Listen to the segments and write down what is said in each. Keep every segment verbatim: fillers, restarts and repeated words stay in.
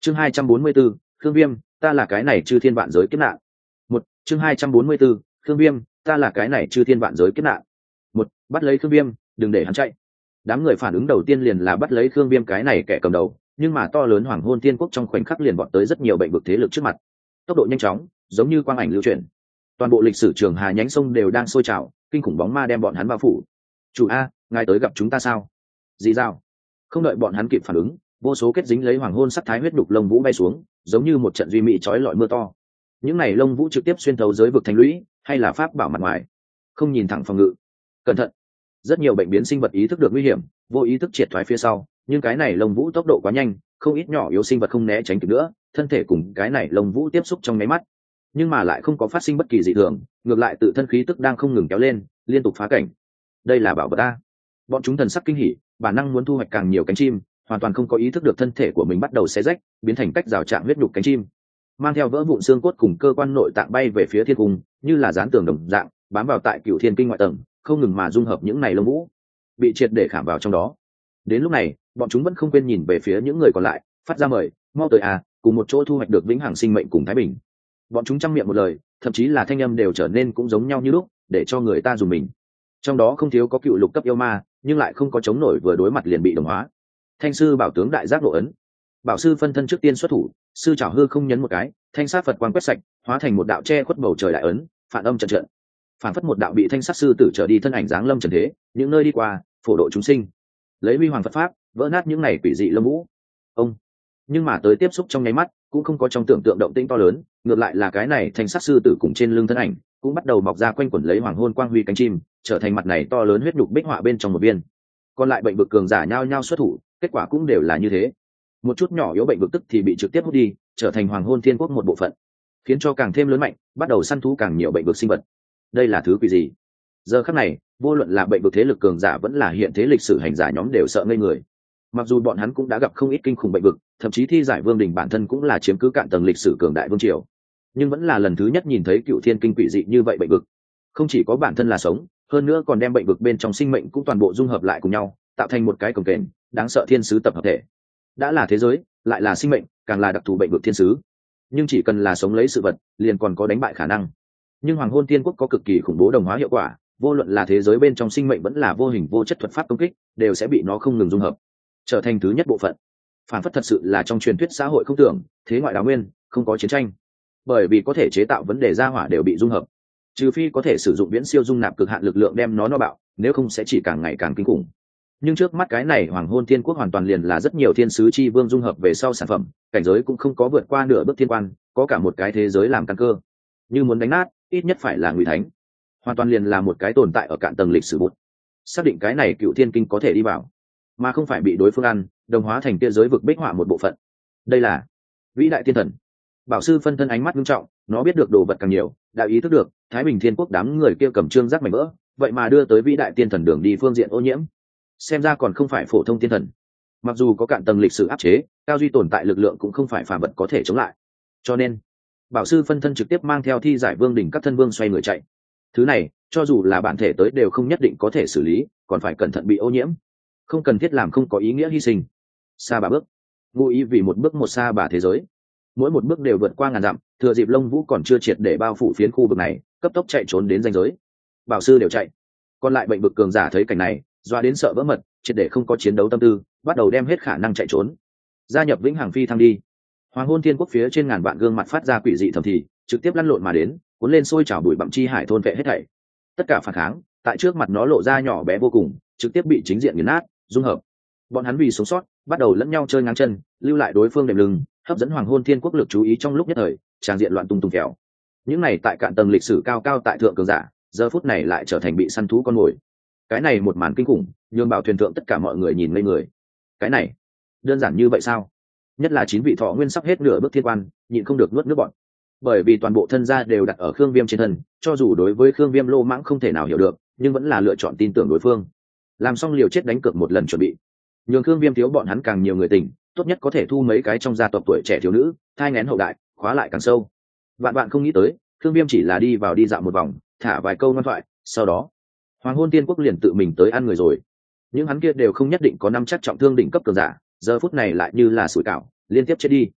chương hai trăm bốn mươi 244, Khương Viêm, ta là cái này chư thiên vạn giới kiếp nạn. Một, chương hai trăm bốn mươi 244, Khương Viêm, ta là cái này chư thiên vạn giới kiếp nạn. Một, bắt lấy Khương Viêm, đừng để hắn chạy. Đám người phản ứng đầu tiên liền là bắt lấy Khương Viêm cái này kẻ cầm đầu, nhưng mà to lớn Hoàng Hôn Thiên Quốc trong khoảnh khắc liền vọt tới rất nhiều bệnh vực thế lực trước mặt. Tốc độ nhanh chóng, giống như quang ảnh lưu chuyển. Toàn bộ lịch sử trường hà nhánh sông đều đang sôi trào, kinh khủng bóng ma đem bọn hắn bao phủ. Chủ a, ngài tới gặp chúng ta sao? Dị Dao. Không đợi bọn hắn kịp phản ứng, vô số kết dính lấy hoàng hôn sắc thái huyết đục lông vũ bay xuống, giống như một trận duy mỹ chói lọi mưa to. Những này lông vũ trực tiếp xuyên thấu giới vực thành lũy, hay là pháp bảo mặt ngoài, không nhìn thẳng phòng ngự. Cẩn thận! Rất nhiều bệnh biến sinh vật ý thức được nguy hiểm, vô ý thức triệt thoái phía sau, nhưng cái này lông vũ tốc độ quá nhanh, không ít nhỏ yếu sinh vật không né tránh kịp nữa, thân thể cùng cái này lông vũ tiếp xúc trong nháy mắt, nhưng mà lại không có phát sinh bất kỳ dị thường, ngược lại tự thân khí tức đang không ngừng kéo lên, liên tục phá cảnh. Đây là bảo vật ta. Bọn chúng thần sắc kinh hỉ, bản năng muốn thu hoạch càng nhiều cánh chim, hoàn toàn không có ý thức được thân thể của mình bắt đầu xé rách, biến thành cách rào chạm huyết nhục cánh chim, mang theo vỡ vụn xương cốt cùng cơ quan nội tạng bay về phía thiên cung, như là dán tường đồng dạng bám vào tại cựu thiên kinh ngoại tầng, không ngừng mà dung hợp những này lông vũ, bị triệt để khảm vào trong đó. Đến lúc này, bọn chúng vẫn không quên nhìn về phía những người còn lại, phát ra mời, mau tới à, cùng một chỗ thu hoạch được vĩnh hằng sinh mệnh cùng thái bình. Bọn chúng trăm miệng một lời, thậm chí là thanh âm đều trở nên cũng giống nhau như lúc, để cho người ta dùng mình. Trong đó không thiếu có cựu lục cấp yêu ma, nhưng lại không có chống nổi vừa đối mặt liền bị đồng hóa. Thanh sư bảo tướng đại giác độ ấn. Bảo sư phân thân trước tiên xuất thủ, sư trảo hư không nhấn một cái, thanh sát Phật quang quét sạch, hóa thành một đạo che khuất bầu trời đại ấn, phản âm trận trận. Phản phất một đạo bị thanh sát sư tử trở đi thân ảnh dáng lâm trần thế, những nơi đi qua, phổ độ chúng sinh. Lấy huy hoàng Phật pháp, vỡ nát những này quỷ dị lâm vũ. Ông. Nhưng mà tới tiếp xúc trong nháy mắt, cũng không có trong tưởng tượng động tĩnh to lớn, ngược lại là cái này thanh sát sư tử cùng trên lưng thân ảnh, cũng bắt đầu mọc ra quanh quẩn lấy hoàng hôn quang huy cánh chim, trở thành mặt này to lớn huyết nhục bích họa bên trong một viên. Còn lại bệnh vực cường giả nhao nhao xuất thủ, kết quả cũng đều là như thế. Một chút nhỏ yếu bệnh vực tức thì bị trực tiếp hút đi, trở thành Hoàng Hôn Thiên Quốc một bộ phận, khiến cho càng thêm lớn mạnh, bắt đầu săn thú càng nhiều bệnh vực sinh vật. Đây là thứ quỷ gì? Giờ khắc này, vô luận là bệnh vực thế lực cường giả vẫn là hiện thế lịch sử hành giả nhóm đều sợ ngây người. Mặc dù bọn hắn cũng đã gặp không ít kinh khủng bệnh vực, thậm chí thi giải vương đình bản thân cũng là chiếm cứ cạn tầng lịch sử cường đại vương triều, nhưng vẫn là lần thứ nhất nhìn thấy cựu thiên kinh quỷ dị như vậy bệnh vực. Không chỉ có bản thân là sống, hơn nữa còn đem bệnh vực bên trong sinh mệnh cũng toàn bộ dung hợp lại cùng nhau, tạo thành một cái cồng kềnh đáng sợ thiên sứ tập hợp thể. Đã là thế giới, lại là sinh mệnh, càng là đặc thù bệnh vực thiên sứ. Nhưng chỉ cần là sống lấy sự vật, liền còn có đánh bại khả năng. Nhưng Hoàng Hôn Thiên Quốc có cực kỳ khủng bố đồng hóa hiệu quả, vô luận là thế giới bên trong sinh mệnh vẫn là vô hình vô chất thuật pháp công kích, đều sẽ bị nó không ngừng dung hợp, trở thành thứ nhất bộ phận. Phản phất thật sự là trong truyền thuyết xã hội không tưởng, thế ngoại đào nguyên, không có chiến tranh. Bởi vì có thể chế tạo vấn đề ra hỏa đều bị dung hợp, trừ phi có thể sử dụng viễn siêu dung nạp cực hạn lực lượng đem nó no bạo, nếu không sẽ chỉ càng ngày càng kinh khủng. Nhưng trước mắt cái này Hoàng Hôn Thiên Quốc hoàn toàn liền là rất nhiều thiên sứ chi vương dung hợp về sau sản phẩm, cảnh giới cũng không có vượt qua nửa bước thiên quan, có cả một cái thế giới làm căn cơ. Như muốn đánh nát, ít nhất phải là ngụy thánh, hoàn toàn liền là một cái tồn tại ở cạn tầng lịch sử bút. Xác định cái này cựu thiên kinh có thể đi vào, mà không phải bị đối phương ăn, đồng hóa thành kia giới vực bích họa một bộ phận. Đây là vĩ đại thiên thần. Bảo sư phân thân ánh mắt nghiêm trọng, nó biết được đồ vật càng nhiều, đã ý thức được Thái Bình Thiên Quốc đám người kia cầm trương giác mảnh vỡ, vậy mà đưa tới vĩ đại tiên thần đường đi phương diện ô nhiễm. Xem ra còn không phải phổ thông tiên thần. Mặc dù có cạn tầng lịch sử áp chế, cao duy tồn tại lực lượng cũng không phải phàm vật có thể chống lại. Cho nên, bảo sư phân thân trực tiếp mang theo thi giải vương đỉnh các thân vương xoay người chạy. Thứ này, cho dù là bản thể tới đều không nhất định có thể xử lý, còn phải cẩn thận bị ô nhiễm. Không cần thiết làm không có ý nghĩa hy sinh. Xa bà bước, ngụ ý vì một bước một xa bà thế giới. Mỗi một bước đều vượt qua ngàn dặm, thừa dịp lông vũ còn chưa triệt để bao phủ phiến khu vực này, cấp tốc chạy trốn đến ranh giới. Bảo sư đều chạy, còn lại bệnh vực cường giả thấy cảnh này, doa đến sợ vỡ mật, triệt để không có chiến đấu tâm tư, bắt đầu đem hết khả năng chạy trốn. Gia nhập vĩnh hằng phi thăng đi. Hoàng Hôn Thiên Quốc phía trên ngàn vạn gương mặt phát ra quỷ dị thầm thì, trực tiếp lăn lộn mà đến, cuốn lên sôi trào bụi bặm chi hải thôn vệ hết thảy. Tất cả phản kháng, tại trước mặt nó lộ ra nhỏ bé vô cùng, trực tiếp bị chính diện nghiền nát, dung hợp. Bọn hắn vì sống sót, bắt đầu lẫn nhau chơi ngang chân, lưu lại đối phương đệm lưng, hấp dẫn Hoàng Hôn Thiên Quốc lực chú ý trong lúc nhất thời, tràng diện loạn tung tung kẹo. Những này tại cạn tầng lịch sử cao cao tại thượng cường giả, giờ phút này lại trở thành bị săn thú con mồi. Cái này một màn kinh khủng, nhường bảo thuyền thượng tất cả mọi người nhìn ngây người. Cái này, đơn giản như vậy sao? Nhất là chín vị thọ nguyên sắp hết nửa bước thiên quan, nhịn không được nuốt nước bọn. Bởi vì toàn bộ thân gia đều đặt ở Khương Viêm trên thân, cho dù đối với Khương Viêm lô mãng không thể nào hiểu được, nhưng vẫn là lựa chọn tin tưởng đối phương. Làm xong liều chết đánh cược một lần chuẩn bị, nhường Khương Viêm thiếu bọn hắn càng nhiều người tình, tốt nhất có thể thu mấy cái trong gia tộc tuổi trẻ thiếu nữ, thai nghén hậu đại, khóa lại càng sâu. Vạn bạn không nghĩ tới, Khương Viêm chỉ là đi vào đi dạo một vòng, thả vài câu ngoan thoại, sau đó Hoàng Hôn Tiên Quốc liền tự mình tới ăn người rồi. Những hắn kia đều không nhất định có năm chắc trọng thương đỉnh cấp cường giả, giờ phút này lại như là sủi cảo, liên tiếp chết đi.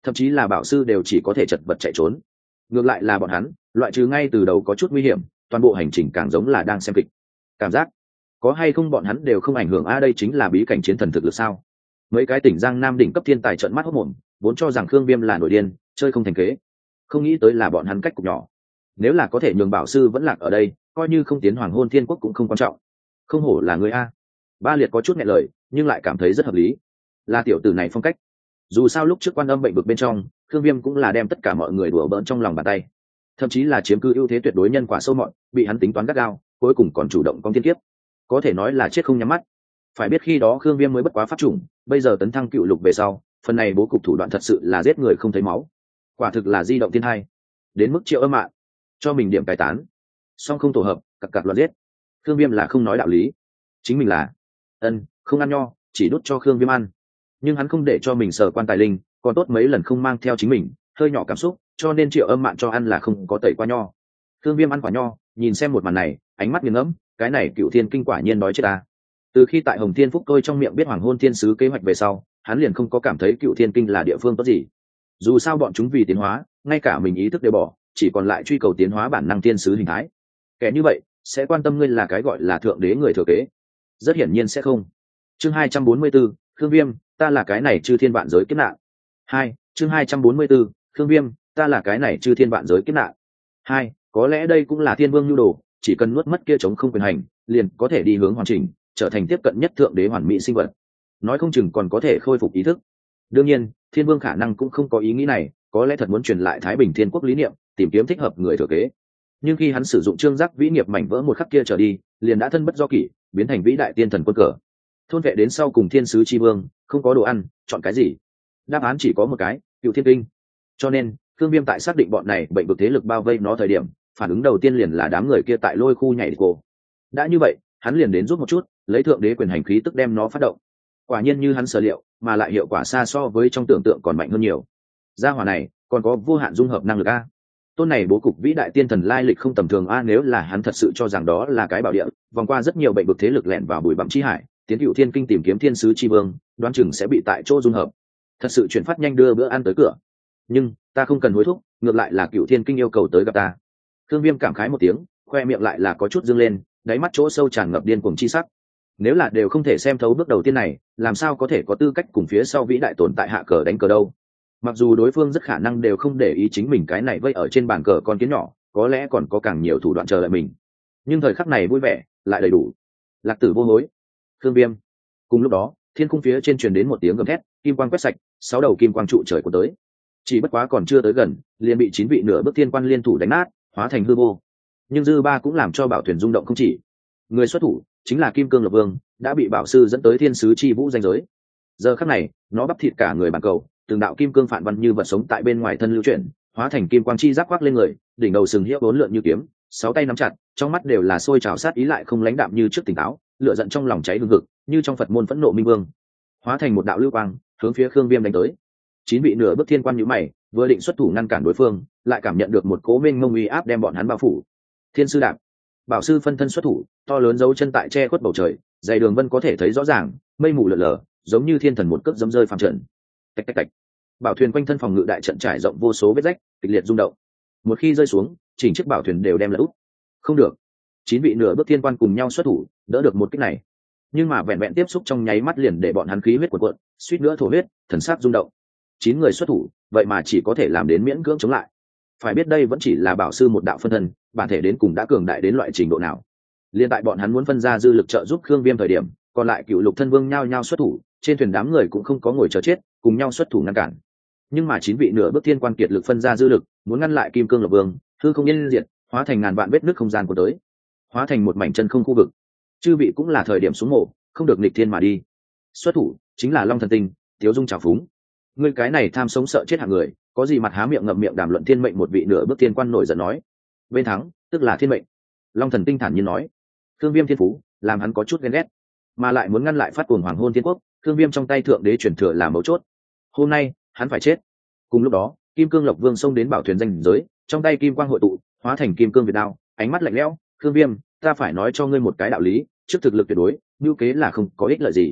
thậm chí là bảo sư đều chỉ có thể chật vật chạy trốn. Ngược lại là bọn hắn loại trừ ngay từ đầu có chút nguy hiểm, toàn bộ hành trình càng giống là đang xem kịch. Cảm giác có hay không bọn hắn đều không ảnh hưởng a, đây chính là bí cảnh chiến thần thực lực sao? Mấy cái tỉnh giang nam đỉnh cấp thiên tài trợn mắt hốt mồm, vốn cho rằng Khương Viêm là nổi điên chơi không thành kế, không nghĩ tới là bọn hắn cách cục nhỏ. Nếu là có thể nhường bảo sư vẫn lạc ở đây, coi như không tiến hoàng hôn thiên quốc cũng không quan trọng. Không hổ là người a. Ba Liệt có chút nghẹn lời nhưng lại cảm thấy rất hợp lý, là tiểu tử này phong cách. Dù sao lúc trước quan âm bệnh vực bên trong, Khương Viêm cũng là đem tất cả mọi người đùa bỡn trong lòng bàn tay, thậm chí là chiếm cứ ưu thế tuyệt đối, nhân quả sâu mọt, bị hắn tính toán gắt gao, cuối cùng còn chủ động công thiên kiếp, có thể nói là chết không nhắm mắt. Phải biết khi đó Khương Viêm mới bất quá pháp chủng, bây giờ tấn thăng cựu lục về sau, phần này bố cục thủ đoạn thật sự là giết người không thấy máu, quả thực là di động thiên hai, đến mức triệu âm mạng cho mình điểm cải tán, song không tổ hợp, cặc cặc loạn giết. Khương Viêm là không nói đạo lý, chính mình là ân không ăn nho, chỉ đút cho Khương Viêm ăn, nhưng hắn không để cho mình sờ quan tài linh, còn tốt mấy lần không mang theo chính mình, hơi nhỏ cảm xúc, cho nên triệu âm mạng cho ăn là không có tẩy qua nho. Khương Viêm ăn quả nho, nhìn xem một màn này, ánh mắt nghiêng ngẫm, cái này cựu thiên kinh quả nhiên nói chết ta. Từ khi tại Hồng Thiên Phúc tôi trong miệng biết Hoàng Hôn Thiên Sứ kế hoạch về sau, hắn liền không có cảm thấy cựu thiên kinh là địa phương tốt gì. Dù sao bọn chúng vì tiến hóa, ngay cả mình ý thức đều bỏ, chỉ còn lại truy cầu tiến hóa bản năng thiên sứ hình thái. Kẻ như vậy sẽ quan tâm ngươi là cái gọi là thượng đế người thừa kế? Rất hiển nhiên sẽ không. Chương hai trăm bốn mươi 4, Khương Viêm, ta là cái này chư thiên vạn giới kiếp nạn. Hai, chương hai trăm bốn mươi 4, Khương Viêm, ta là cái này chư thiên vạn giới kiếp nạn. Hai, có lẽ đây cũng là thiên vương nhu đồ, chỉ cần nuốt mất kia chống không quyền hành, liền có thể đi hướng hoàn chỉnh, trở thành tiếp cận nhất thượng đế hoàn mỹ sinh vật, nói không chừng còn có thể khôi phục ý thức. Đương nhiên thiên vương khả năng cũng không có ý nghĩ này, có lẽ thật muốn truyền lại thái bình thiên quốc lý niệm, tìm kiếm thích hợp người thừa kế. Nhưng khi hắn sử dụng trương giác vĩ nghiệp mảnh vỡ một khắc kia trở đi, liền đã thân bất do kỷ, biến thành vĩ đại tiên thần quân cờ, thôn vệ đến sau cùng thiên sứ chi vương, không có đồ ăn, chọn cái gì? Đáp án chỉ có một cái, cựu thiên kinh. Cho nên Khương Viêm tại xác định bọn này bệnh vực thế lực bao vây nó thời điểm, phản ứng đầu tiên liền là đám người kia tại lôi khu nhảy đi cô. Đã như vậy, hắn liền đến giúp một chút, lấy thượng đế quyền hành khí tức đem nó phát động. Quả nhiên như hắn sở liệu, mà lại hiệu quả xa so với trong tưởng tượng còn mạnh hơn nhiều. Gia hỏa này còn có vô hạn dung hợp năng lực a. Tôn này bố cục vĩ đại tiên thần lai lịch không tầm thường a, nếu là hắn thật sự cho rằng đó là cái bảo địa, vòng qua rất nhiều bệnh vực thế lực lẻn vào bụi bặm chi hải, tiến cựu thiên kinh tìm kiếm thiên sứ chi vương, đoán chừng sẽ bị tại chỗ dung hợp. Thật sự chuyển phát nhanh đưa bữa ăn tới cửa. Nhưng ta không cần hối thúc, ngược lại là cựu thiên kinh yêu cầu tới gặp ta. Thương Viêm cảm khái một tiếng, khoe miệng lại là có chút dương lên, đáy mắt chỗ sâu tràn ngập điên cuồng chi sắc. Nếu là đều không thể xem thấu bước đầu tiên này, làm sao có thể có tư cách cùng phía sau vĩ đại tồn tại hạ cờ đánh cờ đâu? Mặc dù đối phương rất khả năng đều không để ý chính mình cái này vây ở trên bàn cờ con kiến nhỏ, có lẽ còn có càng nhiều thủ đoạn chờ đợi mình, nhưng thời khắc này vui vẻ lại đầy đủ. Lạc tử vô hối. Thương Viêm. Cùng lúc đó, thiên khung phía trên truyền đến một tiếng gầm thét, kim quang quét sạch, sáu đầu kim quang trụ trời của tới. Chỉ bất quá còn chưa tới gần, liền bị chín vị nửa bước thiên quan liên thủ đánh nát, hóa thành hư vô. Nhưng dư ba cũng làm cho bảo thuyền rung động không chỉ. Người xuất thủ chính là Kim Cương Lộc Vương, đã bị bảo sư dẫn tới thiên sứ chi vũ danh giới. Giờ khắc này, nó bắp thịt cả người bàn cầu, từng đạo kim cương phản văn như vật sống tại bên ngoài thân lưu chuyển, hóa thành kim quang chi giáp khoác lên người, đỉnh đầu sừng hiệu bốn lượn như kiếm, sáu tay nắm chặt, trong mắt đều là sôi trào sát ý, lại không lãnh đạm như trước tỉnh táo, lửa giận trong lòng cháy hừng hực, như trong Phật môn phẫn nộ minh vương, hóa thành một đạo lưu quang, hướng phía Khương Viêm đánh tới. Chín vị nửa bước thiên quan nhíu mày, vừa định xuất thủ ngăn cản đối phương, lại cảm nhận được một cỗ mênh mông uy áp đem bọn hắn bao phủ. Thiên sư đạp, bảo sư phân thân xuất thủ, to lớn dấu chân tại che khuất bầu trời, dày đường vân có thể thấy rõ ràng, mây mù lờ lờ, giống như thiên thần một cước dẫm rơi phàm trận. Tạch tạch tạch. Bảo thuyền quanh thân phòng ngự đại trận trải rộng vô số vết rách, kịch liệt rung động. Một khi rơi xuống, chỉnh chiếc bảo thuyền đều đem lật úp. Không được. Chín vị nửa bước thiên quan cùng nhau xuất thủ, đỡ được một kích này. Nhưng mà vẹn vẹn tiếp xúc trong nháy mắt liền để bọn hắn khí huyết cuộn cuộn, suýt nữa thổ huyết, thần sắc rung động. Chín người xuất thủ, vậy mà chỉ có thể làm đến miễn cưỡng chống lại. Phải biết đây vẫn chỉ là bảo sư một đạo phân thân, bản thể đến cùng đã cường đại đến loại trình độ nào. Liên tại bọn hắn muốn phân ra dư lực trợ giúp Khương Viêm thời điểm, còn lại cựu lục thân vương nhao nhao xuất thủ, trên thuyền đám người cũng không có ngồi chờ chết, cùng nhau xuất thủ ngăn cản. Nhưng mà chín vị nửa bước thiên quan kiệt lực phân ra dư lực, muốn ngăn lại Kim Cương Lộc Vương, hư không yên diệt, hóa thành ngàn vạn vết nứt không gian của tới, hóa thành một mảnh chân không khu vực. Chư vị cũng là thời điểm xuống mộ, không được nghịch thiên mà đi. Xuất thủ chính là Long Thần Tinh, Tiếu Dung trào phúng. Ngươi cái này tham sống sợ chết hạng người, có gì mặt há miệng ngậm miệng đàm luận thiên mệnh? Một vị nửa bước thiên quan nổi giận nói. Bên thắng tức là thiên mệnh. Long Thần Tinh thản nhiên nói. Thương Viêm thiên phú làm hắn có chút ghen ghét, mà lại muốn ngăn lại phát cuồng hoàng hôn thiên quốc. Thương Viêm trong tay thượng đế truyền thừa là mấu chốt, hôm nay hắn phải chết. Cùng lúc đó, Kim Cương Lộc Vương xông đến bảo thuyền danh giới, trong tay kim quang hội tụ, hóa thành kim cương việt đao, ánh mắt lạnh lẽo. Thương Viêm, ta phải nói cho ngươi một cái đạo lý, trước thực lực tuyệt đối, ngưu kế là không có ích lợi gì.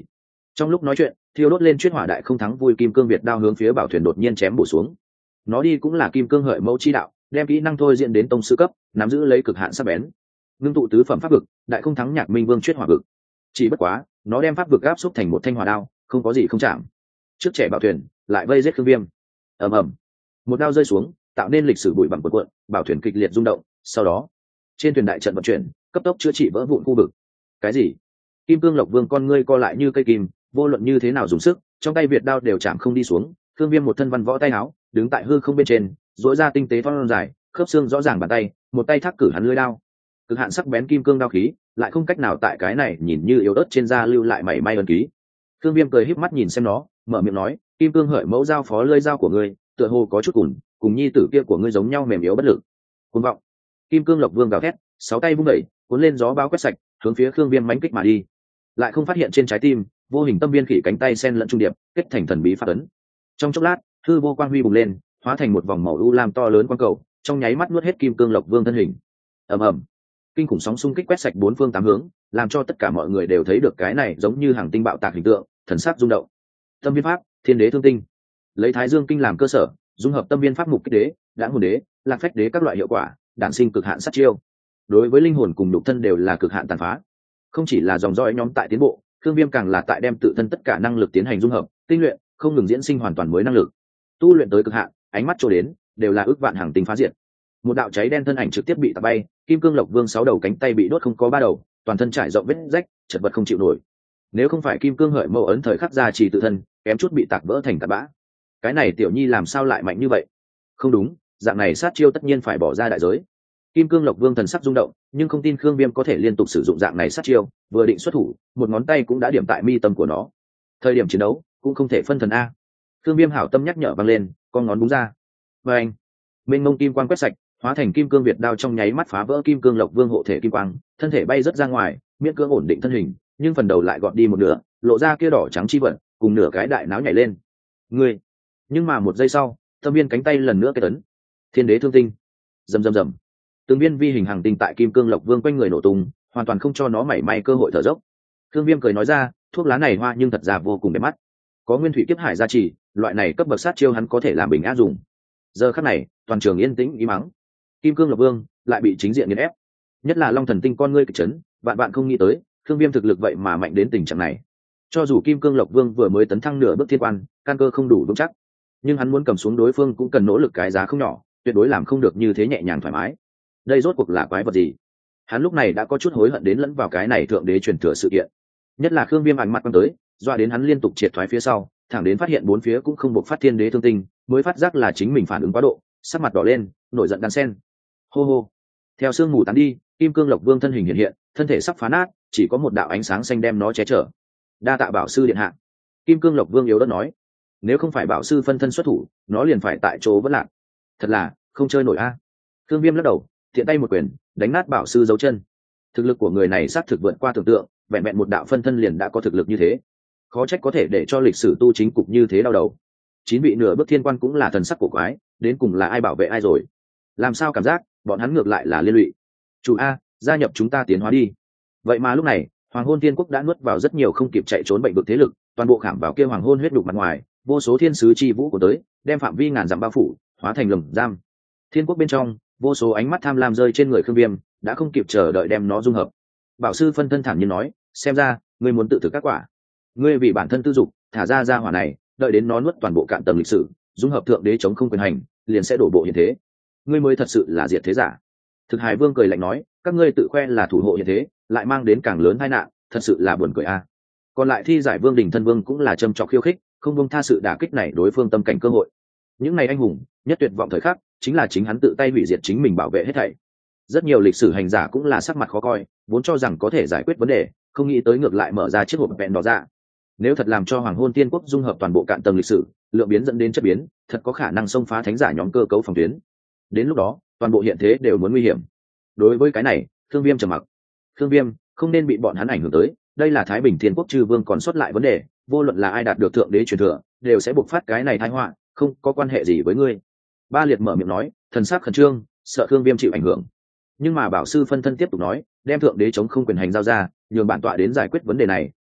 Trong lúc nói chuyện, thiêu đốt lên chuyết hỏa đại không thắng vui kim cương việt đao hướng phía bảo thuyền đột nhiên chém bổ xuống. Nó đi cũng là kim cương hợi mẫu chi đạo, đem kỹ năng thôi diễn đến tông sư cấp, nắm giữ lấy cực hạn sắc bén. Ngưng tụ tứ phẩm pháp vực, đại không thắng nhạc minh vương chuyết hỏa vực. Chỉ bất quá, nó đem pháp vực áp xúc thành một thanh hỏa đao, không có gì không chạm. Trước trẻ bảo thuyền, lại vây giết Khương Viêm. Ầm ầm, một đao rơi xuống, tạo nên lịch sử bụi bặm cuộn cuộn, bảo thuyền kịch liệt rung động. Sau đó, trên thuyền đại trận vận chuyển, cấp tốc chữa trị vỡ vụn khu vực. Cái gì? Kim cương lộc vương con ngươi co lại như cây kim, vô luận như thế nào dùng sức, trong tay việt đao đều chạm không đi xuống. Khương Viêm một thân văn võ tay áo, đứng tại hư không bên trên, duỗi ra tinh tế thon dài, khớp xương rõ ràng bàn tay, một tay thác cử hắn lưỡi đao. Cực hạn sắc bén kim cương đao khí, lại không cách nào tại cái này nhìn như yếu ớt trên da lưu lại mảy may ấn ký. Khương Viêm cười híp mắt nhìn xem nó, mở miệng nói, kim cương hợi mẫu giao phó lưỡi dao của ngươi, tựa hồ có chút cùn, cùng nhi tử kia của ngươi giống nhau mềm yếu bất lực. Cuồng vọng. Kim cương lộc vương gào thét, sáu tay vung đẩy, cuốn lên gió bão quét sạch, hướng phía Khương Viêm mãnh kích mà đi. Lại không phát hiện trên trái tim, vô hình tâm viên khỉ cánh tay sen lẫn trung điệp, kết thành thần bí pháp ấn. Trong chốc lát, hư vô quang huy bùng lên, hóa thành một vòng màu u lam to lớn quang cầu, trong nháy mắt nuốt hết kim cương lộc vương thân hình. Ầm ầm, kinh khủng sóng xung kích quét sạch bốn phương tám hướng, làm cho tất cả mọi người đều thấy được cái này giống như hàng tinh bạo tạc hình tượng, thần sắc rung động. Tâm viên pháp, thiên đế thương tinh, lấy thái dương kinh làm cơ sở, dung hợp tâm viên pháp mục kích đế, đãng hồn đế, lạc phách đế các loại hiệu quả, đản sinh cực hạn sát chiêu. Đối với linh hồn cùng nhục thân đều là cực hạn tàn phá. Không chỉ là dòng dõi nhóm tại tiến bộ, Khương Viêm càng là tại đem tự thân tất cả năng lực tiến hành dung hợp, tinh luyện, không ngừng diễn sinh hoàn toàn mới năng lực. Tu luyện tới cực hạn, ánh mắt trôi đến, đều là ước vạn hàng tinh phá diệt. Một đạo cháy đen thân ảnh trực tiếp bị tạt bay, kim cương lộc vương sáu đầu cánh tay bị đốt không có ba đầu, toàn thân trải rộng vết rách, chật vật không chịu nổi. Nếu không phải kim cương hợi mẫu ấn thời khắc ra trì tự thân, kém chút bị tạc vỡ thành tạt bã. Cái này tiểu nhi làm sao lại mạnh như vậy? Không đúng, dạng này sát chiêu tất nhiên phải bỏ ra đại giới. Kim cương lộc vương thần sắc rung động, nhưng không tin Khương Viêm có thể liên tục sử dụng dạng này sát chiêu, vừa định xuất thủ, một ngón tay cũng đã điểm tại mi tâm của nó. Thời điểm chiến đấu, cũng không thể phân thần a. Khương Viêm hảo tâm nhắc nhở vang lên, con ngón búng ra. Và anh, mênh mông kim quang quét sạch, hóa thành kim cương việt đao trong nháy mắt phá vỡ kim cương lộc vương hộ thể kim quang, thân thể bay rất ra ngoài, miễn cưỡng ổn định thân hình, nhưng phần đầu lại gọt đi một nửa, lộ ra kia đỏ trắng chi vật, cùng nửa cái đại náo nhảy lên. Ngươi! Nhưng mà một giây sau, tâm viên cánh tay lần nữa kết ấn. Thiên đế thương tinh. Rầm rầm rầm. Từng viên vi hình hàng tinh tại kim cương lộc vương quanh người nổ tung, hoàn toàn không cho nó mảy may cơ hội thở dốc. Thương Viêm cười nói ra, thuốc lá này hoa nhưng thật ra vô cùng đẹp mắt. Có nguyên thủy kiếp hải gia trì, loại này cấp bậc sát chiêu hắn có thể làm bình áp dùng. Giờ khắc này, toàn trường yên tĩnh im mắng. Kim cương lộc vương lại bị chính diện nghiền ép, nhất là long thần tinh con ngươi kịch chấn, vạn bạn không nghĩ tới, Thương Viêm thực lực vậy mà mạnh đến tình trạng này. Cho dù kim cương lộc vương vừa mới tấn thăng nửa bước thiên quan, căn cơ không đủ vững chắc, nhưng hắn muốn cầm xuống đối phương cũng cần nỗ lực cái giá không nhỏ, tuyệt đối làm không được như thế nhẹ nhàng thoải mái. Đây rốt cuộc là quái vật gì? Hắn lúc này đã có chút hối hận đến lẫn vào cái này thượng đế truyền thừa sự kiện. Nhất là Khương Viêm ánh mắt quan tới, doa đến hắn liên tục triệt thoái phía sau, thẳng đến phát hiện bốn phía cũng không buộc phát thiên đế thương tinh, mới phát giác là chính mình phản ứng quá độ, sắc mặt đỏ lên, nổi giận đan sen. Hô hô. Theo sương mù tán đi, kim cương lộc vương thân hình hiện hiện, thân thể sắp phá nát, chỉ có một đạo ánh sáng xanh đem nó che chở. Đa tạ bảo sư điện hạ. Kim cương lộc vương yếu đất nói, nếu không phải bảo sư phân thân xuất thủ, nó liền phải tại chỗ vất lạc. Thật là không chơi nổi a. À. Khương Viêm lắc đầu, thiện tay một quyền đánh nát bảo sư dấu chân. Thực lực của người này xác thực vượt qua tưởng tượng, vẹn vẹn một đạo phân thân liền đã có thực lực như thế, khó trách có thể để cho lịch sử tu chính cục như thế đau đầu. Chín vị nửa bước thiên quan cũng là thần sắc của quái, đến cùng là ai bảo vệ ai rồi? Làm sao cảm giác bọn hắn ngược lại là liên lụy? Chủ a, gia nhập chúng ta tiến hóa đi. Vậy mà lúc này, Hoàng Hôn Thiên Quốc đã nuốt vào rất nhiều không kịp chạy trốn bệnh vực thế lực, toàn bộ khảm vào kia Hoàng Hôn huyết đục mặt ngoài, vô số thiên sứ chi vũ của tới, đem phạm vi ngàn dặm bao phủ, hóa thành lồng giam. Thiên Quốc bên trong, vô số ánh mắt tham lam rơi trên người Khương Viêm, đã không kịp chờ đợi đem nó dung hợp. Bảo sư phân thân thản nhiên nói, xem ra ngươi muốn tự thực các quả. Ngươi vì bản thân tư dục, thả ra ra hỏa này, đợi đến nó nuốt toàn bộ cạn tầng lịch sử, dung hợp thượng đế chống không quyền hành, liền sẽ đổ bộ hiện thế. Ngươi mới thật sự là diệt thế giả. Thực Hải Vương cười lạnh nói, các ngươi tự khoe là thủ hộ hiện thế, lại mang đến càng lớn tai nạn, thật sự là buồn cười a. Còn lại thi giải Vương Đình thân vương cũng là châm chọc khiêu khích, không buông tha sự đả kích này đối phương tâm cảnh cơ hội. Những này anh hùng, nhất tuyệt vọng thời khắc, chính là chính hắn tự tay hủy diệt chính mình bảo vệ hết thảy. Rất nhiều lịch sử hành giả cũng là sắc mặt khó coi, vốn cho rằng có thể giải quyết vấn đề, không nghĩ tới ngược lại mở ra chiếc hộp vẹn đỏ ra. Nếu thật làm cho Hoàng Hôn Tiên Quốc dung hợp toàn bộ cạn tầng lịch sử, lượng biến dẫn đến chất biến, thật có khả năng xông phá thánh giả nhóm cơ cấu phòng tuyến. Đến lúc đó, toàn bộ hiện thế đều muốn nguy hiểm. Đối với cái này, Thương Viêm trầm mặc. Thương Viêm không nên bị bọn hắn ảnh hưởng tới, đây là Thái Bình Thiên Quốc chư vương còn sót lại vấn đề, vô luận là ai đạt được thượng đế truyền thừa, đều sẽ buộc phát cái này tai họa, không có quan hệ gì với ngươi. Ba Liệt mở miệng nói, thần sắc khẩn trương, sợ Thương Viêm chịu ảnh hưởng. Nhưng mà bảo sư phân thân tiếp tục nói, đem thượng đế chống không quyền hành giao ra, nhường bản tọa đến giải quyết vấn đề này,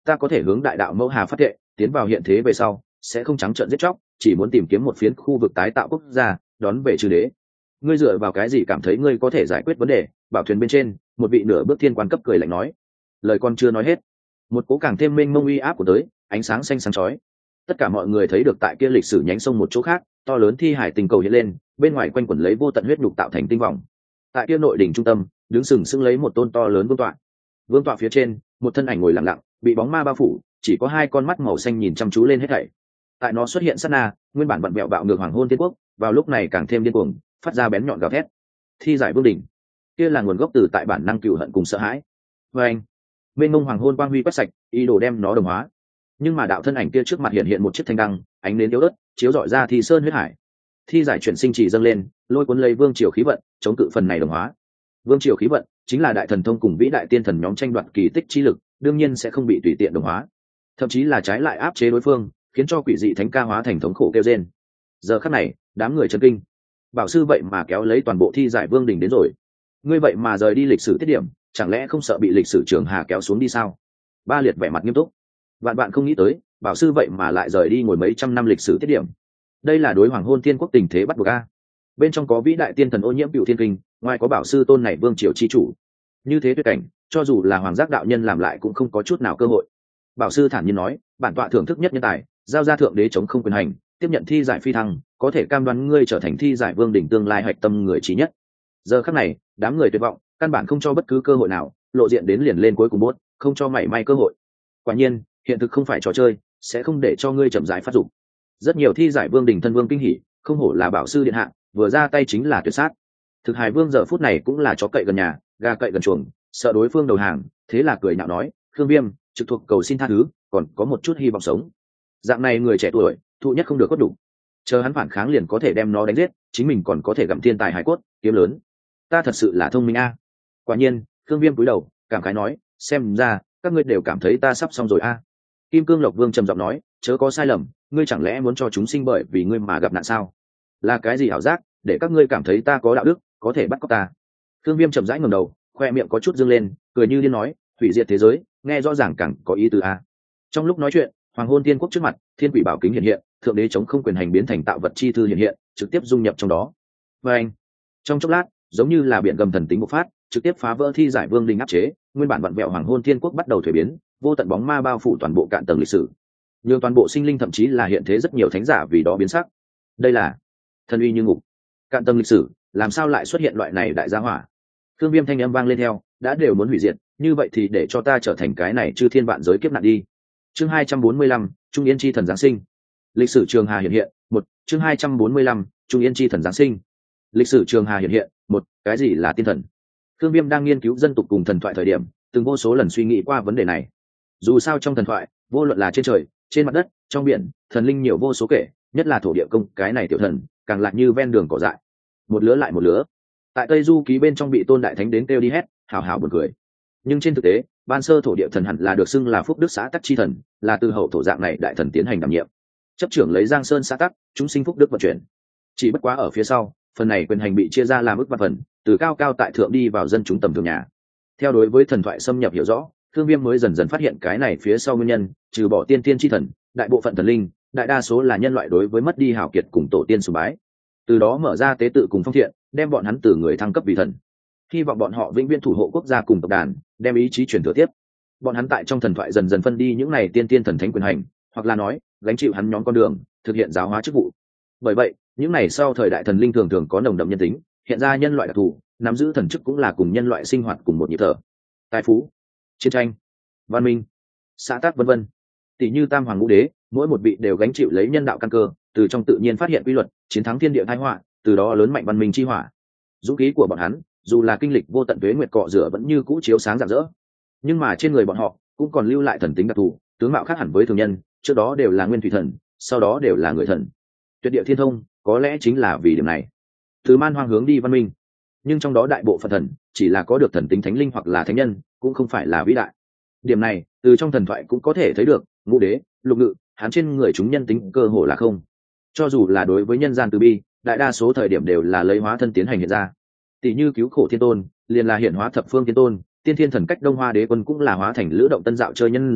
ta có thể hướng đại đạo mẫu hà phát thệ, tiến vào hiện thế về sau sẽ không trắng trợn giết chóc, chỉ muốn tìm kiếm một phiến khu vực tái tạo quốc gia, đón về chư đế. Ngươi dựa vào cái gì cảm thấy ngươi có thể giải quyết vấn đề? Bảo thuyền bên trên một vị nửa bước thiên quan cấp cười lạnh nói. Lời con chưa nói hết, một cố càng thêm mênh mông uy áp của tới, ánh sáng xanh sáng chói. Tất cả mọi người thấy được tại kia lịch sử nhánh sông một chỗ khác, to lớn thi hải tình cầu hiện lên, bên ngoài quanh quẩn lấy vô tận huyết nhục tạo thành tinh vòng. Tại kia nội đỉnh trung tâm, đứng sừng sững lấy một tôn to lớn vương tọa. Vương tọa phía trên, một thân ảnh ngồi lặng lặng, bị bóng ma bao phủ, chỉ có hai con mắt màu xanh nhìn chăm chú lên hết thảy. Tại nó xuất hiện sát na, nguyên bản vặn vẹo bạo ngược hoàng hôn thiên quốc, vào lúc này càng thêm điên cuồng, phát ra bén nhọn gào thét. Thi giải vương đỉnh, kia là nguồn gốc từ tại bản năng cừu hận cùng sợ hãi. Và anh, mênh mông hoàng hôn quang huy quét sạch, ý đồ đem nó đồng hóa. Nhưng mà đạo thân ảnh kia trước mặt hiện hiện một chiếc thanh đăng, ánh nến yếu ớt, chiếu rọi ra thi sơn huyết hải. Thi giải chuyển sinh chỉ dâng lên, lôi cuốn lấy vương triều khí vận, chống cự phần này đồng hóa. Vương triều khí vận chính là đại thần thông cùng vĩ đại tiên thần nhóm tranh đoạt kỳ tích chi lực, đương nhiên sẽ không bị tùy tiện đồng hóa, thậm chí là trái lại áp chế đối phương, khiến cho quỷ dị thánh ca hóa thành thống khổ kêu rên. Giờ khắc này, đám người chấn kinh. Bảo sư vậy mà kéo lấy toàn bộ thi giải vương đỉnh đến rồi. Ngươi vậy mà rời đi lịch sử tiết điểm, chẳng lẽ không sợ bị lịch sử trường hà kéo xuống đi sao? Ba Liệt vẻ mặt nghiêm túc. Vạn bạn không nghĩ tới, bảo sư vậy mà lại rời đi ngồi mấy trăm năm lịch sử tiết điểm. Đây là đối hoàng hôn thiên quốc tình thế bắt buộc a. Bên trong có vĩ đại tiên thần ô nhiễm cựu thiên kinh, ngoài có bảo sư tôn này vương triều chi chủ. Như thế tuyệt cảnh, cho dù là hoàng giác đạo nhân làm lại cũng không có chút nào cơ hội. Bảo sư thản nhiên nói, bản tọa thưởng thức nhất nhân tài, giao ra thượng đế chống không quyền hành, tiếp nhận thi giải phi thăng, có thể cam đoan ngươi trở thành thi giải vương đỉnh tương lai hạch tâm người trí nhất. Giờ khắc này, đám người tuyệt vọng, căn bản không cho bất cứ cơ hội nào, lộ diện đến liền lên cuối cùng bốt, không cho mảy may cơ hội. Quả nhiên, hiện thực không phải trò chơi, sẽ không để cho ngươi chậm rãi phát dụng. Rất nhiều thi giải vương đỉnh thân vương kinh hỉ, không hổ là bảo sư điện hạ, vừa ra tay chính là tuyệt sát. Thực hài vương giờ phút này cũng là chó cậy gần nhà, gà cậy gần chuồng, sợ đối phương đầu hàng, thế là cười nhạo nói, Khương Viêm, trực thuộc cầu xin tha thứ, còn có một chút hy vọng sống. Dạng này người trẻ tuổi, thụ nhất không được cốt đủ. Chờ hắn phản kháng liền có thể đem nó đánh giết, chính mình còn có thể gặm thiên tài hải cốt, kiếm lớn. Ta thật sự là thông minh a. Quả nhiên, Khương Viêm cúi đầu, cảm khái nói, xem ra các ngươi đều cảm thấy ta sắp xong rồi a. Kim Cương Lộc Vương trầm giọng nói, chớ có sai lầm, ngươi chẳng lẽ muốn cho chúng sinh bởi vì ngươi mà gặp nạn sao? Là cái gì ảo giác, để các ngươi cảm thấy ta có đạo đức, có thể bắt cóc ta? Khương Viêm chậm rãi ngẩng đầu, khoe miệng có chút dương lên, cười như điên nói, hủy diệt thế giới, nghe rõ ràng càng có ý tứ a. Trong lúc nói chuyện, hoàng hôn tiên quốc trước mặt, thiên quỷ bảo kính hiện hiện, thượng đế chống không quyền hành biến thành tạo vật chi thư hiện hiện, trực tiếp dung nhập trong đó. Và anh, trong chốc lát, giống như là biển gầm thần tính bộc phát, trực tiếp phá vỡ thi giải vương đình áp chế, nguyên bản vặn vẹo hoàng hôn thiên quốc bắt đầu thay biến, vô tận bóng ma bao phủ toàn bộ cạn tầng lịch sử. Nhưng toàn bộ sinh linh thậm chí là hiện thế rất nhiều thánh giả vì đó biến sắc. Đây là thần uy như ngục. Cạn tầng lịch sử, làm sao lại xuất hiện loại này đại gia hỏa? Thương Viêm thanh âm vang lên theo, đã đều muốn hủy diệt, như vậy thì để cho ta trở thành cái này chư thiên vạn giới kiếp nạn đi. Chương hai trăm bốn mươi lăm, Trung Yên chi thần giáng sinh. Lịch sử trường hà hiện hiện, một, chương hai trăm bốn mươi lăm, Trung Yên chi thần giáng sinh. Lịch sử trường hà hiện hiện, một, cái gì là tiên thần? Thương Viêm đang nghiên cứu dân tục cùng thần thoại thời điểm, từng vô số lần suy nghĩ qua vấn đề này. Dù sao trong thần thoại, vô luận là trên trời, trên mặt đất, trong biển, thần linh nhiều vô số kể, nhất là thổ địa công, cái này tiểu thần, càng lại như ven đường cỏ dại. Một lứa lại một lứa. Tại Tây Du ký bên trong bị Tôn Đại Thánh đến kêu đi hét, hào hào buồn cười. Nhưng trên thực tế, ban sơ thổ địa thần hẳn là được xưng là phúc đức xã tắc chi thần, là từ hậu thổ dạng này đại thần tiến hành đảm nhiệm, chấp trưởng lấy Giang Sơn xã tắc, chúng sinh phúc đức vận chuyển. Chỉ bất quá ở phía sau, phần này quyền hành bị chia ra làm ức vạn phần, từ cao cao tại thượng đi vào dân chúng tầm thường nhà. Theo đối với thần thoại xâm nhập hiểu rõ, Thương Viêm mới dần dần phát hiện cái này phía sau nguyên nhân, trừ bỏ tiên tiên chi thần, đại bộ phận thần linh, đại đa số là nhân loại đối với mất đi hào kiệt cùng tổ tiên sùng bái. Từ đó mở ra tế tự cùng phong thiện, đem bọn hắn từ người thăng cấp vì thần. Hy vọng bọn họ vĩnh viễn thủ hộ quốc gia cùng tộc đàn, đem ý chí truyền thừa tiếp. Bọn hắn tại trong thần thoại dần dần phân đi những này tiên tiên thần thánh quyền hành, hoặc là nói, gánh chịu hắn nhóm con đường, thực hiện giáo hóa chức vụ. Bởi vậy, những này sau thời đại thần linh thường thường có nồng đậm nhân tính, hiện ra nhân loại đặc thù, nắm giữ thần chức cũng là cùng nhân loại sinh hoạt cùng một nhịp thở. Tài phú, chiến tranh, văn minh, xã tắc vân vân. Tỷ như Tam Hoàng Ngũ Đế, mỗi một vị đều gánh chịu lấy nhân đạo căn cơ, từ trong tự nhiên phát hiện quy luật, chiến thắng thiên địa tai họa, từ đó lớn mạnh văn minh chi hỏa. Dũng khí của bọn hắn, dù là kinh lịch vô tận tuế nguyệt cọ rửa vẫn như cũ chiếu sáng rạng rỡ. Nhưng mà trên người bọn họ cũng còn lưu lại thần tính đặc thù, tướng mạo khác hẳn với thường nhân, trước đó đều là nguyên thủy thần, sau đó đều là người thần. Tuyệt địa thiên thông, có lẽ chính là vì điểm này. Từ man hoang hướng đi văn minh, nhưng trong đó đại bộ phận thần chỉ là có được thần tính thánh linh hoặc là thánh nhân, cũng không phải là vĩ đại. Điểm này, từ trong thần thoại cũng có thể thấy được, Ngũ Đế, Lục Ngự, hắn trên người chúng nhân tính cơ hồ là không. Cho dù là đối với nhân gian từ bi, đại đa số thời điểm đều là lấy hóa thân tiến hành hiện ra. Tỷ như cứu khổ thiên tôn, liền là hiện hóa thập phương thiên tôn, tiên thiên thần cách Đông Hoa Đế quân cũng là hóa thành lữ động tân dạo chơi nhân gian,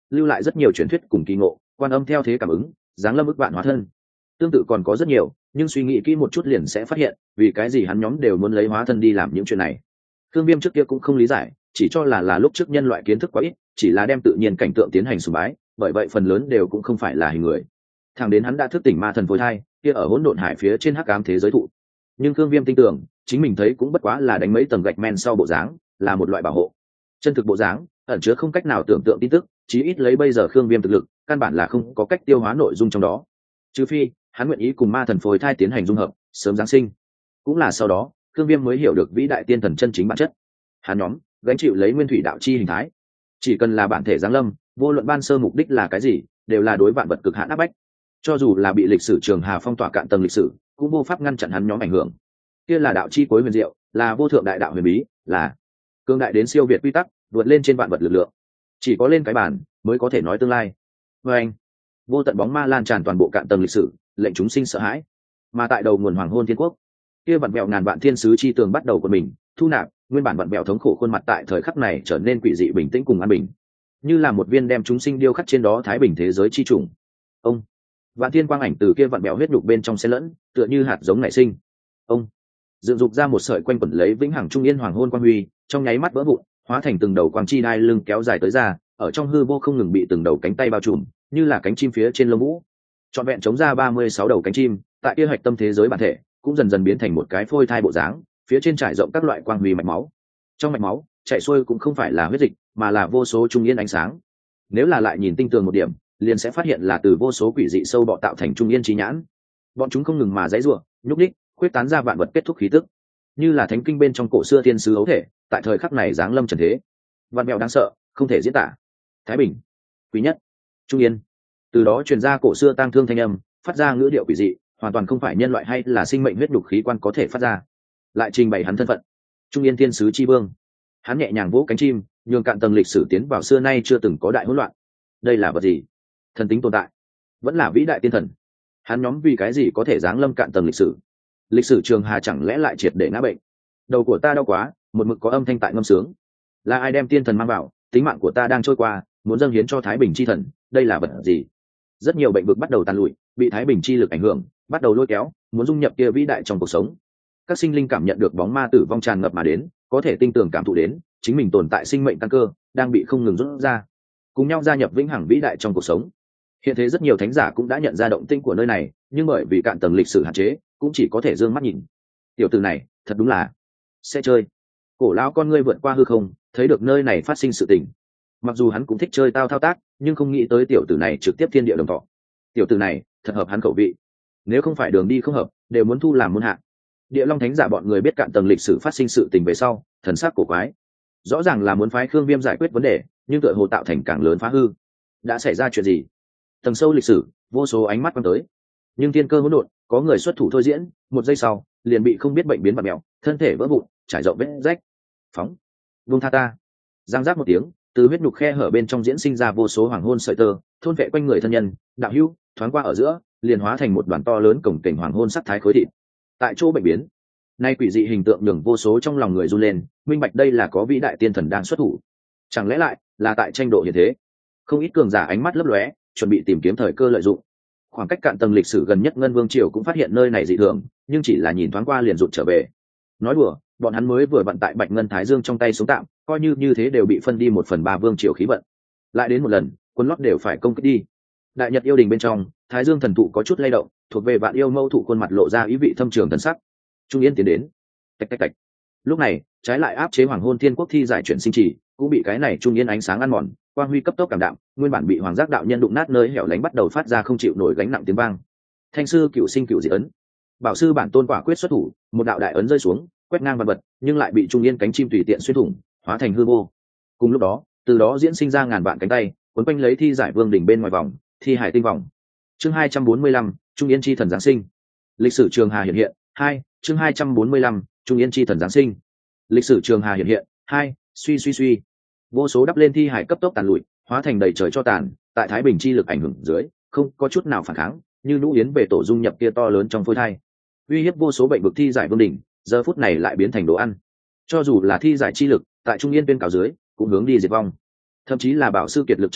lưu lại rất nhiều truyền thuyết cùng kỳ ngộ, quan âm theo thế cảm ứng, giáng lâm ức vạn hóa thân. Tương tự còn có rất nhiều, nhưng suy nghĩ kỹ một chút liền sẽ phát hiện, vì cái gì hắn nhóm đều muốn lấy hóa thân đi làm những chuyện này. Thương Viêm trước kia cũng không lý giải, chỉ cho là là lúc trước nhân loại kiến thức quá ít, chỉ là đem tự nhiên cảnh tượng tiến hành sùng bái, bởi vậy phần lớn đều cũng không phải là hình người. Thẳng đến hắn đã thức tỉnh ma thần phôi thai, kia ở hỗn độn hải phía trên hắc ám thế giới thụ. Nhưng Thương Viêm tin tưởng, chính mình thấy cũng bất quá là đánh mấy tầng gạch men sau bộ dáng, là một loại bảo hộ. Chân thực bộ dáng, ẩn chứa không cách nào tưởng tượng tin tức, chí ít lấy bây giờ Thương Viêm thực lực, căn bản là không có cách tiêu hóa nội dung trong đó. Trừ phi, hắn nguyện ý cùng ma thần phôi thai tiến hành dung hợp, sớm giáng sinh. Cũng là sau đó, Thương Viêm mới hiểu được vĩ đại tiên thần chân chính bản chất. Hắn nhóm gánh chịu lấy nguyên thủy đạo chi hình thái, chỉ cần là bản thể giáng lâm, vô luận ban sơ mục đích là cái gì, đều là đối vạn vật cực hạn áp bách. Cho dù là bị lịch sử trường hà phong tỏa cạn tầng lịch sử, cũng vô pháp ngăn chặn hắn nhóm ảnh hưởng. Kia là đạo chi cuối huyền diệu, là vô thượng đại đạo huyền bí, là cương đại đến siêu việt quy tắc, vượt lên trên vạn vật lực lượng. Chỉ có lên cái bản mới có thể nói tương lai. Và anh, vô tận bóng ma lan tràn toàn bộ cạn tầng lịch sử, lệnh chúng sinh sợ hãi. Mà tại đầu nguồn hoàng hôn thiên quốc, kia vặn vẹo ngàn vạn thiên sứ chi tường bắt đầu của mình thu nạp, nguyên bản vặn vẹo thống khổ khuôn mặt tại thời khắc này trở nên quỷ dị bình tĩnh cùng an bình, như là một viên đem chúng sinh điêu khắc trên đó thái bình thế giới chi trùng. Ông vạn thiên quang ảnh từ kia vặn vẹo huyết nhục bên trong xen lẫn, tựa như hạt giống nảy sinh. Ông dựng dục ra một sợi quanh quẩn lấy vĩnh hằng trung yên hoàng hôn quang huy, trong nháy mắt vỡ vụn, hóa thành từng đầu quang chi đai lưng kéo dài tới ra, ở trong hư vô không ngừng bị từng đầu cánh tay bao trùm, như là cánh chim phía trên lông vũ. Trọn vẹn chống ra ba mươi sáu đầu cánh chim, tại kia hạch tâm thế giới bản thể, cũng dần dần biến thành một cái phôi thai bộ dáng, phía trên trải rộng các loại quang huy mạch máu. Trong mạch máu chạy xuôi cũng không phải là huyết dịch, mà là vô số trung yên ánh sáng. Nếu là lại nhìn tinh tường một điểm, liền sẽ phát hiện là từ vô số quỷ dị sâu bọ tạo thành trung yên trí nhãn. Bọn chúng không ngừng mà dãy rủa, nhúc nhích, khuyết tán ra vạn vật kết thúc khí tức, như là thánh kinh bên trong cổ xưa thiên sứ ấu thể, tại thời khắc này giáng lâm trần thế. Vạn mèo đáng sợ, không thể diễn tả. Thái bình, quý nhất, trung yên. Từ đó truyền ra cổ xưa tang thương thanh âm, phát ra ngữ điệu quỷ dị, hoàn toàn không phải nhân loại hay là sinh mệnh huyết nhục khí quan có thể phát ra. Lại trình bày hắn thân phận, trung yên thiên sứ chi vương. Hắn nhẹ nhàng vỗ cánh chim, nhường cạn tầng lịch sử tiến vào xưa nay chưa từng có đại hỗn loạn. Đây là vật gì? Thần tính tồn tại, vẫn là vĩ đại tiên thần? Hắn nhóm vì cái gì có thể giáng lâm cạn tầng lịch sử? Lịch sử trường hà chẳng lẽ lại triệt để ngã bệnh? Đầu của ta đau quá, một mực có âm thanh tại ngâm sướng. Là ai đem tiên thần mang vào? Tính mạng của ta đang trôi qua, muốn dâng hiến cho thái bình chi thần. Đây là vật gì? Rất nhiều bệnh vực bắt đầu tàn lụi, bị thái bình chi lực ảnh hưởng, bắt đầu lôi kéo, muốn dung nhập kia vĩ đại trong cuộc sống. Các sinh linh cảm nhận được bóng ma tử vong tràn ngập mà đến, có thể tinh tường cảm thụ đến chính mình tồn tại sinh mệnh căn cơ đang bị không ngừng rút ra, cùng nhau gia nhập vĩnh hằng vĩ đại trong cuộc sống. Hiện thế rất nhiều thánh giả cũng đã nhận ra động tĩnh của nơi này, nhưng bởi vì cạn tầng lịch sử hạn chế, cũng chỉ có thể d ư ơ n g mắt nhìn. Tiểu tử này thật đúng là sẽ chơi. Cổ lão con ngươi vượt qua hư không, thấy được nơi này phát sinh sự tình. Mặc dù hắn cũng thích chơi tao thao tác, nhưng không nghĩ tới tiểu tử này trực tiếp thiên địa đồng thọ. Tiểu tử này thật hợp hắn khẩu vị, nếu không phải đường đi không hợp, đều muốn thu làm môn hạ. Địa Long thánh giả bọn người biết cạn tầng lịch sử phát sinh sự tình về sau, thần sắc cổ quái. Rõ ràng là muốn phái Khương Viêm giải quyết vấn đề, nhưng tựa hồ tạo thành càng lớn phá hư. Đã xảy ra chuyện gì? Tầng sâu lịch sử, vô số ánh mắt quan tới. Nhưng thiên cơ hỗn độn, có người xuất thủ thôi diễn, một giây sau, liền bị không biết bệnh biến bạt mèo, thân thể vỡ vụn, trải rộng vết rách. Phóng, vung tha ta! Giang giác một tiếng, từ huyết nhục khe hở bên trong diễn sinh ra vô số hoàng hôn sợi tơ, thôn vệ quanh người thân nhân, đạo hữu, thoáng qua ở giữa, liền hóa thành một đoàn to lớn cổng cảnh hoàng hôn sắc thái khối thịt. Tại chỗ bệnh biến, nay quỷ dị hình tượng nhường vô số trong lòng người run lên, minh bạch đây là có vĩ đại tiên thần đang xuất thủ. Chẳng lẽ lại là tại tranh độ hiện thế? Không ít cường giả ánh mắt lấp lóe, chuẩn bị tìm kiếm thời cơ lợi dụng. Khoảng cách cạn tầng lịch sử gần nhất Ngân Vương triều cũng phát hiện nơi này dị thường, nhưng chỉ là nhìn thoáng qua liền rụt trở về. Nói đùa, bọn hắn mới vừa vận tại Bạch Ngân Thái Dương trong tay xuống tạm, coi như như thế đều bị phân đi một phần ba vương triều khí vận. Lại đến một lần, quân lót đều phải công kích đi. Đại Nhật yêu đình bên trong, Thái Dương thần thụ có chút lay động, thuộc về vạn yêu mâu thụ khuôn mặt lộ ra ý vị thâm trường thần sắc. Trung yên tiến đến. Tạch tạch tạch. Lúc này, trái lại áp chế hoàng hôn thiên quốc thi giải chuyển sinh chỉ, cũng bị cái này trung yên ánh sáng ăn mòn, quang huy cấp tốc cảm đạm, nguyên bản bị hoàng giác đạo nhân đụng nát nơi hẻo lánh bắt đầu phát ra không chịu nổi gánh nặng tiếng vang. Thanh sư cựu sinh cựu dị ấn, bảo sư bản tôn quả quyết xuất thủ, một đạo đại ấn rơi xuống, quét ngang vật vật, nhưng lại bị trung yên cánh chim tùy tiện xuyên thủng, hóa thành hư vô. Cùng lúc đó, từ đó diễn sinh ra ngàn vạn cánh tay, cuốn quanh lấy thi giải vương đỉnh bên ngoài vòng, thi hải tinh vòng. Chương hai trăm bốn mươi lăm, Trung Yên chi thần giáng sinh. Lịch sử trường hà hiện hiện. Hai, chương hai trăm bốn mươi lăm, Trung Yên chi thần giáng sinh. Lịch sử trường hà hiện hiện. Hai, suy suy suy. Vô số đắp lên thi hải cấp tốc tàn lụi, hóa thành đầy trời cho tàn, tại thái bình chi lực ảnh hưởng dưới, không có chút nào phản kháng, như lũ yến về tổ dung nhập kia to lớn trong phôi thai. Uy hiếp vô số bệnh vực thi giải vương đỉnh, giờ phút này lại biến thành đồ ăn. Cho dù là thi giải chi lực, tại Trung Yên bên cào dưới, cũng hướng đi diệt vong. Thậm chí là bảo sư kiệt lực chống cự,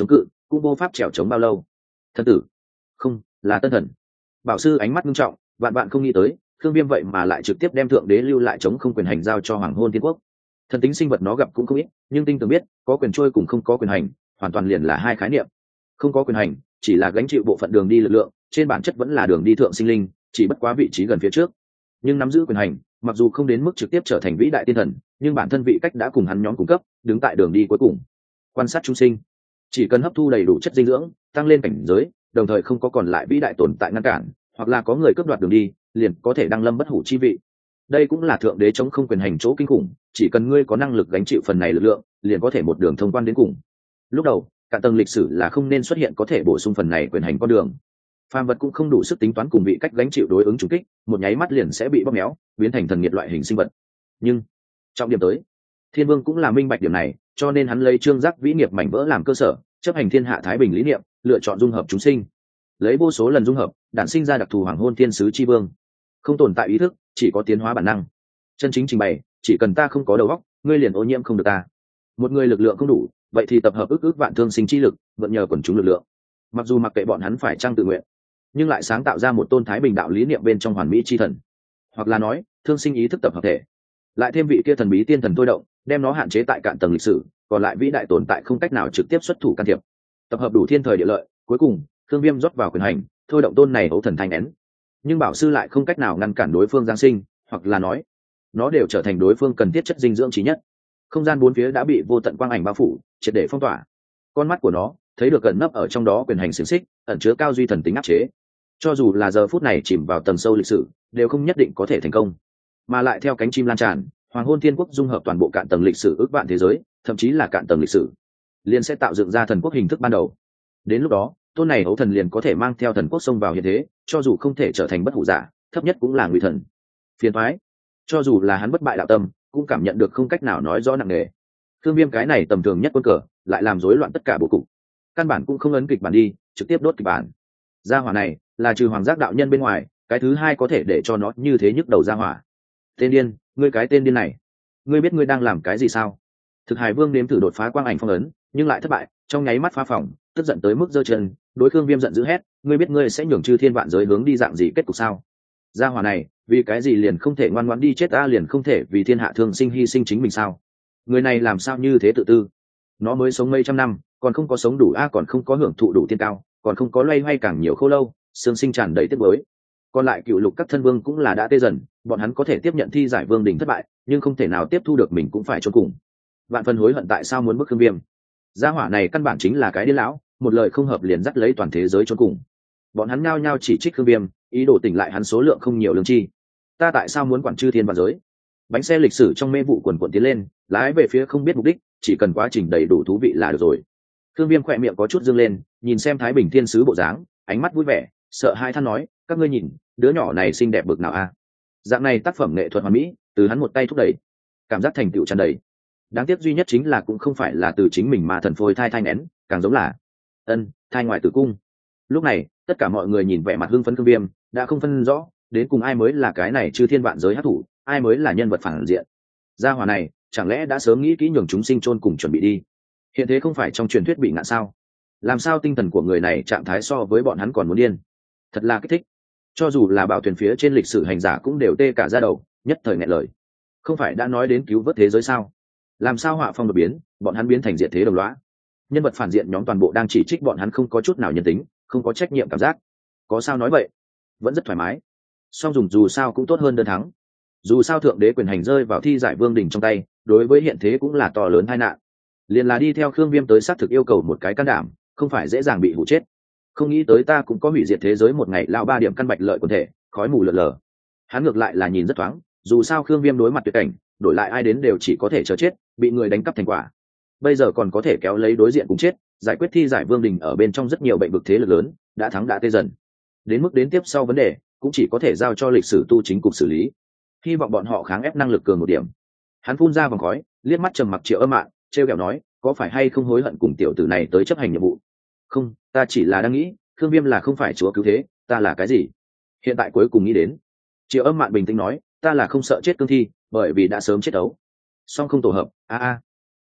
cũng vô pháp trèo trống bao lâu. Thần tử, không, là tân thần. Bảo sư ánh mắt nghiêm trọng, vạn vạn không nghĩ tới Khương Viêm vậy mà lại trực tiếp đem thượng đế lưu lại chống không quyền hành giao cho Hoàng Hôn Thiên Quốc. Thần tính sinh vật nó gặp cũng không ít, nhưng tinh tường biết có quyền trôi cùng không có quyền hành hoàn toàn liền là hai khái niệm. Không có quyền hành chỉ là gánh chịu bộ phận đường đi lực lượng, trên bản chất vẫn là đường đi thượng sinh linh, chỉ bất quá vị trí gần phía trước. Nhưng nắm giữ quyền hành, mặc dù không đến mức trực tiếp trở thành vĩ đại tiên thần, nhưng bản thân vị cách đã cùng hắn nhóm cung cấp, đứng tại đường đi cuối cùng. Quan sát chúng sinh, chỉ cần hấp thu đầy đủ chất dinh dưỡng, tăng lên cảnh giới, đồng thời không có còn lại vĩ đại tồn tại ngăn cản, hoặc là có người cướp đoạt đường đi, liền có thể đăng lâm bất hủ chi vị. Đây cũng là thượng đế chống không quyền hành chỗ kinh khủng, chỉ cần ngươi có năng lực gánh chịu phần này lực lượng, liền có thể một đường thông quan đến cùng. Lúc đầu cả tầng lịch sử là không nên xuất hiện có thể bổ sung phần này quyền hành con đường. Phàm vật cũng không đủ sức tính toán cùng vị cách gánh chịu đối ứng trùng kích, một nháy mắt liền sẽ bị bóp méo, biến thành thần nghiệt loại hình sinh vật. Nhưng trọng điểm tới, Thiên Vương cũng là minh bạch điểm này, cho nên hắn lấy trương giác vĩ nghiệp mảnh vỡ làm cơ sở, chấp hành thiên hạ thái bình lý niệm, lựa chọn dung hợp chúng sinh. Lấy vô số lần dung hợp, đản sinh ra đặc thù hoàng hôn thiên sứ chi vương. Không tồn tại ý thức, chỉ có tiến hóa bản năng. Chân chính trình bày, chỉ cần ta không có đầu óc, ngươi liền ô nhiễm không được ta. Một người lực lượng không đủ, vậy thì tập hợp ức ức vạn thương sinh chi lực, mượn nhờ quần chúng lực lượng. Mặc dù mặc kệ bọn hắn phải trang tự nguyện, nhưng lại sáng tạo ra một tôn thái bình đạo lý niệm bên trong hoàn mỹ chi thần, hoặc là nói thương sinh ý thức tập hợp thể, lại thêm vị kia thần bí tiên thần thôi động, đem nó hạn chế tại cạn tầng lịch sử, còn lại vĩ đại tồn tại không cách nào trực tiếp xuất thủ can thiệp, tập hợp đủ thiên thời địa lợi, cuối cùng Thương Viêm rót vào quyền hành, thôi động tôn này ấu thần thanh nén. Nhưng bảo sư lại không cách nào ngăn cản đối phương giáng sinh, hoặc là nói nó đều trở thành đối phương cần thiết chất dinh dưỡng trí nhất. Không gian bốn phía đã bị vô tận quang ảnh bao phủ, triệt để phong tỏa. Con mắt của nó thấy được gần nấp ở trong đó quyền hành xiềng xích, ẩn chứa cao duy thần tính áp chế. Cho dù là giờ phút này chìm vào tầng sâu lịch sử, đều không nhất định có thể thành công. Mà lại theo cánh chim lan tràn, Hoàng Hôn Thiên Quốc dung hợp toàn bộ cạn tầng lịch sử ước vạn thế giới, thậm chí là cạn tầng lịch sử, liền sẽ tạo dựng ra thần quốc hình thức ban đầu. Đến lúc đó, tôn này ấu thần liền có thể mang theo thần quốc xông vào hiện thế, cho dù không thể trở thành bất hủ giả, thấp nhất cũng là ngụy thần. Phiền toái, cho dù là hắn bất bại đạo tâm, cũng cảm nhận được không cách nào nói rõ nặng nề. Thương Viêm cái này tầm thường nhất quân cờ, lại làm rối loạn tất cả bố cục. Căn bản cũng không ấn kịch bản đi, trực tiếp đốt kịch bản. Gia hỏa này, là trừ Hoàng Giác đạo nhân bên ngoài, cái thứ hai có thể để cho nó như thế nhức đầu gia hỏa. Tên điên, ngươi cái tên điên này, ngươi biết ngươi đang làm cái gì sao? Thực Hải Vương nếm thử đột phá quang ảnh phong ấn, nhưng lại thất bại, trong nháy mắt phá phòng, tức giận tới mức giơ chân, đối Thương Viêm giận dữ hét, ngươi biết ngươi sẽ nhường chư thiên vạn giới hướng đi dạng gì kết cục sao? Gia hỏa này, vì cái gì liền không thể ngoan ngoãn đi chết, ta liền không thể vì thiên hạ thương sinh hy sinh chính mình sao? Người này làm sao như thế tự tư? Nó mới sống mấy trăm năm, còn không có sống đủ a, còn không có hưởng thụ đủ tiên cao, còn không có loay hoay càng nhiều khâu lâu, xương sinh tràn đầy tiếc nuối. Còn lại cựu lục các thân vương cũng là đã tê dần, bọn hắn có thể tiếp nhận thi giải vương đỉnh thất bại, nhưng không thể nào tiếp thu được mình cũng phải chôn cùng. Vạn phần hối hận tại sao muốn bức Khương Viêm. Gia hỏa này căn bản chính là cái điên lão, một lời không hợp liền dắt lấy toàn thế giới chôn cùng. Bọn hắn nhao nhao chỉ trích Khương Viêm, ý đồ tỉnh lại hắn số lượng không nhiều lương chi. Ta tại sao muốn quản chư thiên vạn giới? Bánh xe lịch sử trong mê vụ quần quần tiến lên, lái về phía không biết mục đích, chỉ cần quá trình đầy đủ thú vị là được rồi. Khương Viêm khỏe miệng có chút dương lên, nhìn xem Thái Bình Thiên sứ bộ dáng, ánh mắt vui vẻ, sợ hai than nói, các ngươi nhìn, đứa nhỏ này xinh đẹp bực nào a? Dạng này tác phẩm nghệ thuật hoàn mỹ, từ hắn một tay thúc đẩy, cảm giác thành tựu tràn đầy. Đáng tiếc duy nhất chính là cũng không phải là từ chính mình mà thần phôi thai thai nén, càng giống là ân thai ngoại tử cung. Lúc này, tất cả mọi người nhìn vẻ mặt hưng phấn Khương Viêm, đã không phân rõ đến cùng ai mới là cái này chư thiên vạn giới hắc thủ, ai mới là nhân vật phản diện. Gia hỏa này, chẳng lẽ đã sớm nghĩ kỹ nhường chúng sinh chôn cùng chuẩn bị đi? Hiện thế không phải trong truyền thuyết bị ngạn sao? Làm sao tinh thần của người này trạng thái so với bọn hắn còn muốn điên? Thật là kích thích. Cho dù là bảo thuyền phía trên lịch sử hành giả cũng đều tê cả da đầu, nhất thời nghẹn lời. Không phải đã nói đến cứu vớt thế giới sao? Làm sao họa phong đột biến, bọn hắn biến thành diệt thế đồng lõa? Nhân vật phản diện nhóm toàn bộ đang chỉ trích bọn hắn không có chút nào nhân tính, không có trách nhiệm cảm giác. Có sao nói vậy? Vẫn rất thoải mái. Song dùng dù sao cũng tốt hơn đơn thắng. Dù sao thượng đế quyền hành rơi vào thi giải vương đỉnh trong tay, đối với hiện thế cũng là to lớn tai nạn. Liền là đi theo Khương Viêm tới xác thực yêu cầu một cái can đảm, không phải dễ dàng bị hủ chết. Không nghĩ tới ta cũng có hủy diệt thế giới một ngày lao ba điểm căn bạch lợi quần thể, khói mù lờ lờ. Hắn ngược lại là nhìn rất thoáng, dù sao Khương Viêm đối mặt tuyệt cảnh, đổi lại ai đến đều chỉ có thể chờ chết, bị người đánh cắp thành quả. Bây giờ còn có thể kéo lấy đối diện cùng chết, giải quyết thi giải vương đình ở bên trong rất nhiều bệnh vực thế lực lớn, đã thắng đã tê dần. Đến mức đến tiếp sau vấn đề, cũng chỉ có thể giao cho lịch sử tu chính cục xử lý. Hy vọng bọn họ kháng ép năng lực cường một điểm. Hắn phun ra vòng khói, liếc mắt trầm mặc Triệu Âm Mạn, trêu ghẹo nói, có phải hay không hối hận cùng tiểu tử này tới chấp hành nhiệm vụ? Không, ta chỉ là đang nghĩ, Khương Viêm là không phải chúa cứu thế, ta là cái gì? Hiện tại cuối cùng nghĩ đến. Triệu Âm Mạn bình tĩnh nói, ta là không sợ chết cương thi, bởi vì đã sớm chết đấu. Song không tổ hợp, a a.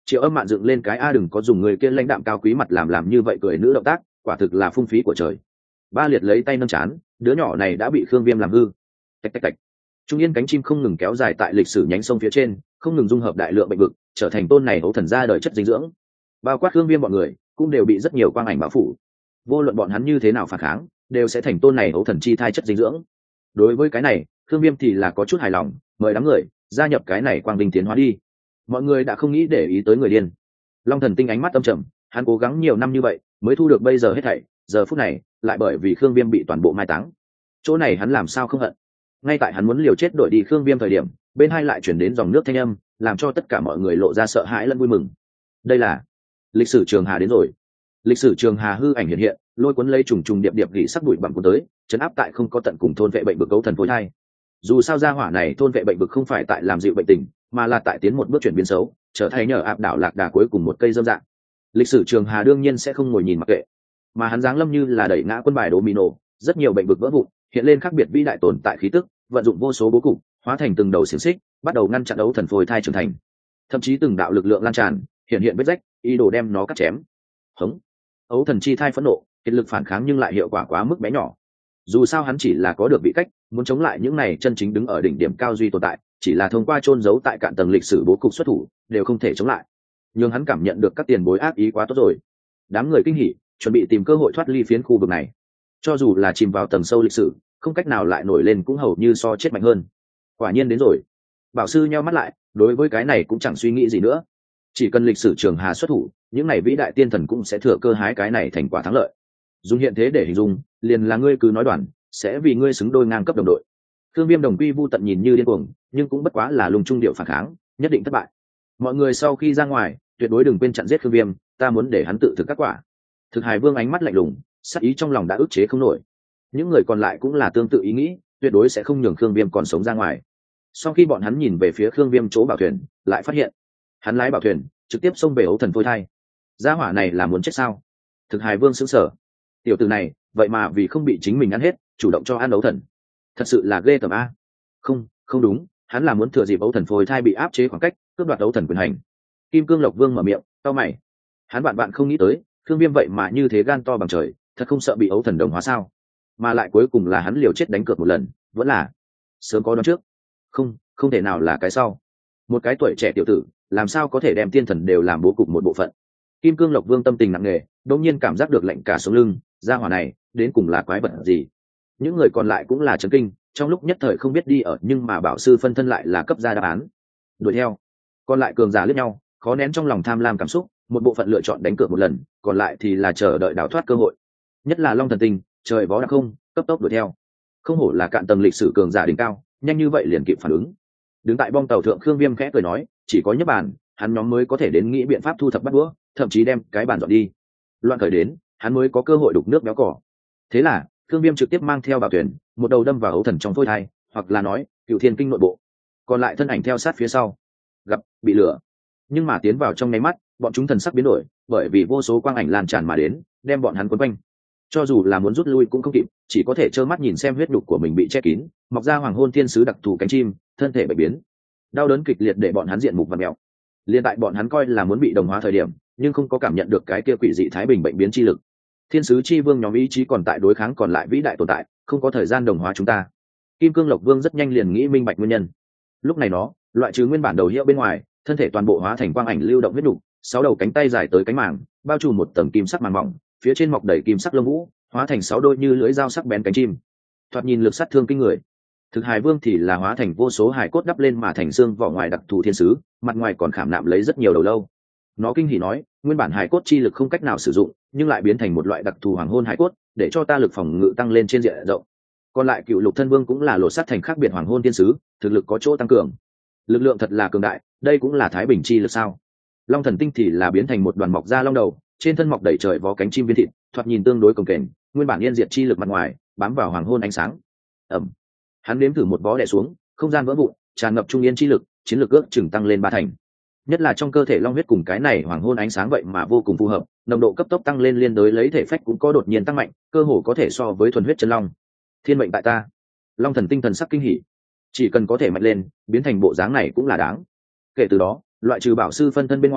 Triệu Âm Mạn dựng lên cái a đừng có dùng người kia lãnh đạm cao quý mặt làm làm như vậy cười nữ động tác, quả thực là phung phí của trời. Ba Liệt lấy tay nâng chán, đứa nhỏ này đã bị Khương Viêm làm hư. Tạch tạch tạch. Trung yên cánh chim không ngừng kéo dài tại lịch sử nhánh sông phía trên, không ngừng dung hợp đại lượng bệnh vực, trở thành tôn này hấu thần ra đời chất dinh dưỡng. Bao quát Khương Viêm bọn người, cũng đều bị rất nhiều quang ảnh bao phủ. Vô luận bọn hắn như thế nào phản kháng, đều sẽ thành tôn này hấu thần chi thai chất dinh dưỡng. Đối với cái này, Khương Viêm thì là có chút hài lòng, mời đám người gia nhập cái này quang vinh tiến hóa đi. Mọi người đã không nghĩ để ý tới người điên. Long Thần Tinh ánh mắt âm trầm, hắn cố gắng nhiều năm như vậy, mới thu được bây giờ hết thảy, giờ phút này, lại bởi vì Khương Viêm bị toàn bộ mai táng. Chỗ này hắn làm sao không hận. Ngay tại hắn muốn liều chết đổi đi Khương Viêm thời điểm, bên hai lại chuyển đến dòng nước thanh âm, làm cho tất cả mọi người lộ ra sợ hãi lẫn vui mừng. Đây là lịch sử Trường Hà đến rồi. Lịch sử Trường Hà hư ảnh hiện hiện, lôi cuốn lấy trùng trùng điệp điệp gỉ sắc bụi bặm cuốn tới, chấn áp tại không có tận cùng thôn vệ bệnh bực cấu thần phôi thai. Dù sao gia hỏa này thôn vệ bệnh bực không phải tại làm dịu bệnh tình, mà là tại tiến một bước chuyển biến xấu, trở thành nhờ áp đảo lạc đà cuối cùng một cây dâm dạng. Lịch sử Trường Hà đương nhiên sẽ không ngồi nhìn mặc kệ, mà hắn giáng lâm như là đẩy ngã quân bài domino, rất nhiều bệnh bực vỡ vụn, hiện lên khác biệt vĩ đại tồn tại khí tức, vận dụng vô số bố cục, hóa thành từng đầu xiềng xích, bắt đầu ngăn chặn đấu thần phôi thai trưởng thành. Thậm chí từng đạo lực lượng lan tràn, hiện hiện vết rách, ý đồ đem nó cắt chém. Hống. Ấu thần chi thai phẫn nộ, kiệt lực phản kháng nhưng lại hiệu quả quá mức bé nhỏ. Dù sao hắn chỉ là có được vị cách, muốn chống lại những này chân chính đứng ở đỉnh điểm cao duy tồn tại, chỉ là thông qua chôn giấu tại cạn tầng lịch sử bố cục xuất thủ, đều không thể chống lại. Nhưng hắn cảm nhận được các tiền bối ác ý quá tốt rồi. Đám người kinh hỉ, chuẩn bị tìm cơ hội thoát ly phiến khu vực này. Cho dù là chìm vào tầng sâu lịch sử, không cách nào lại nổi lên cũng hầu như so chết mạnh hơn. Quả nhiên đến rồi. Bảo sư nheo mắt lại, đối với cái này cũng chẳng suy nghĩ gì nữa. Chỉ cần lịch sử Trường Hà xuất thủ, những này vĩ đại tiên thần cũng sẽ thừa cơ hái cái này thành quả thắng lợi. Dùng hiện thế để hình dung, liền là ngươi cứ nói đoàn, sẽ vì ngươi xứng đôi ngang cấp đồng đội. Thương Viêm đồng quy vu tận nhìn như điên cuồng, nhưng cũng bất quá là lùng trung điệu phản kháng, nhất định thất bại. Mọi người sau khi ra ngoài, tuyệt đối đừng quên chặn giết Thương Viêm, ta muốn để hắn tự thực các quả. Thực Hải Vương ánh mắt lạnh lùng, sát ý trong lòng đã ức chế không nổi. Những người còn lại cũng là tương tự ý nghĩ, tuyệt đối sẽ không nhường Khương Viêm còn sống ra ngoài. Sau khi bọn hắn nhìn về phía Khương Viêm chỗ bảo thuyền, lại phát hiện hắn lái bảo thuyền trực tiếp xông về ấu thần phôi thai. Gia hỏa này là muốn chết sao? Thực Hải Vương sững sờ. Tiểu tử này, vậy mà vì không bị chính mình ăn hết, chủ động cho ăn ấu thần. Thật sự là ghê tởm a. Không, không đúng, hắn là muốn thừa dịp ấu thần phôi thai bị áp chế khoảng cách, cướp đoạt ấu thần quyền hành. Kim Cương Lộc Vương mở miệng, cau mày. Hắn bạn bạn không nghĩ tới, Khương Viêm vậy mà như thế gan to bằng trời, thật không sợ bị ấu thần đồng hóa sao? Mà lại cuối cùng là hắn liều chết đánh cược một lần, vẫn là sớm có đoán trước. Không, không thể nào là cái sau. Một cái tuổi trẻ tiểu tử, làm sao có thể đem tiên thần đều làm bố cục một bộ phận? Kim Cương Lộc Vương tâm tình nặng nề, đột nhiên cảm giác được lạnh cả sống lưng, gia hỏa này, đến cùng là quái vật gì? Những người còn lại cũng là chấn kinh, trong lúc nhất thời không biết đi ở, nhưng mà bảo sư phân thân lại là cấp ra đáp án. Đuổi theo. Còn lại cường giả liếc nhau, khó nén trong lòng tham lam cảm xúc, một bộ phận lựa chọn đánh cược một lần, còn lại thì là chờ đợi đào thoát cơ hội. Nhất là Long Thần Tinh, trời vó đặc không, cấp tốc đuổi theo. Không hổ là cạn tầng lịch sử cường giả đỉnh cao, nhanh như vậy liền kịp phản ứng. Đứng tại bong tàu thượng, Khương Viêm khẽ cười nói, chỉ có nhất bàn, hắn nhóm mới có thể đến nghĩ biện pháp thu thập bắt đũa, thậm chí đem cái bàn dọn đi. Loạn khởi đến, hắn mới có cơ hội đục nước béo cỏ. Thế là, Khương Viêm trực tiếp mang theo bảo thuyền, một đầu đâm vào ấu thần trong phôi thai, hoặc là nói, Cựu Thiên Kinh nội bộ. Còn lại thân ảnh theo sát phía sau. Gặp, bị lửa. Nhưng mà tiến vào trong nháy mắt, bọn chúng thần sắc biến đổi, bởi vì vô số quang ảnh lan tràn mà đến, đem bọn hắn quấn quanh. Cho dù là muốn rút lui cũng không kịp, chỉ có thể trơ mắt nhìn xem huyết nhục của mình bị che kín, mọc ra hoàng hôn thiên sứ đặc thù cánh chim, thân thể bệnh biến. Đau đớn kịch liệt để bọn hắn diện mục vặn mèo. Liên tại bọn hắn coi là muốn bị đồng hóa thời điểm, nhưng không có cảm nhận được cái kia quỷ dị thái bình bệnh biến chi lực. Thiên sứ chi vương nhóm ý chí còn tại đối kháng còn lại vĩ đại tồn tại, không có thời gian đồng hóa chúng ta. Kim Cương Lộc Vương rất nhanh liền nghĩ minh bạch nguyên nhân. Lúc này nó, loại trừ nguyên bản đầu hiệu bên ngoài, thân thể toàn bộ hóa thành quang ảnh lưu động huyết nhục, sáu đầu cánh tay dài tới cánh màng, bao trùm một tầng kim sắc màng mỏng, phía trên mọc đầy kim sắc lông vũ, hóa thành sáu đôi như lưỡi dao sắc bén cánh chim. Thoạt nhìn lực sát thương kinh người. Thực Hải Vương thì là hóa thành vô số hải cốt đắp lên mà thành xương vỏ ngoài đặc thù thiên sứ, mặt ngoài còn khảm nạm lấy rất nhiều đầu lâu. Nó kinh hỉ nói, nguyên bản hải cốt chi lực không cách nào sử dụng, nhưng lại biến thành một loại đặc thù hoàng hôn hải cốt, để cho ta lực phòng ngự tăng lên trên diện rộng. Còn lại Cựu Lục Thân Vương cũng là lột sát thành khác biệt hoàng hôn thiên sứ, thực lực có chỗ tăng cường. Lực lượng thật là cường đại, đây cũng là thái bình chi lực sao? Long Thần Tinh thì là biến thành một đoàn mọc ra long đầu, trên thân mọc đầy trời vó cánh chim viên thịt, thoạt nhìn tương đối cồng kềnh, nguyên bản yên diệt chi lực mặt ngoài, bám vào hoàng hôn ánh sáng. Ẩm. Hắn nếm thử một vó đè xuống, không gian vỡ vụn, tràn ngập trung yên chi lực, chiến lực ước chừng tăng lên ba thành. Nhất là trong cơ thể long huyết cùng cái này hoàng hôn ánh sáng vậy mà vô cùng phù hợp, nồng độ cấp tốc tăng lên liên đối lấy thể phách cũng có đột nhiên tăng mạnh, cơ hồ có thể so với thuần huyết chân long. Thiên mệnh tại ta. Long Thần Tinh thần sắc kinh hỉ. Chỉ cần có thể mạnh lên, biến thành bộ dáng này cũng là đáng. Kể từ đó, loại trừ bảo sư phân thân bên ngoài,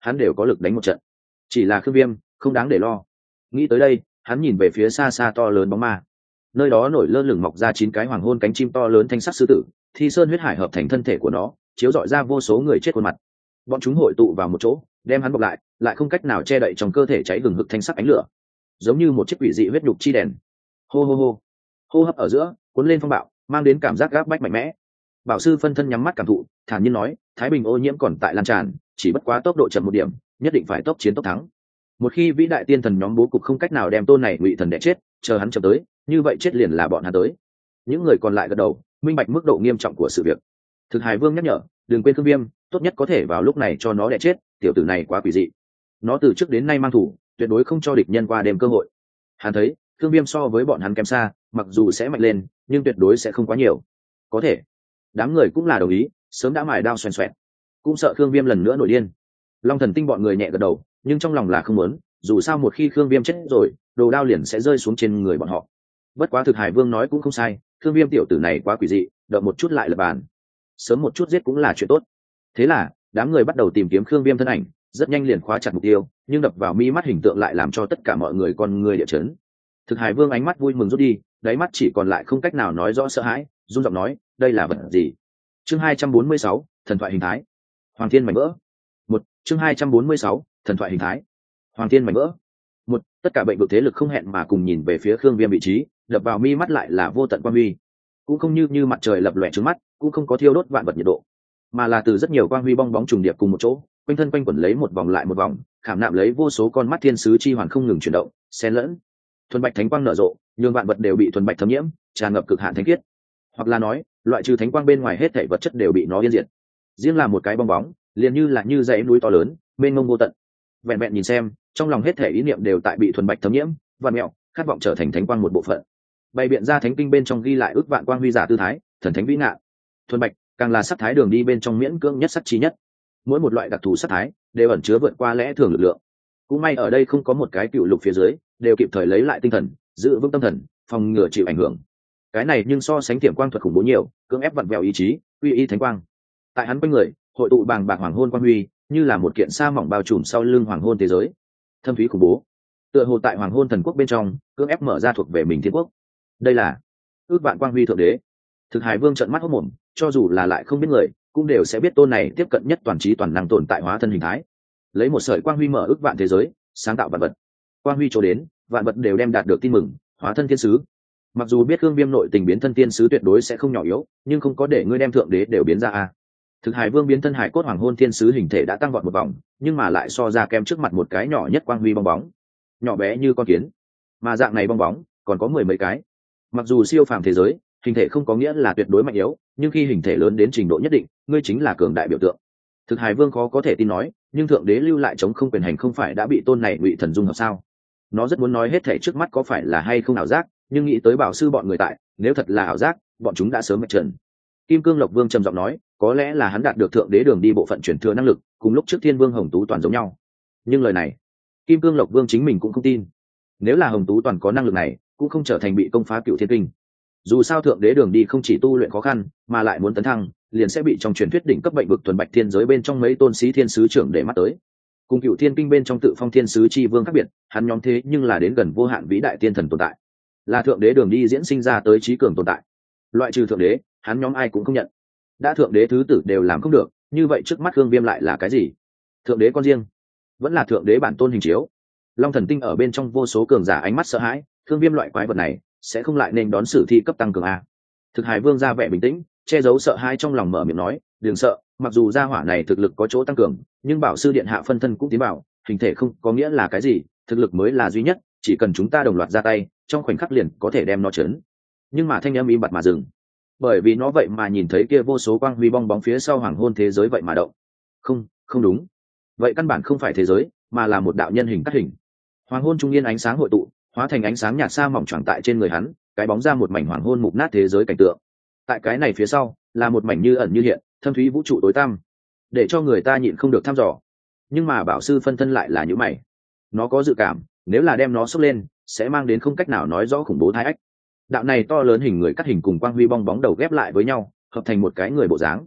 hắn đều có lực đánh một trận. Chỉ là Khương Viêm không đáng để lo. Nghĩ tới đây, hắn nhìn về phía xa xa to lớn bóng ma. Nơi đó nổi lơ lửng mọc ra chín cái hoàng hôn cánh chim to lớn thanh sắc sư tử, thi sơn huyết hải hợp thành thân thể của nó, chiếu rọi ra vô số người chết khuôn mặt. Bọn chúng hội tụ vào một chỗ, đem hắn bọc lại, lại không cách nào che đậy trong cơ thể cháy hừng hực thanh sắc ánh lửa, giống như một chiếc quỷ dị huyết nhục chi đèn. Hô hô hô, hô hấp ở giữa, cuốn lên phong bạo, mang đến cảm giác gáp bách mạnh mẽ. Bảo sư phân thân nhắm mắt cảm thụ, thản nhiên nói, thái bình ô nhiễm còn tại lan tràn, chỉ bất quá tốc độ chậm một điểm, nhất định phải tốc chiến tốc thắng. Một khi vĩ đại tiên thần nhóm bố cục không cách nào đem tôn này ngụy thần đẻ chết, chờ hắn chậm tới, như vậy chết liền là bọn hắn tới. Những người còn lại gật đầu, minh bạch mức độ nghiêm trọng của sự việc. Thực Hải Vương nhắc nhở, đừng quên Khương Viêm, tốt nhất có thể vào lúc này cho nó đẻ chết, tiểu tử này quá quỷ dị. Nó từ trước đến nay mang thủ, tuyệt đối không cho địch nhân qua đêm cơ hội. Hắn thấy, Khương Viêm so với bọn hắn kém xa, mặc dù sẽ mạnh lên, nhưng tuyệt đối sẽ không quá nhiều. Có thể. Đám người cũng là đồng ý, sớm đã mài đao xoèn xoẹt. Cũng sợ Khương Viêm lần nữa nổi điên. Long Thần Tinh bọn người nhẹ gật đầu, nhưng trong lòng là không muốn, dù sao một khi Khương Viêm chết rồi, đồ đao liền sẽ rơi xuống trên người bọn họ. Bất quá Thực Hải Vương nói cũng không sai, Khương Viêm tiểu tử này quá quỷ dị, đợi một chút lại lập bàn. Sớm một chút giết cũng là chuyện tốt. Thế là, đám người bắt đầu tìm kiếm Khương Viêm thân ảnh, rất nhanh liền khóa chặt mục tiêu, nhưng đập vào mi mắt hình tượng lại làm cho tất cả mọi người con người địa chấn. Thực Hải Vương ánh mắt vui mừng rút đi, đáy mắt chỉ còn lại không cách nào nói rõ sợ hãi, run giọng nói, đây là vật gì? Chương hai trăm bốn mươi sáu, thần thoại hình thái. Hoàng thiên mảnh vỡ. Một, chương hai trăm bốn mươi sáu, thần thoại hình thái. Hoàng thiên mảnh vỡ. Một, tất cả bệnh vực thế lực không hẹn mà cùng nhìn về phía Khương Viêm vị trí, đập vào mi mắt lại là vô tận quang huy. Cũng không như như mặt trời lập lòe trước mắt, cũng không có thiêu đốt vạn vật nhiệt độ, mà là từ rất nhiều quang huy bong bóng trùng điệp cùng một chỗ, quanh thân quanh quẩn lấy một vòng lại một vòng, khảm nạm lấy vô số con mắt thiên sứ chi hoàn không ngừng chuyển động, xen lẫn. Thuần bạch thánh quang nở rộ, nhường vạn vật đều bị thuần bạch thấm nhiễm, tràn ngập cực hạn thánh khiết. Hoặc là nói, loại trừ thánh quang bên ngoài hết thảy vật chất đều bị nó yên diệt. Riêng là một cái bong bóng, liền như là như dãy núi to lớn, mênh mông vô tận. Vẹn vẹn nhìn xem, trong lòng hết thảy ý niệm đều tại bị thuần bạch thấm nhiễm, vạn mẹo, khát vọng trở thành thánh quang một bộ phận. Bày biện ra thánh kinh bên trong ghi lại ước vạn quang huy giả tư thái, thần thánh vĩ ngạn. Thuần bạch càng là sắc thái đường đi bên trong miễn cưỡng nhất sắc chi nhất. Mỗi một loại đặc thù sắc thái đều ẩn chứa vượt qua lẽ thường lực lượng. Cũng may ở đây không có một cái cựu lục phía dưới, đều kịp thời lấy lại tinh thần, giữ vững tâm thần, phòng ngừa chịu ảnh hưởng. Cái này nhưng so sánh tiềm quang thuật khủng bố nhiều, cưỡng ép vặn vẹo ý chí, uy y thánh quang. Tại hắn quanh người, hội tụ bàng bạc hoàng hôn quang huy, như là một kiện sa mỏng bao trùm sau lưng hoàng hôn thế giới. Thâm thúy khủng bố. Tựa hồ tại hoàng hôn thần quốc bên trong, cưỡng ép mở ra thuộc về mình thiên quốc. Đây là ước vạn quang huy thượng đế. Thực Hải Vương trợn mắt hốt mồm, cho dù là lại không biết người, cũng đều sẽ biết tôn này tiếp cận nhất toàn trí toàn năng tồn tại hóa thân hình thái. Lấy một sợi quang huy mở ước vạn thế giới, sáng tạo vạn vật. Quang huy chỗ đến, vạn vật đều đem đạt được tin mừng, hóa thân thiên sứ. Mặc dù biết Khương Viêm nội tình biến thân thiên sứ tuyệt đối sẽ không nhỏ yếu, nhưng không có để ngươi đem thượng đế đều biến ra a. Thực Hải Vương biến thân hải cốt hoàng hôn thiên sứ hình thể đã tăng vọt một vòng, nhưng mà lại so ra kém trước mặt một cái nhỏ nhất quang huy bong bóng, nhỏ bé như con kiến. Mà dạng này bong bóng còn có mười mấy cái. Mặc dù siêu phàm thế giới, hình thể không có nghĩa là tuyệt đối mạnh yếu, nhưng khi hình thể lớn đến trình độ nhất định, ngươi chính là cường đại biểu tượng. Thực Hải Vương khó có thể tin nói, nhưng thượng đế lưu lại chống không quyền hành không phải đã bị tôn này ngụy thần dung hợp sao? Nó rất muốn nói hết thể trước mắt có phải là hay không ảo giác, nhưng nghĩ tới bảo sư bọn người tại, nếu thật là ảo giác, bọn chúng đã sớm mệt trần. Kim Cương Lộc Vương trầm giọng nói, có lẽ là hắn đạt được thượng đế đường đi bộ phận truyền thừa năng lực, cùng lúc trước Thiên Vương Hồng Tú Toàn giống nhau. Nhưng lời này, Kim Cương Lộc Vương chính mình cũng không tin. Nếu là Hồng Tú Toàn có năng lực này, cũng không trở thành bị công phá Cựu Thiên Kinh. Dù sao thượng đế đường đi không chỉ tu luyện khó khăn, mà lại muốn tấn thăng, liền sẽ bị trong truyền thuyết đỉnh cấp bệnh vực thuần bạch thiên giới bên trong mấy tôn sĩ thiên sứ trưởng để mắt tới. Cùng Cựu Thiên Kinh bên trong tự phong thiên sứ chi vương khác biệt, hắn nhóm thế nhưng là đến gần vô hạn vĩ đại tiên thần tồn tại, là thượng đế đường đi diễn sinh ra tới trí cường tồn tại. Loại trừ thượng đế, hắn nhóm ai cũng không nhận. Đã thượng đế thứ tử đều làm không được, như vậy trước mắt Khương Viêm lại là cái gì? Thượng đế con riêng, vẫn là thượng đế bản tôn hình chiếu? Long Thần Tinh ở bên trong vô số cường giả ánh mắt sợ hãi, Khương Viêm loại quái vật này sẽ không lại nên đón sử thi cấp tăng cường a. Thực Hải Vương ra vẻ bình tĩnh, che giấu sợ hãi trong lòng, mở miệng nói, đừng sợ, mặc dù gia hỏa này thực lực có chỗ tăng cường, nhưng bảo sư điện hạ phân thân cũng tiến bảo, hình thể không có nghĩa là cái gì, thực lực mới là duy nhất, chỉ cần chúng ta đồng loạt ra tay, trong khoảnh khắc liền có thể đem nó chấn. Nhưng mà thanh âm im bặt mà dừng, bởi vì nó vậy mà nhìn thấy kia vô số quang huy bong bóng phía sau hoàng hôn thế giới vậy mà động. Không, không đúng, vậy căn bản không phải thế giới, mà là một đạo nhân hình cắt hình. Hoàng hôn trung niên ánh sáng hội tụ, hóa thành ánh sáng nhạt xa mỏng choàng tại trên người hắn, cái bóng ra một mảnh hoàng hôn mục nát thế giới cảnh tượng. Tại cái này phía sau là một mảnh như ẩn như hiện, thâm thúy vũ trụ tối tăm, để cho người ta nhịn không được thăm dò. Nhưng mà bảo sư phân thân lại là những mày. Nó có dự cảm, nếu là đem nó xốc lên, sẽ mang đến không cách nào nói rõ khủng bố thái ách. Đạo này to lớn hình người cắt hình cùng quang huy bong bóng đầu ghép lại với nhau, hợp thành một cái người bộ dáng.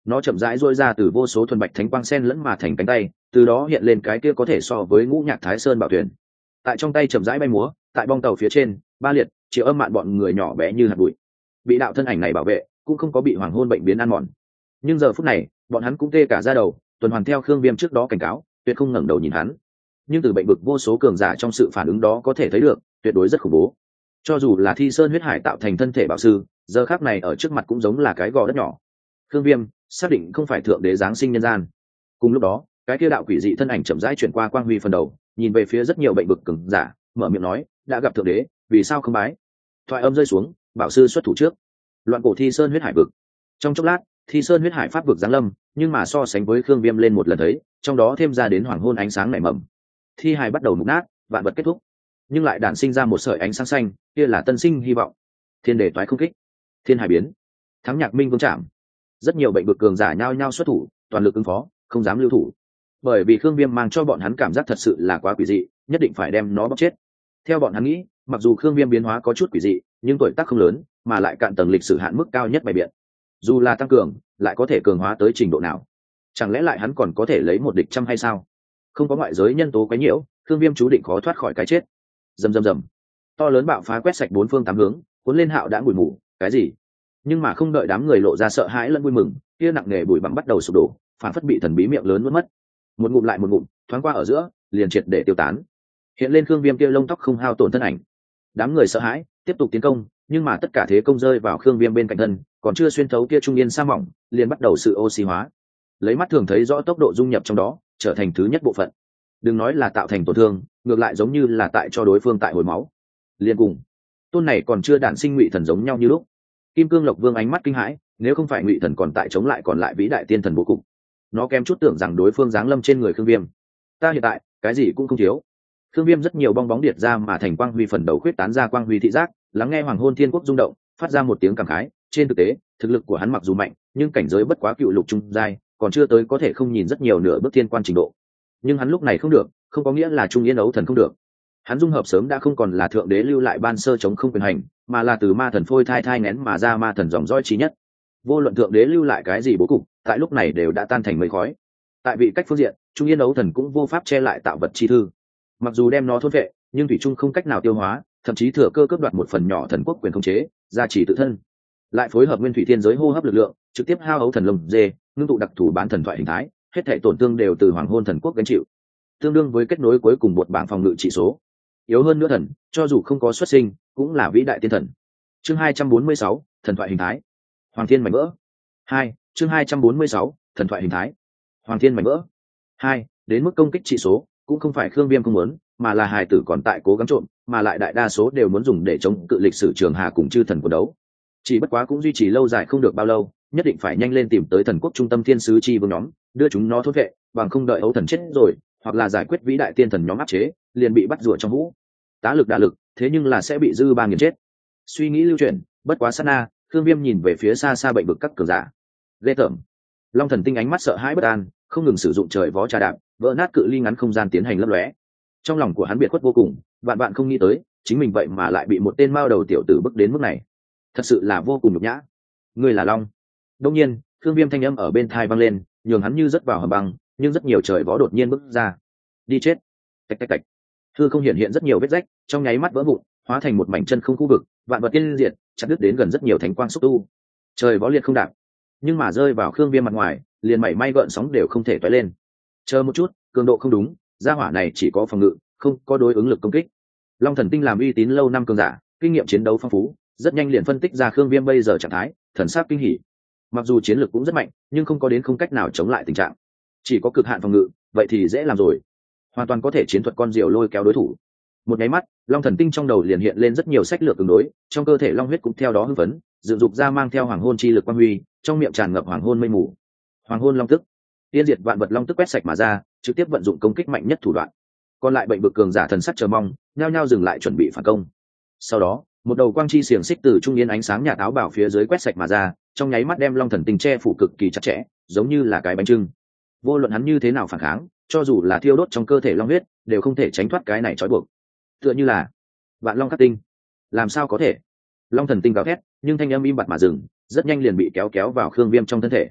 nó chậm rãi duỗi ra từ vô số thuần bạch thánh quang sen lẫn mà thành cánh tay, từ đó hiện lên cái kia có thể so với ngũ nhạc thái sơn bảo thuyền. Tại trong tay chậm rãi bay múa, tại bong tàu phía trên, Ba Liệt, Triệu Âm Mạn bọn người nhỏ bé như hạt bụi, bị đạo thân ảnh này bảo vệ, cũng không có bị hoàng hôn bệnh biến ăn mòn. Nhưng giờ phút này, bọn hắn cũng tê cả da đầu, tuần hoàn theo Khương Viêm trước đó cảnh cáo, tuyệt không ngẩng đầu nhìn hắn. Nhưng từ bệnh vực vô số cường giả trong sự phản ứng đó có thể thấy được, tuyệt đối rất khủng bố. Cho dù là Thi Sơn huyết hải tạo thành thân thể bảo sư, giờ khắc này ở trước mặt cũng giống là cái gò đất nhỏ. Khương Viêm xác định không phải thượng đế giáng sinh nhân gian. Cùng lúc đó, cái kia đạo quỷ dị thân ảnh chậm rãi chuyển qua quang huy phần đầu, nhìn về phía rất nhiều bệnh vực cường giả, mở miệng nói, đã gặp thượng đế, vì sao không bái? Thoại âm rơi xuống, bảo sư xuất thủ trước. Loạn cổ Thi Sơn huyết hải vực. Trong chốc lát, Thi Sơn huyết hải pháp vực giáng lâm, nhưng mà so sánh với Khương Viêm lên một lần thấy, trong đó thêm ra đến hoàng hôn ánh sáng nảy mầm. Thi hài bắt đầu mục nát, vạn vật kết thúc, nhưng lại đản sinh ra một sợi ánh sáng xanh, kia là tân sinh hy vọng. Thiên đề toái không kích, thiên hải biến, thắng nhạc minh vương trảm. Rất nhiều bệnh vực cường giả nhao nhao xuất thủ, toàn lực ứng phó, không dám lưu thủ, bởi vì Khương Viêm mang cho bọn hắn cảm giác thật sự là quá quỷ dị, nhất định phải đem nó bóc chết. Theo bọn hắn nghĩ, mặc dù Khương Viêm biến hóa có chút quỷ dị, nhưng tuổi tác không lớn, mà lại cạn tầng lịch sử hạn mức cao nhất bày biện. Dù là tăng cường, lại có thể cường hóa tới trình độ nào? Chẳng lẽ lại hắn còn có thể lấy một địch trăm hay sao? Không có ngoại giới nhân tố quấy nhiễu, Khương Viêm chú định khó thoát khỏi cái chết. Rầm rầm rầm, to lớn bạo phá quét sạch bốn phương tám hướng, cuốn lên hạo đã bụi mù. Cái gì? Nhưng mà không đợi đám người lộ ra sợ hãi lẫn vui mừng, kia nặng nề bụi bặm bắt đầu sụp đổ, phản phất bị thần bí miệng lớn nuốt mất. Một ngụm lại một ngụm, thoáng qua ở giữa, liền triệt để tiêu tán. Hiện lên Khương Viêm kia lông tóc không hao tổn thân ảnh. Đám người sợ hãi, tiếp tục tiến công, nhưng mà tất cả thế công rơi vào Khương Viêm bên cạnh thân, còn chưa xuyên thấu kia trung yên sa mỏng, liền bắt đầu sự oxy hóa. Lấy mắt thường thấy rõ tốc độ dung nhập trong đó, trở thành thứ nhất bộ phận. Đừng nói là tạo thành tổn thương, ngược lại giống như là tại cho đối phương tại hồi máu. Liên cùng, tôn này còn chưa đản sinh Ngụy Thần giống nhau như lúc. Kim Cương Lộc Vương ánh mắt kinh hãi, nếu không phải Ngụy Thần còn tại chống lại còn lại vĩ đại tiên thần bố cục, nó kém chút tưởng rằng đối phương giáng lâm trên người Khương Viêm. Ta hiện tại, cái gì cũng không thiếu. Khương Viêm rất nhiều bong bóng điệt ra mà thành quang huy phần đầu khuyết tán ra quang huy thị giác, lắng nghe hoàng hôn thiên quốc rung động, phát ra một tiếng cảm khái. Trên thực tế, thực lực của hắn mặc dù mạnh, nhưng cảnh giới bất quá cựu lục trung giai, còn chưa tới có thể không nhìn rất nhiều nửa bước thiên quan trình độ. Nhưng hắn lúc này không được, không có nghĩa là trung yên ấu thần không được. Hắn dung hợp sớm đã không còn là thượng đế lưu lại ban sơ chống không quyền hành, mà là từ ma thần phôi thai thai nén mà ra ma thần dòng dõi trí nhất. Vô luận thượng đế lưu lại cái gì bố cục, tại lúc này đều đã tan thành mây khói. Tại vị cách phương diện, trung yên ấu thần cũng vô pháp che lại tạo vật chi thư. Mặc dù đem nó thôn vệ, nhưng thủy trung không cách nào tiêu hóa, thậm chí thừa cơ cướp đoạt một phần nhỏ thần quốc quyền khống chế, gia trì tự thân. Lại phối hợp nguyên thủy thiên giới hô hấp lực lượng, trực tiếp hao ấu thần lồng dê, ngưng tụ đặc thù bán thần thoại hình thái, hết thảy tổn thương đều từ hoàng hôn thần quốc gánh chịu, tương đương với kết nối cuối cùng một bảng phòng ngự trị số. Yếu hơn nữa thần, cho dù không có xuất sinh, cũng là vĩ đại tiên thần. Chương hai trăm bốn mươi sáu, thần thoại hình thái. Hoàng thiên mảnh vỡ. hai, chương hai trăm bốn mươi sáu, thần thoại hình thái. Hoàng thiên mảnh vỡ. hai, đến mức công kích trị số, cũng không phải Khương Viêm không muốn, mà là hài tử còn tại cố gắng trộm, mà lại đại đa số đều muốn dùng để chống cự lịch sử trường hà cùng chư thần của đấu. Chỉ bất quá cũng duy trì lâu dài không được bao lâu, nhất định phải nhanh lên tìm tới thần quốc trung tâm thiên sứ chi vương nhóm, đưa chúng nó thốt vệ, bằng không đợi ấu thần chết rồi, hoặc là giải quyết vĩ đại tiên thần nhóm áp chế, liền bị bắt rùa trong hũ. Tá lực đả lực, thế nhưng là sẽ bị dư ba nghiền chết. Suy nghĩ lưu chuyển, bất quá sát na, Khương Viêm nhìn về phía xa xa bệnh vực các cường giả. Ghê tởm. Long Thần Tinh ánh mắt sợ hãi bất an, không ngừng sử dụng trời vó trà đạp, vỡ nát cự ly ngắn không gian tiến hành lấp lóe. Trong lòng của hắn biệt khuất vô cùng, vạn vạn không nghĩ tới, chính mình vậy mà lại bị một tên mao đầu tiểu tử bức đến mức này. Thật sự là vô cùng nhục nhã. Ngươi là Long. Đương nhiên, Khương Viêm thanh âm ở bên tai vang lên, nhường hắn như rớt vào hầm băng, nhưng rất nhiều trời vó đột nhiên bứt ra. Đi chết. Tạch tạch tạch. Hư không hiện hiện rất nhiều vết rách, trong nháy mắt vỡ vụn, hóa thành một mảnh chân không khu vực, vạn vật tiên diệt, chặt đứt đến gần rất nhiều thánh quang xúc tu. Trời vó liệt không đạp, nhưng mà rơi vào Khương Viêm mặt ngoài, liền mảy may gợn sóng đều không thể toái lên. Chờ một chút, cường độ không đúng, gia hỏa này chỉ có phòng ngự, không có đối ứng lực công kích. Long Thần Tinh làm uy tín lâu năm cường giả, kinh nghiệm chiến đấu phong phú, rất nhanh liền phân tích ra Khương Viêm bây giờ trạng thái, thần sắc kinh hỉ. Mặc dù chiến lực cũng rất mạnh, nhưng không có đến không cách nào chống lại tình trạng, chỉ có cực hạn phòng ngự, vậy thì dễ làm rồi, hoàn toàn có thể chiến thuật con diều lôi kéo đối thủ. Một nháy mắt, Long Thần Tinh trong đầu liền hiện lên rất nhiều sách lược tương đối, trong cơ thể long huyết cũng theo đó hưng phấn, dựng dục ra mang theo hoàng hôn chi lực quang huy, trong miệng tràn ngập hoàng hôn mây mù. Hoàng hôn long tức, tiên diệt vạn vật long tức quét sạch mà ra, trực tiếp vận dụng công kích mạnh nhất thủ đoạn. Còn lại bệnh bực cường giả thần sắc chờ mong, nhao nhao dừng lại chuẩn bị phản công. Sau đó, một đầu quang chi xiềng xích từ trung niên ánh sáng nhà táo bảo phía dưới quét sạch mà ra, trong nháy mắt đem Long Thần Tinh che phủ cực kỳ chặt chẽ, giống như là cái bánh trưng. Vô luận hắn như thế nào phản kháng, cho dù là thiêu đốt trong cơ thể long huyết, đều không thể tránh thoát cái này trói buộc. Tựa như là vạn long khắc tinh, làm sao có thể? Long Thần Tinh gào thét, nhưng thanh âm im bặt mà dừng, rất nhanh liền bị kéo kéo vào Khương Viêm trong thân thể.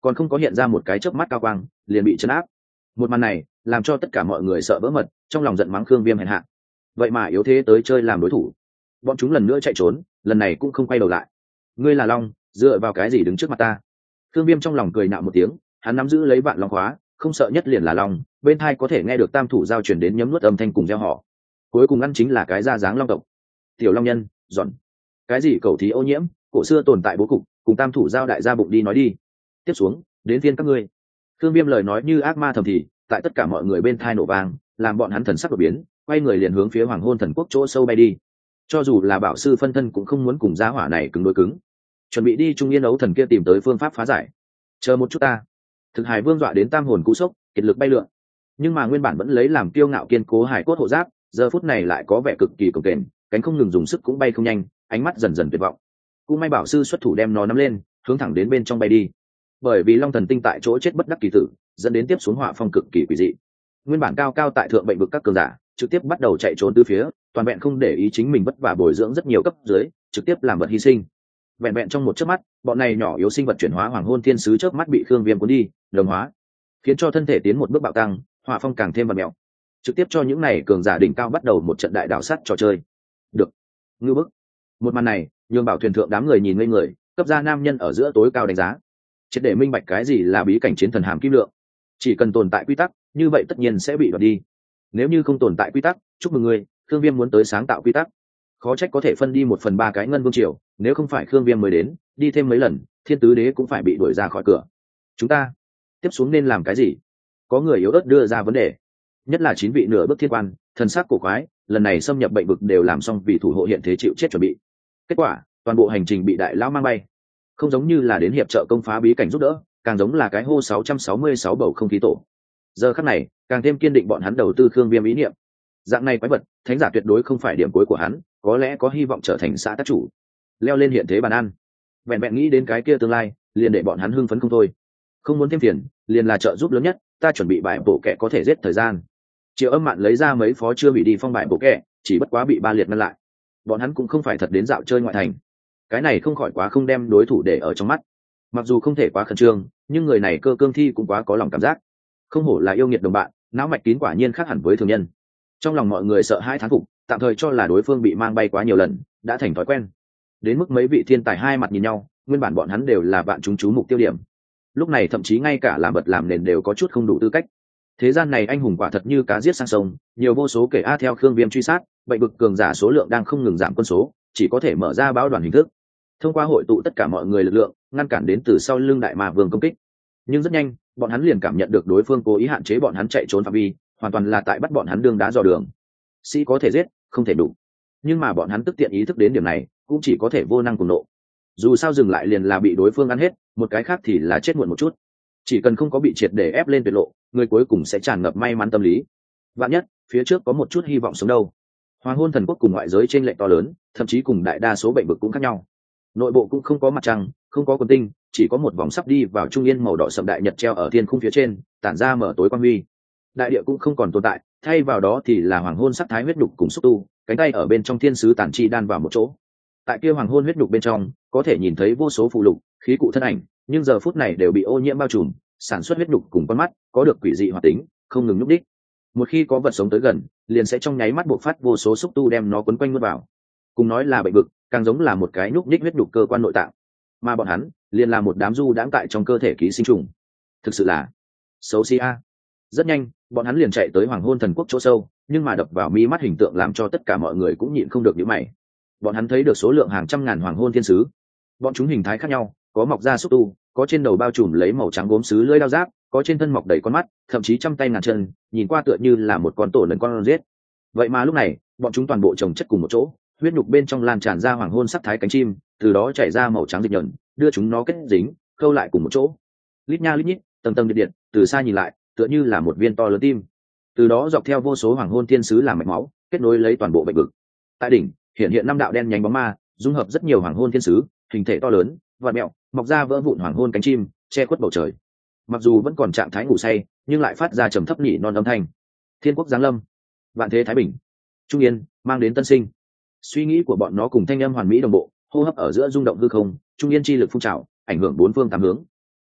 còn không có hiện ra một cái chớp mắt cao quang liền bị chấn áp. Một màn này làm cho tất cả mọi người sợ vỡ mật, trong lòng giận mắng Khương Viêm hèn hạ, vậy mà yếu thế tới chơi làm đối thủ. Bọn chúng lần nữa chạy trốn, lần này cũng không quay đầu lại. Ngươi là long, dựa vào cái gì đứng trước mặt ta? Khương Viêm trong lòng cười nạo một tiếng, hắn nắm giữ lấy vạn long khóa, không sợ nhất liền là long, bên tai có thể nghe được tam thủ giao truyền đến nhấm nuốt âm thanh cùng gieo họ. Cuối cùng ăn chính là cái da dáng long tộc. Tiểu long nhân, dọn. Cái gì cầu thí ô nhiễm, cổ xưa tồn tại bố cục, cùng tam thủ giao đại gia bụng đi nói đi. Tiếp xuống, đến phiên các ngươi. Khương Viêm lời nói như ác ma thầm thì, tại tất cả mọi người bên tai nổ vang, làm bọn hắn thần sắc đột biến, quay người liền hướng phía Hoàng Hôn Thần Quốc chỗ sâu bay đi. Cho dù là bảo sư phân thân cũng không muốn cùng giá hỏa này cứng đối cứng, chuẩn bị đi Trung Yên ấu thần kia tìm tới phương pháp phá giải. Chờ một chút ta. Thực Hải Vương dọa đến tam hồn cú sốc, kiệt lực bay lượn. Nhưng mà nguyên bản vẫn lấy làm kiêu ngạo kiên cố hải cốt hộ giáp, giờ phút này lại có vẻ cực kỳ cồng kềnh, cánh không ngừng dùng sức cũng bay không nhanh, ánh mắt dần dần tuyệt vọng. Cũng may bảo sư xuất thủ đem nó nắm lên, hướng thẳng đến bên trong bay đi. Bởi vì Long Thần Tinh tại chỗ chết bất đắc kỳ tử, dẫn đến tiếp xuống họa phong cực kỳ quỷ dị. Nguyên bản cao cao tại thượng bệnh vực các cường giả, trực tiếp bắt đầu chạy trốn tứ phía, toàn vẹn không để ý chính mình vất vả bồi dưỡng rất nhiều cấp dưới, trực tiếp làm vật hy sinh. Vẹn vẹn trong một chớp mắt, bọn này nhỏ yếu sinh vật chuyển hóa Hoàng Hôn Thiên Sứ chớp mắt bị Khương Viêm cuốn đi, đồng hóa, khiến cho thân thể tiến một bước bạo tăng, họa phong càng thêm vặn mèo, trực tiếp cho những này cường giả đỉnh cao bắt đầu một trận đại đảo sát trò chơi. Được, ngư bức. Một màn này, nhường bảo thuyền thượng đám người nhìn ngây người, cấp gia nam nhân ở giữa tối cao đánh giá. Triệt để minh bạch cái gì là bí cảnh chiến thần hàm kim lượng. Chỉ cần tồn tại quy tắc, như vậy tất nhiên sẽ bị đoạt đi. Nếu như không tồn tại quy tắc, chúc mừng ngươi, Khương Viêm muốn tới sáng tạo quy tắc. Khó trách có thể phân đi một phần ba cái ngân vương triều, nếu không phải Khương Viêm mới đến, đi thêm mấy lần, thiên tứ đế cũng phải bị đuổi ra khỏi cửa. Chúng ta tiếp xuống nên làm cái gì? Có người yếu ớt đưa ra vấn đề. Nhất là chín vị nửa bước thiên quan, thần sắc cổ quái, lần này xâm nhập bệnh vực đều làm xong vì thủ hộ hiện thế chịu chết chuẩn bị. Kết quả, toàn bộ hành trình bị đại lão mang bay. Không giống như là đến hiệp trợ công phá bí cảnh giúp đỡ, càng giống là cái hô sáu trăm sáu mươi sáu bầu không khí tổ. Giờ khắc này, càng thêm kiên định bọn hắn đầu tư Khương Viêm ý niệm. Dạng này quái vật, thánh giả tuyệt đối không phải điểm cuối của hắn, có lẽ có hy vọng trở thành xã tác chủ, leo lên hiện thế bàn ăn. Vẹn vẹn nghĩ đến cái kia tương lai, liền để bọn hắn hưng phấn không thôi. Không muốn thêm phiền, liền là trợ giúp lớn nhất, ta chuẩn bị bài bộ kệ có thể giết thời gian. Triệu Âm Mạn lấy ra mấy phó chưa bị đi phong bài bộ kệ, chỉ bất quá bị ba liệt ngăn lại. Bọn hắn cũng không phải thật đến dạo chơi ngoại thành. Cái này không khỏi quá không đem đối thủ để ở trong mắt. Mặc dù không thể quá khẩn trương, nhưng người này cơ cương thi cũng quá có lòng cảm giác. Không hổ là yêu nghiệt đồng bạn, não mạch kín quả nhiên khác hẳn với thường nhân. Trong lòng mọi người sợ hãi thán phục, tạm thời cho là đối phương bị mang bay quá nhiều lần, đã thành thói quen. Đến mức mấy vị thiên tài hai mặt nhìn nhau, nguyên bản bọn hắn đều là vạn chúng chú mục tiêu điểm. Lúc này thậm chí ngay cả làm vật làm nền đều có chút không đủ tư cách. Thế gian này anh hùng quả thật như cá giết sang sông, nhiều vô số kể a theo Khương Viêm truy sát, bệnh vực cường giả số lượng đang không ngừng giảm quân số, chỉ có thể mở ra báo đoàn hình thức, thông qua hội tụ tất cả mọi người lực lượng, ngăn cản đến từ sau lưng đại ma vương công kích. Nhưng rất nhanh, bọn hắn liền cảm nhận được đối phương cố ý hạn chế bọn hắn chạy trốn phạm vi, hoàn toàn là tại bắt bọn hắn đương đá dò đường. Sĩ có thể giết, không thể đủ. Nhưng mà bọn hắn tức tiện ý thức đến điểm này, cũng chỉ có thể vô năng cùng nộ. Dù sao dừng lại liền là bị đối phương ăn hết, một cái khác thì là chết muộn một chút. Chỉ cần không có bị triệt để ép lên tuyệt lộ, người cuối cùng sẽ tràn ngập may mắn tâm lý. Vạn nhất, phía trước có một chút hy vọng sống đâu. Hoàng Hôn Thần Quốc cùng ngoại giới trên lệnh to lớn, thậm chí cùng đại đa số bệnh vực cũng khác nhau. Nội bộ cũng không có mặt trăng, không có quần tinh, chỉ có một vòng sắp đi vào trung yên màu đỏ sậm đại nhật treo ở thiên khung phía trên, tản ra mở tối quang huy. Đại địa cũng không còn tồn tại, thay vào đó thì là hoàng hôn sắc thái huyết đục cùng xúc tu, cánh tay ở bên trong thiên sứ tản chi đan vào một chỗ. Tại kia hoàng hôn huyết đục bên trong, có thể nhìn thấy vô số phù lục, khí cụ thân ảnh, nhưng giờ phút này đều bị ô nhiễm bao trùm, sản xuất huyết đục cùng con mắt, có được quỷ dị hoạt tính, không ngừng nhúc đích. Một khi có vật sống tới gần, liền sẽ trong nháy mắt bộc phát vô số xúc tu đem nó quấn quanh nuốt vào. Cùng nói là bệnh vực, càng giống là một cái nhúc nhích huyết đục cơ quan nội tạng. Mà bọn hắn, liền là một đám du đãng tại trong cơ thể ký sinh trùng. Thực sự là xấu xí a. Rất nhanh, bọn hắn liền chạy tới Hoàng Hôn Thần Quốc chỗ sâu, nhưng mà đập vào mi mắt hình tượng làm cho tất cả mọi người cũng nhịn không được nhíu mày. Bọn hắn thấy được số lượng hàng trăm ngàn hoàng hôn thiên sứ. Bọn chúng hình thái khác nhau, có mọc da xúc tu, có trên đầu bao trùm lấy màu trắng gốm sứ lưỡi đao giáp, có trên thân mọc đầy con mắt, thậm chí trăm tay ngàn chân, nhìn qua tựa như là một con tổ lần con giết. Vậy mà lúc này, bọn chúng toàn bộ chồng chất cùng một chỗ, huyết nhục bên trong lan tràn ra hoàng hôn sắc thái cánh chim, từ đó chảy ra màu trắng dịch nhẫn, đưa chúng nó kết dính, khâu lại cùng một chỗ. Lít nha lít nhít, tầng tầng điện điện, từ xa nhìn lại, tựa như là một viên to lớn tim. Từ đó dọc theo vô số hoàng hôn thiên sứ làm mạch máu, kết nối lấy toàn bộ bệnh vực. Tại đỉnh, hiện hiện năm đạo đen nhánh bóng ma, dung hợp rất nhiều hoàng hôn thiên sứ, hình thể to lớn, vặn mèo, mọc ra vỡ vụn hoàng hôn cánh chim, che khuất bầu trời. Mặc dù vẫn còn trạng thái ngủ say, nhưng lại phát ra trầm thấp nhị non âm thanh. Thiên quốc giáng lâm, vạn thế thái bình, trung yên, mang đến tân sinh. Suy nghĩ của bọn nó cùng thanh âm hoàn mỹ đồng bộ, hô hấp ở giữa rung động hư không, trung yên chi lực phun trào, ảnh hưởng bốn phương tám hướng.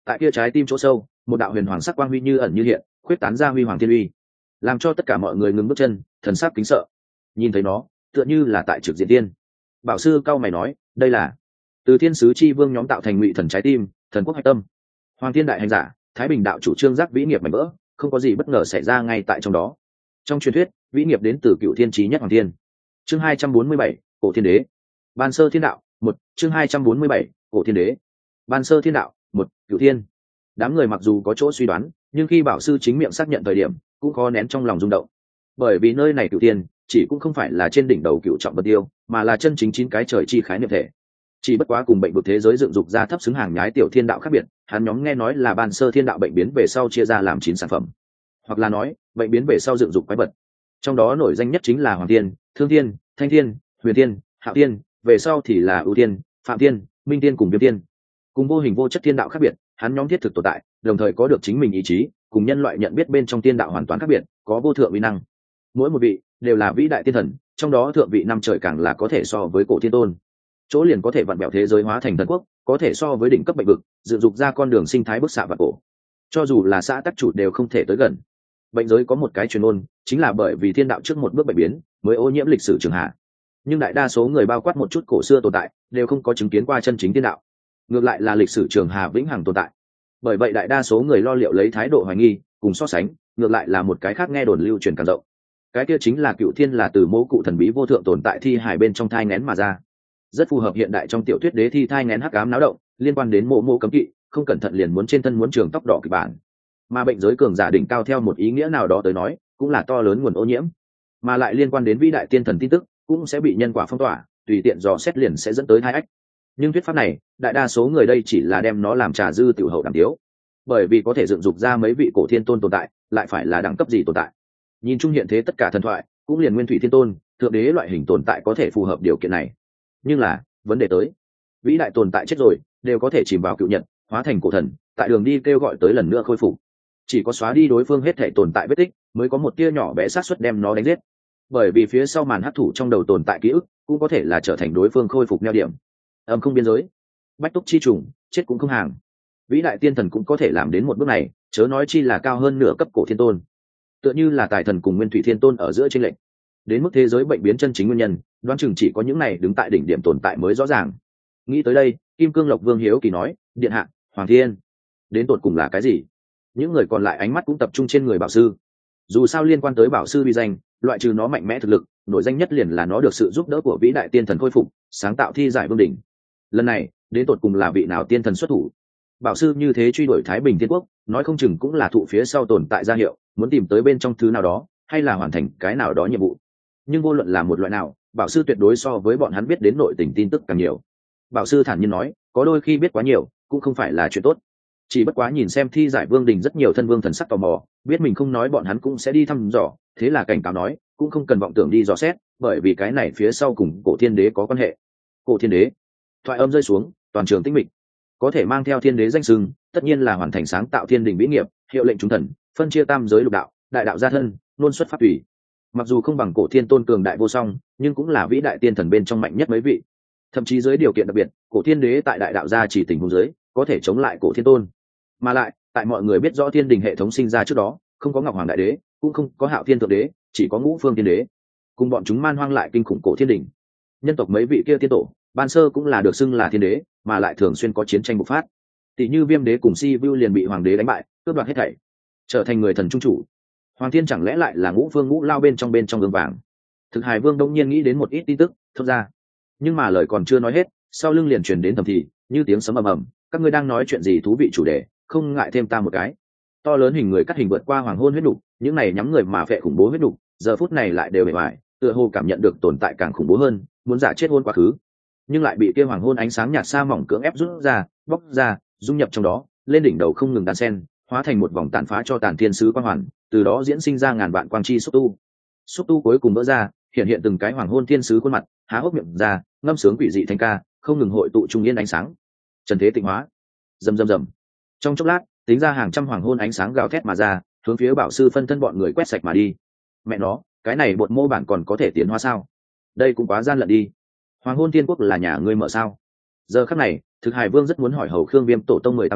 tại kia trái tim chỗ sâu, một đạo huyền hoàng sắc quang huy như ẩn như hiện, khuyết tán ra huy hoàng thiên uy, làm cho tất cả mọi người ngừng bước chân, thần sắc kính sợ. Nhìn thấy nó, tựa như là tại trực diện tiên. Bảo sư cao mày nói, đây là từ thiên sứ chi vương nhóm tạo thành ngụy thần trái tim, thần quốc hạch tâm, hoàng thiên đại hành giả, thái bình đạo chủ trương giác vĩ nghiệp mảnh vỡ, không có gì bất ngờ xảy ra ngay tại trong đó. Trong truyền thuyết, vĩ nghiệp đến từ cựu thiên chí nhất hoàng thiên. Chương hai trăm bốn mươi bảy, cổ thiên đế. Ban sơ thiên đạo, một. Chương hai trăm bốn mươi bảy, cổ thiên đế. Ban sơ thiên đạo, một. Cựu thiên. Đám người mặc dù có chỗ suy đoán, nhưng khi bảo sư chính miệng xác nhận thời điểm, cũng khó nén trong lòng rung động. Bởi vì nơi này cựu thiên, chỉ cũng không phải là trên đỉnh đầu cựu trọng vân tiêu, mà là chân chính chín cái trời chi khái niệm thể. Chỉ bất quá cùng bệnh vực thế giới dựng dục ra thấp xứng hàng nhái tiểu thiên đạo khác biệt, hắn nhóm nghe nói là ban sơ thiên đạo bệnh biến về sau chia ra làm chín sản phẩm, hoặc là nói bệnh biến về sau dựng dục quái vật. Trong đó nổi danh nhất chính là hoàng thiên, thương thiên, thanh thiên, huyền thiên, hạo thiên, về sau thì là ưu thiên, phạm thiên, minh thiên cùng viêm thiên. Cùng vô hình vô chất thiên đạo khác biệt, hắn nhóm thiết thực tồn tại, đồng thời có được chính mình ý chí, cùng nhân loại nhận biết bên trong thiên đạo hoàn toàn khác biệt, có vô thượng uy năng. Mỗi một vị đều là vĩ đại thiên thần, trong đó thượng vị năm trời càng là có thể so với cổ thiên tôn. Chỗ liền có thể vặn bẹo thế giới hóa thành thần quốc, có thể so với đỉnh cấp bệnh vực, dựng dục ra con đường sinh thái bức xạ và cổ. Cho dù là xã tắc chủ đều không thể tới gần. Bệnh giới có một cái truyền ôn, chính là bởi vì thiên đạo trước một bước bệnh biến, mới ô nhiễm lịch sử trường hạ. Nhưng đại đa số người bao quát một chút cổ xưa tồn tại, đều không có chứng kiến qua chân chính thiên đạo. Ngược lại là lịch sử trường hà vĩnh hằng tồn tại. Bởi vậy đại đa số người lo liệu lấy thái độ hoài nghi, cùng so sánh, ngược lại là một cái khác nghe đồn lưu truyền càng rộng. Cái kia chính là cựu thiên là từ mẫu cụ thần bí vô thượng tồn tại thi hài bên trong thai nghén mà ra. Rất phù hợp hiện đại trong tiểu thuyết đế thi thai nghén hắc ám náo động, liên quan đến mộ mộ cấm kỵ, không cẩn thận liền muốn trên thân muốn trường tóc đỏ kịch bản. Mà bệnh giới cường giả đỉnh cao theo một ý nghĩa nào đó tới nói, cũng là to lớn nguồn ô nhiễm, mà lại liên quan đến vĩ đại tiên thần tin tức, cũng sẽ bị nhân quả phong tỏa, tùy tiện dò xét liền sẽ dẫn tới hai ách. Nhưng thuyết pháp này, đại đa số người đây chỉ là đem nó làm trà dư tiểu hậu đàm tiếu, bởi vì có thể dựng dục ra mấy vị cổ thiên tôn tồn tại, lại phải là đẳng cấp gì tồn tại. Nhìn chung hiện thế tất cả thần thoại, cũng liền nguyên thủy thiên tôn, thượng đế loại hình tồn tại có thể phù hợp điều kiện này. Nhưng là, vấn đề tới, vĩ đại tồn tại chết rồi, đều có thể chìm vào cựu nhật, hóa thành cổ thần, tại đường đi kêu gọi tới lần nữa khôi phục. Chỉ có xóa đi đối phương hết thể tồn tại vết tích, mới có một tia nhỏ bé xác suất đem nó đánh giết. Bởi vì phía sau màn hấp thụ trong đầu tồn tại ký ức, cũng có thể là trở thành đối phương khôi phục neo điểm. Âm không biên giới, bách túc chi trùng, chết cũng không hàng. Vĩ đại tiên thần cũng có thể làm đến một bước này, chớ nói chi là cao hơn nửa cấp cổ thiên tôn. Tựa như là tài thần cùng nguyên thủy thiên tôn ở giữa chênh lệch. Đến mức thế giới bệnh biến chân chính nguyên nhân, đoán chừng chỉ có những này đứng tại đỉnh điểm tồn tại mới rõ ràng. Nghĩ tới đây, Kim Cương Lộc Vương hiếu kỳ nói, điện hạ, hoàng thiên, đến tột cùng là cái gì? Những người còn lại ánh mắt cũng tập trung trên người bảo sư. Dù sao liên quan tới bảo sư uy danh, loại trừ nó mạnh mẽ thực lực, nổi danh nhất liền là nó được sự giúp đỡ của vĩ đại tiên thần khôi phục, sáng tạo thi giải vương đỉnh. Lần này, đến tột cùng là vị nào tiên thần xuất thủ? Bảo sư như thế truy đuổi Thái Bình Thiên Quốc, nói không chừng cũng là thụ phía sau tồn tại gia hiệu, muốn tìm tới bên trong thứ nào đó, hay là hoàn thành cái nào đó nhiệm vụ. Nhưng vô luận là một loại nào, bảo sư tuyệt đối so với bọn hắn biết đến nội tình tin tức càng nhiều. Bảo sư thản nhiên nói, có đôi khi biết quá nhiều, cũng không phải là chuyện tốt. Chỉ bất quá nhìn xem thi giải vương đình rất nhiều thân vương thần sắc tò mò, biết mình không nói bọn hắn cũng sẽ đi thăm dò, thế là cảnh cáo nói, cũng không cần vọng tưởng đi dò xét, bởi vì cái này phía sau cùng cổ thiên đế có quan hệ. Cổ thiên đế. Thoại âm rơi xuống, toàn trường tĩnh mịch. Có thể mang theo thiên đế danh xưng, tất nhiên là hoàn thành sáng tạo thiên đình vĩ nghiệp, hiệu lệnh chúng thần, phân chia tam giới lục đạo, đại đạo gia thân, luôn xuất pháp tùy. Mặc dù không bằng cổ thiên tôn cường đại vô song, nhưng cũng là vĩ đại tiên thần bên trong mạnh nhất mấy vị. Thậm chí dưới điều kiện đặc biệt, cổ thiên đế tại đại đạo gia chỉ tình huống giới, có thể chống lại cổ thiên tôn. Mà lại, tại mọi người biết rõ thiên đình hệ thống sinh ra trước đó, không có ngọc hoàng đại đế, cũng không có hạo thiên thượng đế, chỉ có ngũ phương thiên đế. Cùng bọn chúng man hoang lại kinh khủng cổ thiên đình. Nhân tộc mấy vị kia tiên tổ, ban sơ cũng là được xưng là thiên đế, mà lại thường xuyên có chiến tranh bộc phát. Tỷ như Viêm đế cùng Si Vu liền bị hoàng đế đánh bại, cướp đoạt hết thảy, trở thành người thần trung chủ. Hoàng thiên chẳng lẽ lại là ngũ phương ngũ lao bên trong bên trong gương vàng? Thực Hải Vương đông nhiên nghĩ đến một ít tin tức, thốt ra. Nhưng mà lời còn chưa nói hết, sau lưng liền truyền đến thầm thì, như tiếng sấm ầm ầm, các ngươi đang nói chuyện gì thú vị chủ đề, không ngại thêm ta một cái. To lớn hình người cắt hình vượt qua hoàng hôn huyết nục, những này nhắm người mà phệ khủng bố huyết nục, giờ phút này lại đều bề ngoài, tựa hồ cảm nhận được tồn tại càng khủng bố hơn, muốn giả chết hôn quá khứ, nhưng lại bị kia hoàng hôn ánh sáng nhạt xa mỏng cưỡng ép rút ra, bóc ra, dung nhập trong đó, lên đỉnh đầu không ngừng đan sen, hóa thành một vòng tàn phá cho tàn thiên sứ quang hoàn, từ đó diễn sinh ra ngàn vạn quang chi xúc tu. Xúc tu cuối cùng vỡ ra, hiện hiện từng cái hoàng hôn thiên sứ khuôn mặt, há hốc miệng ra, ngâm sướng quỷ dị thanh ca, không ngừng hội tụ trung yên ánh sáng. Trần thế tịnh hóa. Rầm rầm rầm. Trong chốc lát, tính ra hàng trăm hoàng hôn ánh sáng gào thét mà ra, hướng phía bảo sư phân thân bọn người quét sạch mà đi. Mẹ nó, cái này bột mô bản còn có thể tiến hóa sao? Đây cũng quá gian lận đi. Hoàng hôn thiên quốc là nhà ngươi mở sao? Giờ khắc này, Thực Hải Vương rất muốn hỏi Hầu Khương Viêm tổ tông mười tám đời,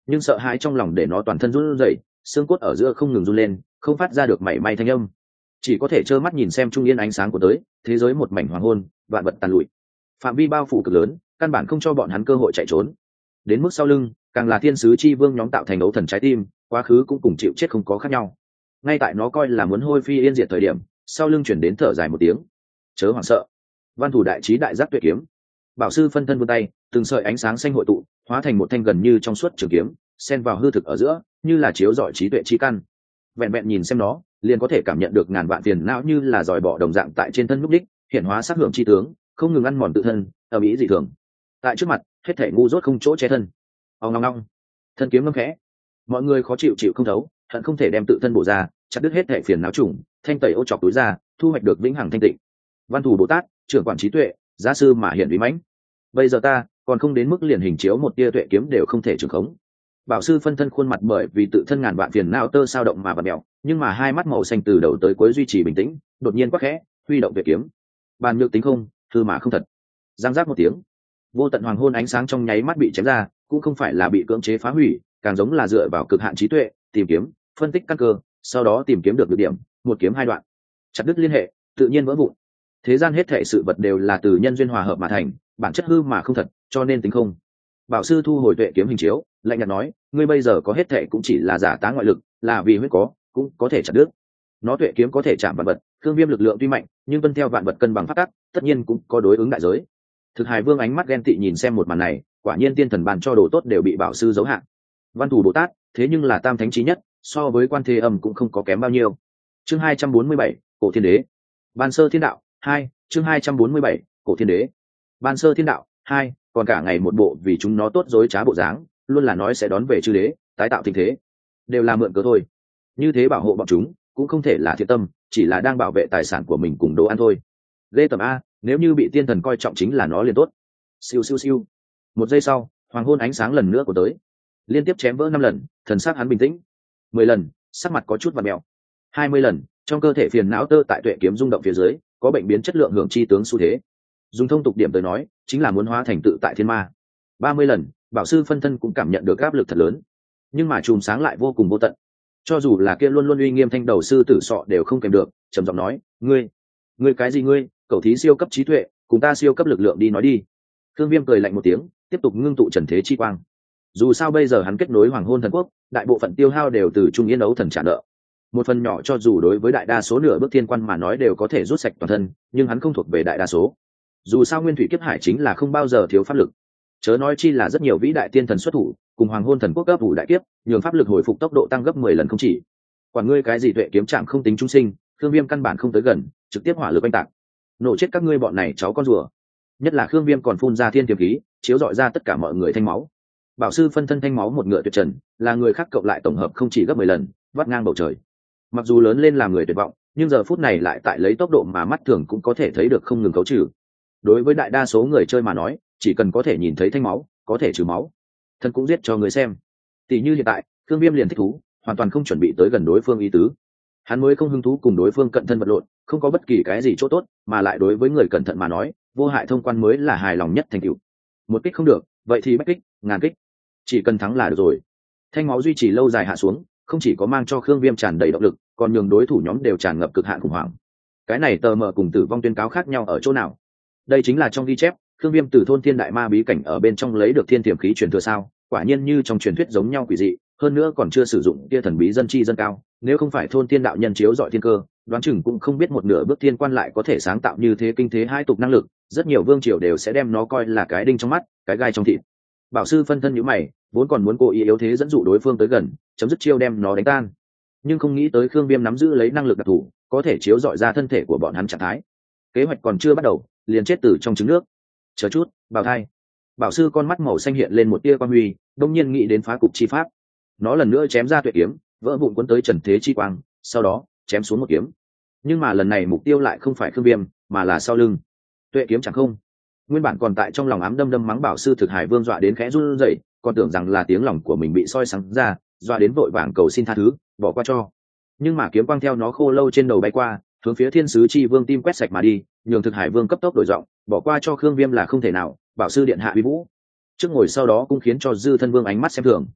nhưng sợ hãi trong lòng để nó toàn thân run rẩy, xương cốt ở giữa không ngừng run lên, không phát ra được mảy may thanh âm, chỉ có thể trơ mắt nhìn xem trung yên ánh sáng của tới thế giới một mảnh hoàng hôn, vạn vật tàn lụi, phạm vi bao phủ cực lớn, căn bản không cho bọn hắn cơ hội chạy trốn. Đến mức sau lưng càng là thiên sứ chi vương nhóm tạo thành đấu thần trái tim, quá khứ cũng cùng chịu chết không có khác nhau. Ngay tại nó coi là muốn hôi phi yên diệt thời điểm, sau lưng chuyển đến thở dài một tiếng. Chớ hoảng sợ. Văn thủ đại trí đại giác tuyệt kiếm. Bảo sư phân thân vươn tay, từng sợi ánh sáng xanh hội tụ, hóa thành một thanh gần như trong suốt trường kiếm, xen vào hư thực ở giữa, như là chiếu rọi trí tuệ chi căn. Vẹn vẹn nhìn xem nó, liền có thể cảm nhận được ngàn vạn phiền não như là dòi bọ đồng dạng tại trên thân lúc đích, hiện hóa sắc hưởng chi tướng, không ngừng ăn mòn tự thân, ở mỹ dị thường. Tại trước mặt, hết thể ngu dốt không chỗ che thân. Ong ong ong. Thân kiếm ngâm khẽ. Mọi người khó chịu chịu không thấu, hận không thể đem tự thân bổ ra, chặt đứt hết thể phiền não trùng, thanh tẩy ô chọc túi ra, thu hoạch được vĩnh hằng thanh tịnh. Văn thủ Bồ Tát, trưởng quản trí tuệ, giá sư mà hiện uy mãnh. Bây giờ ta còn không đến mức liền hình chiếu một tia tuệ kiếm đều không thể trường khống. Bảo sư phân thân khuôn mặt bởi vì tự thân ngàn vạn phiền não tơ sao động mà bật mèo, nhưng mà hai mắt màu xanh từ đầu tới cuối duy trì bình tĩnh, đột nhiên quắc khẽ, huy động tuệ kiếm. Bàn nhược tính không, thư mà không thật. Giang giác một tiếng, vô tận hoàng hôn ánh sáng trong nháy mắt bị chém ra, cũng không phải là bị cưỡng chế phá hủy, càng giống là dựa vào cực hạn trí tuệ, tìm kiếm, phân tích căn cơ, sau đó tìm kiếm được được điểm, một kiếm hai đoạn, chặt đứt liên hệ, tự nhiên vỡ vụn. Thế gian hết thảy sự vật đều là từ nhân duyên hòa hợp mà thành, bản chất hư mà không thật, cho nên tính không. Bảo sư thu hồi tuệ kiếm hình chiếu, lạnh nhạt nói, ngươi bây giờ có hết thảy cũng chỉ là giả tá ngoại lực, là vì huyết có, cũng có thể chặt đứt. Nó tuệ kiếm có thể chạm vạn vật, cương viêm lực lượng tuy mạnh, nhưng tuân theo vạn vật cân bằng pháp tắc, tất nhiên cũng có đối ứng đại giới. Thực hài vương ánh mắt ghen tị nhìn xem một màn này, quả nhiên tiên thần bàn cho đồ tốt đều bị bảo sư giấu hạn. Văn thủ Bồ Tát, thế nhưng là tam thánh chí nhất, so với quan thế âm cũng không có kém bao nhiêu. Chương hai trăm bốn mươi bảy, cổ thiên đế. Ban sơ thiên đạo hai, chương hai trăm bốn mươi bảy, cổ thiên đế. Ban sơ thiên đạo hai, còn cả ngày một bộ vì chúng nó tốt dối trá bộ dáng, luôn là nói sẽ đón về chư đế, tái tạo tình thế, đều là mượn cớ thôi. Như thế bảo hộ bọn chúng, cũng không thể là thiện tâm, chỉ là đang bảo vệ tài sản của mình cùng đồ ăn thôi. Lê tầm a, nếu như bị tiên thần coi trọng chính là nó liền tốt. Siêu siêu siêu. Một giây sau, hoàng hôn ánh sáng lần nữa của tới, liên tiếp chém vỡ năm lần, thần sắc hắn bình tĩnh. Mười lần, sắc mặt có chút vặn mèo. Hai mươi lần, trong cơ thể phiền não tơ tại tuệ kiếm rung động phía dưới, có bệnh biến chất lượng hưởng chi tướng xu thế. Dùng thông tục điểm tới nói, chính là muốn hóa thành tự tại thiên ma. Ba mươi lần, bảo sư phân thân cũng cảm nhận được áp lực thật lớn, nhưng mà chùm sáng lại vô cùng vô tận. Cho dù là kia luôn luôn uy nghiêm thanh đầu sư tử sọ đều không kèm được, trầm giọng nói, ngươi, ngươi cái gì ngươi, cậu thí siêu cấp trí tuệ, cùng ta siêu cấp lực lượng đi nói đi. Thương Viêm cười lạnh một tiếng, tiếp tục ngưng tụ trần thế chi quang. Dù sao bây giờ hắn kết nối hoàng hôn thần quốc, đại bộ phận tiêu hao đều từ trung yên đấu thần trả nợ. Một phần nhỏ cho dù đối với đại đa số nửa bước thiên quan mà nói đều có thể rút sạch toàn thân, nhưng hắn không thuộc về đại đa số. Dù sao nguyên thủy kiếp hải chính là không bao giờ thiếu pháp lực, chớ nói chi là rất nhiều vĩ đại tiên thần xuất thủ, cùng hoàng hôn thần quốc cấp đủ đại kiếp, nhường pháp lực hồi phục tốc độ tăng gấp mười lần không chỉ. Quản ngươi cái gì tuệ kiếm chạm không tính chúng sinh, Khương Viêm căn bản không tới gần, trực tiếp hỏa lực oanh tạc, nổ chết các ngươi bọn này cháu con rùa. Nhất là Khương Viêm còn phun ra thiên tiềm khí, chiếu rọi ra tất cả mọi người thanh máu. Bảo sư phân thân thanh máu một ngựa tuyệt trần, là người khác cộng lại tổng hợp không chỉ gấp mười lần, vắt ngang bầu trời. Mặc dù lớn lên làm người tuyệt vọng, nhưng giờ phút này lại tại lấy tốc độ mà mắt thường cũng có thể thấy được không ngừng cấu trừ. Đối với đại đa số người chơi mà nói, chỉ cần có thể nhìn thấy thanh máu, có thể trừ máu, thân cũng giết cho người xem. Tỷ như hiện tại, Khương Viêm liền thích thú, hoàn toàn không chuẩn bị tới gần đối phương ý tứ. Hắn mới không hứng thú cùng đối phương cận thân vật lộn, không có bất kỳ cái gì chỗ tốt, mà lại đối với người cẩn thận mà nói, vô hại thông quan mới là hài lòng nhất thành tựu. Một kích không được, vậy thì bách kích, ngàn kích, chỉ cần thắng là được rồi. Thanh máu duy trì lâu dài hạ xuống, không chỉ có mang cho Khương Viêm tràn đầy động lực, còn nhường đối thủ nhóm đều tràn ngập cực hạn khủng hoảng. Cái này tờ mờ cùng tử vong tuyên cáo khác nhau ở chỗ nào? Đây chính là trong ghi chép, Khương Viêm từ thôn thiên đại ma bí cảnh ở bên trong lấy được thiên tiềm khí truyền thừa sao? Quả nhiên như trong truyền thuyết giống nhau quỷ dị, hơn nữa còn chưa sử dụng kia thần bí dân chi dân cao, nếu không phải thôn thiên đạo nhân chiếu dọi thiên cơ, đoán chừng cũng không biết một nửa bước thiên quan lại có thể sáng tạo như thế kinh thế hai tục năng lực, rất nhiều vương triều đều sẽ đem nó coi là cái đinh trong mắt, cái gai trong thịt. Bảo sư phân thân nhíu mày, vốn còn muốn cố ý yếu thế dẫn dụ đối phương tới gần, chấm dứt chiêu đem nó đánh tan, nhưng không nghĩ tới Khương Viêm nắm giữ lấy năng lực đặc thù, có thể chiếu dọi ra thân thể của bọn hắn trạng thái. Kế hoạch còn chưa bắt đầu, liền chết từ trong trứng nước. Chờ chút, Bảo Thai. Bảo sư con mắt màu xanh hiện lên một tia quang huy, đông nhiên nghĩ đến phá cục chi pháp. Nó lần nữa chém ra tuyệt kiếm, vỡ vụn cuốn tới trần thế chi quang, sau đó chém xuống một kiếm. Nhưng mà lần này mục tiêu lại không phải Khương Viêm, mà là sau lưng. Tuệ kiếm chẳng không. Nguyên bản còn tại trong lòng ám đâm đâm mắng Bảo sư Thực Hải Vương dọa đến khẽ run rẩy, còn tưởng rằng là tiếng lòng của mình bị soi sáng ra, dọa đến vội vàng cầu xin tha thứ, bỏ qua cho. Nhưng mà kiếm quang theo nó khô lâu trên đầu bay qua, hướng phía thiên sứ chi vương tim quét sạch mà đi, nhường Thực Hải Vương cấp tốc đổi giọng, bỏ qua cho Khương Viêm là không thể nào. Bảo sư điện hạ uy vũ, trước ngồi sau đó cũng khiến cho dư thân vương ánh mắt xem thường.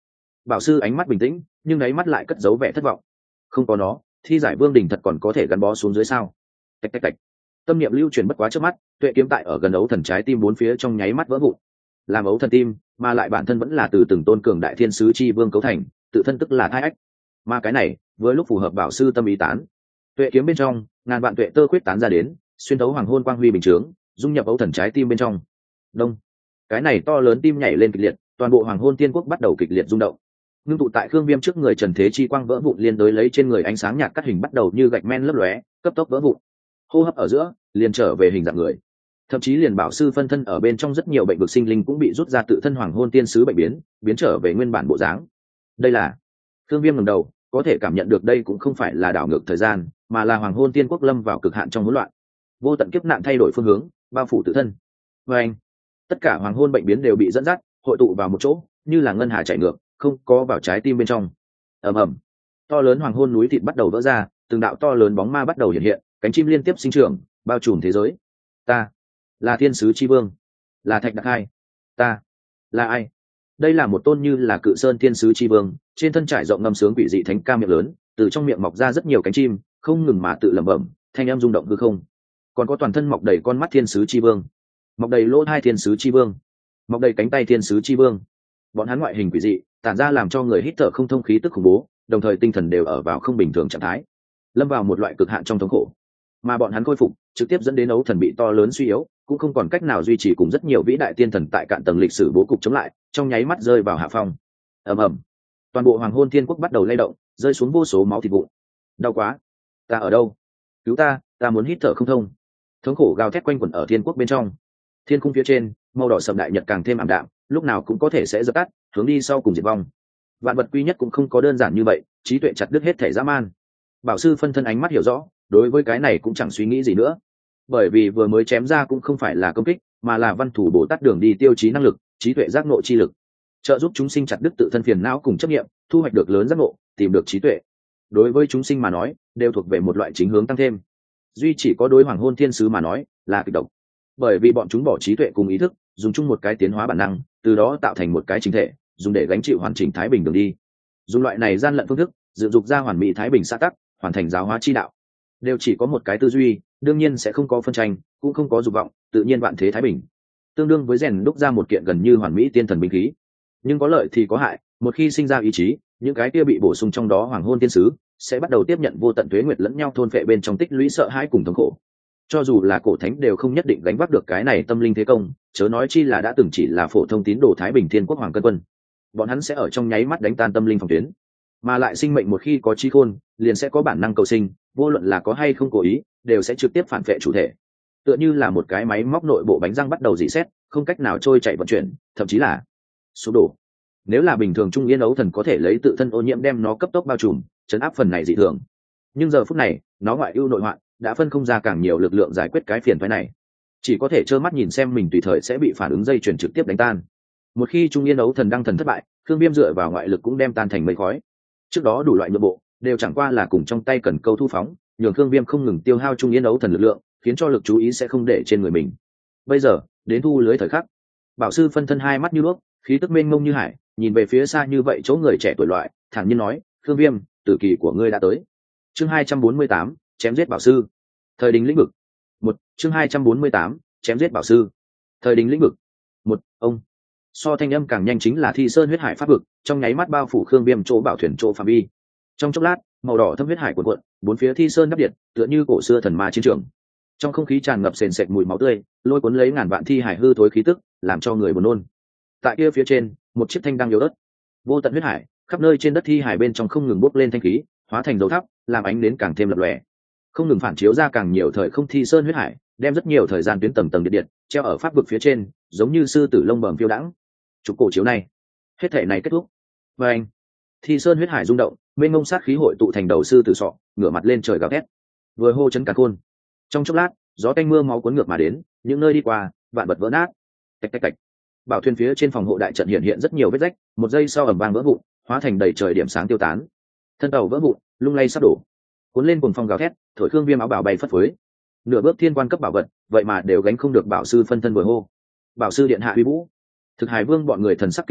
Bảo sư ánh mắt bình tĩnh nhưng đáy mắt lại cất giấu vẻ thất vọng. Không có nó, thi giải vương đỉnh thật còn có thể gắn bó xuống dưới sao? Tạch tạch tạch. Tâm niệm lưu truyền bất quá trước mắt, tuệ kiếm tại ở gần ấu thần trái tim bốn phía trong nháy mắt vỡ vụn. Làm ấu thần tim, mà lại bản thân vẫn là từ từng tôn cường đại thiên sứ chi vương cấu thành, tự thân tức là thai ách. Mà cái này, với lúc phù hợp bảo sư tâm ý tán. Tuệ kiếm bên trong, ngàn vạn tuệ tơ khuyết tán ra đến, xuyên thấu hoàng hôn quang huy bình chướng, dung nhập ấu thần trái tim bên trong. Đông. Cái này to lớn tim nhảy lên kịch liệt, toàn bộ hoàng hôn tiên quốc bắt đầu kịch liệt rung động. Ngưng tụ tại Khương Viêm trước người Trần Thế Chi quang vỡ vụn liên đối lấy trên người ánh sáng nhạt cắt hình bắt đầu như gạch men lấp lóe, cấp tốc vỡ vụn. Hô hấp ở giữa, liền trở về hình dạng người. Thậm chí liền bảo sư phân thân ở bên trong rất nhiều bệnh vực sinh linh cũng bị rút ra tự thân hoàng hôn tiên sứ bệnh biến, biến trở về nguyên bản bộ dáng. Đây là Khương Viêm ngẩng đầu, có thể cảm nhận được đây cũng không phải là đảo ngược thời gian, mà là hoàng hôn tiên quốc lâm vào cực hạn trong hỗn loạn. Vô tận kiếp nạn thay đổi phương hướng, bao phủ tự thân. Và anh, tất cả hoàng hôn bệnh biến đều bị dẫn dắt, hội tụ vào một chỗ, như là ngân hà chảy ngược, không có vào trái tim bên trong. Ầm ầm, to lớn hoàng hôn núi thịt bắt đầu vỡ ra, từng đạo to lớn bóng ma bắt đầu hiện hiện, cánh chim liên tiếp sinh trưởng, bao trùm thế giới. Ta là thiên sứ chi vương, là thạch đặc hai. Ta là ai? Đây là một tôn như là cự sơn thiên sứ chi vương, trên thân trải rộng ngâm sướng quỷ dị thánh ca miệng lớn, từ trong miệng mọc ra rất nhiều cánh chim, không ngừng mà tự lẩm bẩm, thanh âm rung động hư không. Còn có toàn thân mọc đầy con mắt thiên sứ chi vương, mọc đầy lỗ hai thiên sứ chi vương, mọc đầy cánh tay thiên sứ chi vương. Bọn hắn ngoại hình quỷ dị, tản ra làm cho người hít thở không thông khí tức khủng bố, đồng thời tinh thần đều ở vào không bình thường trạng thái, lâm vào một loại cực hạn trong thống khổ. Mà bọn hắn khôi phục, trực tiếp dẫn đến ấu thần bị to lớn suy yếu, cũng không còn cách nào duy trì cùng rất nhiều vĩ đại tiên thần tại cạn tầng lịch sử bố cục chống lại, trong nháy mắt rơi vào hạ phong. Ầm ầm, toàn bộ hoàng hôn thiên quốc bắt đầu lay động, rơi xuống vô số máu thịt vụn. Đau quá, ta ở đâu? Cứu ta, ta muốn hít thở không thông. Thống khổ gào thét quanh quẩn ở thiên quốc bên trong. Thiên khung phía trên, màu đỏ sậm đại nhật càng thêm ảm đạm, lúc nào cũng có thể sẽ dập tắt, hướng đi sau cùng diệt vong. Vạn vật quy nhất cũng không có đơn giản như vậy, trí tuệ chặt đứt hết thể dã man. Bảo sư phân thân ánh mắt hiểu rõ, đối với cái này cũng chẳng suy nghĩ gì nữa, bởi vì vừa mới chém ra cũng không phải là công kích, mà là văn thủ bồ tát đường đi tiêu chí năng lực, trí tuệ giác ngộ chi lực, trợ giúp chúng sinh chặt đứt tự thân phiền não cùng chấp nghiệm, thu hoạch được lớn giác ngộ, tìm được trí tuệ. Đối với chúng sinh mà nói, đều thuộc về một loại chính hướng tăng thêm. Duy chỉ có đối hoàng hôn thiên sứ mà nói, là kịch độc, bởi vì bọn chúng bỏ trí tuệ cùng ý thức, dùng chung một cái tiến hóa bản năng, từ đó tạo thành một cái chính thể, dùng để gánh chịu hoàn chỉnh thái bình đường đi. Dùng loại này gian lận phương thức, dựng dục ra hoàn mỹ thái bình xã tắc, hoàn thành giáo hóa chi đạo. Đều chỉ có một cái tư duy, đương nhiên sẽ không có phân tranh, cũng không có dục vọng, tự nhiên vạn thế thái bình. Tương đương với rèn đúc ra một kiện gần như hoàn mỹ tiên thần binh khí. Nhưng có lợi thì có hại, một khi sinh ra ý chí, những cái kia bị bổ sung trong đó hoàng hôn tiên sứ sẽ bắt đầu tiếp nhận vô tận tuế nguyệt lẫn nhau thôn phệ bên trong tích lũy sợ hãi cùng thống khổ. Cho dù là cổ thánh đều không nhất định gánh vác được cái này tâm linh thế công, chớ nói chi là đã từng chỉ là phổ thông tín đồ thái bình thiên quốc hoàng cân quân. Bọn hắn sẽ ở trong nháy mắt đánh tan tâm linh phòng tuyến, mà lại sinh mệnh một khi có trí khôn, liền sẽ có bản năng cầu sinh, vô luận là có hay không cố ý, đều sẽ trực tiếp phản vệ chủ thể. Tựa như là một cái máy móc nội bộ bánh răng bắt đầu rỉ sét, không cách nào trôi chạy vận chuyển, thậm chí là sụp đổ. Nếu là bình thường trung yên ấu thần có thể lấy tự thân ô nhiễm đem nó cấp tốc bao trùm, chấn áp phần này dị thường. Nhưng giờ phút này, nó ngoại ưu nội hoạn, đã phân không ra càng nhiều lực lượng giải quyết cái phiền phức này. Chỉ có thể trơ mắt nhìn xem mình tùy thời sẽ bị phản ứng dây chuyển trực tiếp đánh tan. Một khi trung yên ấu thần đăng thần thất bại, Khương Viêm dựa vào ngoại lực cũng đem tan thành mây khói. Trước đó đủ loại nhượng bộ đều chẳng qua là cùng trong tay cần câu thu phóng, nhường Khương Viêm không ngừng tiêu hao trung yên ấu thần lực lượng, khiến cho lực chú ý sẽ không để trên người mình. Bây giờ đến thu lưới thời khắc, bảo sư phân thân hai mắt như đuốc, khí tức mênh mông như hải, nhìn về phía xa như vậy chỗ người trẻ tuổi loại, thản nhiên nói: "Khương Viêm, tử kỳ của ngươi đã tới." Chương hai trăm bốn mươi tám, chém giết bảo sư. Thời đình lĩnh vực. Một, chương hai trăm bốn mươi tám, chém giết bảo sư. Thời đình lĩnh vực. Một, ông. So thanh âm càng nhanh chính là Thi Sơn huyết hải pháp vực, trong nháy mắt bao phủ Khương Viêm chỗ bảo thuyền chỗ phạm vi. Trong chốc lát, màu đỏ thâm huyết hải cuộn cuộn, bốn phía Thi Sơn đắp điện, tựa như cổ xưa thần ma chiến trường. Trong không khí tràn ngập sền sệt mùi máu tươi, lôi cuốn lấy ngàn vạn thi hải hư thối khí tức, làm cho người buồn nôn. Tại kia phía trên, một chiếc thanh đang yếu ớt. Vô tận huyết hải, khắp nơi trên đất thi hải bên trong không ngừng bốc lên thanh khí, hóa thành dấu thắp, làm ánh đến càng thêm lập lòe. Không ngừng phản chiếu ra càng nhiều thời không Thi Sơn huyết hải, đem rất nhiều thời gian tuyến tầng tầng điện điện, treo ở pháp vực phía trên, giống như sư tử lông bẩm phiêu đãng. Chụp cổ chiếu này, hết thể này kết thúc. Và anh, Thi Sơn huyết hải rung động, mênh mông sát khí hội tụ thành đầu sư tử sọ, ngửa mặt lên trời gào thét, vừa hô chấn cả khôn. Trong chốc lát, gió tanh mưa máu cuốn ngược mà đến, những nơi đi qua, vạn vật vỡ nát. Tạch tạch tạch. Bảo thuyền phía trên phòng hộ đại trận hiện hiện rất nhiều vết rách, một giây sau ầm vang vỡ vụn, hóa thành đầy trời điểm sáng tiêu tán. Thân tàu vỡ vụn, lung lay sắp đổ. Cuốn lên cuồng phong gào thét, thổi Khương Viêm áo bào bay phất phới. Nửa bước thiên quan cấp bảo vật, vậy mà đều gánh không được bảo sư phân thân vừa hô. Bảo sư điện hạ uy vũ. Thực Hải Vương bọn người thần sắc kinh hỉ,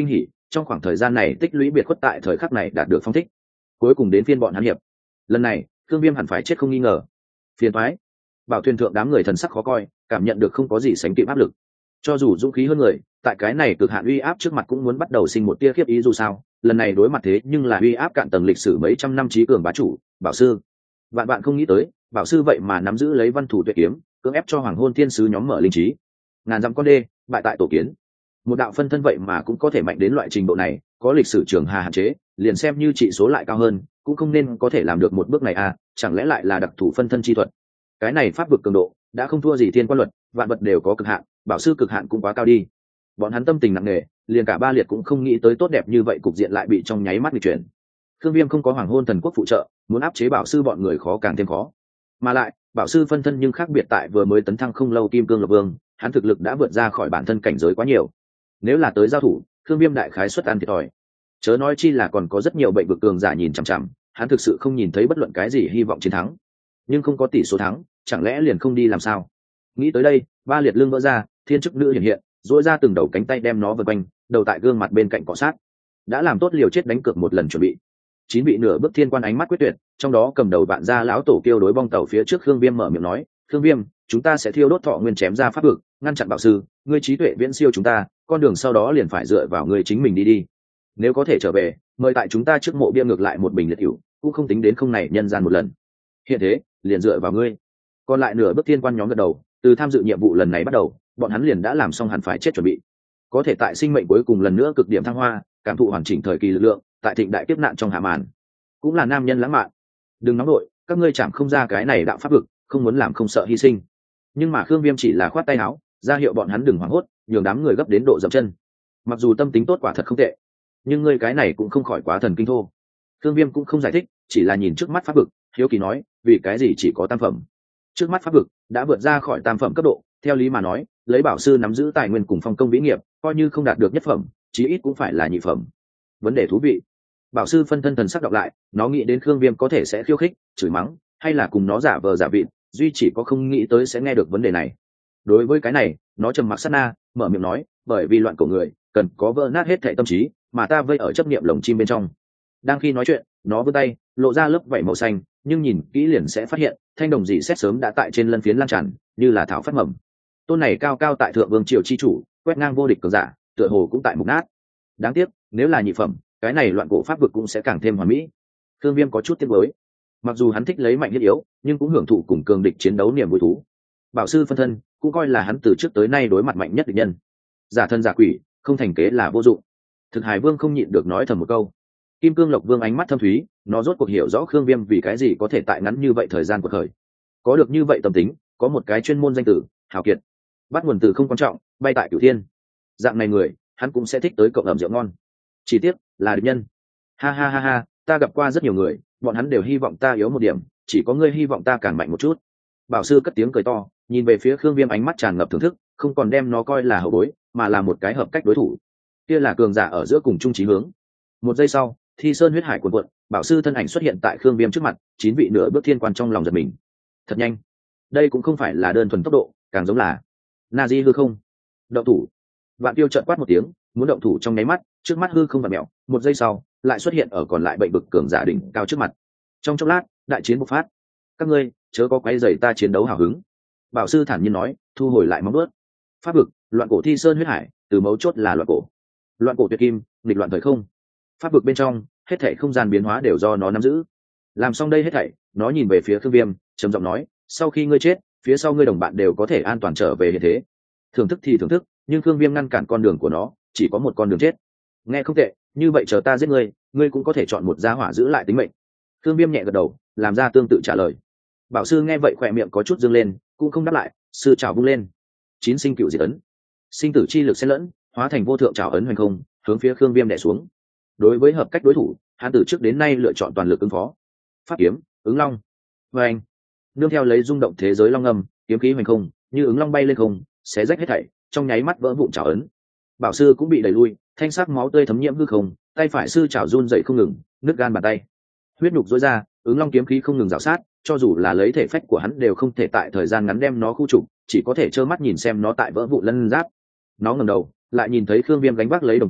trong khoảng thời gian này tích lũy biệt khuất tại thời khắc này đạt được phong thích, cuối cùng đến phiên bọn hắn hiệp. Lần này Khương Viêm hẳn phải chết không nghi ngờ. Phiền toái. Bảo thuyền thượng đám người thần sắc khó coi, cảm nhận được không có gì sánh kịp áp lực. Cho dù dũng khí hơn người, tại cái này cực hạn uy áp trước mặt cũng muốn bắt đầu sinh một tia khiếp ý, dù sao lần này đối mặt thế nhưng là uy áp cạn tầng lịch sử mấy trăm năm trí cường bá chủ Bảo sư. Bạn bạn không nghĩ tới Bảo sư vậy mà nắm giữ lấy văn thủ tuyệt kiếm, cưỡng ép cho hoàng hôn thiên sứ nhóm mở linh trí. Ngàn dặm con đê bại tại tổ kiến. Một đạo phân thân vậy mà cũng có thể mạnh đến loại trình độ này, có lịch sử trường hà hạn chế, liền xem như trị số lại cao hơn cũng không nên có thể làm được một bước này à, chẳng lẽ lại là đặc thù phân thân chi thuật. Cái này pháp vực cường độ đã không thua gì thiên quan luật, vạn vật đều có cực hạn, Bảo sư cực hạn cũng quá cao đi. Bọn hắn tâm tình nặng nề, liền cả ba liệt cũng không nghĩ tới tốt đẹp như vậy cục diện lại bị trong nháy mắt nghịch chuyển. Khương Viêm không có hoàng hôn thần quốc phụ trợ, muốn áp chế Bảo sư bọn người khó càng thêm khó. Mà lại Bảo sư phân thân nhưng khác biệt, tại vừa mới tấn thăng không lâu kim cương lộc vương, hắn thực lực đã vượt ra khỏi bản thân cảnh giới quá nhiều. Nếu là tới giao thủ, Khương Viêm đại khái xuất ăn thiệt thòi. Chớ nói chi là còn có rất nhiều bệnh vực cường giả nhìn chằm chằm, hắn thực sự không nhìn thấy bất luận cái gì hy vọng chiến thắng. Nhưng không có tỷ số thắng, chẳng lẽ liền không đi làm sao? Nghĩ tới đây, ba liệt lưng vỡ ra, thiên chức nữ hiện hiện, duỗi ra từng đầu cánh tay đem nó vây quanh, đầu tại gương mặt bên cạnh cọ sát. Đã làm tốt liều chết đánh cược một lần chuẩn bị. Chín vị nửa bước thiên quan ánh mắt quyết tuyệt, trong đó cầm đầu bạn gia lão tổ kêu đối bong tàu phía trước Khương Viêm mở miệng nói, "Khương Viêm, chúng ta sẽ thiêu đốt thọ nguyên chém ra pháp vực, ngăn chặn Bảo sư, ngươi trí tuệ viễn siêu chúng ta, con đường sau đó liền phải dựa vào ngươi chính mình đi đi. Nếu có thể trở về, mời tại chúng ta trước mộ bia ngược lại một bình liệt hữu, cũng không tính đến không này nhân gian một lần. Hiện thế, liền dựa vào ngươi." Còn lại nửa bước thiên quan nhóm gật đầu, từ tham dự nhiệm vụ lần này bắt đầu, bọn hắn liền đã làm xong hẳn phải chết chuẩn bị. Có thể tại sinh mệnh cuối cùng lần nữa cực điểm thăng hoa, cảm thụ hoàn chỉnh thời kỳ lực lượng, tại thịnh đại kiếp nạn trong hạ màn, cũng là nam nhân lãng mạn. Đừng nóng nội, các ngươi chạm không ra cái này đạo pháp vực, không muốn làm không sợ hy sinh. Nhưng mà Khương Viêm chỉ là khoát tay áo, ra hiệu bọn hắn đừng hoảng hốt, nhường đám người gấp đến độ dậm chân. Mặc dù tâm tính tốt quả thật không tệ, nhưng ngươi cái này cũng không khỏi quá thần kinh thô. Khương Viêm cũng không giải thích, chỉ là nhìn trước mắt pháp vực, hiếu kỳ nói, vì cái gì chỉ có tam phẩm? Trước mắt pháp vực đã vượt ra khỏi tam phẩm cấp độ, theo lý mà nói, lấy Bảo sư nắm giữ tài nguyên cùng phong công vĩ nghiệp, coi như không đạt được nhất phẩm, chí ít cũng phải là nhị phẩm. Vấn đề thú vị. Bảo sư phân thân thần sắc đọc lại, nó nghĩ đến Khương Viêm có thể sẽ khiêu khích, chửi mắng, hay là cùng nó giả vờ giả vịt, duy chỉ có không nghĩ tới sẽ nghe được vấn đề này. Đối với cái này, nó trầm mặc sát na, mở miệng nói, bởi vì loạn cổ người cần có vỡ nát hết thảy tâm trí, mà ta vây ở chấp niệm lồng chim bên trong. Đang khi nói chuyện, nó vươn tay, lộ ra lớp vảy màu xanh, nhưng nhìn kỹ liền sẽ phát hiện, thanh đồng dị xét sớm đã tại trên lân phiến lan tràn, như là thảo phát mầm. Tôn này cao cao tại thượng vương triều chi chủ, quét ngang vô địch cường giả, tựa hồ cũng tại mục nát. Đáng tiếc, nếu là nhị phẩm, cái này loạn cổ pháp vực cũng sẽ càng thêm hoàn mỹ. Thương Viêm có chút tiếc nuối. Mặc dù hắn thích lấy mạnh thiết yếu, nhưng cũng hưởng thụ cùng cường địch chiến đấu niềm vui thú. Bảo sư phân thân cũng coi là hắn từ trước tới nay đối mặt mạnh nhất địch nhân. Giả thân giả quỷ, không thành kế là vô dụng. Thực Hải Vương không nhịn được nói thầm một câu. Kim Cương Lộc Vương ánh mắt thâm thúy, nó rốt cuộc hiểu rõ Khương Viêm vì cái gì có thể tại ngắn như vậy thời gian của khởi. Có được như vậy tâm tính, có một cái chuyên môn danh tử, hào kiệt. Bắt nguồn từ không quan trọng, bay tại cửu thiên. Dạng này người, hắn cũng sẽ thích tới cộng ẩm rượu ngon. Chỉ tiếc là địch nhân. Ha ha ha ha, ta gặp qua rất nhiều người, bọn hắn đều hy vọng ta yếu một điểm, chỉ có ngươi hy vọng ta càng mạnh một chút. Bảo sư cất tiếng cười to, nhìn về phía Khương Viêm ánh mắt tràn ngập thưởng thức, không còn đem nó coi là hậu bối, mà là một cái hợp cách đối thủ. Kia là cường giả ở giữa cùng chung chí hướng. Một giây sau, Thi Sơn huyết hải cuồn cuộn, Bảo sư thân ảnh xuất hiện tại Khương Viêm trước mặt, chín vị nửa bước thiên quan trong lòng giật mình. Thật nhanh. Đây cũng không phải là đơn thuần tốc độ, càng giống là Nazi hư không. Động thủ. Vạn Tiêu chợt quát một tiếng, muốn động thủ trong nháy mắt, trước mắt hư không vặn mèo, một giây sau, lại xuất hiện ở còn lại bệnh vực cường giả đỉnh cao trước mặt. Trong chốc lát, đại chiến bộc phát. Các ngươi chớ có quấy rầy ta chiến đấu hào hứng. Bảo sư thản nhiên nói, thu hồi lại móng vuốt. Pháp vực, loạn cổ Thi Sơn huyết hải, từ mấu chốt là loạn cổ. Loạn cổ tuyệt kim, nghịch loạn thời không. Pháp vực bên trong, hết thảy không gian biến hóa đều do nó nắm giữ. Làm xong đây hết thảy, nó nhìn về phía Khương Viêm, trầm giọng nói, sau khi ngươi chết, phía sau ngươi đồng bạn đều có thể an toàn trở về hiện thế. Thưởng thức thì thưởng thức, nhưng Khương Viêm ngăn cản con đường của nó, chỉ có một con đường chết. Nghe không tệ, như vậy chờ ta giết ngươi, ngươi cũng có thể chọn một gia hỏa giữ lại tính mệnh. Khương Viêm nhẹ gật đầu, làm ra tương tự trả lời. Bảo sư nghe vậy khỏe miệng có chút dương lên, cũng không đáp lại, sư trảo vung lên. Chín sinh cựu diệt ấn, sinh tử chi lực xen lẫn, hóa thành vô thượng trảo ấn hoành không, hướng phía Khương Viêm đè xuống. Đối với hợp cách đối thủ, hắn từ trước đến nay lựa chọn toàn lực ứng phó. Pháp kiếm, ứng long. Và anh, nương theo lấy rung động thế giới long ngâm, kiếm khí hoành không, như ứng long bay lên không, xé rách hết thảy, trong nháy mắt vỡ vụn trảo ấn. Bảo sư cũng bị đẩy lui, thanh sắc máu tươi thấm nhiễm hư không, tay phải sư trảo run dậy không ngừng, nứt gan bàn tay. Huyết nhục rối ra, ứng long kiếm khí không ngừng rào sát, cho dù là lấy thể phách của hắn đều không thể tại thời gian ngắn đem nó khu trục, chỉ có thể trơ mắt nhìn xem nó tại vỡ vụn lân giáp. Nó ngẩng đầu, lại nhìn thấy Khương Viêm gánh vác lấy đồng quan,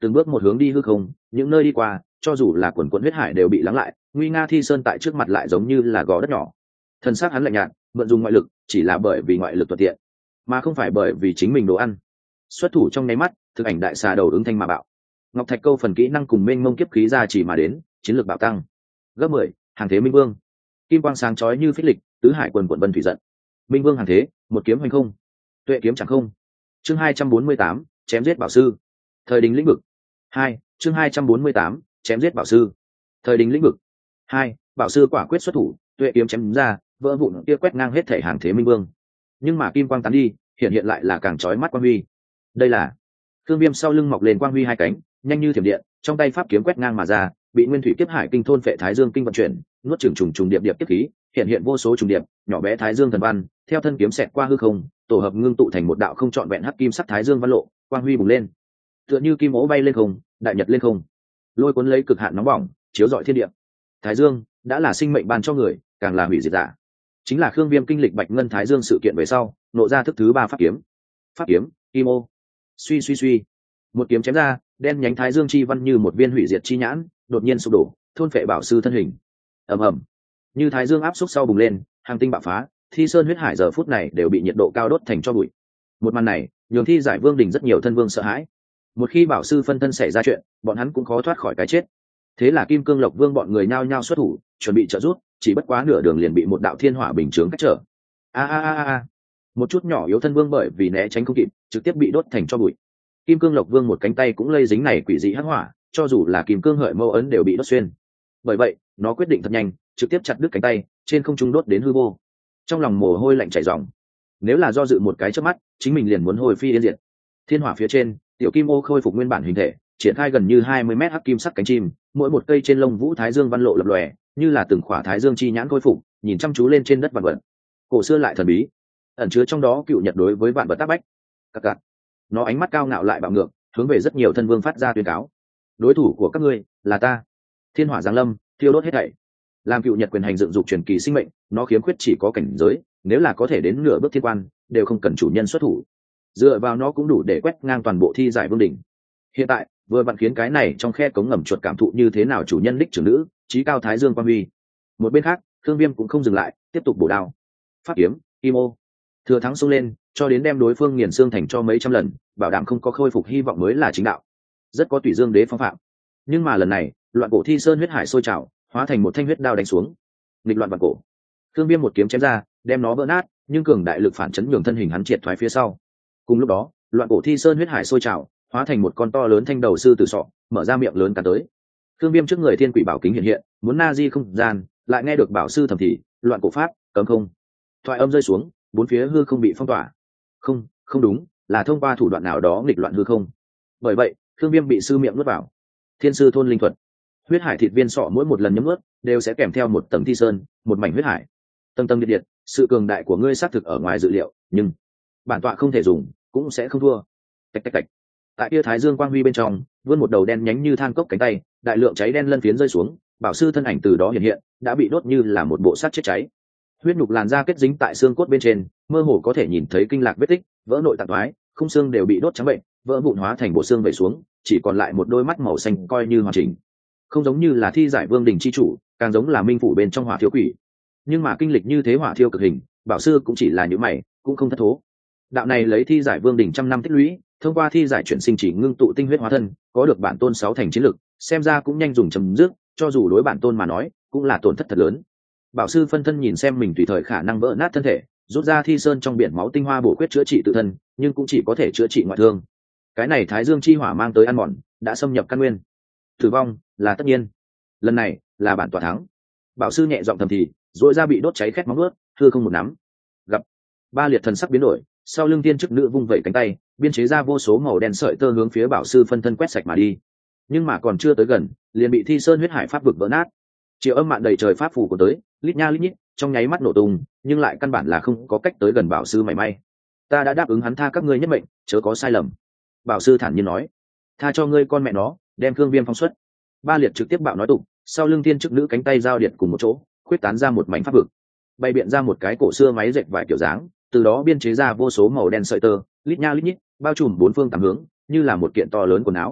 từng bước một hướng đi hư không, những nơi đi qua cho dù là quần quần huyết hải đều bị lắng lại, nguy nga thi sơn tại trước mặt lại giống như là gò đất nhỏ. Thân xác hắn lạnh nhạt, mượn dùng ngoại lực chỉ là bởi vì ngoại lực thuận tiện, mà không phải bởi vì chính mình đồ ăn. Xuất thủ trong nháy mắt, thực ảnh đại xà đầu ứng thanh mà bạo. Ngọc Thạch câu phần kỹ năng cùng mênh mông kiếp khí ra chỉ mà đến, chiến lược bạo tăng gấp mười. Hàng thế minh vương, kim quang sáng chói như phích lịch, tứ hải quần quần vân thủy giận. Minh vương hàng thế, một kiếm hoành không, tuệ kiếm chẳng không. Chương hai trăm bốn mươi tám, chém giết bảo sư. Thời đình lĩnh vực hai. Chương hai trăm bốn mươi tám, chém giết bảo sư. Thời đình lĩnh vực hai. Bảo sư quả quyết xuất thủ, tuệ kiếm chém ra, vỡ vụn kia quét ngang hết thể hàng thế minh vương. Nhưng mà kim quang tán đi, hiện hiện lại là càng chói mắt quang huy. Đây là Thương Viêm sau lưng mọc lên quang huy hai cánh, nhanh như thiểm điện, trong tay pháp kiếm quét ngang mà ra, bị nguyên thủy kiếp hải kinh thôn phệ thái dương kinh vận chuyển, nuốt chửng trùng trùng điệp điệp kiếp khí, hiện hiện vô số trùng điệp, nhỏ bé thái dương thần văn, theo thân kiếm xẹt qua hư không, tổ hợp ngưng tụ thành một đạo không trọn vẹn hắc kim sắc thái dương văn lộ, quang huy bùng lên. Tựa như kim ố bay lên không, đại nhật lên không, lôi cuốn lấy cực hạn nóng bỏng, chiếu rọi thiên địa. Thái dương đã là sinh mệnh ban cho người, càng là hủy diệt giả. Chính là Khương Viêm kinh lịch Bạch Ngân Thái Dương sự kiện về sau, nộ ra thức thứ ba pháp kiếm. Pháp kiếm, kim ô. Suy suy suy, một kiếm chém ra, đen nhánh Thái Dương chi văn như một viên hủy diệt chi nhãn, đột nhiên sụp đổ, thôn phệ bảo sư thân hình. Ầm ầm, như Thái Dương áp xúc sau bùng lên, hàng tinh bạo phá, Thi Sơn huyết hải giờ phút này đều bị nhiệt độ cao đốt thành tro bụi. Một màn này, nhường Thi Giải Vương đỉnh rất nhiều thân vương sợ hãi. Một khi bảo sư phân thân xảy ra chuyện, bọn hắn cũng khó thoát khỏi cái chết. Thế là Kim Cương Lộc Vương bọn người nhao nhao xuất thủ, chuẩn bị trợ giúp, chỉ bất quá nửa đường liền bị một đạo thiên hỏa bình chướng cách trở. A a a a, một chút nhỏ yếu thân vương bởi vì né tránh không kịp, trực tiếp bị đốt thành tro bụi. Kim Cương Lộc Vương một cánh tay cũng lây dính này quỷ dị hắc hỏa, cho dù là Kim Cương Hợi Mâu ấn đều bị đốt xuyên. Bởi vậy, nó quyết định thật nhanh, trực tiếp chặt đứt cánh tay, trên không trung đốt đến hư vô. Trong lòng mồ hôi lạnh chảy ròng. Nếu là do dự một cái chớp mắt, chính mình liền muốn hồi phi yên diệt. Thiên hỏa phía trên, tiểu kim ô khôi phục nguyên bản hình thể, triển khai gần như hai mươi mét hắc kim sắc cánh chim, mỗi một cây trên lông vũ thái dương văn lộ lập lòe, như là từng khỏa thái dương chi nhãn khôi phục, nhìn chăm chú lên trên đất vạn vật. Cổ xưa lại thần bí, ẩn chứa trong đó cựu nhật đối với vạn vật tác bách. Cặc cặc. Nó ánh mắt cao ngạo lại bạo ngược, hướng về rất nhiều thân vương phát ra tuyên cáo. Đối thủ của các ngươi là ta. Thiên hỏa giáng lâm, thiêu đốt hết thảy. Làm cựu nhật quyền hành dựng dục truyền kỳ sinh mệnh, nó khiếm khuyết chỉ có cảnh giới, nếu là có thể đến nửa bước thiên quan, đều không cần chủ nhân xuất thủ. Dựa vào nó cũng đủ để quét ngang toàn bộ Thi Giải Vương đỉnh. Hiện tại, vừa vặn khiến cái này trong khe cống ngầm chuột cảm thụ như thế nào chủ nhân đích trưởng nữ, chí cao thái dương quan huy. Một bên khác, Thương Viêm cũng không dừng lại, tiếp tục bổ đao. Pháp kiếm, kim ô, thừa thắng xông lên, cho đến đem đối phương nghiền xương thành cho mấy trăm lần, bảo đảm không có khôi phục hy vọng mới là chính đạo. Rất có tùy dương đế phong phạm. Nhưng mà lần này, loạn cổ Thi Sơn huyết hải sôi trào, hóa thành một thanh huyết đao đánh xuống. Nghịch loạn vạn cổ. Thương Viêm một kiếm chém ra, đem nó vỡ nát, nhưng cường đại lực phản chấn nhường thân hình hắn triệt thoái phía sau. Cùng lúc đó, loạn cổ Thi Sơn huyết hải sôi trào, hóa thành một con to lớn thanh đầu sư tử sọ, mở ra miệng lớn cắn tới. Thương Viêm trước người thiên quỷ bảo kính hiện hiện, muốn na di không gian, lại nghe được bảo sư thầm thì, loạn cổ pháp, cấm không. Thoại âm rơi xuống, bốn phía hư không bị phong tỏa. Không, không đúng, là thông qua thủ đoạn nào đó nghịch loạn hư không. Bởi vậy, Thương Viêm bị sư miệng nuốt vào. Thiên sư thôn linh thuật, huyết hải thịt viên sọ mỗi một lần nhấm nuốt, đều sẽ kèm theo một tầng thi sơn, một mảnh huyết hải. Tầng tầng điện điện, sự cường đại của ngươi xác thực ở ngoài dự liệu, nhưng bản tọa không thể dùng, cũng sẽ không thua. Tạch tạch tạch. Tại kia thái dương quang huy bên trong, vươn một đầu đen nhánh như than cốc cánh tay, đại lượng cháy đen lân phiến rơi xuống, bảo sư thân ảnh từ đó hiện hiện, đã bị đốt như là một bộ sắt chết cháy. Huyết nhục làn da kết dính tại xương cốt bên trên, mơ hồ có thể nhìn thấy kinh lạc vết tích, vỡ nội tạng thoái, khung xương đều bị đốt trắng bệnh, vỡ vụn hóa thành bộ xương về xuống, chỉ còn lại một đôi mắt màu xanh coi như hoàn chỉnh. Không giống như là Thi Giải Vương đỉnh chi chủ, càng giống là minh phủ bên trong hỏa thiếu quỷ. Nhưng mà kinh lịch như thế hỏa thiêu cực hình, bảo sư cũng chỉ là những mày, cũng không thất thố. Đạo này lấy Thi Giải Vương đỉnh trăm năm tích lũy, thông qua thi giải chuyển sinh chỉ ngưng tụ tinh huyết hóa thân, có được bản tôn sáu thành chiến lực, xem ra cũng nhanh dùng chấm dứt, cho dù đối bản tôn mà nói, cũng là tổn thất thật lớn. Bảo sư phân thân nhìn xem mình tùy thời khả năng vỡ nát thân thể, rút ra thi sơn trong biển máu tinh hoa bổ quyết chữa trị tự thân, nhưng cũng chỉ có thể chữa trị ngoại thương. Cái này Thái Dương chi hỏa mang tới ăn mòn, đã xâm nhập căn nguyên. Tử vong là tất nhiên. Lần này là bản tọa thắng. Bảo sư nhẹ giọng thầm thì, rồi ra bị đốt cháy khét móng nuốt, thưa không một nắm. Gặp ba liệt thần sắc biến đổi, sau lưng tiên chức nữ vung vẩy cánh tay, biên chế ra vô số màu đen sợi tơ hướng phía bảo sư phân thân quét sạch mà đi. Nhưng mà còn chưa tới gần, liền bị thi sơn huyết hải pháp vực vỡ nát. Triệu âm mạn đầy trời pháp phù của tới, lít nha lít nhít, trong nháy mắt nổ tung, nhưng lại căn bản là không có cách tới gần bảo sư mảy may. Ta đã đáp ứng hắn tha các ngươi nhất mệnh, chớ có sai lầm. Bảo sư thản nhiên nói, tha cho ngươi con mẹ nó, đem Cương Viêm phong xuất. Ba liệt trực tiếp bạo nói tục, sau lưng tiên chức nữ cánh tay giao điện cùng một chỗ, khuyết tán ra một mảnh pháp vực, bay biện ra một cái cổ xưa máy dệt vải kiểu dáng, từ đó biên chế ra vô số màu đen sợi tơ, lít nha lít nhít, bao trùm bốn phương tám hướng, như là một kiện to lớn quần áo.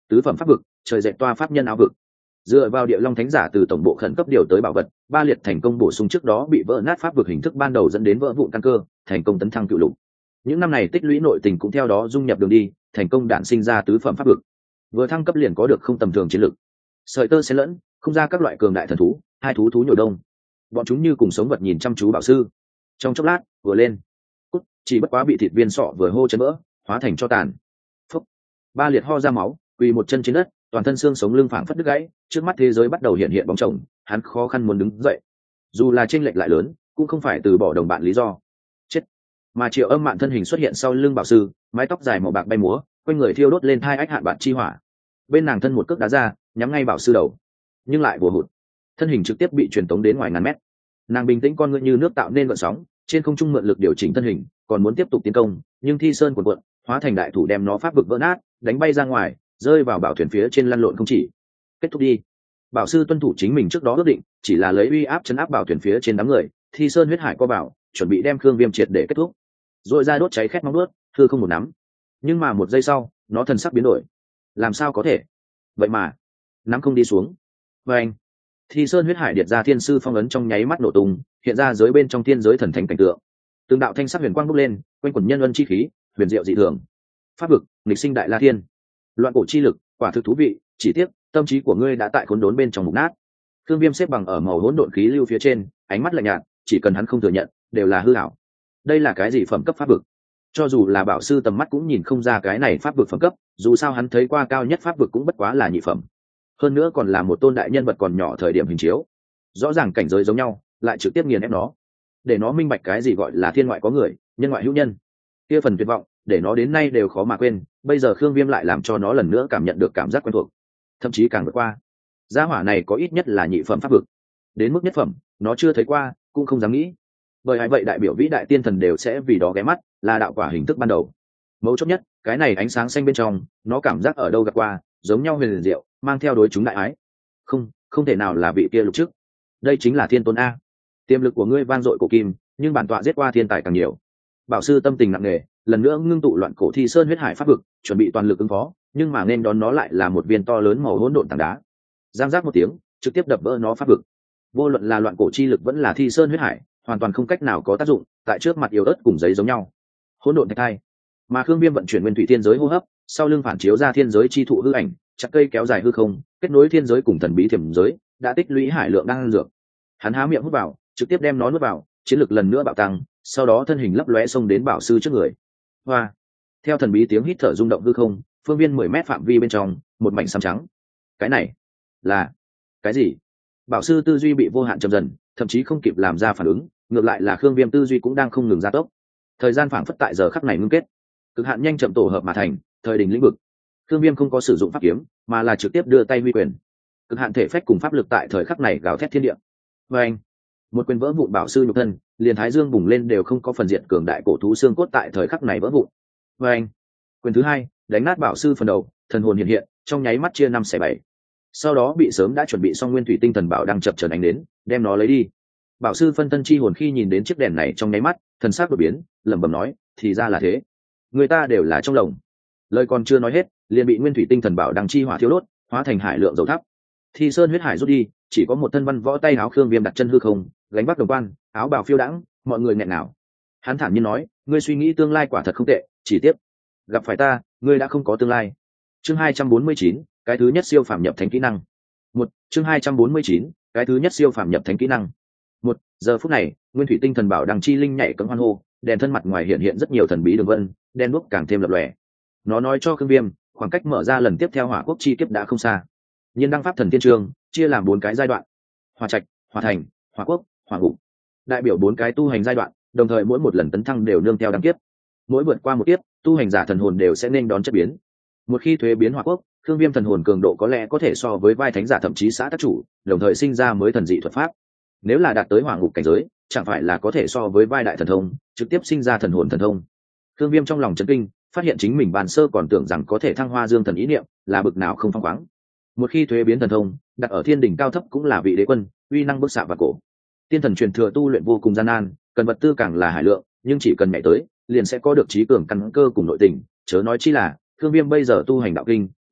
tứ phẩm pháp vực, trời dệt toa pháp nhân áo vực. Dựa vào địa long thánh giả từ tổng bộ khẩn cấp điều tới bảo vật, ba liệt thành công bổ sung trước đó bị vỡ nát pháp vực hình thức ban đầu dẫn đến vỡ vụn căn cơ, thành công tấn thăng cựu lục. Những năm này tích lũy nội tình cũng theo đó dung nhập đường đi, thành công đản sinh ra tứ phẩm pháp vực. Vừa thăng cấp liền có được không tầm thường chiến lực. Sợi tơ xen lẫn, không ra các loại cường đại thần thú, hai thú thú nhồi đông. Bọn chúng như cùng sống vật nhìn chăm chú bảo sư. Trong chốc lát, vừa lên, cút, chỉ bất quá bị thịt viên sọ vừa hô chấn vỡ, hóa thành cho tàn. Phúc. Ba liệt ho ra máu, quỳ một chân trên đất, toàn thân xương sống lưng phảng phất đứt gãy, trước mắt thế giới bắt đầu hiện hiện bóng chồng, hắn khó khăn muốn đứng dậy. Dù là chênh lệch lại lớn, cũng không phải từ bỏ đồng bạn lý do. Chết. Mà Triệu Âm Mạn thân hình xuất hiện sau lưng bảo sư, mái tóc dài màu bạc bay múa, quanh người thiêu đốt lên hai ách hạn bạn chi hỏa. Bên nàng thân một cước đá ra, nhắm ngay bảo sư đầu, nhưng lại vừa hụt, thân hình trực tiếp bị truyền tống đến ngoài ngàn mét. Nàng bình tĩnh con ngươi như nước tạo nên gợn sóng, trên không trung mượn lực điều chỉnh thân hình, còn muốn tiếp tục tiến công, nhưng Thi Sơn cuộn cuộn, hóa thành đại thủ đem nó pháp vực vỡ nát, đánh bay ra ngoài, rơi vào bảo thuyền phía trên lăn lộn không chỉ. Kết thúc đi. Bảo sư tuân thủ chính mình trước đó ước định, chỉ là lấy uy áp chấn áp bảo thuyền phía trên đám người. Thi Sơn huyết hải co bảo, chuẩn bị đem Khương Viêm triệt để kết thúc. Rồi ra đốt cháy khét móng đuốt, hư không một nắm. Nhưng mà một giây sau, nó thần sắc biến đổi. Làm sao có thể? Vậy mà, nắm không đi xuống. Và anh, Thi Sơn huyết hải điệt ra thiên sư phong ấn trong nháy mắt nổ tung, hiện ra dưới bên trong thiên giới thần thánh cảnh tượng. Từng đạo thanh sắc huyền quang bốc lên, quanh quẩn nhân ân chi khí, huyền diệu dị thường. Pháp vực, nghịch sinh đại la thiên. Loạn cổ chi lực, quả thực thú vị, chỉ tiếc, tâm trí của ngươi đã tại khốn đốn bên trong mục nát. Thương Viêm xếp bằng ở màu hỗn độn khí lưu phía trên, ánh mắt lạnh nhạt, chỉ cần hắn không thừa nhận, đều là hư ảo. Đây là cái gì phẩm cấp pháp vực? Cho dù là bảo sư tầm mắt cũng nhìn không ra cái này pháp vực phẩm cấp, dù sao hắn thấy qua cao nhất pháp vực cũng bất quá là nhị phẩm. Hơn nữa còn là một tôn đại nhân vật còn nhỏ thời điểm hình chiếu. Rõ ràng cảnh giới giống nhau, lại trực tiếp nghiền ép nó. Để nó minh bạch cái gì gọi là thiên ngoại có người, nhân ngoại hữu nhân. Kia phần tuyệt vọng, để nó đến nay đều khó mà quên, bây giờ Khương Viêm lại làm cho nó lần nữa cảm nhận được cảm giác quen thuộc, thậm chí càng vượt qua. Gia hỏa này có ít nhất là nhị phẩm pháp vực, đến mức nhất phẩm, nó chưa thấy qua, cũng không dám nghĩ. Bởi vậy vậy đại biểu vĩ đại tiên thần đều sẽ vì đó ghé mắt, là đạo quả hình thức ban đầu. Mấu chốt nhất, cái này ánh sáng xanh bên trong, nó cảm giác ở đâu gặp qua, giống nhau huyền diệu, mang theo đối chúng đại ái. Không, không thể nào là vị kia lục trước. Đây chính là thiên tôn a. Tiềm lực của ngươi vang dội cổ kim, nhưng bản tọa giết qua thiên tài càng nhiều. Bảo sư tâm tình nặng nề, lần nữa ngưng tụ loạn cổ Thi Sơn huyết hải pháp vực, chuẩn bị toàn lực ứng phó, nhưng mà nên đón nó lại là một viên to lớn màu hỗn độn tảng đá. Giang giác một tiếng, trực tiếp đập vỡ nó pháp vực. Vô luận là loạn cổ chi lực vẫn là Thi Sơn huyết hải, hoàn toàn không cách nào có tác dụng, tại trước mặt yếu ớt cùng giấy giống nhau. Hỗn độn thạch thai. Mà Khương Viêm vận chuyển nguyên thủy thiên giới hô hấp, sau lưng phản chiếu ra thiên giới chi thụ hư ảnh, chặt cây kéo dài hư không, kết nối thiên giới cùng thần bí thiểm giới, đã tích lũy hải lượng đang dược. Hắn há miệng hút vào, trực tiếp đem nó nuốt vào, chiến lực lần nữa bạo tăng, sau đó thân hình lấp lóe xông đến bảo sư trước người. Hoa. Theo thần bí tiếng hít thở rung động hư không, phương viên mười mét phạm vi bên trong, một mảnh xám trắng. Cái này là cái gì? Bảo sư tư duy bị vô hạn chậm dần, thậm chí không kịp làm ra phản ứng, ngược lại là Khương Viêm tư duy cũng đang không ngừng gia tốc. Thời gian phảng phất tại giờ khắc này ngưng kết, cực hạn nhanh chậm tổ hợp mà thành, thời đỉnh lĩnh vực. Khương Viêm không có sử dụng pháp kiếm, mà là trực tiếp đưa tay huy quyền. Cực hạn thể phách cùng pháp lực tại thời khắc này gào thét thiên địa. Và anh, một quyền vỡ vụn bảo sư nhục thân, liền thái dương bùng lên đều không có phần diện cường đại cổ thú xương cốt tại thời khắc này vỡ vụn. Và anh, quyền thứ hai, đánh nát bảo sư phần đầu, thần hồn hiện hiện, trong nháy mắt chia năm xẻ bảy. Sau đó bị sớm đã chuẩn bị xong nguyên thủy tinh thần bảo đang chập chờn đánh đến, đem nó lấy đi. Bảo sư phân thân chi hồn khi nhìn đến chiếc đèn này trong nháy mắt, thần sắc đột biến, lẩm bẩm nói, thì ra là thế, người ta đều là trong lồng. Lời còn chưa nói hết, liền bị nguyên thủy tinh thần bảo đang chi hỏa thiêu đốt, hóa thành hải lượng dầu thắp. Thi Sơn huyết hải rút đi, chỉ có một thân văn võ tay áo Khương Viêm đặt chân hư không, gánh vác đồng quan, áo bào phiêu đãng, mọi người nghẹn ngào. Hắn thản nhiên nói, ngươi suy nghĩ tương lai quả thật không tệ, chỉ tiếp gặp phải ta, ngươi đã không có tương lai. Chương hai trăm bốn mươi chín, cái thứ nhất siêu phàm nhập thánh kỹ năng. Một, chương hai trăm bốn mươi chín, cái thứ nhất siêu phàm nhập thánh kỹ năng. Một, giờ phút này, nguyên thủy tinh thần bảo đằng chi linh nhảy cẫng hoan hô, đèn thân mặt ngoài hiện hiện rất nhiều thần bí đường vân, đen đuốc càng thêm lập lòe. Nó nói cho Khương Viêm, khoảng cách mở ra lần tiếp theo hỏa quốc chi kiếp đã không xa. Nhiên đăng pháp thần thiên trường chia làm bốn cái giai đoạn: hỏa trạch, hỏa thành, hỏa quốc, hỏa ngục. Đại biểu bốn cái tu hành giai đoạn, đồng thời mỗi một lần tấn thăng đều nương theo đăng kiếp. Mỗi vượt qua một kiếp, tu hành giả thần hồn đều sẽ nên đón chất biến. Một khi thuế biến hỏa quốc, Khương Viêm thần hồn cường độ có lẽ có thể so với vai thánh giả thậm chí xã tác chủ, đồng thời sinh ra mới thần dị thuật pháp. Nếu là đạt tới hỏa ngục cảnh giới, chẳng phải là có thể so với vai đại thần thông, trực tiếp sinh ra thần hồn thần thông. Khương Viêm trong lòng chấn kinh, phát hiện chính mình bàn sơ còn tưởng rằng có thể thăng hoa dương thần ý niệm, là bực nào không phăng khoáng. Một khi thuế biến thần thông, đặt ở thiên đỉnh cao thấp cũng là vị đế quân, uy năng bức xạ và cổ. Tiên thần truyền thừa tu luyện vô cùng gian nan, cần vật tư càng là hải lượng, nhưng chỉ cần nhảy tới, liền sẽ có được trí cường căn cơ cùng nội tình, chớ nói chi là Khương Viêm bây giờ tu hành đạo kinh,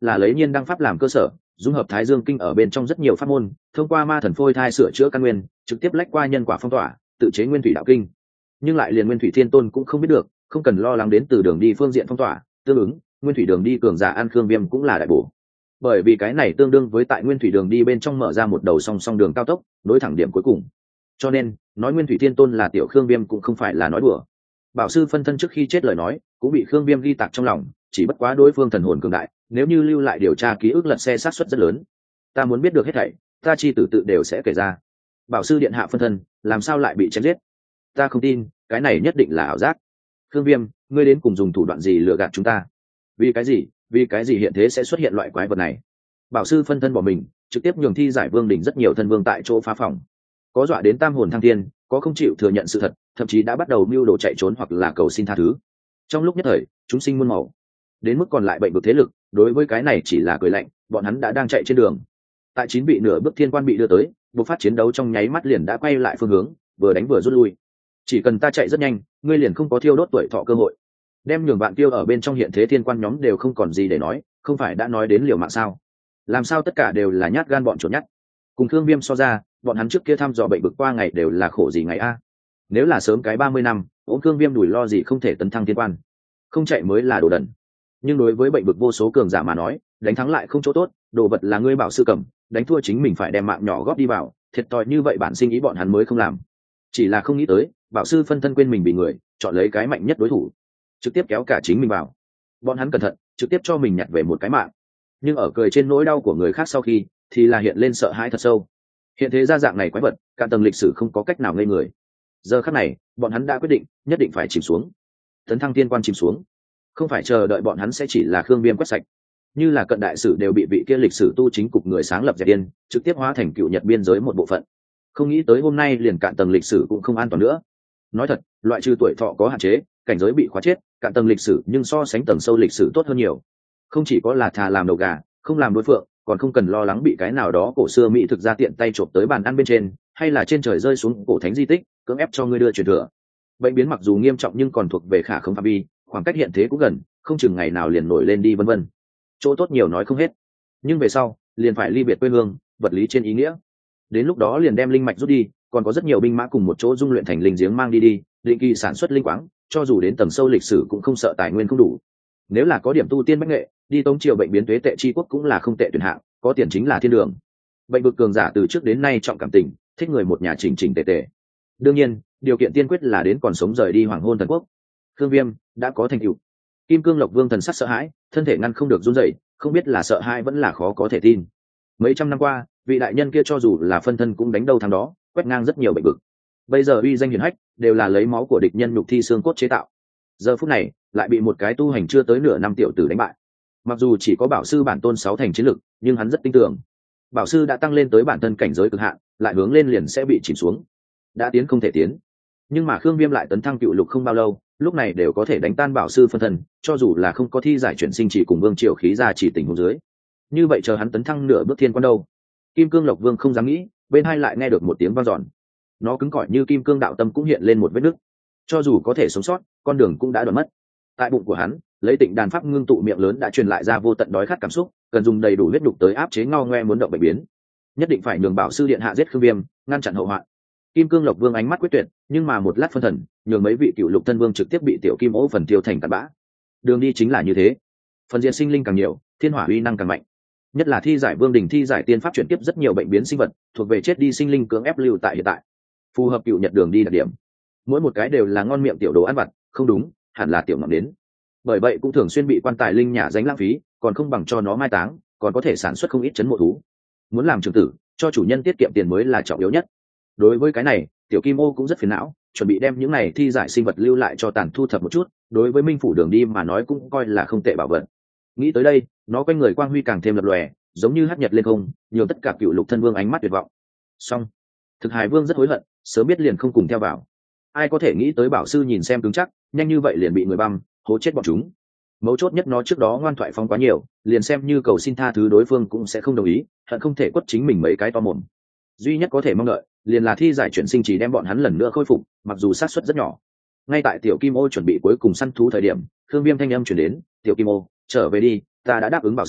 là lấy nhiên đăng pháp làm cơ sở, dung hợp thái dương kinh ở bên trong rất nhiều pháp môn, thông qua ma thần phôi thai sửa chữa căn nguyên, trực tiếp lách qua nhân quả phong tỏa, tự chế nguyên thủy đạo kinh. Nhưng lại liền nguyên thủy thiên tôn cũng không biết được, không cần lo lắng đến từ đường đi phương diện phong tỏa, tương ứng nguyên thủy đường đi cường giả ăn khương viêm cũng là đại bổ. Bởi vì cái này tương đương với tại nguyên thủy đường đi bên trong mở ra một đầu song song đường cao tốc, nối thẳng điểm cuối cùng. Cho nên nói nguyên thủy thiên tôn là tiểu khương viêm cũng không phải là nói đùa. Bảo sư phân thân trước khi chết lời nói cũng bị khương viêm ghi tạc trong lòng, chỉ bất quá đối phương thần hồn cường đại, nếu như lưu lại điều tra ký ức lật xe sát suất rất lớn. Ta muốn biết được hết thảy, ta chi tử tự đều sẽ kể ra. Bảo sư điện hạ phân thân làm sao lại bị chém giết? Ta không tin, cái này nhất định là ảo giác. Khương viêm, ngươi đến cùng dùng thủ đoạn gì lừa gạt chúng ta? Vì cái gì vì cái gì hiện thế sẽ xuất hiện loại quái vật này? Bảo sư phân thân bỏ mình, trực tiếp nhường thi giải vương đỉnh rất nhiều thân vương tại chỗ phá phòng, có dọa đến tam hồn thăng thiên, có không chịu thừa nhận sự thật, thậm chí đã bắt đầu mưu đồ chạy trốn hoặc là cầu xin tha thứ. Trong lúc nhất thời chúng sinh muôn màu, đến mức còn lại bệnh vực thế lực đối với cái này chỉ là cười lạnh, bọn hắn đã đang chạy trên đường. Tại chín vị nửa bước thiên quan bị đưa tới, buộc phát chiến đấu trong nháy mắt liền đã quay lại phương hướng, vừa đánh vừa rút lui. Chỉ cần ta chạy rất nhanh, ngươi liền không có thiêu đốt tuổi thọ cơ hội. Đem nhường bạn tiêu ở bên trong hiện thế thiên quan nhóm đều không còn gì để nói, không phải đã nói đến liều mạng sao? Làm sao tất cả đều là nhát gan bọn chuột nhắt? Cùng Thương Viêm so ra, bọn hắn trước kia thăm dò bệnh vực qua ngày đều là khổ gì ngày a. Nếu là sớm cái ba mươi năm, ốm Thương Viêm đuổi lo gì không thể tấn thăng thiên quan. Không chạy mới là đồ đần. Nhưng đối với bệnh vực vô số cường giả mà nói, đánh thắng lại không chỗ tốt, đồ vật là ngươi bảo sư cầm, đánh thua chính mình phải đem mạng nhỏ góp đi vào, thiệt thòi như vậy bản sinh ý bọn hắn mới không làm. Chỉ là không nghĩ tới, bảo sư phân thân quên mình bị người, chọn lấy cái mạnh nhất đối thủ, trực tiếp kéo cả chính mình vào. Bọn hắn cẩn thận, trực tiếp cho mình nhặt về một cái mạng. Nhưng ở cười trên nỗi đau của người khác sau khi, thì là hiện lên sợ hãi thật sâu. Hiện thế ra dạng này quái vật, cả tầng lịch sử không có cách nào ngây người. Giờ khắc này, bọn hắn đã quyết định, nhất định phải chìm xuống. Tấn thăng tiên quan chìm xuống, không phải chờ đợi bọn hắn sẽ chỉ là Khương Viêm quét sạch. Như là cận đại sử đều bị vị kia lịch sử tu chính cục người sáng lập dẹp điên, trực tiếp hóa thành cựu nhật biên giới một bộ phận. Không nghĩ tới hôm nay liền cạn tầng lịch sử cũng không an toàn nữa. Nói thật, loại trừ tuổi thọ có hạn chế, cảnh giới bị khóa chết, cạn tầng lịch sử nhưng so sánh tầng sâu lịch sử tốt hơn nhiều. Không chỉ có là thà làm đầu gà, không làm đối phượng, còn không cần lo lắng bị cái nào đó cổ xưa mỹ thực ra tiện tay trộm tới bàn ăn bên trên, hay là trên trời rơi xuống cổ thánh di tích, cưỡng ép cho ngươi đưa truyền thừa. Bệnh biến mặc dù nghiêm trọng nhưng còn thuộc về khả không phạm vi, khoảng cách hiện thế cũng gần, không chừng ngày nào liền nổi lên đi vân vân. Chỗ tốt nhiều nói không hết, nhưng về sau liền phải ly biệt quê hương, vật lý trên ý nghĩa. Đến lúc đó liền đem linh mạch rút đi, còn có rất nhiều binh mã cùng một chỗ dung luyện thành linh giếng mang đi đi, định kỳ sản xuất linh quáng, cho dù đến tầng sâu lịch sử cũng không sợ tài nguyên không đủ. Nếu là có điểm tu tiên bách nghệ, đi tống triều bệnh biến tuế tệ chi quốc cũng là không tệ tuyển hạng, có tiền chính là thiên đường. Bệnh vực cường giả từ trước đến nay trọng cảm tình, thích người một nhà chỉnh chỉnh tề tề. Đương nhiên, điều kiện tiên quyết là đến còn sống rời đi hoàng hôn thần quốc. Khương Viêm đã có thành tựu. Kim Cương Lộc Vương thần sắc sợ hãi, thân thể ngăn không được run rẩy, không biết là sợ hãi vẫn là khó có thể tin. Mấy trăm năm qua, vị đại nhân kia cho dù là phân thân cũng đánh đâu thắng đó, quét ngang rất nhiều bệnh vực. Bây giờ uy danh hiển hách, đều là lấy máu của địch nhân nhục thi xương cốt chế tạo. Giờ phút này, lại bị một cái tu hành chưa tới nửa năm tiểu tử đánh bại. Mặc dù chỉ có bảo sư bản tôn sáu thành chiến lực, nhưng hắn rất tin tưởng. Bảo sư đã tăng lên tới bản thân cảnh giới cực hạn, lại hướng lên liền sẽ bị chìm xuống. Đã tiến không thể tiến. Nhưng mà Khương Viêm lại tấn thăng cựu lục không bao lâu, lúc này đều có thể đánh tan bảo sư phân thân, cho dù là không có thi giải chuyển sinh chỉ cùng vương triều khí ra chỉ tình huống dưới. Như vậy chờ hắn tấn thăng nửa bước thiên quan đâu? Kim Cương Lộc Vương không dám nghĩ, bên hai lại nghe được một tiếng vang dọn. Nó cứng cỏi như kim cương đạo tâm cũng hiện lên một vết nứt. Cho dù có thể sống sót, con đường cũng đã đoạn mất. Tại bụng của hắn, lấy Tịnh Đàn pháp ngưng tụ miệng lớn đã truyền lại ra vô tận đói khát cảm xúc, cần dùng đầy đủ huyết đục tới áp chế ngao ngoe muốn động bệnh biến. Nhất định phải nhường bảo sư điện hạ giết Khương Viêm, ngăn chặn hậu hoạn. Kim Cương Lộc Vương ánh mắt quyết tuyệt, nhưng mà một lát phân thần, nhường mấy vị cựu lục thân vương trực tiếp bị tiểu kim ố phần tiêu thành tàn bã. Đường đi chính là như thế. Phần diện sinh linh càng nhiều, thiên hỏa uy năng càng mạnh. Nhất là thi giải vương đỉnh thi giải tiên pháp chuyển tiếp rất nhiều bệnh biến sinh vật, thuộc về chết đi sinh linh cưỡng ép lưu tại hiện tại. Phù hợp cựu nhật đường đi đặc điểm. Mỗi một cái đều là ngon miệng tiểu đồ ăn vặt, không đúng, hẳn là tiểu ngọn đến. Bởi vậy cũng thường xuyên bị quan tài linh nhà dánh lãng phí, còn không bằng cho nó mai táng, còn có thể sản xuất không ít chấn mộ thú. Muốn làm trưởng tử, cho chủ nhân tiết kiệm tiền mới là trọng yếu nhất. Đối với cái này, tiểu kim ô cũng rất phiền não, chuẩn bị đem những này thi giải sinh vật lưu lại cho tàn thu thập một chút, đối với minh phủ đường đi mà nói cũng coi là không tệ bảo vật. Nghĩ tới đây, nó quanh người quang huy càng thêm lập lòe, giống như hắt nhật lên không, nhiều tất cả cựu lục thân vương ánh mắt tuyệt vọng. Xong, thực hài vương rất hối hận, sớm biết liền không cùng theo vào. Ai có thể nghĩ tới bảo sư nhìn xem cứng chắc, nhanh như vậy liền bị người băm, hố chết bọn chúng. Mấu chốt nhất nó trước đó ngoan thoại phong quá nhiều, liền xem như cầu xin tha thứ đối phương cũng sẽ không đồng ý, hận không thể quất chính mình mấy cái to mồm. Duy nhất có thể mong đợi liền là thi giải chuyển sinh chỉ đem bọn hắn lần nữa khôi phục, mặc dù xác suất rất nhỏ. Ngay tại tiểu kim ô chuẩn bị cuối cùng săn thú thời điểm, Khương Viêm thanh âm chuyển đến, tiểu kim ô trở về đi, ta đã đáp ứng bảo sư,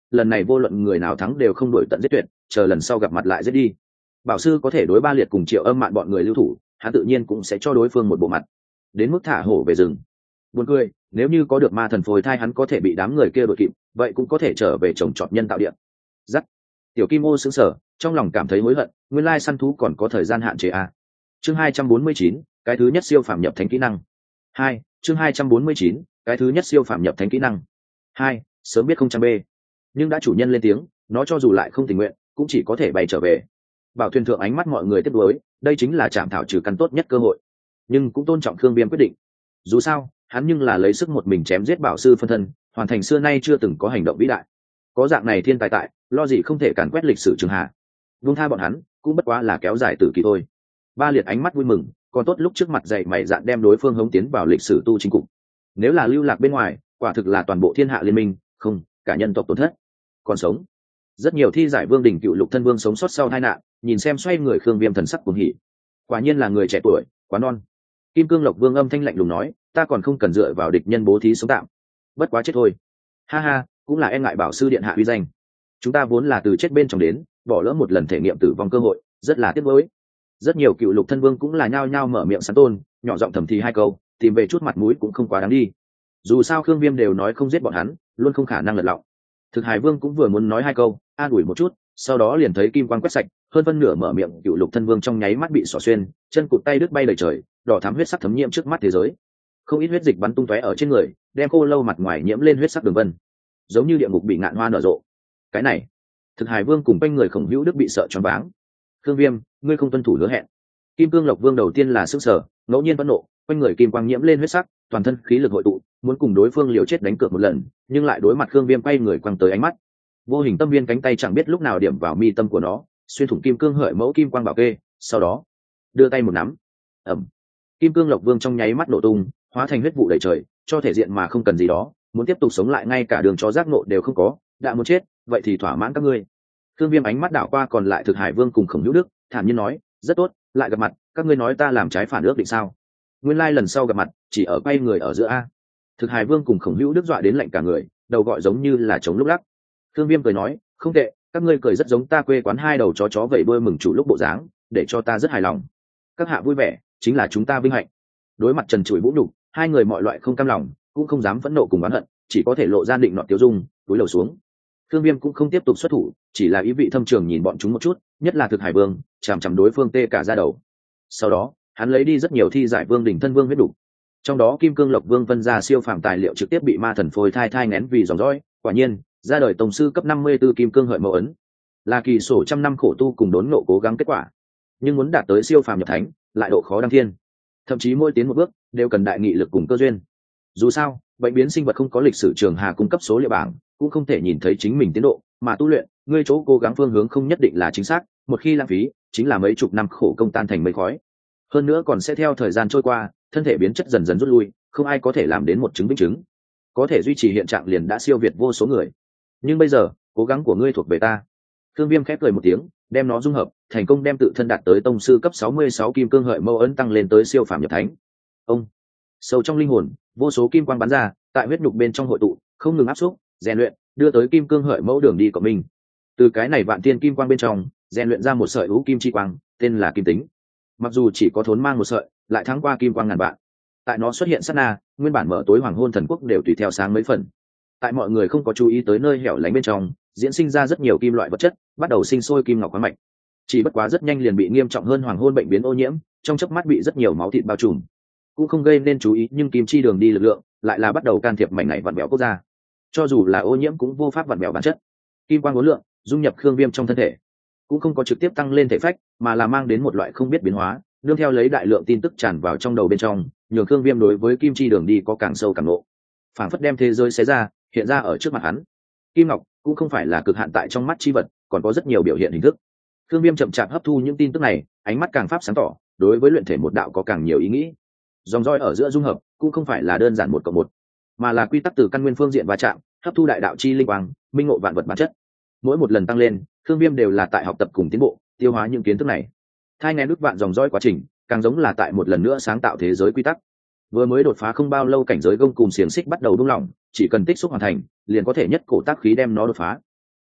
lần này vô luận người nào thắng đều không đổi tận giết tuyệt, chờ lần sau gặp mặt lại giết đi. Bảo sư có thể đối Ba Liệt cùng Triệu Âm Mạn bọn người lưu thủ, hắn tự nhiên cũng sẽ cho đối phương một bộ mặt, đến mức thả hổ về rừng. Buồn cười, nếu như có được ma thần phôi thai hắn có thể bị đám người kia đuổi kịp, vậy cũng có thể trở về trồng trọt nhân tạo địa. Dắt. Tiểu Kim Ô sững sờ, trong lòng cảm thấy hối hận, nguyên lai săn thú còn có thời gian hạn chế à. Chương hai trăm bốn mươi chín, cái thứ nhất siêu phàm nhập thánh kỹ năng. Hai, chương hai trăm bốn mươi chín, cái thứ nhất siêu phàm nhập thánh kỹ năng. Hai, sớm biết không trăm b. Nhưng đã chủ nhân lên tiếng, nó cho dù lại không tình nguyện, cũng chỉ có thể bay trở về. Bảo thuyền thượng ánh mắt mọi người tiếp nối, đây chính là chạm thảo trừ căn tốt nhất cơ hội. Nhưng cũng tôn trọng Khương Viêm quyết định. Dù sao, hắn nhưng là lấy sức một mình chém giết bảo sư phân thân, hoàn thành xưa nay chưa từng có hành động vĩ đại. Có dạng này thiên tài tại, lo gì không thể càn quét lịch sử trường hạ. Vung tha bọn hắn, cũng bất quá là kéo dài tử kỳ thôi. Ba Liệt ánh mắt vui mừng, còn tốt lúc trước mặt dày mày dạn đem đối phương hống tiến vào lịch sử tu chính cục. Nếu là lưu lạc bên ngoài, quả thực là toàn bộ thiên hạ liên minh, không, cả nhân tộc tổn thất. Còn sống, rất nhiều thi giải vương đỉnh cựu lục thân vương sống sót sau tai nạn, nhìn xem xoay người Khương Viêm thần sắc cuồng hỉ. Quả nhiên là người trẻ tuổi, quá non. Kim Cương Lộc Vương âm thanh lạnh lùng nói, ta còn không cần dựa vào địch nhân bố thí sống tạm, bất quá chết thôi. Ha ha, cũng là e ngại bảo sư điện hạ uy danh. Chúng ta vốn là từ chết bên trong đến, bỏ lỡ một lần thể nghiệm tử vong cơ hội, rất là tiếc nuối. Rất nhiều cựu lục thân vương cũng là nhao nhao mở miệng sán tôn, nhỏ giọng thầm thì hai câu, tìm về chút mặt mũi cũng không quá đáng đi. Dù sao Khương Viêm đều nói không giết bọn hắn, luôn không khả năng lật lọng. Thực Hải Vương cũng vừa muốn nói hai câu, an ủi một chút, sau đó liền thấy kim quang quét sạch, hơn phân nửa mở miệng cựu lục thân vương trong nháy mắt bị xỏ xuyên, chân cụt tay đứt bay đầy trời, đỏ thắm huyết sắc thấm nhiễm trước mắt thế giới. Không ít huyết dịch bắn tung tóe ở trên người, đem khô lâu mặt ngoài nhiễm lên huyết sắc đường vân, giống như địa ngục bị ngạn hoa nở rộ. Cái này, Thực Hải Vương cùng quanh người Khổng Hữu Đức bị sợ choáng váng. Khương Viêm, ngươi không tuân thủ hứa hẹn. Kim Cương Lộc Vương đầu tiên là sững sờ, ngẫu nhiên phẫn nộ, quanh người kim quang nhiễm lên huyết sắc, toàn thân khí lực hội tụ, muốn cùng đối phương liều chết đánh cược một lần, nhưng lại đối mặt Khương Viêm quay người quăng tới ánh mắt. Vô hình tâm viên cánh tay chẳng biết lúc nào điểm vào mi tâm của nó, xuyên thủng kim cương hợi mẫu kim quang bảo kê, sau đó đưa tay một nắm, ầm, Kim Cương Lộc Vương trong nháy mắt nổ tung, hóa thành huyết vụ đầy trời, cho thể diện mà không cần gì đó, muốn tiếp tục sống lại ngay cả đường chó giác nộ đều không có, đã muốn chết, vậy thì thỏa mãn các ngươi. Khương Viêm ánh mắt đảo qua còn lại Thực Hải Vương cùng Khổng Hữu Đức, thản nhiên nói, rất tốt, lại gặp mặt, các ngươi nói ta làm trái phản ước định sao? Nguyên lai lần sau gặp mặt, chỉ ở quay người ở giữa a. Thực Hải Vương cùng Khổng Hữu Đức dọa đến lạnh cả người, đầu gọi giống như là trống lúc lắc. Khương Viêm cười nói, không tệ, các ngươi cười rất giống ta quê quán hai đầu chó chó vẩy đuôi mừng chủ lúc bộ dáng, để cho ta rất hài lòng. Các hạ vui vẻ, chính là chúng ta vinh hạnh. Đối mặt trần trụi vũ nhục, hai người mọi loại không cam lòng, cũng không dám phẫn nộ cùng oán hận, chỉ có thể lộ ra định nọ tiêu dung, túi lầu xuống. Khương Viêm cũng không tiếp tục xuất thủ, chỉ là ý vị thâm trường nhìn bọn chúng một chút, nhất là Thực Hải Vương, chằm chằm đối phương tê cả da đầu. Sau đó, hắn lấy đi rất nhiều thi giải vương đỉnh thân vương huyết đủ. Trong đó Kim Cương Lộc Vương vân ra siêu phàm tài liệu trực tiếp bị ma thần phôi thai thai nén vì dòng dõi, quả nhiên, ra đời tổng sư cấp năm mươi tư kim cương hợi mẫu ấn, là kỳ sổ trăm năm khổ tu cùng đốn nộ cố gắng kết quả. Nhưng muốn đạt tới siêu phàm nhập thánh, lại độ khó đăng thiên. Thậm chí mỗi tiến một bước đều cần đại nghị lực cùng cơ duyên. Dù sao, bệnh biến sinh vật không có lịch sử trường hà cung cấp số liệu bảng, cũng không thể nhìn thấy chính mình tiến độ, mà tu luyện, ngươi chỗ cố gắng phương hướng không nhất định là chính xác, một khi lãng phí, chính là mấy chục năm khổ công tan thành mây khói. Hơn nữa còn sẽ theo thời gian trôi qua, thân thể biến chất dần dần rút lui, không ai có thể làm đến một chứng minh chứng. Có thể duy trì hiện trạng liền đã siêu việt vô số người. Nhưng bây giờ, cố gắng của ngươi thuộc về ta. Thương Viêm khép cười một tiếng, đem nó dung hợp, thành công đem tự thân đạt tới tông sư cấp sáu mươi sáu kim cương hợi mâu ấn tăng lên tới siêu phàm nhập thánh. Ông, sâu trong linh hồn, vô số kim quang bắn ra, tại huyết nhục bên trong hội tụ, không ngừng áp xúc, rèn luyện, đưa tới kim cương hợi mẫu đường đi của mình. Từ cái này vạn tiên kim quang bên trong, rèn luyện ra một sợi hữu kim chi quang, tên là kim tính. Mặc dù chỉ có thốn mang một sợi, lại thắng qua kim quang ngàn vạn. Tại nó xuất hiện sát na, nguyên bản mở tối hoàng hôn thần quốc đều tùy theo sáng mấy phần. Tại mọi người không có chú ý tới nơi hẻo lánh bên trong, diễn sinh ra rất nhiều kim loại vật chất, bắt đầu sinh sôi kim ngọc khoáng mạch. Chỉ bất quá rất nhanh liền bị nghiêm trọng hơn hoàng hôn bệnh biến ô nhiễm, trong chớp mắt bị rất nhiều máu thịt bao trùm. Cũng không gây nên chú ý, nhưng kim chi đường đi lực lượng lại là bắt đầu can thiệp mảnh này vặn bẹo quốc gia. Cho dù là ô nhiễm cũng vô pháp vặn bẹo bản chất. Kim quang ngũ lượng dung nhập Khương Viêm trong thân thể, cũng không có trực tiếp tăng lên thể phách, mà là mang đến một loại không biết biến hóa, nương theo lấy đại lượng tin tức tràn vào trong đầu bên trong, nhường Khương Viêm đối với kim chi đường đi có càng sâu càng ngộ. Phảng phất đem thế giới xé ra, hiện ra ở trước mặt hắn. Kim ngọc cũng không phải là cực hạn tại trong mắt chi vật, còn có rất nhiều biểu hiện hình thức. Khương Viêm chậm chạp hấp thu những tin tức này, ánh mắt càng pháp sáng tỏ, đối với luyện thể một đạo có càng nhiều ý nghĩ. Dòng roi ở giữa dung hợp cũng không phải là đơn giản một cộng một, mà là quy tắc từ căn nguyên phương diện va chạm, hấp thu đại đạo chi linh quang, minh ngộ vạn vật bản chất. Mỗi một lần tăng lên, Khương Viêm đều là tại học tập cùng tiến bộ, tiêu hóa những kiến thức này. Thai nghén ước vạn dòng roi quá trình, càng giống là tại một lần nữa sáng tạo thế giới quy tắc. Vừa mới đột phá không bao lâu, cảnh giới gông cùng xiềng xích bắt đầu buông lỏng, chỉ cần tích xúc hoàn thành, liền có thể nhất cổ tác khí đem nó đột phá.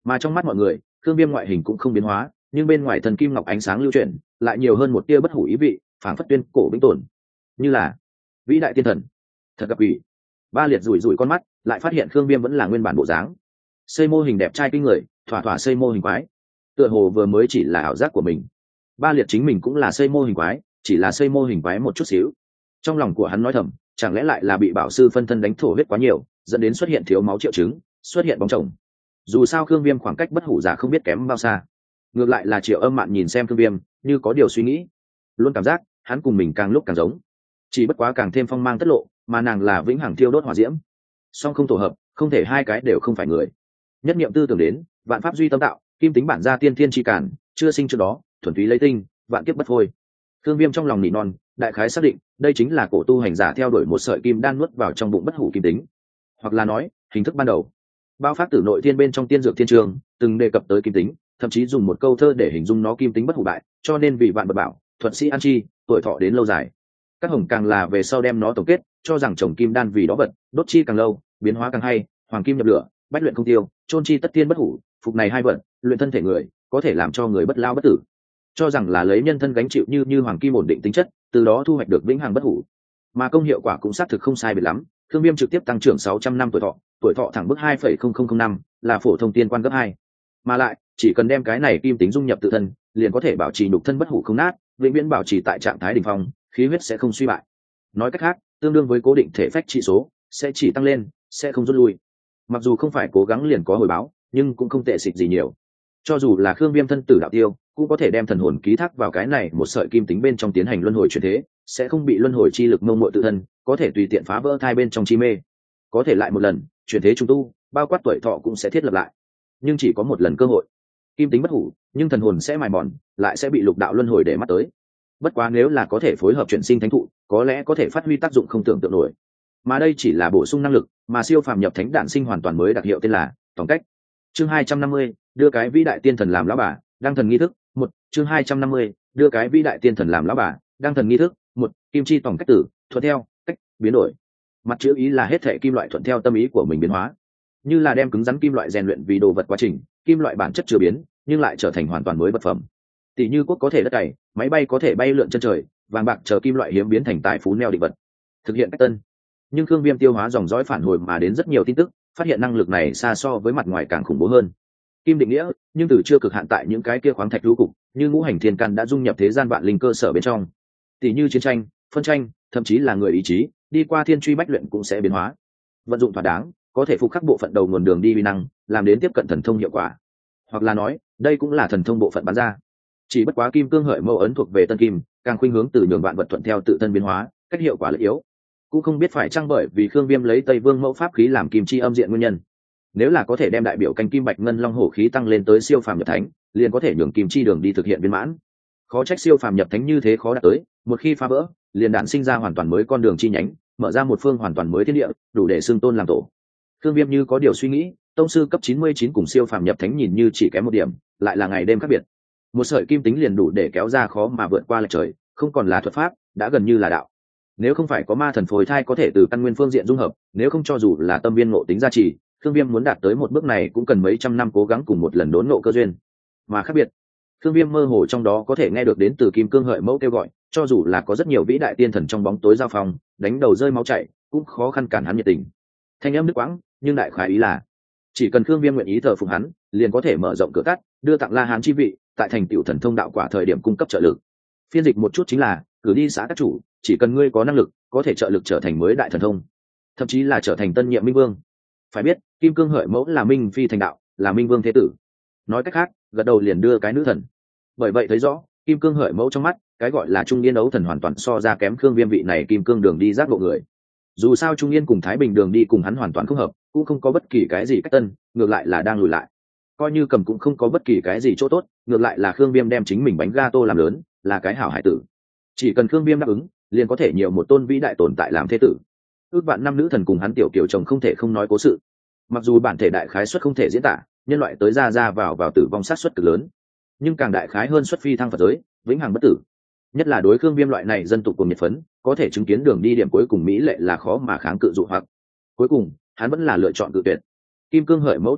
Mà trong mắt mọi người, Khương Viêm ngoại hình cũng không biến hóa, nhưng bên ngoài thần kim ngọc ánh sáng lưu chuyển, lại nhiều hơn một tia bất hủ ý vị, phảng phất tuyên cổ vĩnh tồn, như là vĩ đại tiên thần. Thật gặp ủy. Ba Liệt rủi rủi con mắt, lại phát hiện Khương Viêm vẫn là nguyên bản bộ dáng. Xây mô hình đẹp trai kinh người, thỏa thỏa xây mô hình quái. Tựa hồ vừa mới chỉ là ảo giác của mình. Ba Liệt chính mình cũng là xây mô hình quái, chỉ là xây mô hình quái một chút xíu. Trong lòng của hắn nói thầm, chẳng lẽ lại là bị bảo sư phân thân đánh thổ huyết quá nhiều, dẫn đến xuất hiện thiếu máu triệu chứng, xuất hiện bóng chồng. Dù sao Khương Viêm khoảng cách bất hủ giả không biết kém bao xa. Ngược lại là Triệu Âm Mạn nhìn xem Khương Viêm, như có điều suy nghĩ, luôn cảm giác hắn cùng mình càng lúc càng giống, chỉ bất quá càng thêm phong mang tất lộ, mà nàng là vĩnh hằng thiêu đốt hỏa diễm, song không tổ hợp, không thể hai cái đều không phải người. Nhất niệm tư tưởng đến, vạn pháp duy tâm tạo, kim tính bản gia tiên thiên chi cản, chưa sinh trước đó, thuần túy lấy tinh, vạn kiếp bất phôi. Khương Viêm trong lòng nỉ non, đại khái xác định, đây chính là cổ tu hành giả theo đuổi một sợi kim đan nuốt vào trong bụng bất hủ kim tính, hoặc là nói, hình thức ban đầu. Bao pháp tử nội thiên bên trong tiên dược thiên trường, từng đề cập tới kim tính, thậm chí dùng một câu thơ để hình dung nó kim tính bất hủ bại, cho nên vì vạn bật bảo, thuận sĩ an chi, tuổi thọ đến lâu dài. Các hồng càng là về sau đem nó tổng kết, cho rằng trồng kim đan vì đó vật, đốt chi càng lâu, biến hóa càng hay, hoàng kim nhập lửa, bách luyện không tiêu, chôn chi tất tiên bất hủ, phục này hai vận, luyện thân thể người, có thể làm cho người bất lao bất tử. Cho rằng là lấy nhân thân gánh chịu như như hoàng kim ổn định tính chất, từ đó thu hoạch được vĩnh hằng bất hủ. Mà công hiệu quả cũng xác thực không sai biệt lắm, Khương Viêm trực tiếp tăng trưởng sáu trăm năm tuổi thọ, tuổi thọ thẳng bước hai phẩy không không không năm, là phổ thông tiên quan gấp hai. Mà lại, chỉ cần đem cái này kim tính dung nhập tự thân, liền có thể bảo trì nhục thân bất hủ không nát, vĩnh viễn bảo trì tại trạng thái đỉnh phong, khí huyết sẽ không suy bại. Nói cách khác, tương đương với cố định thể phách trị số, sẽ chỉ tăng lên, sẽ không rút lui. Mặc dù không phải cố gắng liền có hồi báo, nhưng cũng không tệ xịt gì nhiều. Cho dù là Khương Viêm thân tử đạo tiêu, cũng có thể đem thần hồn ký thác vào cái này một sợi kim tính bên trong tiến hành luân hồi chuyển thế, sẽ không bị luân hồi chi lực mông muội tự thân, có thể tùy tiện phá vỡ thai bên trong chi mê. Có thể lại một lần, chuyển thế trung tu, bao quát tuổi thọ cũng sẽ thiết lập lại. Nhưng chỉ có một lần cơ hội. Kim tính bất hủ, nhưng thần hồn sẽ mài mòn, lại sẽ bị lục đạo luân hồi để mắt tới. Bất quá nếu là có thể phối hợp chuyển sinh thánh thụ, có lẽ có thể phát huy tác dụng không tưởng tượng nổi. Mà đây chỉ là bổ sung năng lực, mà siêu phàm nhập thánh đản sinh hoàn toàn mới đặc hiệu tên là tổng cách. Chương hai trăm năm mươi, đưa cái vĩ đại tiên thần làm lão bà, đăng thần nghi thức. Một, chương hai trăm năm mươi, đưa cái vĩ đại tiên thần làm lão bà, đăng thần nghi thức. Một, kim chi tổng cách tử, thuận theo, cách, biến đổi. Mặt chữ ý là hết thảy kim loại thuận theo tâm ý của mình biến hóa. Như là đem cứng rắn kim loại rèn luyện vì đồ vật quá trình, kim loại bản chất chưa biến, nhưng lại trở thành hoàn toàn mới vật phẩm. Tỷ như quốc có thể đất cày, máy bay có thể bay lượn chân trời, vàng bạc chờ kim loại hiếm biến thành tài phú neo định vật. Thực hiện cách tân. Nhưng Khương Viêm tiêu hóa dòng dõi phản hồi mà đến rất nhiều tin tức, phát hiện năng lực này xa so với mặt ngoài càng khủng bố hơn. Kim định nghĩa, nhưng từ chưa cực hạn tại những cái kia khoáng thạch lưu cục, như ngũ hành thiên căn đã dung nhập thế gian vạn linh cơ sở bên trong. Tỷ như chiến tranh, phân tranh, thậm chí là người ý chí, đi qua thiên truy bách luyện cũng sẽ biến hóa. Vận dụng thỏa đáng, có thể phục khắc bộ phận đầu nguồn đường đi vi năng, làm đến tiếp cận thần thông hiệu quả. Hoặc là nói, đây cũng là thần thông bộ phận bán ra. Chỉ bất quá kim cương hợi mâu ấn thuộc về tân kim, càng khuynh hướng từ nhường vạn vật thuận theo tự thân biến hóa, cách hiệu quả lợi yếu. Cũng không biết phải chăng bởi vì Khương Viêm lấy Tây Vương mẫu pháp khí làm kim chi âm diện nguyên nhân. Nếu là có thể đem đại biểu canh kim bạch ngân long hổ khí tăng lên tới siêu phàm nhập thánh, liền có thể nhường kim chi đường đi thực hiện viên mãn. Khó trách siêu phàm nhập thánh như thế khó đạt tới, một khi phá vỡ, liền đản sinh ra hoàn toàn mới con đường chi nhánh, mở ra một phương hoàn toàn mới thiên địa, đủ để xưng tôn làm tổ. Khương Viêm như có điều suy nghĩ, tông sư cấp chín mươi chín cùng siêu phàm nhập thánh nhìn như chỉ kém một điểm, lại là ngày đêm khác biệt. Một sợi kim tính liền đủ để kéo ra khó mà vượt qua lệch trời, không còn là thuật pháp, đã gần như là đạo. Nếu không phải có ma thần phôi thai có thể từ căn nguyên phương diện dung hợp, nếu không cho dù là tâm viên ngộ tính gia trì, Khương Viêm muốn đạt tới một bước này cũng cần mấy trăm năm cố gắng cùng một lần đốn ngộ cơ duyên. Mà khác biệt, Khương Viêm mơ hồ trong đó có thể nghe được đến từ kim cương hợi mẫu kêu gọi, cho dù là có rất nhiều vĩ đại tiên thần trong bóng tối giao phong, đánh đầu rơi máu chảy, cũng khó khăn cản hắn nhiệt tình. Thanh âm đứt quãng, nhưng đại khái ý là, chỉ cần Khương Viêm nguyện ý thờ phụng hắn, liền có thể mở rộng cửa cắt, đưa tặng La Hán chi vị, tại thành tiểu thần thông đạo quả thời điểm cung cấp trợ lực. Phiên dịch một chút chính là, cử đi xã các chủ, chỉ cần ngươi có năng lực, có thể trợ lực trở thành mới đại thần thông, thậm chí là trở thành tân nhiệm minh vương. Phải biết, kim cương hợi mẫu là minh phi thành đạo, là minh vương thế tử. Nói cách khác, gật đầu liền đưa cái nữ thần. Bởi vậy thấy rõ, kim cương hợi mẫu trong mắt, cái gọi là trung yên ấu thần hoàn toàn so ra kém Khương Viêm vị này kim cương đường đi giác ngộ người. Dù sao trung yên cùng thái bình đường đi cùng hắn hoàn toàn không hợp, cũng không có bất kỳ cái gì cách tân, ngược lại là đang lùi lại. Coi như cầm cũng không có bất kỳ cái gì chỗ tốt, ngược lại là Khương Viêm đem chính mình bánh gato làm lớn, là cái hảo hải tử. Chỉ cần Khương Viêm đáp ứng, liền có thể nhiều một tôn vĩ đại tồn tại làm thế tử. Ước vạn năm nữ thần cùng hắn tiểu kiểu chồng không thể không nói cố sự. Mặc dù bản thể đại khái suất không thể diễn tả, nhân loại tới ra ra vào vào tử vong sát suất cực lớn, nhưng càng đại khái hơn xuất phi thăng Phật giới, vĩnh hằng bất tử. Nhất là đối Khương Viêm loại này dân tộc cùng nhiệt phấn, có thể chứng kiến đường đi điểm cuối cùng mỹ lệ là khó mà kháng cự dụ hoặc. Cuối cùng, hắn vẫn là lựa chọn cự tuyệt. Kim cương hợi mẫu tuy tốt,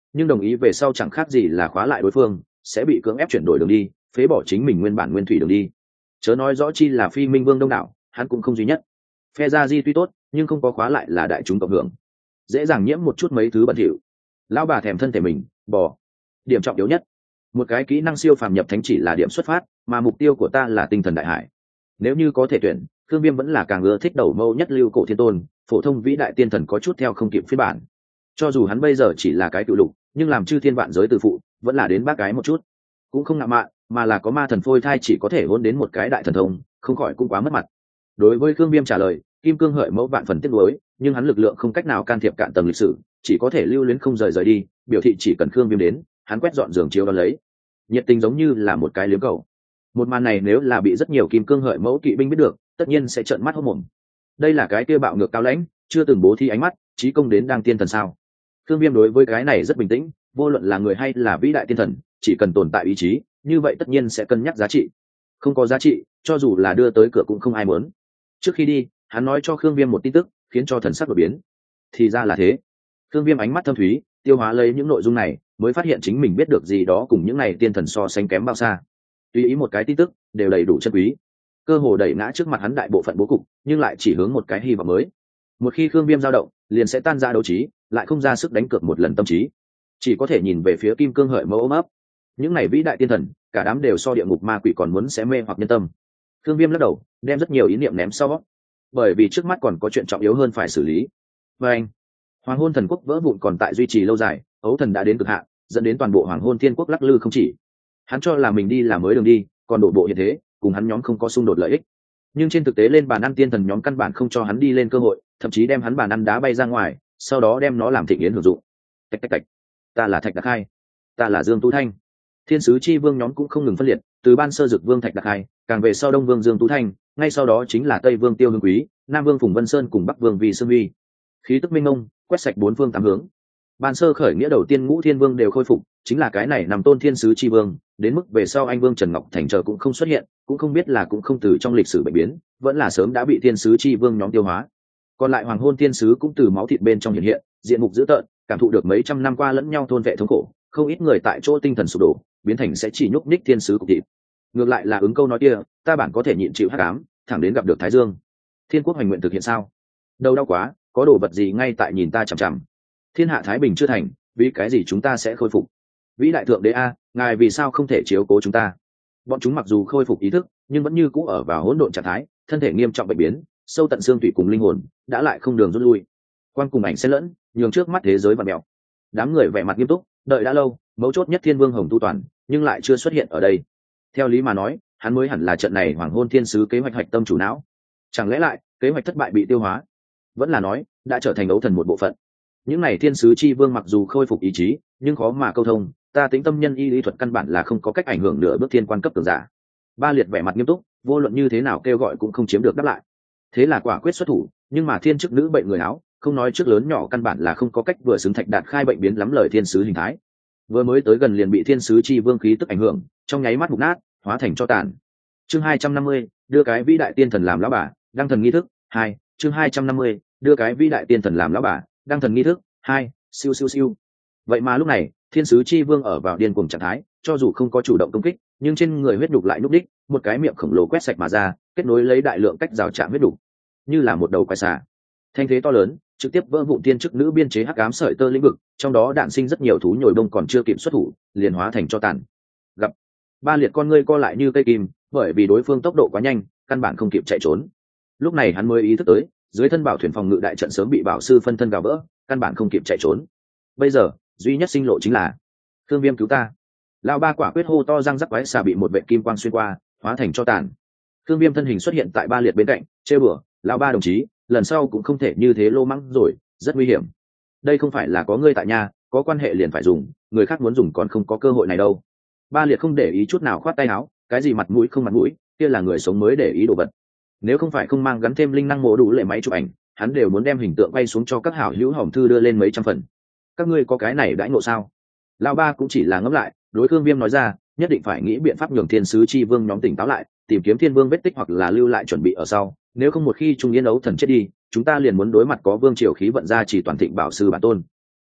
nhưng đồng ý về sau chẳng khác gì là khóa lại đối phương, sẽ bị cưỡng ép chuyển đổi đường đi, phế bỏ chính mình nguyên bản nguyên thủy đường đi. Chớ nói rõ chi là Phi Minh Vương đông đảo, hắn cũng không duy nhất. Phe gia di tuy tốt, nhưng không có khóa lại là đại chúng cộng hưởng, dễ dàng nhiễm một chút mấy thứ bẩn thỉu. Lão bà thèm thân thể mình, bỏ. Điểm trọng yếu nhất, một cái kỹ năng siêu phàm nhập thánh chỉ là điểm xuất phát, mà mục tiêu của ta là tinh thần đại hải. Nếu như có thể tuyển, Thương Viêm vẫn là càng ưa thích đầu mâu nhất lưu cổ thiên tôn, phổ thông vĩ đại tiên thần có chút theo không kịp phiên bản. Cho dù hắn bây giờ chỉ là cái cựu lục, nhưng làm chư thiên vạn giới từ phụ, vẫn là đến bác cái một chút. Cũng không ngạo mạn, mà là có ma thần phôi thai chỉ có thể hôn đến một cái đại thần thông, không khỏi cũng quá mất mặt. Đối với Thương Viêm trả lời, Kim Cương hợi mẫu vạn phần tiếc nuối, nhưng hắn lực lượng không cách nào can thiệp cạn tầng lịch sử, chỉ có thể lưu luyến không rời rời đi, biểu thị chỉ cần Thương Viêm đến, hắn quét dọn giường chiếu đón lấy. Nhiệt tình giống như là một cái liếm cầu. Một màn này nếu là bị rất nhiều Kim Cương hợi mẫu kỵ binh biết được, tất nhiên sẽ trợn mắt hốt mồm. Đây là cái kia bạo ngược cao lãnh, chưa từng bố thí ánh mắt, chí công đến đang tiên thần sao? Thương Viêm đối với cái này rất bình tĩnh, vô luận là người hay là vĩ đại tiên thần, chỉ cần tồn tại ý chí, như vậy tất nhiên sẽ cân nhắc giá trị. Không có giá trị, cho dù là đưa tới cửa cũng không ai muốn. Trước khi đi, hắn nói cho Khương Viêm một tin tức, khiến cho thần sắc đổi biến. Thì ra là thế. Khương Viêm ánh mắt thâm thúy, tiêu hóa lấy những nội dung này, mới phát hiện chính mình biết được gì đó cùng những này tiên thần so sánh kém bao xa. Tùy ý một cái tin tức, đều đầy đủ chân quý. Cơ hồ đẩy ngã trước mặt hắn đại bộ phận bố cục, nhưng lại chỉ hướng một cái hy vọng mới. Một khi Khương Viêm dao động, liền sẽ tan ra đấu trí, lại không ra sức đánh cược một lần tâm trí, chỉ có thể nhìn về phía Kim Cương hợi mẫu ôm ấp. Những này vĩ đại tiên thần, cả đám đều so địa ngục ma quỷ còn muốn sẽ mê hoặc nhân tâm. Khương Viêm lắc đầu, đem rất nhiều ý niệm ném sau, bởi vì trước mắt còn có chuyện trọng yếu hơn phải xử lý. Và anh, Hoàng Hôn Thần Quốc vỡ vụn còn tại duy trì lâu dài, ấu thần đã đến cực hạn, dẫn đến toàn bộ Hoàng Hôn Thiên Quốc lắc lư không chỉ. Hắn cho là mình đi là mới đường đi, còn đổ bộ hiện thế, cùng hắn nhóm không có xung đột lợi ích. Nhưng trên thực tế lên bàn ăn tiên thần nhóm căn bản không cho hắn đi lên cơ hội, thậm chí đem hắn bàn ăn đá bay ra ngoài, sau đó đem nó làm thịnh yến hưởng dụng. Tạch tạch tạch, ta là Thạch Đặc Khai, ta là Dương Tú Thanh. Thiên sứ chi vương nhóm cũng không ngừng phân liệt, từ ban sơ Dực Vương Thạch Đặc Khai, càng về sau Đông Vương Dương Tú Thanh, ngay sau đó chính là Tây Vương Tiêu Hương Quý, Nam Vương Phùng Vân Sơn cùng Bắc Vương Vì Sương Uy. Khí tức minh mông, quét sạch bốn phương tám hướng. Ban sơ khởi nghĩa đầu tiên Ngũ Thiên Vương đều khôi phục, chính là cái này nằm tôn thiên sứ chi vương, đến mức về sau anh Vương Trần Ngọc Thành chờ cũng không xuất hiện, cũng không biết là cũng không từ trong lịch sử bệnh biến, vẫn là sớm đã bị thiên sứ chi vương nhóm tiêu hóa. Còn lại Hoàng Hôn thiên sứ cũng từ máu thịt bên trong hiện hiện, diện mục dữ tợn, cảm thụ được mấy trăm năm qua lẫn nhau thôn vệ thống khổ, không ít người tại chỗ tinh thần sụp đổ, biến thành sẽ chỉ nhúc nhích thiên sứ cục thịt. Ngược lại là ứng câu nói kia, ta bản có thể nhịn chịu hắc ám, thẳng đến gặp được Thái Dương. Thiên quốc hành nguyện thực hiện sao? Đâu đau quá, có đồ vật gì ngay tại nhìn ta chằm chằm. Thiên hạ thái bình chưa thành, vì cái gì chúng ta sẽ khôi phục? Vĩ đại thượng đế a, ngài vì sao không thể chiếu cố chúng ta? Bọn chúng mặc dù khôi phục ý thức, nhưng vẫn như cũ ở vào hỗn độn trạng thái, thân thể nghiêm trọng bệnh biến, sâu tận xương tủy cùng linh hồn, đã lại không đường rút lui. Quan cùng ảnh xen lẫn, nhường trước mắt thế giới vặn mèo. Đám người vẻ mặt nghiêm túc, đợi đã lâu, mấu chốt nhất Thiên Vương Hồng Tu Toàn, nhưng lại chưa xuất hiện ở đây. Theo lý mà nói, hắn mới hẳn là trận này Hoàng Hôn Thiên sứ kế hoạch hạch tâm chủ não. Chẳng lẽ lại, kế hoạch thất bại bị tiêu hóa? Vẫn là nói, đã trở thành ấu thần một bộ phận. Những này thiên sứ chi vương mặc dù khôi phục ý chí, nhưng khó mà câu thông, ta tính tâm nhân y lý thuật căn bản là không có cách ảnh hưởng nửa bước thiên quan cấp cường giả. Ba Liệt vẻ mặt nghiêm túc, vô luận như thế nào kêu gọi cũng không chiếm được đáp lại. Thế là quả quyết xuất thủ, nhưng mà thiên chức nữ bệnh người áo, không nói trước lớn nhỏ căn bản là không có cách vừa xứng Thạch Đạt Khai bệnh biến lắm lời thiên sứ hình thái. Vừa mới tới gần liền bị thiên sứ chi vương khí tức ảnh hưởng, trong nháy mắt mục nát, hóa thành cho tàn. Chương hai trăm năm mươi, đưa cái vĩ đại tiên thần làm lão bà, đăng thần nghi thức. Hai, chương hai trăm năm mươi, đưa cái vĩ đại tiên thần làm lão bà, đăng thần nghi thức. Hai, siêu siêu siêu. Vậy mà lúc này, thiên sứ chi vương ở vào điên cuồng trạng thái, cho dù không có chủ động công kích, nhưng trên người huyết đục lại núp đích, một cái miệng khổng lồ quét sạch mà ra, kết nối lấy đại lượng cách rào chạm huyết đục, như là một đầu quái xà. Thanh thế to lớn, trực tiếp vỡ vụn tiên chức nữ biên chế hắc ám sợi tơ lĩnh vực, trong đó đạn sinh rất nhiều thú nhồi bông còn chưa kịp xuất thủ, liền hóa thành cho tàn. Gặp Ba Liệt con ngươi co lại như cây kim, bởi vì đối phương tốc độ quá nhanh, căn bản không kịp chạy trốn. Lúc này hắn mới ý thức tới, dưới thân bảo thuyền phòng ngự đại trận sớm bị bảo sư phân thân gào vỡ, căn bản không kịp chạy trốn. Bây giờ duy nhất sinh lộ chính là Thương Viêm cứu ta. Lão ba quả quyết hô to, răng rắc quái xà bị một vệ kim quang xuyên qua, hóa thành cho tàn. Thương Viêm thân hình xuất hiện tại Ba Liệt bên cạnh, trêu bừa, lão ba đồng chí, lần sau cũng không thể như thế lô mắng rồi, rất nguy hiểm. Đây không phải là có ngươi tại nhà, có quan hệ liền phải dùng, người khác muốn dùng còn không có cơ hội này đâu. Ba Liệt không để ý chút nào, khoát tay áo, cái gì mặt mũi không mặt mũi, kia là người sống mới để ý đồ vật. Nếu không phải không mang gắn thêm linh năng mổ đủ lệ máy chụp ảnh, hắn đều muốn đem hình tượng bay xuống cho các hảo hữu hỏng thư đưa lên mấy trăm phần. Các ngươi có cái này đãi ngộ sao? Lão ba cũng chỉ là ngẫm lại, đối Thương Viêm nói ra, nhất định phải nghĩ biện pháp nhường thiên sứ chi vương nhóm tỉnh táo lại, tìm kiếm thiên vương vết tích hoặc là lưu lại chuẩn bị ở sau, nếu không một khi trung yên ấu thần chết đi, chúng ta liền muốn đối mặt có vương triều khí vận ra chỉ toàn thịnh bảo sư bản tôn.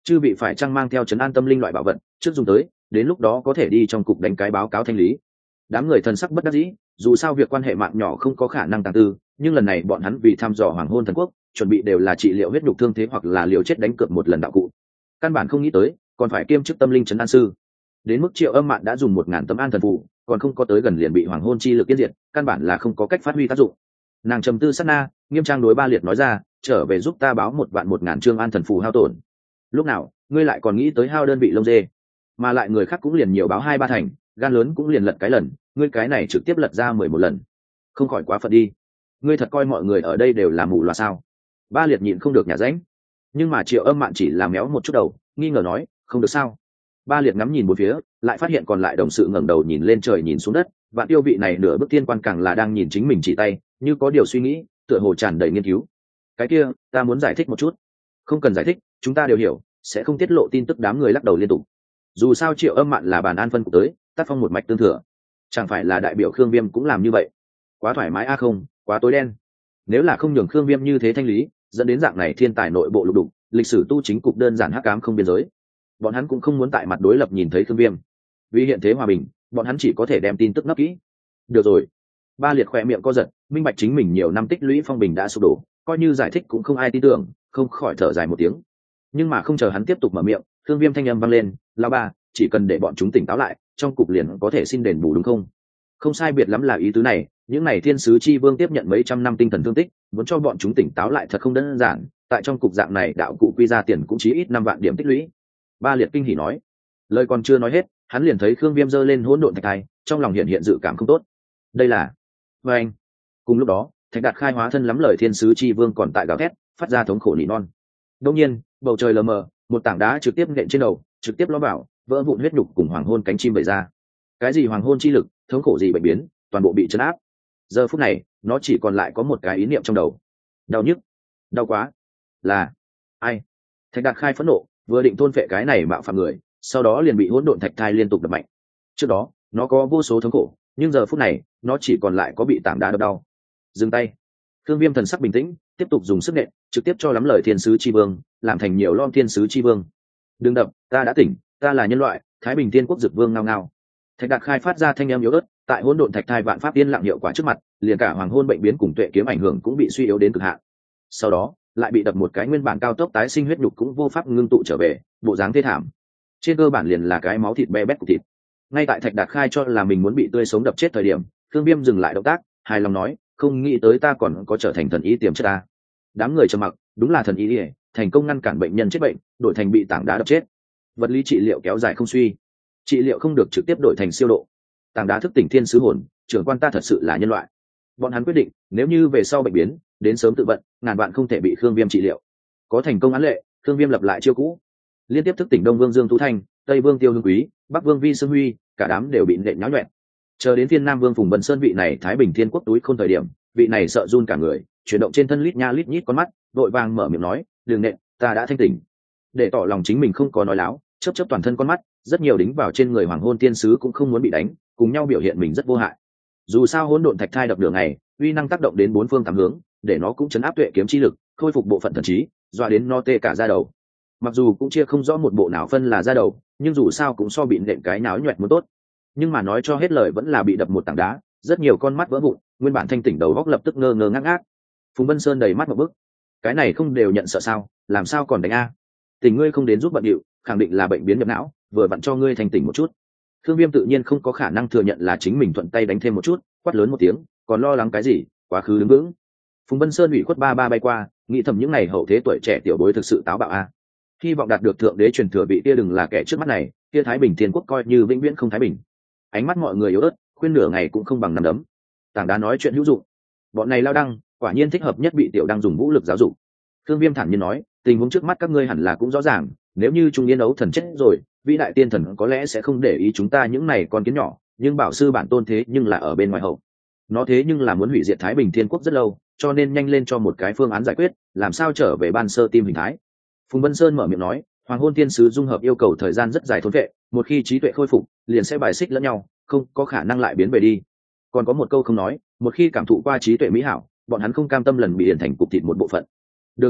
chư vị phải chăng mang theo trấn an tâm linh loại bảo vật trước dùng tới, đến lúc đó có thể đi trong cục đánh cái báo cáo thanh lý. Đám người thần sắc bất đắc dĩ, dù sao việc quan hệ mạng nhỏ không có khả năng tàng tư, nhưng lần này bọn hắn vì thăm dò hoàng hôn thần quốc, chuẩn bị đều là trị liệu huyết nhục thương thế hoặc là liều chết đánh cược một lần đạo cụ. Căn bản không nghĩ tới còn phải kiêm chức tâm linh trấn an sư. Đến mức Triệu Âm Mạn đã dùng một ngàn tấm an thần phù, còn không có tới gần liền bị hoàng hôn chi lực yên diệt, căn bản là không có cách phát huy tác dụng. Nàng trầm tư sát na, nghiêm trang đối Ba Liệt nói ra, trở về giúp ta báo một vạn một ngàn chương an thần phù hao tổn. Lúc nào ngươi lại còn nghĩ tới hao đơn vị lông dê, mà lại người khác cũng liền nhiều báo hai ba thành, gan lớn cũng liền lật cái lần, ngươi cái này trực tiếp lật ra mười một lần, không khỏi quá phận đi. Ngươi thật coi mọi người ở đây đều là mù loà sao? Ba Liệt nhịn không được nhả ránh, nhưng mà Triệu Âm Mạn chỉ làm méo một chút đầu, nghi ngờ nói, không được sao? Ba Liệt ngắm nhìn bốn phía, lại phát hiện còn lại đồng sự ngẩng đầu nhìn lên trời nhìn xuống đất, Vạn Tiêu vị này nửa bước tiên quan càng là đang nhìn chính mình chỉ tay, như có điều suy nghĩ, tựa hồ tràn đầy nghiên cứu. Cái kia, ta muốn giải thích một chút. Không cần giải thích, chúng ta đều hiểu, sẽ không tiết lộ tin tức. Đám người lắc đầu liên tục. Dù sao Triệu Âm Mạn là bàn an phân cục tới, tác phong một mạch tương thừa, chẳng phải là đại biểu Khương Viêm cũng làm như vậy? Quá thoải mái a à không, quá tối đen. Nếu là không nhường Khương Viêm như thế thanh lý, dẫn đến dạng này thiên tài nội bộ lục đục, lịch sử tu chính cục đơn giản hắc ám không biên giới. Bọn hắn cũng không muốn tại mặt đối lập nhìn thấy Khương Viêm. Vì hiện thế hòa bình, bọn hắn chỉ có thể đem tin tức nấp kỹ. Được rồi. Ba Liệt khỏe miệng co giật, minh bạch chính mình nhiều năm tích lũy phong bình đã sụp đổ, coi như giải thích cũng không ai tin tưởng, không khỏi thở dài một tiếng. Nhưng mà không chờ hắn tiếp tục mở miệng, Khương Viêm thanh âm vang lên, "Lão ba, chỉ cần để bọn chúng tỉnh táo lại, trong cục liền có thể xin đền bù đúng không?" Không sai biệt lắm là ý tứ này, những này thiên sứ chi vương tiếp nhận mấy trăm năm tinh thần thương tích, muốn cho bọn chúng tỉnh táo lại thật không đơn giản, tại trong cục dạng này đạo cụ quy ra tiền cũng chí ít năm vạn điểm tích lũy. Ba Liệt kinh hỉ nói. Lời còn chưa nói hết, hắn liền thấy Khương Viêm giơ lên hỗn độn thạch thai, trong lòng hiện hiện dự cảm không tốt. Đây là và anh. Cùng lúc đó, Thạch Đạt khai hóa thân lắm lời thiên sứ chi vương còn tại gào thét, phát ra thống khổ nỉ non. Đột nhiên, bầu trời lờ mờ, một tảng đá trực tiếp nện trên đầu, trực tiếp ló vào, vỡ vụn huyết nhục cùng hoàng hôn cánh chim vẩy ra. Cái gì hoàng hôn chi lực, thống khổ gì bệnh biến, toàn bộ bị trấn áp. Giờ phút này, nó chỉ còn lại có một cái ý niệm trong đầu. Đau nhức, đau quá. Là ai? Thạch Đạt khai phẫn nộ, vừa định thôn phệ cái này mạo phạm người, sau đó liền bị hỗn độn thạch thai liên tục đập mạnh. Trước đó, nó có vô số thống khổ, nhưng giờ phút này, nó chỉ còn lại có bị tảng đá đập đau. Dừng tay. Thương Viêm thần sắc bình tĩnh, tiếp tục dùng sức nện, trực tiếp cho lắm lời thiên sứ chi vương, làm thành nhiều lom thiên sứ chi vương. Đừng đập, ta đã tỉnh, ta là nhân loại, Thái Bình Thiên Quốc Dực Vương ngao ngao. Thạch Đạt khai phát ra thanh âm yếu ớt, tại hỗn độn thạch thai vạn pháp yên lặng hiệu quả trước mặt, liền cả hoàng hôn bệnh biến cùng tuệ kiếm ảnh hưởng cũng bị suy yếu đến cực hạn. Sau đó, lại bị đập một cái nguyên bản cao tốc tái sinh huyết nhục cũng vô pháp ngưng tụ trở về, bộ dáng thê thảm. Trên cơ bản liền là cái máu thịt be bét của thịt. Ngay tại Thạch Đạt khai cho là mình muốn bị tươi sống đập chết thời điểm, Thương Viêm dừng lại động tác, hài lòng nói, không nghĩ tới ta còn có trở thành thần ý tiềm chất ta. Đám người trầm mặc, đúng là thần ý, thành công ngăn cản bệnh nhân chết bệnh, đổi thành bị tảng đá đập chết. Vật lý trị liệu kéo dài không suy, trị liệu không được trực tiếp đổi thành siêu độ. Tảng đá thức tỉnh thiên sứ hồn, trưởng quan ta thật sự là nhân loại. Bọn hắn quyết định, nếu như về sau bệnh biến, đến sớm tự vận, ngàn vạn không thể bị Khương Viêm trị liệu. Có thành công án lệ, Khương Viêm lập lại chiêu cũ, liên tiếp thức tỉnh Đông Vương Dương Tú Thanh, Tây Vương Tiêu Hưng Quý, Bắc Vương Vi Sương Huy, cả đám đều bị nện nháo nhoẹn. Chờ đến Thiên Nam Vương Phùng Bần Sơn vị này Thái Bình Thiên Quốc túi khôn thời điểm, vị này sợ run cả người, chuyển động trên thân lít nha lít nhít con mắt, vội vàng mở miệng nói, "Đừng nện, ta đã thanh tỉnh." Để tỏ lòng chính mình không có nói láo, chớp chớp toàn thân con mắt, rất nhiều đính vào trên người hoàng hôn tiên sứ cũng không muốn bị đánh, cùng nhau biểu hiện mình rất vô hại. Dù sao hỗn độn thạch thai đập đường này, uy năng tác động đến bốn phương tám hướng, để nó cũng chấn áp tuệ kiếm chi lực, khôi phục bộ phận thần trí, dọa đến no tê cả da đầu. Mặc dù cũng chia không rõ một bộ nào phân là da đầu, nhưng dù sao cũng so bị nện cái náo nhoẹt muốn tốt. Nhưng mà nói cho hết lời vẫn là bị đập một tảng đá, rất nhiều con mắt vỡ vụn, nguyên bản thanh tỉnh đầu góc lập tức ngơ ngơ ngác ngác. Phùng Vân Sơn đầy mắt một bức, cái này không đều nhận sợ sao, làm sao còn đánh a? Tình ngươi không đến giúp bận điệu, khẳng định là bệnh biến nhập não, vừa vặn cho ngươi thành tỉnh một chút. Thương Viêm tự nhiên không có khả năng thừa nhận là chính mình thuận tay đánh thêm một chút, quát lớn một tiếng, còn lo lắng cái gì, quá khứ đứng vững. Phùng Vân Sơn ủy khuất ba ba bay qua, nghĩ thầm những ngày hậu thế tuổi trẻ tiểu bối thực sự táo bạo a. Hy vọng đạt được thượng đế truyền thừa vị kia đừng là kẻ trước mắt này, kia Thái Bình Thiên Quốc coi như vĩnh viễn không thái bình. Ánh mắt mọi người yếu ớt, khuyên nửa ngày cũng không bằng nằm đấm. Tảng đá nói chuyện hữu dụng, bọn này lao đăng, quả nhiên thích hợp nhất bị tiểu đăng dùng vũ lực giáo dục. Thương Viêm thản nhiên nói, tình huống trước mắt các ngươi hẳn là cũng rõ ràng, nếu như Trung Yên Ấu thần chết rồi, vĩ đại tiên thần có lẽ sẽ không để ý chúng ta những này con kiến nhỏ, nhưng bảo sư bản tôn thế nhưng là ở bên ngoài hậu. Nó thế nhưng là muốn hủy diệt Thái Bình Thiên Quốc rất lâu, cho nên nhanh lên cho một cái phương án giải quyết, làm sao trở về ban sơ tim hình thái. Phùng Vân Sơn mở miệng nói, Hoàng hôn tiên sứ dung hợp yêu cầu thời gian rất dài thốn vệ, một khi trí tuệ khôi phục, liền sẽ bài xích lẫn nhau, không có khả năng lại biến về đi. Còn có một câu không nói, một khi cảm thụ qua trí tuệ mỹ hảo, bọn hắn không cam tâm lần bị điển thành cục thịt một bộ phận. Được rồi,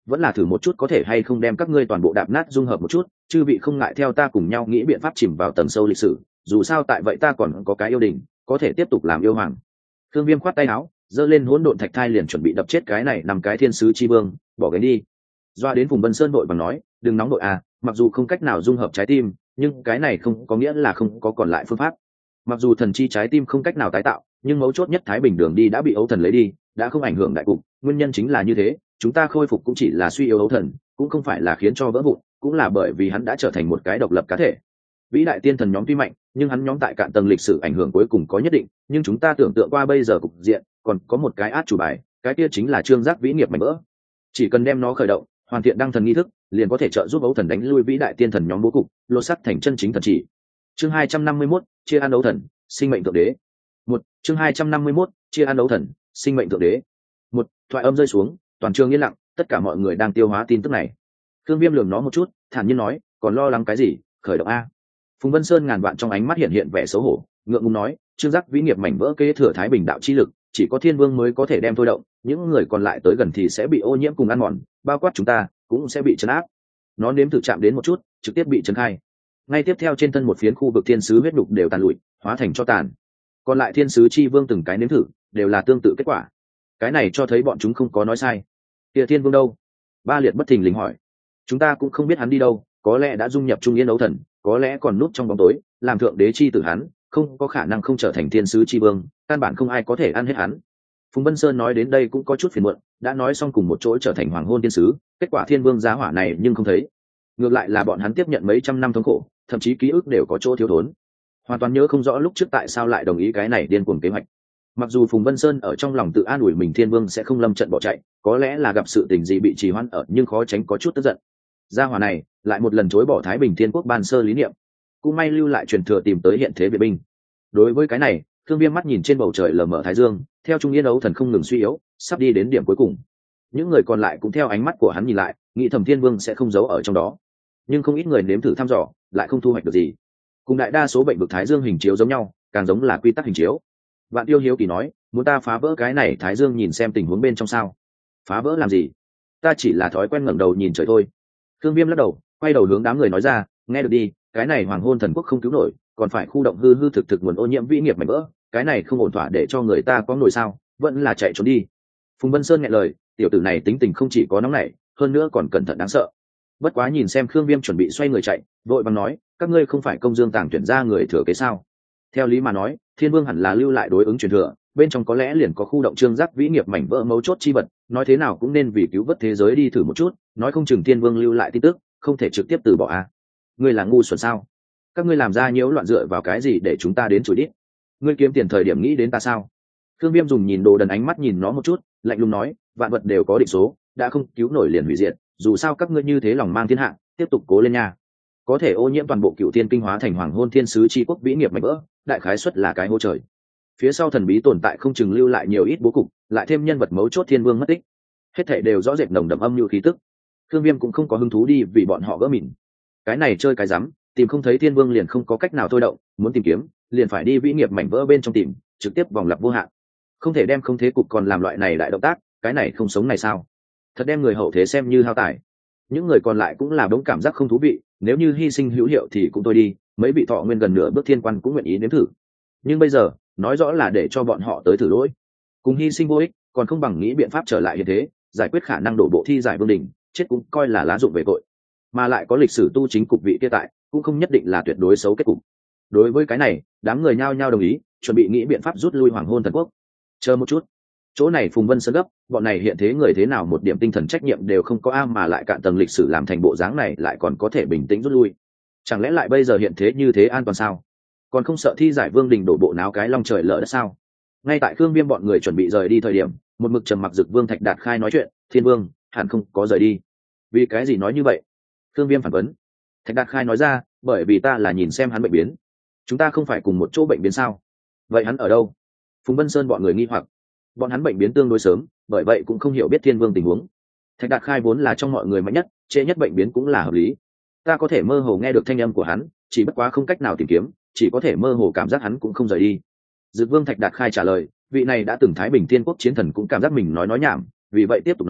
vẫn là thử một chút có thể hay không đem các ngươi toàn bộ đạp nát dung hợp một chút, chư vị không ngại theo ta cùng nhau nghĩ biện pháp chìm vào tầng sâu lịch sử, dù sao tại vậy ta còn có cái yêu đình, có thể tiếp tục làm yêu hoàng. Thương Viêm khoát tay áo, giơ lên hỗn độn thạch thai liền chuẩn bị đập chết cái này nằm cái thiên sứ chi vương, bỏ cái đi. Doa đến Phùng Vân Sơn vội vàng nói, đừng nóng đội à, mặc dù không cách nào dung hợp trái tim, nhưng cái này không có nghĩa là không có còn lại phương pháp. Mặc dù thần chi trái tim không cách nào tái tạo, nhưng mấu chốt nhất Thái Bình đường đi đã bị ấu thần lấy đi, đã không ảnh hưởng đại cục, nguyên nhân chính là như thế, chúng ta khôi phục cũng chỉ là suy yếu ấu thần, cũng không phải là khiến cho vỡ vụn, cũng là bởi vì hắn đã trở thành một cái độc lập cá thể. Vĩ đại tiên thần nhóm tuy mạnh, nhưng hắn nhóm tại cạn tầng lịch sử ảnh hưởng cuối cùng có nhất định, nhưng chúng ta tưởng tượng qua bây giờ cục diện, còn có một cái át chủ bài, cái kia chính là Trương Giác vĩ nghiệp mảnh vỡ. Chỉ cần đem nó khởi động, hoàn thiện đăng thần nghi thức, liền có thể trợ giúp ấu thần đánh lui vĩ đại tiên thần nhóm bố cục, lột sắc thành chân chính thần chỉ. Chương hai trăm năm mươi mốt, chia ăn ấu thần, sinh mệnh thượng đế. Một, chương hai trăm năm mươi mốt, chia ăn ấu thần, sinh mệnh thượng đế. Một, thoại âm rơi xuống, toàn trường yên lặng, tất cả mọi người đang tiêu hóa tin tức này. Thương Viêm lườm nó một chút, thản nhiên nói, còn lo lắng cái gì, khởi động a. Phùng Vân Sơn ngàn vạn trong ánh mắt hiện hiện vẻ xấu hổ, ngượng ngùng nói, Trương Giác vĩ nghiệp mảnh vỡ kế thừa Thái Bình đạo chi lực, chỉ có Thiên Vương mới có thể đem thôi động, những người còn lại tới gần thì sẽ bị ô nhiễm cùng ăn mòn, bao quát chúng ta cũng sẽ bị chấn áp. Nó nếm thử chạm đến một chút, trực tiếp bị chấn khai. Ngay tiếp theo trên thân một phiến khu vực thiên sứ huyết đục đều tàn lụi, hóa thành cho tàn. Còn lại thiên sứ chi vương từng cái nếm thử, đều là tương tự kết quả. Cái này cho thấy bọn chúng không có nói sai. Kia Thiên Vương đâu? Ba Liệt bất thình lình hỏi. Chúng ta cũng không biết hắn đi đâu, có lẽ đã dung nhập trung yên ấu thần, có lẽ còn núp trong bóng tối, làm thượng đế chi tử hắn, không có khả năng không trở thành thiên sứ chi vương, căn bản không ai có thể ăn hết hắn. Phùng Vân Sơn nói đến đây cũng có chút phiền muộn, đã nói xong cùng một chỗ trở thành hoàng hôn thiên sứ, kết quả Thiên Vương giá hỏa này nhưng không thấy. Ngược lại là bọn hắn tiếp nhận mấy trăm năm thống khổ, thậm chí ký ức đều có chỗ thiếu thốn, hoàn toàn nhớ không rõ lúc trước tại sao lại đồng ý cái này điên cuồng kế hoạch. Mặc dù Phùng Vân Sơn ở trong lòng tự an ủi mình Thiên Vương sẽ không lâm trận bỏ chạy, có lẽ là gặp sự tình gì bị trì hoãn ở, nhưng khó tránh có chút tức giận. Gia hỏa này lại một lần chối bỏ Thái Bình Thiên Quốc ban sơ lý niệm, cũng may lưu lại truyền thừa tìm tới hiện thế viện binh. Đối với cái này, Thương Viêm mắt nhìn trên bầu trời lờ mờ thái dương, theo trung yên ấu thần không ngừng suy yếu, sắp đi đến điểm cuối cùng. Những người còn lại cũng theo ánh mắt của hắn nhìn lại, nghĩ thầm Thiên Vương sẽ không giấu ở trong đó. Nhưng không ít người nếm thử thăm dò, lại không thu hoạch được gì. Cùng đại đa số bệnh vực thái dương hình chiếu giống nhau, càng giống là quy tắc hình chiếu. Vạn Tiêu hiếu kỳ nói, muốn ta phá vỡ cái này thái dương nhìn xem tình huống bên trong sao? Phá vỡ làm gì? Ta chỉ là thói quen ngẩng đầu nhìn trời thôi. Thương Viêm lắc đầu, quay đầu hướng đám người nói ra, nghe được đi, cái này hoàng hôn thần quốc không cứu nổi, còn phải khu động hư hư thực thực nguồn ô nhiễm vĩ nghiệp mảnh vỡ, cái này không ổn thỏa để cho người ta có nổi sao? Vẫn là chạy trốn đi. Phùng Vân Sơn nghe lời, tiểu tử này tính tình không chỉ có nóng nảy, hơn nữa còn cẩn thận đáng sợ. Bất quá nhìn xem Khương Viêm chuẩn bị xoay người chạy, vội vàng nói, các ngươi không phải công dương tàng tuyển ra người thừa kế sao? Theo lý mà nói, Thiên Vương hẳn là lưu lại đối ứng truyền thừa, bên trong có lẽ liền có khu động Trương Giác vĩ nghiệp mảnh vỡ mấu chốt chi vật, nói thế nào cũng nên vì cứu vớt thế giới đi thử một chút, nói không chừng Thiên Vương lưu lại tin tức, không thể trực tiếp từ bỏ à? Ngươi là ngu xuẩn sao? Các ngươi làm ra nhiễu loạn dựa vào cái gì để chúng ta đến chửi đít? Ngươi kiếm tiền thời điểm nghĩ đến ta sao? Khương Viêm dùng nhìn đồ đần ánh mắt nhìn nó một chút, lạnh lùng nói, vạn vật đều có định số, đã không cứu nổi liền hủy diệt, dù sao các ngươi như thế lòng mang thiên hạ, tiếp tục cố lên nha. Có thể ô nhiễm toàn bộ cựu thiên kinh hóa thành hoàng hôn thiên sứ chi quốc vĩ nghiệp mảnh vỡ, đại khái suất là cái hô trời. Phía sau thần bí tồn tại không chừng lưu lại nhiều ít bố cục, lại thêm nhân vật mấu chốt Thiên Vương mất tích, hết thảy đều rõ rệt nồng đậm âm nhu khí tức. Khương Viêm cũng không có hứng thú đi vì bọn họ gỡ mìn. Cái này chơi cái rắm, tìm không thấy Thiên Vương liền không có cách nào thôi động, muốn tìm kiếm, liền phải đi vĩ nghiệp mảnh vỡ bên trong tìm, trực tiếp vòng lặp vô hạn. Không thể đem không thế cục còn làm loại này đại động tác, cái này không sống này sao? Thật đem người hậu thế xem như hao tài. Những người còn lại cũng là đống cảm giác không thú vị, nếu như hy sinh hữu hiệu thì cũng thôi đi, mấy vị thọ nguyên gần nửa bước thiên quan cũng nguyện ý nếm thử. Nhưng bây giờ, nói rõ là để cho bọn họ tới thử lỗi. Cùng hy sinh vô ích, còn không bằng nghĩ biện pháp trở lại hiện thế, giải quyết khả năng đổ bộ thi giải vương đỉnh, chết cũng coi là lá dụng về tội. Mà lại có lịch sử tu chính cục vị kia tại, cũng không nhất định là tuyệt đối xấu kết cục. Đối với cái này, đám người nhao nhao đồng ý, chuẩn bị nghĩ biện pháp rút lui hoàng hôn thần quốc. Chờ một chút, chỗ này Phùng Vân Sơn gấp, bọn này hiện thế người thế nào một điểm tinh thần trách nhiệm đều không có a, mà lại cạn tầng lịch sử làm thành bộ dáng này lại còn có thể bình tĩnh rút lui. Chẳng lẽ lại bây giờ hiện thế như thế an toàn sao? Còn không sợ thi giải vương đình đổ bộ náo cái long trời lở đất sao? Ngay tại Khương Viêm bọn người chuẩn bị rời đi thời điểm, một mực trầm mặc Dực Vương Thạch Đạt Khai nói chuyện, Thiên Vương hẳn không có rời đi. Vì cái gì nói như vậy? Khương Viêm phản vấn. Thạch Đạt Khai nói ra, bởi vì ta là nhìn xem hắn bệnh biến. Chúng ta không phải cùng một chỗ bệnh biến sao? Vậy hắn ở đâu? Phùng Vân Sơn bọn người nghi hoặc. Bọn hắn bệnh biến tương đối sớm, bởi vậy cũng không hiểu biết Thiên Vương tình huống. Thạch Đạt Khai vốn là trong mọi người mạnh nhất, trễ nhất bệnh biến cũng là hợp lý. Ta có thể mơ hồ nghe được thanh âm của hắn, chỉ bất quá không cách nào tìm kiếm, chỉ có thể mơ hồ cảm giác hắn cũng không rời đi. Dực Vương Thạch Đạt Khai trả lời, vị này đã từng Thái Bình Thiên Quốc chiến thần cũng cảm giác mình nói nói nhảm, vì vậy tiếp tục nói,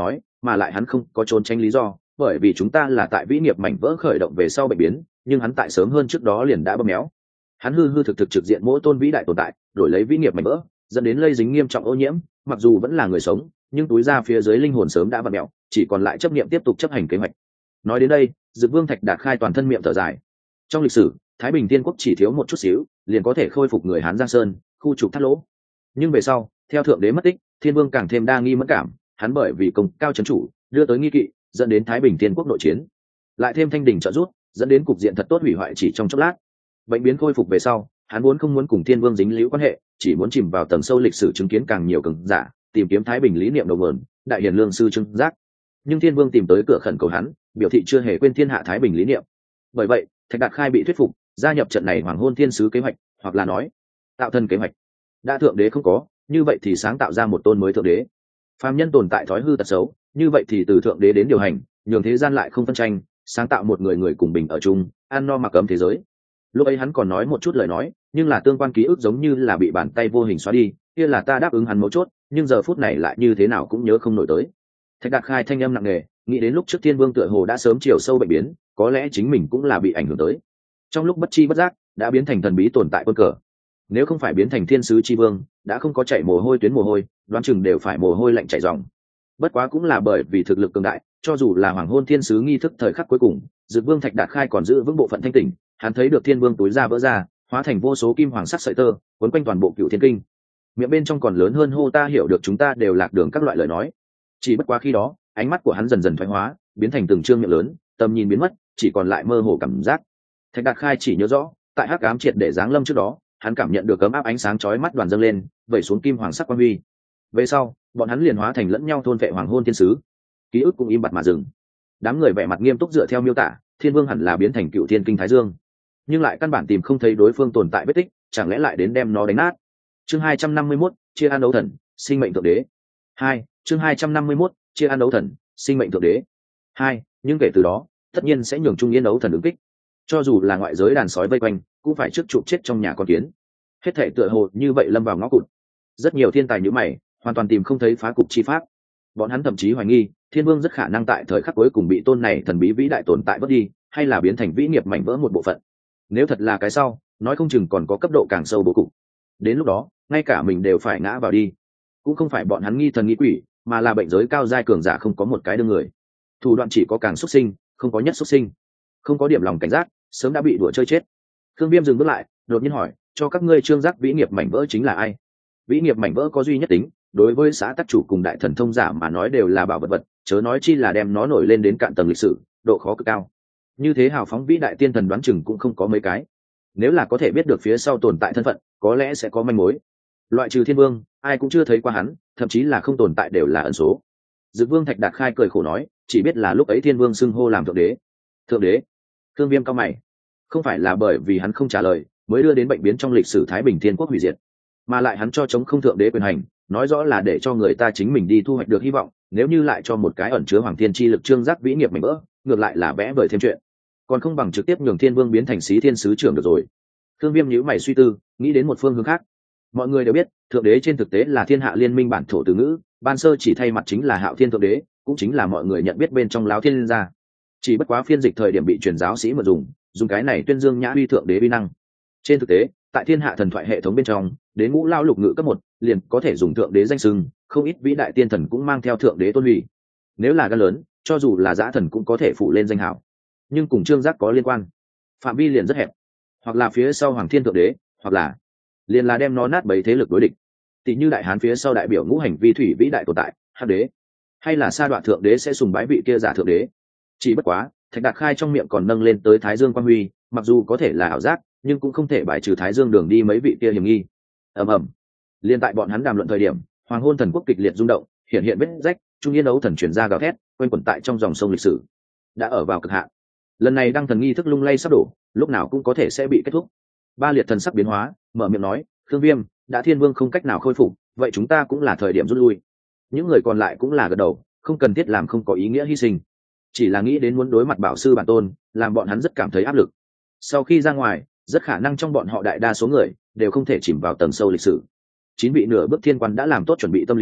mà lại hắn không có trốn tránh lý do, bởi vì chúng ta là tại vĩ nghiệp mảnh vỡ khởi động về sau bệnh biến, nhưng hắn tại sớm hơn trước đó liền đã bóp méo. Hắn hư hư thực thực trực diện mỗi tôn vĩ đại tồn tại, đổi lấy vĩ nghiệp mảnh vỡ, dẫn đến lây dính nghiêm trọng ô nhiễm, mặc dù vẫn là người sống, nhưng túi ra phía dưới linh hồn sớm đã vặn mẹo, chỉ còn lại chấp niệm tiếp tục chấp hành kế hoạch. Nói đến đây, Dực Vương Thạch Đạt Khai toàn thân miệng thở dài. Trong lịch sử, Thái Bình Thiên Quốc chỉ thiếu một chút xíu, liền có thể khôi phục người Hán Giang Sơn, khu trục thắt lỗ. Nhưng về sau, theo thượng đế mất tích, Thiên Vương càng thêm đa nghi mẫn cảm, hắn bởi vì công cao chấn chủ, đưa tới nghi kỵ, dẫn đến Thái Bình Thiên Quốc nội chiến. Lại thêm Thanh Đình trợ giúp, dẫn đến cục diện thật tốt hủy hoại chỉ trong chốc lát. Bệnh biến khôi phục về sau, hắn muốn không muốn cùng Thiên Vương dính líu quan hệ, chỉ muốn chìm vào tầng sâu lịch sử chứng kiến càng nhiều cường giả, tìm kiếm Thái Bình lý niệm đầu nguồn, đại hiền lương sư Trương Giác. Nhưng Thiên Vương tìm tới cửa khẩn cầu hắn, biểu thị chưa hề quên thiên hạ Thái Bình lý niệm. Bởi vậy, Thạch Đạt Khai bị thuyết phục, gia nhập trận này Hoàng Hôn Thiên Sứ kế hoạch, hoặc là nói, tạo thân kế hoạch. Đã thượng đế không có, như vậy thì sáng tạo ra một tôn mới thượng đế. Phàm nhân tồn tại thói hư tật xấu, như vậy thì từ thượng đế đến điều hành, nhường thế gian lại không phân tranh, sáng tạo một người người cùng bình ở chung, ăn no mặc ấm thế giới. Lúc ấy hắn còn nói một chút lời nói, nhưng là tương quan ký ức giống như là bị bàn tay vô hình xóa đi, kia là ta đáp ứng hắn mấu chốt, nhưng giờ phút này lại như thế nào cũng nhớ không nổi tới. Thạch Đạt Khai thanh âm nặng nề, nghĩ đến lúc trước Thiên Vương tựa hồ đã sớm chiều sâu bệnh biến, có lẽ chính mình cũng là bị ảnh hưởng tới. Trong lúc bất chi bất giác, đã biến thành thần bí tồn tại quân cờ. Nếu không phải biến thành thiên sứ chi vương, đã không có chảy mồ hôi tuyến mồ hôi, đoán chừng đều phải mồ hôi lạnh chảy ròng. Bất quá cũng là bởi vì thực lực cường đại, cho dù là Hoàng Hôn Thiên Sứ nghi thức thời khắc cuối cùng, Dực Vương Thạch Đạt Khai còn giữ vững bộ phận thanh tỉnh, hắn thấy được Thiên Vương túi ra vỡ ra, hóa thành vô số kim hoàng sắc sợi tơ, quấn quanh toàn bộ Cựu Thiên Kinh. Miệng bên trong còn lớn hơn hô ta hiểu được chúng ta đều lạc đường các loại lời nói. Chỉ bất quá khi đó, ánh mắt của hắn dần dần thoái hóa, biến thành từng trương miệng lớn, tầm nhìn biến mất, chỉ còn lại mơ hồ cảm giác. Thạch Đạt Khai chỉ nhớ rõ, tại hắc ám triệt để giáng lâm trước đó, hắn cảm nhận được cấm áp ánh sáng chói mắt đoàn dâng lên, vẩy xuống kim hoàng sắc quang huy. Về sau, bọn hắn liền hóa thành lẫn nhau thôn vệ Hoàng Hôn Thiên Sứ. Ký ức cũng im bặt mà dừng. Đám người vẻ mặt nghiêm túc dựa theo miêu tả, Thiên Vương hẳn là biến thành Cựu Thiên Kinh Thái Dương, nhưng lại căn bản tìm không thấy đối phương tồn tại vết tích, chẳng lẽ lại đến đem nó đánh nát. Chương hai trăm năm mươi mốt, chia ăn đấu thần, sinh mệnh thượng đế. Hai, chương hai trăm năm mươi mốt, chia ăn đấu thần, sinh mệnh thượng đế. Hai, nhưng kể từ đó, tất nhiên sẽ nhường Trung Yên đấu thần ứng kích. Cho dù là ngoại giới đàn sói vây quanh, cũng phải trước chụp chết trong nhà con kiến. Hết thảy tựa hồ như vậy lâm vào ngõ cụt. Rất nhiều thiên tài như mày, hoàn toàn tìm không thấy phá cục chi pháp. Bọn hắn thậm chí hoài nghi, Thiên Vương rất khả năng tại thời khắc cuối cùng bị tôn này thần bí vĩ đại tồn tại vớt đi, hay là biến thành vĩ nghiệp mảnh vỡ một bộ phận. Nếu thật là cái sau, nói không chừng còn có cấp độ càng sâu bố cục. Đến lúc đó, ngay cả mình đều phải ngã vào đi. Cũng không phải bọn hắn nghi thần nghi quỷ, mà là bệnh giới cao giai cường giả không có một cái đương người. Thủ đoạn chỉ có càng xuất sinh, không có nhất xuất sinh. Không có điểm lòng cảnh giác, sớm đã bị đùa chơi chết. Khương Viêm dừng bước lại, đột nhiên hỏi, cho các ngươi Trương Giác vĩ nghiệp mảnh vỡ chính là ai? Vĩ nghiệp mảnh vỡ có duy nhất tính, đối với xã tắc chủ cùng đại thần thông giả mà nói đều là bảo vật vật, chớ nói chi là đem nó nổi lên đến cạn tầng lịch sử, độ khó cực cao. Như thế hào phóng vĩ đại tiên thần đoán chừng cũng không có mấy cái. Nếu là có thể biết được phía sau tồn tại thân phận, có lẽ sẽ có manh mối. Loại trừ Thiên Vương, ai cũng chưa thấy qua hắn, thậm chí là không tồn tại đều là ẩn số. Dực Vương Thạch Đạt Khai cười khổ nói, chỉ biết là lúc ấy Thiên Vương xưng hô làm thượng đế. Thượng đế? Khương Viêm cao mày. Không phải là bởi vì hắn không trả lời, mới đưa đến bệnh biến trong lịch sử Thái Bình Thiên Quốc hủy diệt, mà lại hắn cho chống không thượng đế quyền hành, nói rõ là để cho người ta chính mình đi thu hoạch được hy vọng. Nếu như lại cho một cái ẩn chứa hoàng thiên chi lực Trương Giác vĩ nghiệp mảnh vỡ, ngược lại là vẽ vời thêm chuyện, còn không bằng trực tiếp nhường Thiên Vương biến thành Xí Thiên Sứ trưởng được rồi. Khương Viêm nhíu mày suy tư, nghĩ đến một phương hướng khác. Mọi người đều biết, thượng đế trên thực tế là thiên hạ liên minh bản thổ từ ngữ, ban sơ chỉ thay mặt chính là Hạo Thiên thượng đế, cũng chính là mọi người nhận biết bên trong Láo Thiên gia. Chỉ bất quá phiên dịch thời điểm bị truyền giáo sĩ mượn dùng, dùng cái này tuyên dương nhã uy thượng đế uy năng. Trên thực tế, tại thiên hạ thần thoại hệ thống bên trong, đến ngũ lao lục ngự cấp một, liền có thể dùng thượng đế danh xưng, không ít vĩ đại tiên thần cũng mang theo thượng đế tôn uy. Nếu là gan lớn, cho dù là dã thần cũng có thể phụ lên danh hảo. Nhưng cùng Trương Giác có liên quan, phạm vi liền rất hẹp, hoặc là phía sau Hoàng Thiên thượng đế, hoặc là liền là đem nó nát bấy thế lực đối địch. Tỷ như đại hán phía sau đại biểu ngũ hành vi thủy vĩ đại tồn tại, hắc đế, hay là sa đoạn thượng đế sẽ sùng bái vị kia giả thượng đế. Chỉ bất quá, Thạch Đạt Khai trong miệng còn nâng lên tới Thái Dương Quang Huy, mặc dù có thể là ảo giác, nhưng cũng không thể bài trừ Thái Dương đường đi mấy vị kia hiểm nghi. Ầm ầm. Liên tại bọn hắn đàm luận thời điểm, Hoàng Hôn Thần Quốc kịch liệt rung động, hiện hiện vết rách, Trung Yên đấu thần truyền ra gào thét, quanh quẩn tại trong dòng sông lịch sử, đã ở vào cực hạn. Lần này đăng thần nghi thức lung lay sắp đổ, lúc nào cũng có thể sẽ bị kết thúc. Ba liệt thần sắc biến hóa, mở miệng nói, Khương Viêm, đã Thiên Vương không cách nào khôi phục, vậy chúng ta cũng là thời điểm rút lui. Những người còn lại cũng là gật đầu, không cần thiết làm không có ý nghĩa hy sinh, chỉ là nghĩ đến muốn đối mặt bảo sư bản tôn, làm bọn hắn rất cảm thấy áp lực. Sau khi ra ngoài, rất khả năng trong bọn họ đại đa số người đều không thể chìm vào tầng sâu lịch sử. Chín vị nửa bước thiên quan đã làm tốt chuẩn bị tâm lý,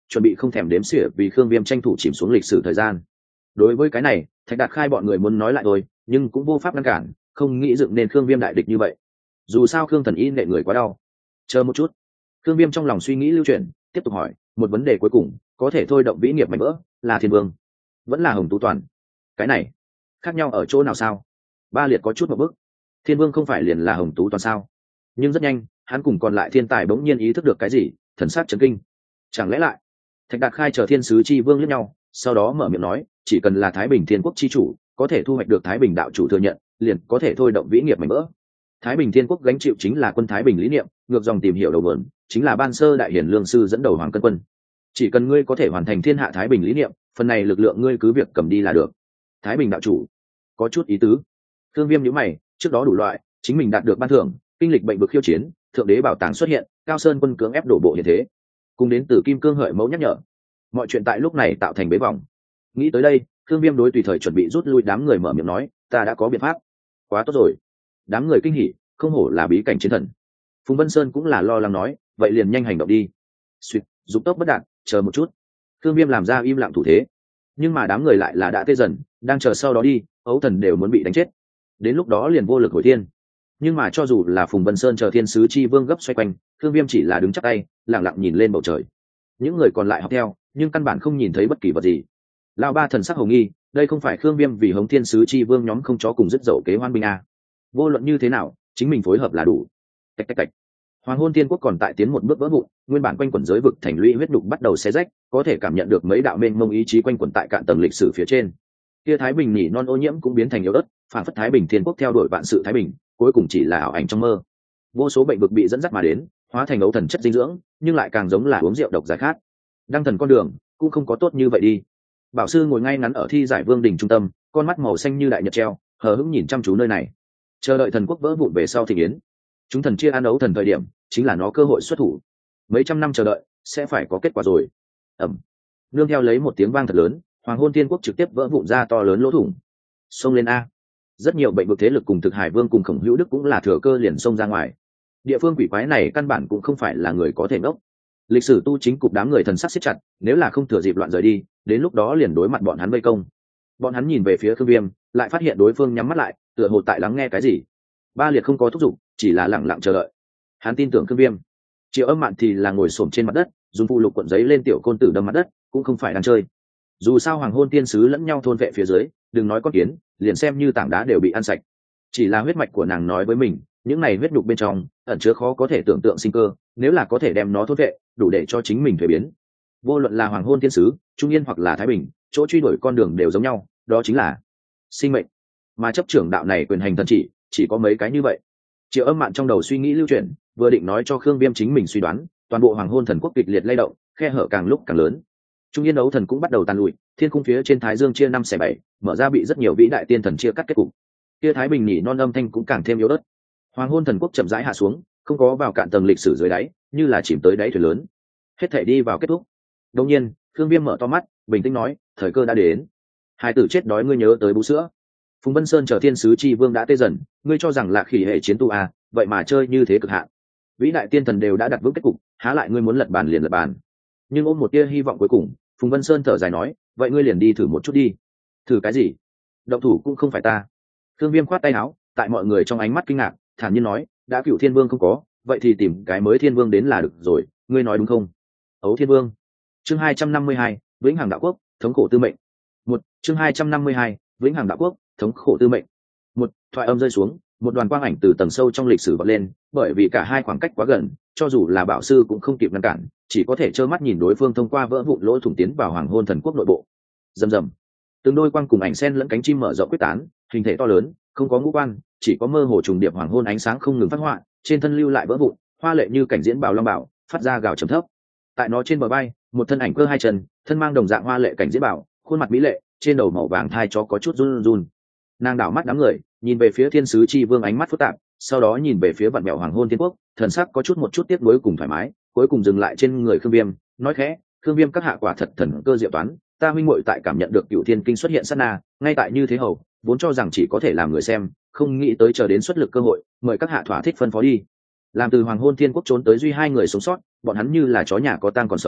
chuẩn bị không thèm đếm xỉa vì Khương Viêm tranh thủ chìm xuống lịch sử thời gian. Đối với cái này, Thạch Đạt Khai bọn người muốn nói lại thôi, nhưng cũng vô pháp ngăn cản, không nghĩ dựng nên Khương Viêm đại địch như vậy. Dù sao Khương Thần Y nệ người quá đau. Chờ một chút. Khương Viêm trong lòng suy nghĩ lưu chuyển, tiếp tục hỏi, một vấn đề cuối cùng, có thể thôi động vĩ nghiệp mạnh vỡ, là Thiên Vương, vẫn là Hồng Tú Toàn? Cái này, khác nhau ở chỗ nào sao? Ba Liệt có chút một bước. Thiên Vương không phải liền là Hồng Tú Toàn sao? Nhưng rất nhanh, hắn cùng còn lại thiên tài bỗng nhiên ý thức được cái gì, thần sắc chấn kinh. Chẳng lẽ lại? Thạch Đạt Khai chờ thiên sứ chi vương liếc nhau, sau đó mở miệng nói, chỉ cần là Thái Bình Thiên Quốc chi chủ, có thể thu hoạch được Thái Bình đạo chủ thừa nhận, liền có thể thôi động vĩ nghiệp mạnh vỡ. Thái Bình Thiên Quốc gánh chịu chính là quân Thái Bình lý niệm, ngược dòng tìm hiểu đầu vườn, chính là ban sơ đại hiển lương sư dẫn đầu Hoàng Cân Quân. Chỉ cần ngươi có thể hoàn thành thiên hạ Thái Bình lý niệm, phần này lực lượng ngươi cứ việc cầm đi là được. Thái Bình đạo chủ, có chút ý tứ. Thương Viêm nhíu mày, trước đó đủ loại, chính mình đạt được ban thưởng, kinh lịch bệnh vực khiêu chiến, thượng đế bảo tàng xuất hiện, Cao Sơn quân cưỡng ép đổ bộ hiện thế, cùng đến từ Kim Cương Hợi mẫu nhắc nhở. Mọi chuyện tại lúc này tạo thành bế vòng. Nghĩ tới đây, Thương Viêm đối tùy thời chuẩn bị rút lui đám người mở miệng nói, ta đã có biện pháp. Quá tốt rồi. Đám người kinh hỉ, không hổ là bí cảnh chiến thần. Phùng Vân Sơn cũng là lo lắng nói, vậy liền nhanh hành động đi. Suýt, dục tốc bất đạt, chờ một chút. Thương Viêm làm ra im lặng thủ thế. Nhưng mà đám người lại là đã tê dần, đang chờ sau đó đi, ấu thần đều muốn bị đánh chết. Đến lúc đó liền vô lực hồi thiên. Nhưng mà cho dù là Phùng Vân Sơn chờ thiên sứ chi vương gấp xoay quanh, Thương Viêm chỉ là đứng chắc tay, lặng lặng nhìn lên bầu trời. Những người còn lại học theo, nhưng căn bản không nhìn thấy bất kỳ vật gì. Lão ba thần sắc hồng nghi, đây không phải Khương Viêm vì hống thiên sứ chi vương nhóm không chó cùng dứt dậu kế hoan binh à. Vô luận như thế nào, chính mình phối hợp là đủ. Tạch tạch tạch. Hoàng Hôn Tiên Quốc còn tại tiến một bước vỡ vụn, nguyên bản quanh quẩn giới vực thành lũy huyết đục bắt đầu xé rách, có thể cảm nhận được mấy đạo mênh mông ý chí quanh quẩn tại cạn tầng lịch sử phía trên. Kia Thái Bình nhỉ non ô nhiễm cũng biến thành yếu ớt, phản phất Thái Bình Thiên Quốc theo đuổi vạn sự thái bình, cuối cùng chỉ là ảo ảnh trong mơ. Vô số bệnh vực bị dẫn dắt mà đến, hóa thành ấu thần chất dinh dưỡng, nhưng lại càng giống là uống rượu độc giải khát. Đăng thần con đường cũng không có tốt như vậy đi. Bảo sư ngồi ngay ngắn ở thi giải vương đỉnh trung tâm, con mắt màu xanh như đại nhật treo, hờ hững nhìn chăm chú nơi này, chờ đợi thần quốc vỡ vụn về sau thị yến. Chúng thần chia ăn ấu thần thời điểm, chính là nó cơ hội xuất thủ. Mấy trăm năm chờ đợi, sẽ phải có kết quả rồi. Ẩm. Nương theo lấy một tiếng vang thật lớn, Hoàng Hôn Tiên Quốc trực tiếp vỡ vụn ra to lớn lỗ thủng. Xông lên a! Rất nhiều bệnh vực thế lực cùng Thực Hải Vương cùng Khổng Hữu Đức cũng là thừa cơ liền xông ra ngoài. Địa phương quỷ quái này căn bản cũng không phải là người có thể ngốc. Lịch sử tu chính cục đám người thần sắc siết chặt, nếu là không thừa dịp loạn rời đi, đến lúc đó liền đối mặt bọn hắn vây công. Bọn hắn nhìn về phía Khương Viêm, lại phát hiện đối phương nhắm mắt lại, tựa hồ tại lắng nghe cái gì. Ba Liệt không có thúc giục, chỉ là lặng lặng chờ đợi. Hắn tin tưởng Khương Viêm. Triệu Âm Mạn thì là ngồi xổm trên mặt đất, dùng phụ lục cuộn giấy lên tiểu côn tử đâm mặt đất, cũng không phải đang chơi. Dù sao Hoàng Hôn Tiên sứ lẫn nhau thôn vệ phía dưới, đừng nói con kiến, liền xem như tảng đá đều bị ăn sạch. Chỉ là huyết mạch của nàng nói với mình, những này huyết nhục bên trong ẩn chứa khó có thể tưởng tượng sinh cơ, nếu là có thể đem nó thôn vệ, đủ để cho chính mình thuế biến. Vô luận là Hoàng Hôn Tiên sứ, Trung Yên hoặc là Thái Bình, chỗ truy đuổi con đường đều giống nhau, đó chính là sinh mệnh. Mà chấp trưởng đạo này quyền hành thần chỉ, chỉ có mấy cái như vậy. Triệu Âm Mạn trong đầu suy nghĩ lưu chuyển, vừa định nói cho Khương Viêm chính mình suy đoán, toàn bộ Hoàng Hôn thần quốc kịch liệt lay động, khe hở càng lúc càng lớn. Trung Yên ấu thần cũng bắt đầu tàn lụi, thiên khung phía trên Thái Dương chia năm xẻ bảy, mở ra bị rất nhiều vĩ đại tiên thần chia cắt kết cục. Kia Thái Bình nhỉ non âm thanh cũng càng thêm yếu ớt. Hoàng Hôn thần quốc chậm rãi hạ xuống, không có vào cạn tầng lịch sử dưới đáy, như là chìm tới đáy thuyền lớn. Hết thảy đi vào kết thúc. Đột nhiên, Khương Viêm mở to mắt, bình tĩnh nói, thời cơ đã đến. Hai tử chết đói ngươi nhớ tới bú sữa. Phùng Vân Sơn chờ thiên sứ chi vương đã tê dần, ngươi cho rằng là khỉ hệ chiến tu à, vậy mà chơi như thế cực hạn. Vĩ đại tiên thần đều đã đặt vững kết cục, há lại ngươi muốn lật bàn liền lật bàn. Nhưng ôm một tia hy vọng cuối cùng, Phùng Vân Sơn thở dài nói, vậy ngươi liền đi thử một chút đi. Thử cái gì? Động thủ cũng không phải ta. Khương Viêm khoát tay áo, tại mọi người trong ánh mắt kinh ngạc, thản nhiên nói, đã Cửu Thiên Vương không có, vậy thì tìm cái mới Thiên Vương đến là được rồi, ngươi nói đúng không? Ấu Thiên Vương. Chương hai trăm năm mươi hai, Vĩnh Hằng Đạo Quốc, thống khổ tư mệnh. Một, chương hai trăm năm mươi hai, Vĩnh Hằng Đạo Quốc, thống khổ tư mệnh. Một, thoại âm rơi xuống, một đoàn quang ảnh từ tầng sâu trong lịch sử vọt lên, bởi vì cả hai khoảng cách quá gần, cho dù là bảo sư cũng không kịp ngăn cản, chỉ có thể trơ mắt nhìn đối phương thông qua vỡ vụn lỗ thủng tiến vào Hoàng Hôn thần quốc nội bộ. Rầm rầm. Từng đôi quang cùng ảnh sen lẫn cánh chim mở rộng quyết tán, hình thể to lớn, không có ngũ quan, chỉ có mơ hồ trùng điệp hoàng hôn ánh sáng không ngừng phát họa, trên thân lưu lại vỡ vụn, hoa lệ như cảnh diễn bảo long bảo, phát ra gào trầm thấp. Tại nó trên bờ vai, một thân ảnh cơ hai chân, thân mang đồng dạng hoa lệ cảnh diễn bảo, khuôn mặt mỹ lệ, trên đầu màu vàng thai chó có chút run run. Nàng đảo mắt đám người, nhìn về phía thiên sứ chi vương ánh mắt phức tạp, sau đó nhìn về phía vạn mẹo Hoàng Hôn Thiên Quốc, thần sắc có chút một chút tiếc nuối cùng thoải mái, cuối cùng dừng lại trên người Khương Viêm, nói khẽ, Khương Viêm các hạ quả thật thần cơ diệu toán, ta huynh muội tại cảm nhận được Cửu Thiên Kinh xuất hiện sát na, ngay tại như thế hầu, vốn cho rằng chỉ có thể làm người xem, không nghĩ tới chờ đến xuất lực cơ hội, mời các hạ thỏa thích phân phó đi. Làm từ Hoàng Hôn Thiên Quốc trốn tới duy hai người sống sót, bọn hắn như là chó nhà có tang còn sống,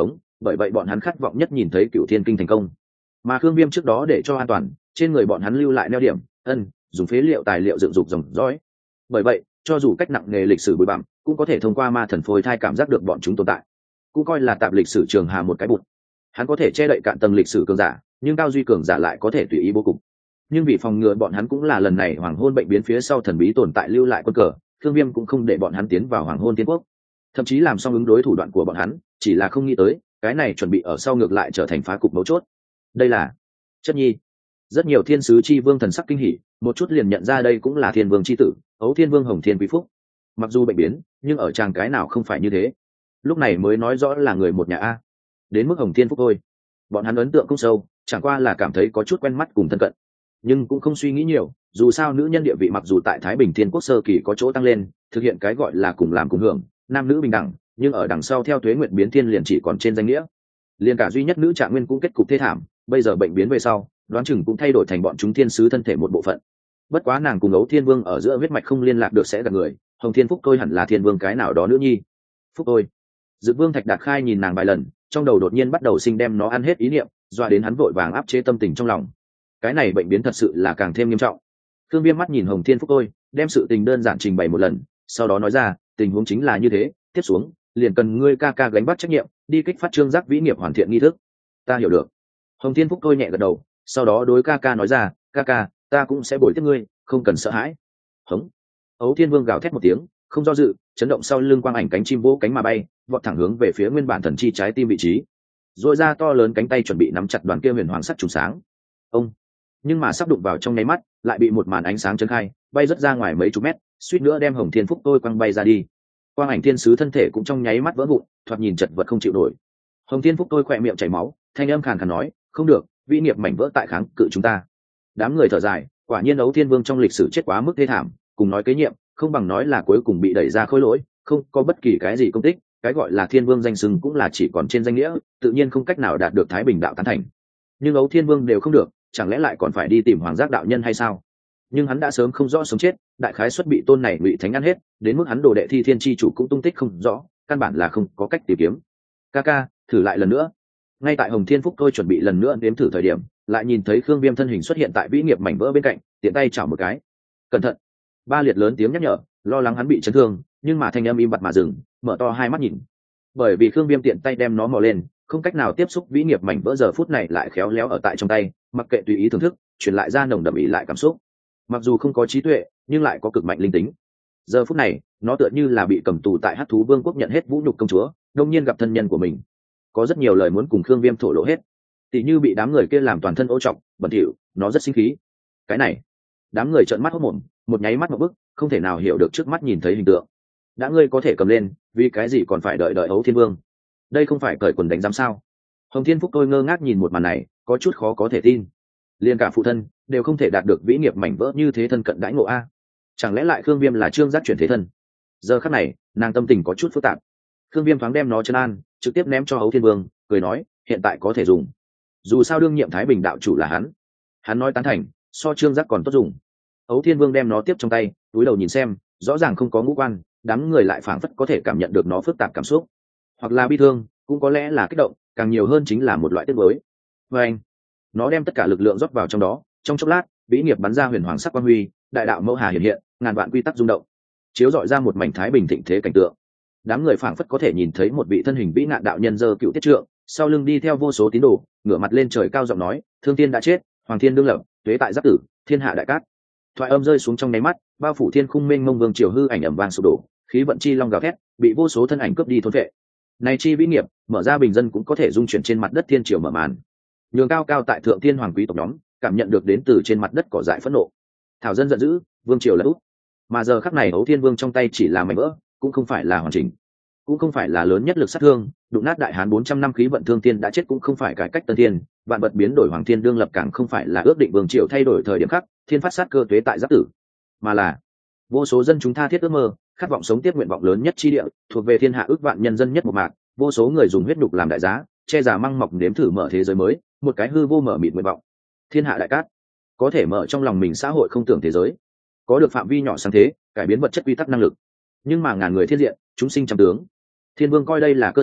bởi vậy bọn hắn khát vọng nhất nhìn thấy Cửu Thiên Kinh thành công. Mà Khương Viêm trước đó để cho an toàn, trên người bọn hắn lưu lại neo điểm, ân, dùng phế liệu tài liệu dựng dục rồng dõi. Bởi vậy, cho dù cách nặng nghề lịch sử bụi bặm, cũng có thể thông qua ma thần phôi thai cảm giác được bọn chúng tồn tại. Cũng coi là tạp lịch sử trường hà một cái bụt. Hắn có thể che đậy cạn tầng lịch sử cường giả, nhưng cao duy cường giả lại có thể tùy ý bố cục. Nhưng vì phòng ngừa bọn hắn cũng là lần này hoàng hôn bệnh biến phía sau thần bí tồn tại lưu lại quân cờ, Khương Viêm cũng không để bọn hắn tiến vào hoàng hôn tiên quốc, thậm chí làm xong ứng đối thủ đoạn của bọn hắn, chỉ là không nghĩ tới cái này chuẩn bị ở sau ngược lại trở thành phá cục mấu chốt. Đây là Chất Nhi. Rất nhiều thiên sứ chi vương thần sắc kinh hỉ, một chút liền nhận ra đây cũng là thiên vương chi tử, Ấu Thiên Vương Hồng Thiên Quý Phúc. Mặc dù bệnh biến, nhưng ở chàng cái nào không phải như thế. Lúc này mới nói rõ là người một nhà a. Đến mức Hồng Thiên Phúc thôi, bọn hắn ấn tượng không sâu, chẳng qua là cảm thấy có chút quen mắt cùng thân cận, nhưng cũng không suy nghĩ nhiều. Dù sao nữ nhân địa vị mặc dù tại Thái Bình Thiên Quốc sơ kỳ có chỗ tăng lên, thực hiện cái gọi là cùng làm cùng hưởng, nam nữ bình đẳng, nhưng ở đằng sau theo tuế nguyện biến thiên liền chỉ còn trên danh nghĩa. Liên cả duy nhất nữ Trạng Nguyên cũng kết cục thê thảm, bây giờ bệnh biến về sau, đoán chừng cũng thay đổi thành bọn chúng thiên sứ thân thể một bộ phận. Bất quá nàng cùng Ấu Thiên Vương ở giữa huyết mạch không liên lạc được sẽ gặp người, Hồng Thiên Phúc tôi hẳn là Thiên Vương cái nào đó nữ nhi. Phúc tôi. Dự Vương Thạch Đạt Khai nhìn nàng vài lần, trong đầu đột nhiên bắt đầu sinh đem nó ăn hết ý niệm, doa đến hắn vội vàng áp chế tâm tình trong lòng. Cái này bệnh biến thật sự là càng thêm nghiêm trọng. Thương Viêm mắt nhìn Hồng Thiên Phúc tôi, đem sự tình đơn giản trình bày một lần, sau đó nói ra, tình huống chính là như thế, tiếp xuống liền cần ngươi ca ca gánh vác trách nhiệm, đi kích phát trương giác vĩ nghiệp hoàn thiện nghi thức. Ta hiểu được. Hồng Thiên Phúc tôi nhẹ gật đầu, sau đó đối ca ca nói ra, ca ca, ta cũng sẽ bồi tiếp ngươi, không cần sợ hãi. Hống. Ấu Thiên Vương gào thét một tiếng, không do dự, chấn động sau lưng quang ảnh cánh chim vỗ cánh mà bay, vọt thẳng hướng về phía nguyên bản thần chi trái tim vị trí, rồi ra to lớn cánh tay chuẩn bị nắm chặt đoàn kia huyền hoàng sắc trùng sáng. Ông. Nhưng mà sắp đụng vào trong nháy mắt, lại bị một màn ánh sáng chấn khai, bay rất ra ngoài mấy chục mét, suýt nữa đem Hồng Thiên Phúc tôi quăng bay ra đi. Quang ảnh thiên sứ thân thể cũng trong nháy mắt vỡ vụn, thoạt nhìn chật vật không chịu nổi. Hồng Thiên Phúc tôi khỏe miệng chảy máu, thanh âm khàn khàn nói, không được, vĩ nghiệp mảnh vỡ tại kháng cự chúng ta. Đám người thở dài, quả nhiên Ấu Thiên Vương trong lịch sử chết quá mức thê thảm, cùng nói kế nhiệm, không bằng nói là cuối cùng bị đẩy ra khối lỗi, không có bất kỳ cái gì công tích, cái gọi là Thiên Vương danh xưng cũng là chỉ còn trên danh nghĩa, tự nhiên không cách nào đạt được Thái Bình đạo tán thành. Nhưng Ấu Thiên Vương đều không được, chẳng lẽ lại còn phải đi tìm Hoàng Giác đạo nhân hay sao? Nhưng hắn đã sớm không rõ sống chết, đại khái xuất bị tôn này Ngụy Thánh ăn hết, đến mức hắn đồ đệ Thi Thiên chi chủ cũng tung tích không rõ, căn bản là không có cách tìm kiếm. Ca ca, thử lại lần nữa. Ngay tại Hồng Thiên Phúc tôi chuẩn bị lần nữa nếm thử thời điểm, lại nhìn thấy Khương Viêm thân hình xuất hiện tại vĩ nghiệp mảnh vỡ bên cạnh, tiện tay chảo một cái. Cẩn thận. Ba liệt lớn tiếng nhắc nhở, lo lắng hắn bị chấn thương, nhưng mà thanh âm im bặt mà dừng, mở to hai mắt nhìn. Bởi vì Khương Viêm tiện tay đem nó mò lên, không cách nào tiếp xúc vĩ nghiệp mảnh vỡ, giờ phút này lại khéo léo ở tại trong tay, mặc kệ tùy ý thưởng thức, truyền lại ra nồng đậm ý lại cảm xúc. Mặc dù không có trí tuệ, nhưng lại có cực mạnh linh tính. Giờ phút này, nó tựa như là bị cầm tù tại Hắc Thú Vương quốc nhận hết vũ nhục công chúa, đột nhiên gặp thân nhân của mình, có rất nhiều lời muốn cùng Khương Viêm thổ lộ hết, tỉ như bị đám người kia làm toàn thân ô trọc, bẩn thỉu, nó rất sinh khí. Cái này, đám người trợn mắt hốt mồm, một nháy mắt một bức, không thể nào hiểu được trước mắt nhìn thấy hình tượng. Đã ngươi có thể cầm lên, vì cái gì còn phải đợi đợi Ấu Thiên Vương? Đây không phải cởi quần đánh giám sao? Hồng Thiên Phúc tôi ngơ ngác nhìn một màn này, có chút khó có thể tin. Liên cả phụ thân đều không thể đạt được vĩ nghiệp mảnh vỡ như thế thân cận đãi ngộ a. Chẳng lẽ lại Khương Viêm là trương giác chuyển thế thân? Giờ khắc này, nàng tâm tình có chút phức tạp. Khương Viêm thoáng đem nó trấn an, trực tiếp ném cho Ấu Thiên Vương, cười nói, hiện tại có thể dùng. Dù sao đương nhiệm Thái Bình đạo chủ là hắn. Hắn nói tán thành, so trương giác còn tốt dùng. Ấu Thiên Vương đem nó tiếp trong tay, túi đầu nhìn xem, rõ ràng không có ngũ quan, đám người lại phảng phất có thể cảm nhận được nó phức tạp cảm xúc, hoặc là bi thương, cũng có lẽ là kích động, càng nhiều hơn chính là một loại tiếc nuối. Và anh, nó đem tất cả lực lượng rót vào trong đó, trong chốc lát, vĩ nghiệp bắn ra huyền hoàng sắc quang huy, đại đạo mẫu hà hiện hiện, ngàn vạn quy tắc rung động, chiếu rọi ra một mảnh thái bình thịnh thế cảnh tượng. Đám người phảng phất có thể nhìn thấy một vị thân hình vĩ nạn đạo nhân giơ cựu tiết trượng, sau lưng đi theo vô số tín đồ, ngửa mặt lên trời cao giọng nói, thương tiên đã chết, hoàng thiên đương lập, tuế tại giáp tử, thiên hạ đại cát. Thoại âm rơi xuống trong nháy mắt, bao phủ thiên khung mênh mông vương triều hư ảnh ầm vang sụp đổ, khí vận chi long gào thét, bị vô số thân ảnh cướp đi thôn vệ. Này chi vĩ nghiệp, mở ra bình dân cũng có thể dung chuyển trên mặt đất thiên triều mở màn. Nhường cao cao tại thượng thiên hoàng quý tộc nhóm, cảm nhận được đến từ trên mặt đất cỏ dại phẫn nộ. Thảo dân giận dữ, vương triều lật úp. Mà giờ khắc này Ấu Thiên Vương trong tay chỉ là mảnh vỡ, cũng không phải là hoàn chỉnh, cũng không phải là lớn nhất lực sát thương, đụng nát đại hán bốn trăm năm khí vận thương tiên đã chết cũng không phải cải cách tân thiên, vạn vật biến đổi hoàng thiên đương lập càng không phải là ước định vương triều thay đổi thời điểm khác, thiên phát sát cơ tuế tại giáp tử, mà là vô số dân chúng tha thiết ước mơ, khát vọng sống tiếp nguyện vọng lớn nhất chi địa, thuộc về thiên hạ ước vạn nhân dân nhất một mạc, vô số người dùng huyết nhục làm đại giá, che giả măng mọc nếm thử mở thế giới mới, một cái hư vô mở mịt nguyện vọng. Thiên hạ đại cát, có thể mở trong lòng mình xã hội không tưởng thế giới, có được phạm vi nhỏ sáng thế, cải biến vật chất quy tắc năng lực. Nhưng mà ngàn người thiên diện, chúng sinh trăm tướng. Thiên Vương coi đây là cơ sở,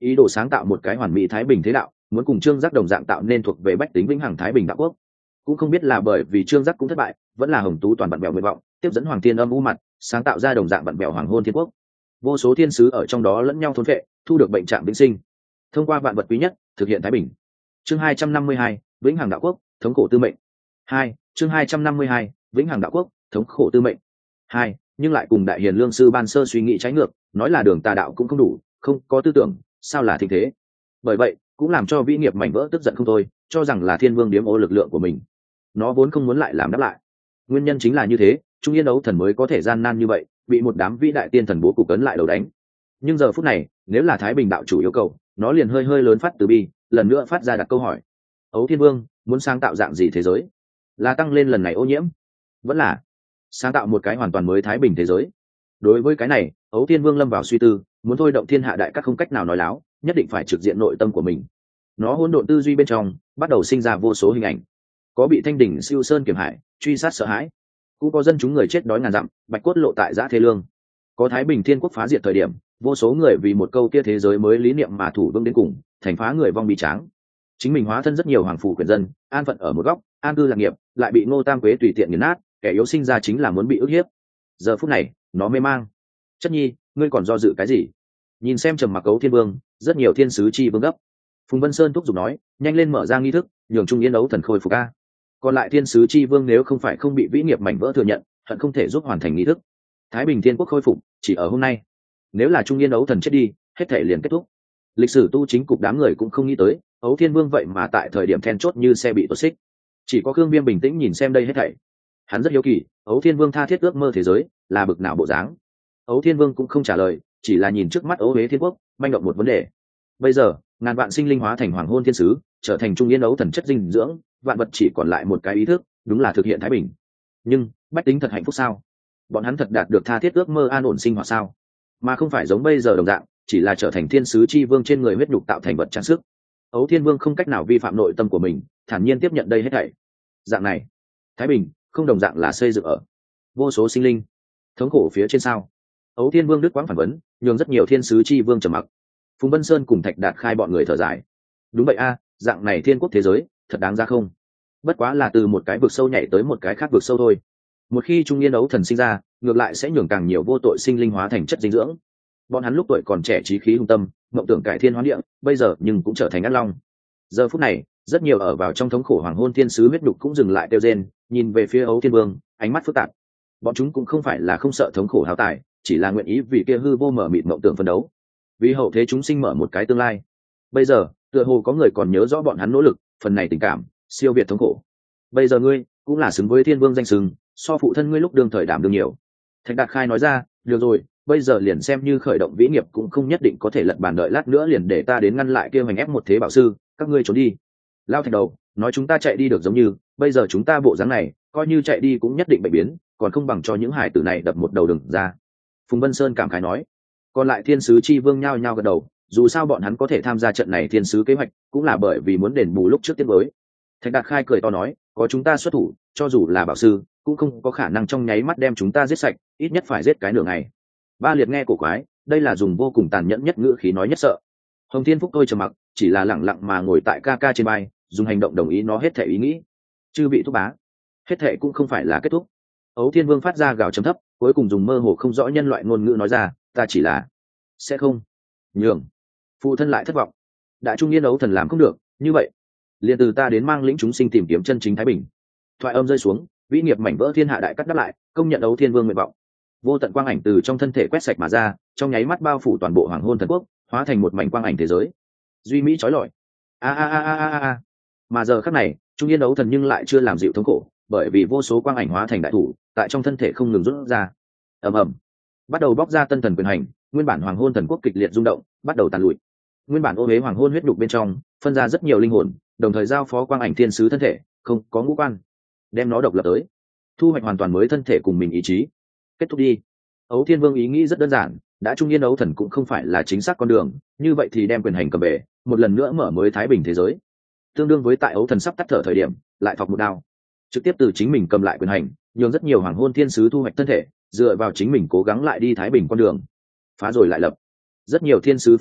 ý đồ sáng tạo một cái hoàn mỹ thái bình thế đạo, muốn cùng trương giác đồng dạng tạo nên thuộc về bách tính vĩnh hằng thái bình đạo quốc. Cũng không biết là bởi vì trương giác cũng thất bại, vẫn là hồng tú toàn bạn bèo nguyện vọng tiếp dẫn hoàng thiên âm u mặt sáng tạo ra đồng dạng bạn bèo hoàng hôn thiên quốc, vô số thiên sứ ở trong đó lẫn nhau thôn vệ, thu được bệnh trạng vĩnh sinh, thông qua vạn vật quý nhất thực hiện thái bình. Chương hai trăm năm mươi hai, vĩnh hằng đạo quốc, thống khổ tư mệnh. Hai, chương hai trăm năm mươi hai, vĩnh hằng đạo quốc, thống khổ tư mệnh. Hai, nhưng lại cùng đại hiền lương sư ban sơ suy nghĩ trái ngược, nói là đường tà đạo cũng không đủ, không có tư tưởng, sao là thịnh thế. Bởi vậy cũng làm cho vĩ nghiệp mảnh vỡ tức giận không thôi, cho rằng là thiên vương điếm ô lực lượng của mình, nó vốn không muốn lại làm đáp lại. Nguyên nhân chính là như thế, trung yên đấu thần mới có thể gian nan như vậy, bị một đám vĩ đại tiên thần bố cục cấn lại đầu đánh. Nhưng giờ phút này, nếu là thái bình đạo chủ yêu cầu, nó liền hơi hơi lớn phát từ bi, lần nữa phát ra đặt câu hỏi: ấu thiên vương muốn sáng tạo dạng gì thế giới? Là tăng lên lần này ô nhiễm, vẫn là sáng tạo một cái hoàn toàn mới thái bình thế giới? Đối với cái này, ấu thiên vương lâm vào suy tư, muốn thôi động thiên hạ đại các không cách nào nói láo, nhất định phải trực diện nội tâm của mình. Nó hỗn độn tư duy bên trong bắt đầu sinh ra vô số hình ảnh, có bị thanh đỉnh siêu sơn kiểm hải truy sát sợ hãi, cũng có dân chúng người chết đói ngàn dặm, bạch cốt lộ tại giã thế lương, có thái bình thiên quốc phá diệt thời điểm, vô số người vì một câu kia thế giới mới lý niệm mà thủ vững đến cùng, thành phá người vong bi tráng. Chính mình hóa thân rất nhiều hoàng phủ quyền dân, an phận ở một góc, an cư lạc nghiệp, lại bị Ngô Tam Quế tùy tiện nghiền nát, kẻ yếu sinh ra chính là muốn bị ức hiếp. Giờ phút này, nó mê mang. Chất nhi, ngươi còn do dự cái gì? Nhìn xem trầm mặc cấu thiên vương, rất nhiều thiên sứ chi vương gấp. Phùng Vân Sơn thúc giục nói, nhanh lên mở ra nghi thức, nhường trung yên đấu thần khôi phục a. Còn lại thiên sứ chi vương nếu không phải không bị vĩ nghiệp mảnh vỡ thừa nhận, hận không thể giúp hoàn thành nghi thức. Thái bình thiên quốc khôi phục chỉ ở hôm nay. Nếu là trung yên đấu thần chết đi, hết thể liền kết thúc. Lịch sử tu chính cục đám người cũng không nghĩ tới, ấu thiên vương vậy mà tại thời điểm then chốt như xe bị tuột xích. Chỉ có Khương Viêm bình tĩnh nhìn xem đây hết thảy. Hắn rất hiếu kỳ, ấu thiên vương tha thiết ước mơ thế giới là bực nào bộ dáng. Ấu thiên vương cũng không trả lời, chỉ là nhìn trước mắt ấu huế thiên quốc, manh động một vấn đề. Bây giờ ngàn vạn sinh linh hóa thành hoàng hôn thiên sứ, trở thành trung yên đấu thần chất dinh dưỡng, vạn vật chỉ còn lại một cái ý thức, đúng là thực hiện thái bình. Nhưng bách tính thật hạnh phúc sao? Bọn hắn thật đạt được tha thiết ước mơ an ổn sinh hoạt sao? Mà không phải giống bây giờ đồng dạng, chỉ là trở thành thiên sứ chi vương trên người huyết nhục tạo thành vật trang sức. Ấu thiên vương không cách nào vi phạm nội tâm của mình, thản nhiên tiếp nhận đây hết thảy. Dạng này, thái bình không đồng dạng là xây dựng ở vô số sinh linh thống khổ phía trên sao? Ấu thiên vương đức quãng phản vấn, nhường rất nhiều thiên sứ chi vương trầm mặc. Phùng Vân Sơn cùng Thạch Đạt Khai bọn người thở dài. Đúng vậy a, dạng này thiên quốc thế giới thật đáng ra không? Bất quá là từ một cái vực sâu nhảy tới một cái khác vực sâu thôi. Một khi trung yên đấu thần sinh ra, ngược lại sẽ nhường càng nhiều vô tội sinh linh hóa thành chất dinh dưỡng. Bọn hắn lúc tuổi còn trẻ trí khí hung tâm, mộng tưởng cải thiên hóa địa, bây giờ nhưng cũng trở thành ác long. Giờ phút này, rất nhiều ở vào trong thống khổ hoàng hôn thiên sứ huyết đục cũng dừng lại kêu rên, nhìn về phía Ấu Thiên Vương, ánh mắt phức tạp. Bọn chúng cũng không phải là không sợ thống khổ hao tài, chỉ là nguyện ý vì kia hư vô mở mịt mộng tưởng phấn đấu, vì hậu thế chúng sinh mở một cái tương lai. Bây giờ, tựa hồ có người còn nhớ rõ bọn hắn nỗ lực, phần này tình cảm siêu việt thống khổ. Bây giờ ngươi cũng là xứng với Thiên Vương danh xưng, so phụ thân ngươi lúc đương thời đảm đương nhiều. Thạch Đạt Khai nói ra, được rồi, bây giờ liền xem như khởi động vĩ nghiệp cũng không nhất định có thể lật bàn, đợi lát nữa liền để ta đến ngăn lại kia hoành ép một thế bảo sư, các ngươi trốn đi. Lao Thạch Đầu nói chúng ta chạy đi được giống như, bây giờ chúng ta bộ dáng này, coi như chạy đi cũng nhất định bệnh biến, còn không bằng cho những hải tử này đập một đầu đừng ra. Phùng Vân Sơn cảm khái nói. Còn lại thiên sứ chi vương nhao nhao gật đầu, dù sao bọn hắn có thể tham gia trận này thiên sứ kế hoạch, cũng là bởi vì muốn đền bù lúc trước tiết mới. Thạch Đạt Khai cười to nói, có chúng ta xuất thủ, cho dù là bảo sư, cũng không có khả năng trong nháy mắt đem chúng ta giết sạch, ít nhất phải giết cái nửa ngày. Ba Liệt nghe cổ quái, đây là dùng vô cùng tàn nhẫn nhất ngữ khí nói nhất sợ. Hồng Thiên Phúc tôi trầm mặc, chỉ là lẳng lặng mà ngồi tại ca ca trên bay, dùng hành động đồng ý nó hết thể ý nghĩ. Chư vị thúc bá, hết thể cũng không phải là kết thúc. Ấu Thiên Vương phát ra gào trầm thấp, cuối cùng dùng mơ hồ không rõ nhân loại ngôn ngữ nói ra, ta chỉ là sẽ không nhường phụ thân lại thất vọng. Đại trung niên ấu thần làm không được, như vậy liền từ ta đến mang lĩnh chúng sinh tìm kiếm chân chính thái bình. Thoại âm rơi xuống, vĩ nghiệp mảnh vỡ thiên hạ đại cắt đáp lại, công nhận Ấu Thiên Vương nguyện vọng. Vô tận quang ảnh từ trong thân thể quét sạch mà ra, trong nháy mắt bao phủ toàn bộ hoàng hôn thần quốc, hóa thành một mảnh quang ảnh thế giới. Duy mỹ chói lọi. A a a a a a. Mà giờ khắc này, trung niên ấu thần nhưng lại chưa làm dịu thống khổ, bởi vì vô số quang ảnh hóa thành đại thủ, tại trong thân thể không ngừng rút ra. Ầm ầm. Bắt đầu bóc ra tân thần quyền hành, nguyên bản hoàng hôn thần quốc kịch liệt rung động, bắt đầu tàn lụi. Nguyên bản ô hế hoàng hôn huyết đục bên trong, phân ra rất nhiều linh hồn, đồng thời giao phó quang ảnh thiên sứ thân thể, không có ngũ quan, đem nó độc lập tới, thu hoạch hoàn toàn mới thân thể cùng mình ý chí. Kết thúc đi. Ấu Thiên Vương ý nghĩ rất đơn giản, đã trung niên ấu thần cũng không phải là chính xác con đường, như vậy thì đem quyền hành cầm về, một lần nữa mở mới thái bình thế giới. Tương đương với tại ấu thần sắp tắt thở thời điểm, lại thọc một đao, trực tiếp từ chính mình cầm lại quyền hành, nhường rất nhiều hoàng hôn thiên sứ thu hoạch thân thể, dựa vào chính mình cố gắng lại đi thái bình con đường, phá rồi lại lập. Rất nhiều thiên sứ phân ra,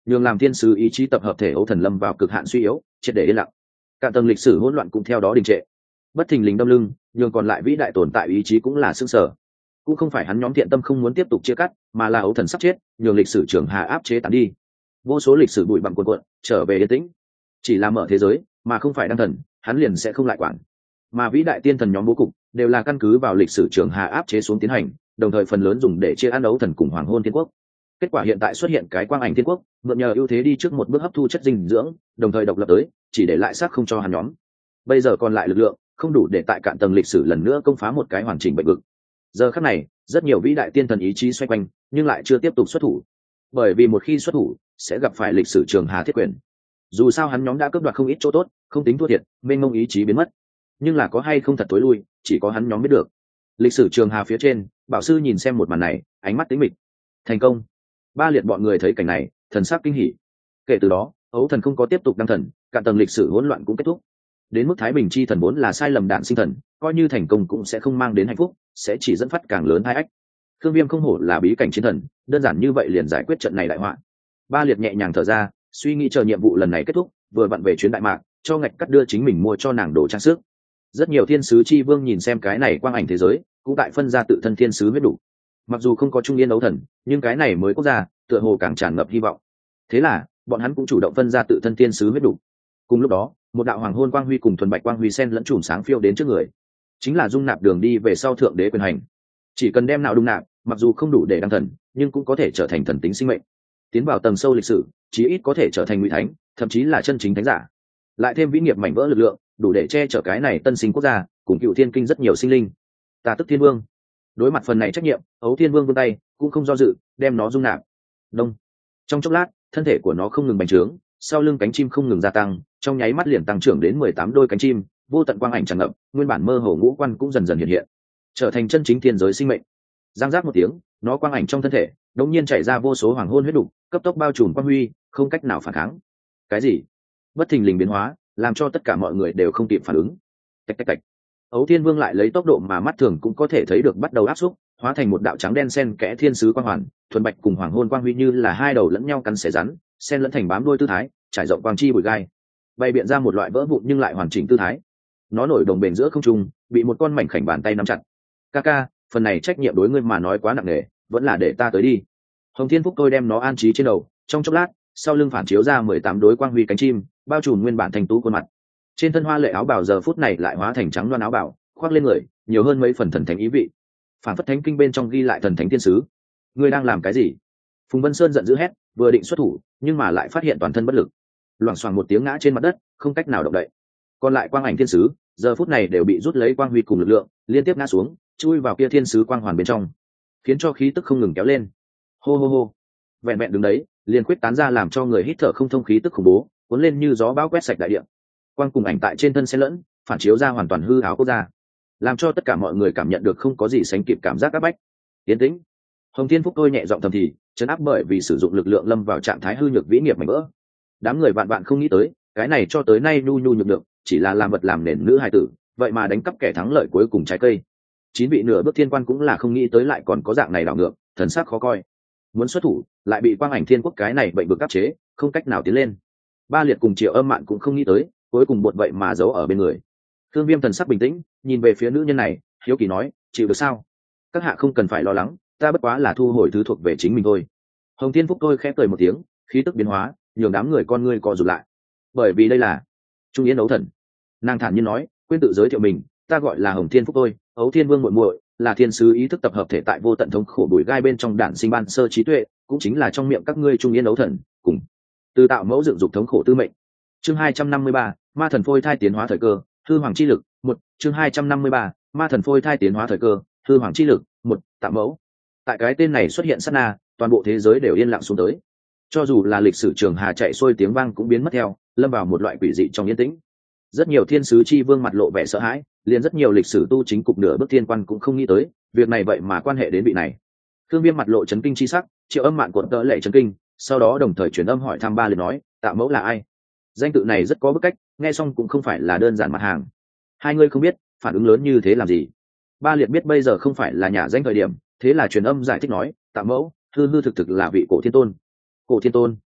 nhường làm thiên sứ ý chí tập hợp thể ấu thần lâm vào cực hạn suy yếu, triệt để yên lặng. Cả tầng lịch sử hỗn loạn cũng theo đó đình trệ. Bất thình lình đâm lưng, nhường còn lại vĩ đại tồn tại ý chí cũng là sững sờ. Cũng không phải hắn nhóm thiện tâm không muốn tiếp tục chia cắt, mà là ấu thần sắp chết, nhường lịch sử trường hà áp chế tán đi. Vô số lịch sử bụi bặm cuồn cuộn, trở về yên tĩnh. Chỉ là mở thế giới, mà không phải đăng thần, hắn liền sẽ không lại quản. Mà vĩ đại tiên thần nhóm bố cục đều là căn cứ vào lịch sử trường hà áp chế xuống tiến hành, đồng thời phần lớn dùng để chia ăn ấu thần cùng hoàng hôn thiên quốc. Kết quả hiện tại xuất hiện cái quang ảnh thiên quốc, mượn nhờ ưu thế đi trước một bước hấp thu chất dinh dưỡng, đồng thời độc lập tới, chỉ để lại xác không cho hắn nhóm. Bây giờ còn lại lực lượng, không đủ để tại cạn tầng lịch sử lần nữa công phá một cái hoàn chỉnh bệnh vực. Giờ khắc này, rất nhiều vĩ đại tiên thần ý chí xoay quanh, nhưng lại chưa tiếp tục xuất thủ. Bởi vì một khi xuất thủ, sẽ gặp phải lịch sử trường hà thiết quyền. Dù sao hắn nhóm đã cướp đoạt không ít chỗ tốt, không tính thua thiệt, mênh mông ý chí biến mất. Nhưng là có hay không thật tối lui, chỉ có hắn nhóm biết được. Lịch sử trường hà phía trên, bảo sư nhìn xem một màn này, ánh mắt tĩnh mịch. Thành công. Ba liệt bọn người thấy cảnh này, thần sắc kinh hỉ. Kể từ đó, ấu thần không có tiếp tục đăng thần, cả tầng lịch sử hỗn loạn cũng kết thúc. Đến mức thái bình chi thần vốn là sai lầm đạn sinh thần, coi như thành công cũng sẽ không mang đến hạnh phúc, sẽ chỉ dẫn phát càng lớn hai ách. Khương Viêm không hổ là bí cảnh chiến thần, đơn giản như vậy liền giải quyết trận này đại họa. Ba liệt nhẹ nhàng thở ra, suy nghĩ chờ nhiệm vụ lần này kết thúc, vừa vặn về chuyến đại mạc, cho ngạch cắt đưa chính mình mua cho nàng đồ trang sức. Rất nhiều thiên sứ chi vương nhìn xem cái này quang ảnh thế giới, cũng tại phân ra tự thân thiên sứ huyết đủ. Mặc dù không có trung yên đấu thần, nhưng cái này mới quốc gia, tựa hồ càng tràn ngập hy vọng. Thế là, bọn hắn cũng chủ động phân ra tự thân thiên sứ huyết đủ. Cùng lúc đó, một đạo hoàng hôn quang huy cùng thuần bạch quang huy sen lẫn chùm sáng phiêu đến trước người, chính là dung nạp đường đi về sau thượng đế quyền hành. Chỉ cần đem nào dung nạp, mặc dù không đủ để đăng thần, nhưng cũng có thể trở thành thần tính sinh mệnh, tiến vào tầng sâu lịch sử, chí ít có thể trở thành ngụy thánh, thậm chí là chân chính thánh giả. Lại thêm vĩ nghiệp mảnh vỡ lực lượng, đủ để che chở cái này tân sinh quốc gia, cùng cựu thiên kinh rất nhiều sinh linh. Ta tức thiên vương, đối mặt phần này trách nhiệm, ấu thiên vương vươn tay, cũng không do dự, đem nó dung nạp. Đông. Trong chốc lát, thân thể của nó không ngừng bành trướng, sau lưng cánh chim không ngừng gia tăng, trong nháy mắt liền tăng trưởng đến mười tám đôi cánh chim, vô tận quang ảnh tràn ngập, nguyên bản mơ hồ ngũ quan cũng dần dần hiện hiện, trở thành chân chính thiên giới sinh mệnh. Giang giác một tiếng, nó quang ảnh trong thân thể, đột nhiên chảy ra vô số hoàng hôn huyết đục, cấp tốc bao trùm quang huy, không cách nào phản kháng. Cái gì? Bất thình lình biến hóa, làm cho tất cả mọi người đều không kịp phản ứng. Tạch tạch tạch. Ấu Thiên Vương lại lấy tốc độ mà mắt thường cũng có thể thấy được bắt đầu áp xúc, hóa thành một đạo trắng đen xen kẽ thiên sứ quang hoàn, thuần bạch cùng hoàng hôn quang huy như là hai đầu lẫn nhau cắn xé rắn, xen lẫn thành bám đuôi tư thái, trải rộng quang chi bụi gai, bày biện ra một loại vỡ vụn nhưng lại hoàn chỉnh tư thái. Nó nổi đồng bền giữa không trung, bị một con mảnh khảnh bàn tay nắm chặt. Kaka, phần này trách nhiệm đối ngươi mà nói quá nặng nề, vẫn là để ta tới đi. Hồng Thiên Phúc tôi đem nó an trí trên đầu, trong chốc lát, sau lưng phản chiếu ra mười tám đối quang huy cánh chim, bao trùm nguyên bản thành tú khuôn mặt. Trên thân hoa lệ áo bào giờ phút này lại hóa thành trắng loan áo bào, khoác lên người, nhiều hơn mấy phần thần thánh ý vị. Phản phất thánh kinh bên trong ghi lại thần thánh thiên sứ. Ngươi đang làm cái gì? Phùng Vân Sơn giận dữ hét, vừa định xuất thủ, nhưng mà lại phát hiện toàn thân bất lực, loảng xoảng một tiếng ngã trên mặt đất, không cách nào động đậy. Còn lại quang ảnh thiên sứ, giờ phút này đều bị rút lấy quang huy cùng lực lượng, liên tiếp ngã xuống, chui vào kia thiên sứ quang hoàn bên trong, khiến cho khí tức không ngừng kéo lên. Hô hô hô. Vẹn vẹn đứng đấy, liền quyết tán ra làm cho người hít thở không thông khí tức khủng bố, cuốn lên như gió bão quét sạch đại địa. Quang cùng ảnh tại trên thân xen lẫn, phản chiếu ra hoàn toàn hư ảo quốc gia, làm cho tất cả mọi người cảm nhận được không có gì sánh kịp cảm giác áp bách. Tiến tĩnh. Hồng Thiên Phúc tôi nhẹ giọng thầm thì, chấn áp bởi vì sử dụng lực lượng lâm vào trạng thái hư nhược vĩ nghiệp mảnh vỡ. Đám người vạn vạn không nghĩ tới, cái này cho tới nay nhu nhu nhược được, chỉ là làm vật làm nền nữ hài tử, vậy mà đánh cắp kẻ thắng lợi cuối cùng trái cây. Chín vị nửa bước thiên quan cũng là không nghĩ tới lại còn có dạng này đảo ngược, thần sắc khó coi. Muốn xuất thủ, lại bị quang ảnh thiên quốc cái này bệnh vực áp chế, không cách nào tiến lên. Ba liệt cùng Triệu Âm Mạn cũng không nghĩ tới, cuối cùng buộc vậy mà giấu ở bên người. Thương Viêm thần sắc bình tĩnh, nhìn về phía nữ nhân này, hiếu kỳ nói, chịu được sao? Các hạ không cần phải lo lắng, ta bất quá là thu hồi thứ thuộc về chính mình thôi. Hồng Thiên Phúc tôi khẽ cười một tiếng, khí tức biến hóa, nhường đám người con ngươi co rụt lại. Bởi vì đây là Trung Yến Ấu Thần. Nàng thản nhiên nói, quên tự giới thiệu mình, ta gọi là Hồng Thiên Phúc tôi, Ấu Thiên Vương muội muội, là thiên sứ ý thức tập hợp thể tại vô tận thống khổ bụi gai bên trong đản sinh ban sơ trí tuệ, cũng chính là trong miệng các ngươi Trung Yến Ấu Thần, cùng từ tạo mẫu dựng dục thống khổ tư mệnh. Chương hai trăm năm mươi ba, ma thần phôi thai tiến hóa thời cơ, hư hoàng chi lực, một, chương hai trăm năm mươi ba, ma thần phôi thai tiến hóa thời cơ, hư hoàng chi lực, một, tạo mẫu. Tại cái tên này xuất hiện sát na, toàn bộ thế giới đều yên lặng xuống tới. Cho dù là lịch sử trường hà chạy xuôi tiếng vang cũng biến mất theo, lâm vào một loại quỷ dị trong yên tĩnh. Rất nhiều thiên sứ chi vương mặt lộ vẻ sợ hãi, liền rất nhiều lịch sử tu chính cục nửa bước thiên quan cũng không nghĩ tới, việc này vậy mà quan hệ đến vị này. Thương Viêm mặt lộ chấn kinh chi sắc, Triệu Âm Mạn cuộn tợ lệ chấn kinh, sau đó đồng thời truyền âm hỏi thăm ba liền nói, tạo mẫu là ai? Danh tự này rất có bức cách, nghe xong cũng không phải là đơn giản mặt hàng. Hai người không biết, phản ứng lớn như thế làm gì? Ba liệt biết bây giờ không phải là nhà danh thời điểm, thế là truyền âm giải thích nói, tạo mẫu, hư hư thực thực là vị cổ thiên tôn. Cổ thiên tôn.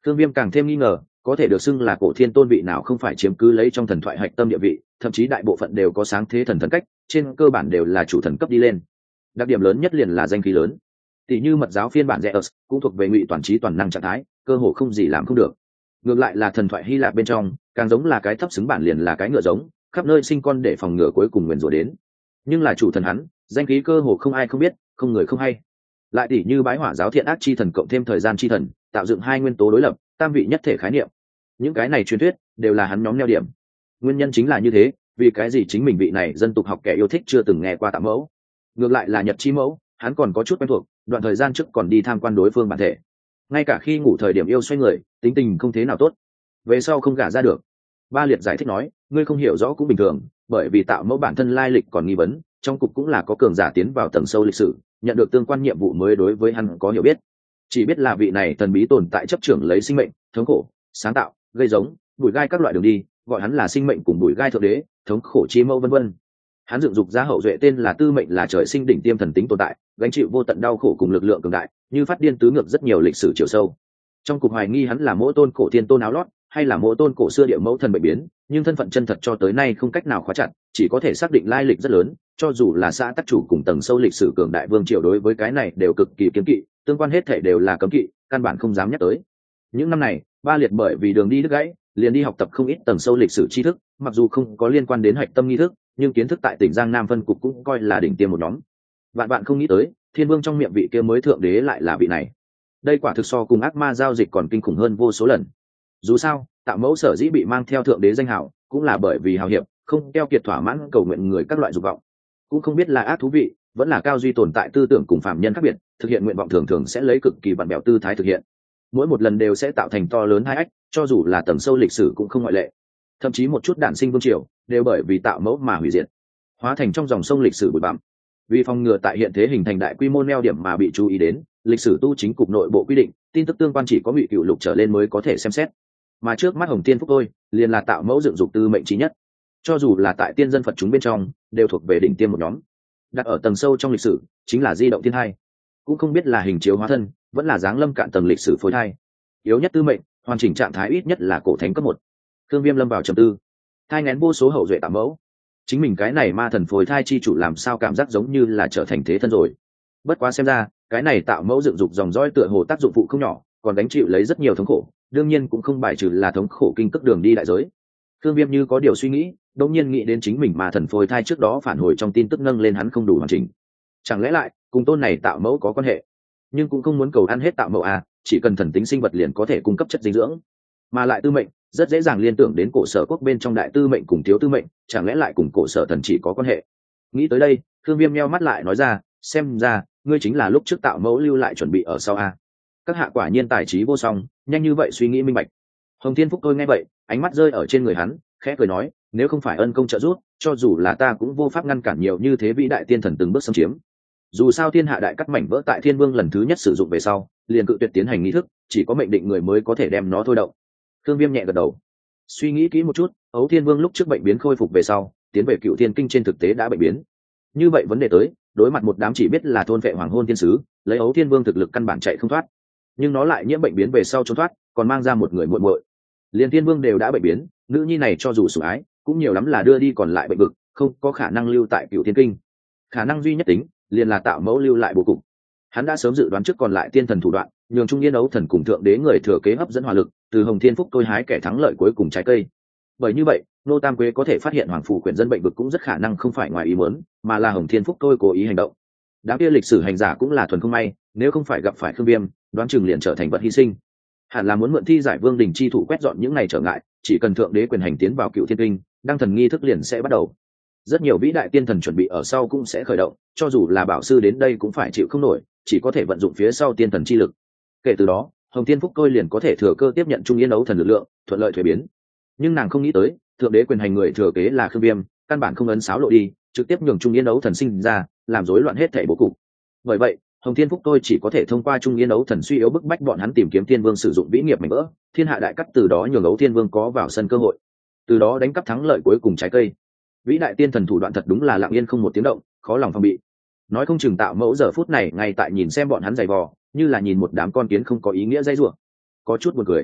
Khương Viêm càng thêm nghi ngờ, có thể được xưng là cổ thiên tôn vị nào không phải chiếm cứ lấy trong thần thoại hạch tâm địa vị, thậm chí đại bộ phận đều có sáng thế thần thần cách, trên cơ bản đều là chủ thần cấp đi lên. Đặc điểm lớn nhất liền là danh khí lớn. Tỷ như mật giáo phiên bản Zeus cũng thuộc về ngụy toàn trí toàn năng trạng thái, cơ hồ không gì làm không được. Ngược lại là thần thoại Hy Lạp bên trong, càng giống là cái thấp xứng bản liền là cái ngựa giống, khắp nơi sinh con để phòng ngừa cuối cùng nguyền rủa đến. Nhưng là chủ thần hắn, danh khí cơ hồ không ai không biết, không người không hay. Lại tỷ như bái hỏa giáo thiện ác chi thần cộng thêm thời gian chi thần, tạo dựng hai nguyên tố đối lập, tam vị nhất thể khái niệm. Những cái này truyền thuyết đều là hắn nhóm neo điểm. Nguyên nhân chính là như thế, vì cái gì chính mình vị này dân tục học kẻ yêu thích chưa từng nghe qua Tạo Mẫu. Ngược lại là Nhật Chi Mẫu, hắn còn có chút quen thuộc, đoạn thời gian trước còn đi tham quan đối phương bản thể. Ngay cả khi ngủ thời điểm yêu xoay người, tính tình không thế nào tốt. Về sau không gả ra được. Ba Liệt giải thích nói, ngươi không hiểu rõ cũng bình thường, bởi vì Tạo Mẫu bản thân lai lịch còn nghi vấn, trong cục cũng là có cường giả tiến vào tầng sâu lịch sử, nhận được tương quan nhiệm vụ mới đối với hắn có hiểu biết. Chỉ biết là vị này thần bí tồn tại chấp trưởng lấy sinh mệnh, thống khổ, sáng tạo, gây giống, bụi gai các loại đường đi, gọi hắn là sinh mệnh cùng bụi gai thượng đế, thống khổ chi mẫu vân vân. Hắn dựng dục ra hậu duệ tên là Tư Mệnh, là trời sinh đỉnh tiêm thần tính tồn tại, gánh chịu vô tận đau khổ cùng lực lượng cường đại, như phát điên tứ ngược rất nhiều lịch sử chiều sâu. Trong cục hoài nghi hắn là mỗi tôn cổ thiên tôn áo lót, hay là mỗi tôn cổ xưa địa mẫu thần bệnh biến, nhưng thân phận chân thật cho tới nay không cách nào khóa chặt, chỉ có thể xác định lai lịch rất lớn, cho dù là xã tắc chủ cùng tầng sâu lịch sử cường đại vương triều đối với cái này đều cực kỳ kiêng kỵ, tương quan hết thể đều là cấm kỵ, căn bản không dám nhắc tới. Những năm này, Ba Liệt bởi vì đường đi đứt gãy, liền đi học tập không ít tầng sâu lịch sử tri thức, mặc dù không có liên quan đến hạch tâm nghi thức, nhưng kiến thức tại tỉnh Giang Nam phân cục cũng coi là đỉnh tiêm một nhóm. Vạn bạn không nghĩ tới, Thiên Vương trong miệng vị kia mới thượng đế lại là vị này. Đây quả thực so cùng ác ma giao dịch còn kinh khủng hơn vô số lần. Dù sao, Tạo Mẫu sở dĩ bị mang theo thượng đế danh hào, cũng là bởi vì hào hiệp, không keo kiệt thỏa mãn cầu nguyện người các loại dục vọng. Cũng không biết là ác thú vị, vẫn là cao duy tồn tại tư tưởng cùng phạm nhân khác biệt, thực hiện nguyện vọng thường thường sẽ lấy cực kỳ vặn bẹo tư thái thực hiện. Mỗi một lần đều sẽ tạo thành to lớn hai ách, cho dù là tầng sâu lịch sử cũng không ngoại lệ. Thậm chí một chút đản sinh vương triều đều bởi vì Tạo Mẫu mà hủy diệt, hóa thành trong dòng sông lịch sử bụi bặm. Vì phòng ngừa tại hiện thế hình thành đại quy mô neo điểm mà bị chú ý đến, lịch sử tu chính cục nội bộ quy định, tin tức tương quan chỉ có Ngụy Cựu Lục trở lên mới có thể xem xét. Mà trước mắt Hồng Tiên Phúc tôi, liền là Tạo Mẫu dựng dục tư mệnh trí nhất. Cho dù là tại tiên dân Phật chúng bên trong, đều thuộc về đỉnh tiêm một nhóm. Đặt ở tầng sâu trong lịch sử, chính là di động thiên hai. Cũng không biết là hình chiếu hóa thân, vẫn là dáng lâm cạn tầng lịch sử phối thai. Yếu nhất tư mệnh, hoàn chỉnh trạng thái ít nhất là cổ thánh cấp một. Thương Viêm lâm vào trầm tư. Thai nghén vô số hậu duệ Tạo Mẫu, chính mình cái này ma thần phối thai chi chủ làm sao cảm giác giống như là trở thành thế thân rồi. Bất quá xem ra, cái này Tạo Mẫu dựng dục dòng dõi tựa hồ tác dụng phụ không nhỏ, còn đánh chịu lấy rất nhiều thống khổ, đương nhiên cũng không bài trừ là thống khổ kinh cước đường đi đại giới. Thương Viêm như có điều suy nghĩ, đột nhiên nghĩ đến chính mình ma thần phôi thai trước đó phản hồi trong tin tức nâng lên hắn không đủ hoàn chỉnh. Chẳng lẽ lại cùng tôn này Tạo Mẫu có quan hệ? Nhưng cũng không muốn cầu ăn hết Tạo Mẫu à, chỉ cần thần tính sinh vật liền có thể cung cấp chất dinh dưỡng. Mà lại tư mệnh, rất dễ dàng liên tưởng đến cổ sở quốc bên trong đại tư mệnh cùng thiếu tư mệnh, chẳng lẽ lại cùng cổ sở thần chỉ có quan hệ? Nghĩ tới đây, Thương Viêm nheo mắt lại nói ra, xem ra ngươi chính là lúc trước Tạo Mẫu lưu lại chuẩn bị ở sau a. Các hạ quả nhiên tài trí vô song, nhanh như vậy suy nghĩ minh bạch. Hồng Thiên Phúc tôi nghe vậy, ánh mắt rơi ở trên người hắn, khẽ cười nói, nếu không phải ân công trợ giúp, cho dù là ta cũng vô pháp ngăn cản nhiều như thế vĩ đại tiên thần từng bước xâm chiếm. Dù sao thiên hạ đại cắt mảnh vỡ tại Thiên Vương lần thứ nhất sử dụng về sau, liền cự tuyệt tiến hành nghi thức, chỉ có mệnh định người mới có thể đem nó thôi động. Thương Viêm nhẹ gật đầu, suy nghĩ kỹ một chút, Ấu Thiên Vương lúc trước bệnh biến khôi phục về sau, tiến về Cựu Thiên Kinh trên thực tế đã bệnh biến. Như vậy vấn đề tới, đối mặt một đám chỉ biết là thôn vệ hoàng hôn thiên sứ, lấy Ấu Thiên Vương thực lực căn bản chạy không thoát, nhưng nó lại nhiễm bệnh biến về sau trốn thoát, còn mang ra một người muội muội. Liên Thiên Vương đều đã bệnh biến, nữ nhi này cho dù sủng ái, cũng nhiều lắm là đưa đi còn lại bệnh vực, không có khả năng lưu tại Cựu Thiên Kinh. Khả năng duy nhất tính, liền là Tạo Mẫu lưu lại bố cục. Hắn đã sớm dự đoán trước còn lại tiên thần thủ đoạn, nhường Trung Yên Ấu Thần cùng thượng đế người thừa kế hấp dẫn hỏa lực, từ Hồng Thiên Phúc tôi hái kẻ thắng lợi cuối cùng trái cây. Bởi như vậy, Nô Tam Quế có thể phát hiện hoàng phủ quyển dân bệnh vực cũng rất khả năng không phải ngoài ý muốn, mà là Hồng Thiên Phúc tôi cố ý hành động. Đám kia lịch sử hành giả cũng là thuần không may, nếu không phải gặp phải Khương Viêm, đoán chừng liền trở thành vật hy sinh. Hẳn là muốn mượn thi giải Vương Đình chi thủ quét dọn những ngày trở ngại, chỉ cần thượng đế quyền hành tiến vào Cựu Thiên Kinh, đăng thần nghi thức liền sẽ bắt đầu. Rất nhiều vĩ đại tiên thần chuẩn bị ở sau cũng sẽ khởi động, cho dù là bảo sư đến đây cũng phải chịu không nổi, chỉ có thể vận dụng phía sau tiên thần chi lực. Kể từ đó, Hồng Thiên Phúc tôi liền có thể thừa cơ tiếp nhận Trung Yên Ấu Thần lực lượng, thuận lợi thuế biến. Nhưng nàng không nghĩ tới, thượng đế quyền hành người thừa kế là Khương Viêm, căn bản không ấn sáo lộ đi, trực tiếp nhường Trung Yên Ấu Thần sinh ra, làm rối loạn hết thảy bố cục. Bởi vậy, Hồng Thiên Phúc tôi chỉ có thể thông qua Trung Yên Ấu Thần suy yếu bức bách bọn hắn tìm kiếm Thiên Vương sử dụng vĩ nghiệp mảnh vỡ, thiên hạ đại cắt từ đó nhường Ấu Thiên Vương có vào sân cơ hội, từ đó đánh cắp thắng lợi cuối cùng trái cây. Vĩ đại tiên thần thủ đoạn thật đúng là lặng yên không một tiếng động, khó lòng phòng bị. Nói không chừng Tạo Mẫu giờ phút này ngay tại nhìn xem bọn hắn giày vò, như là nhìn một đám con kiến không có ý nghĩa dây rủa. Có chút buồn cười.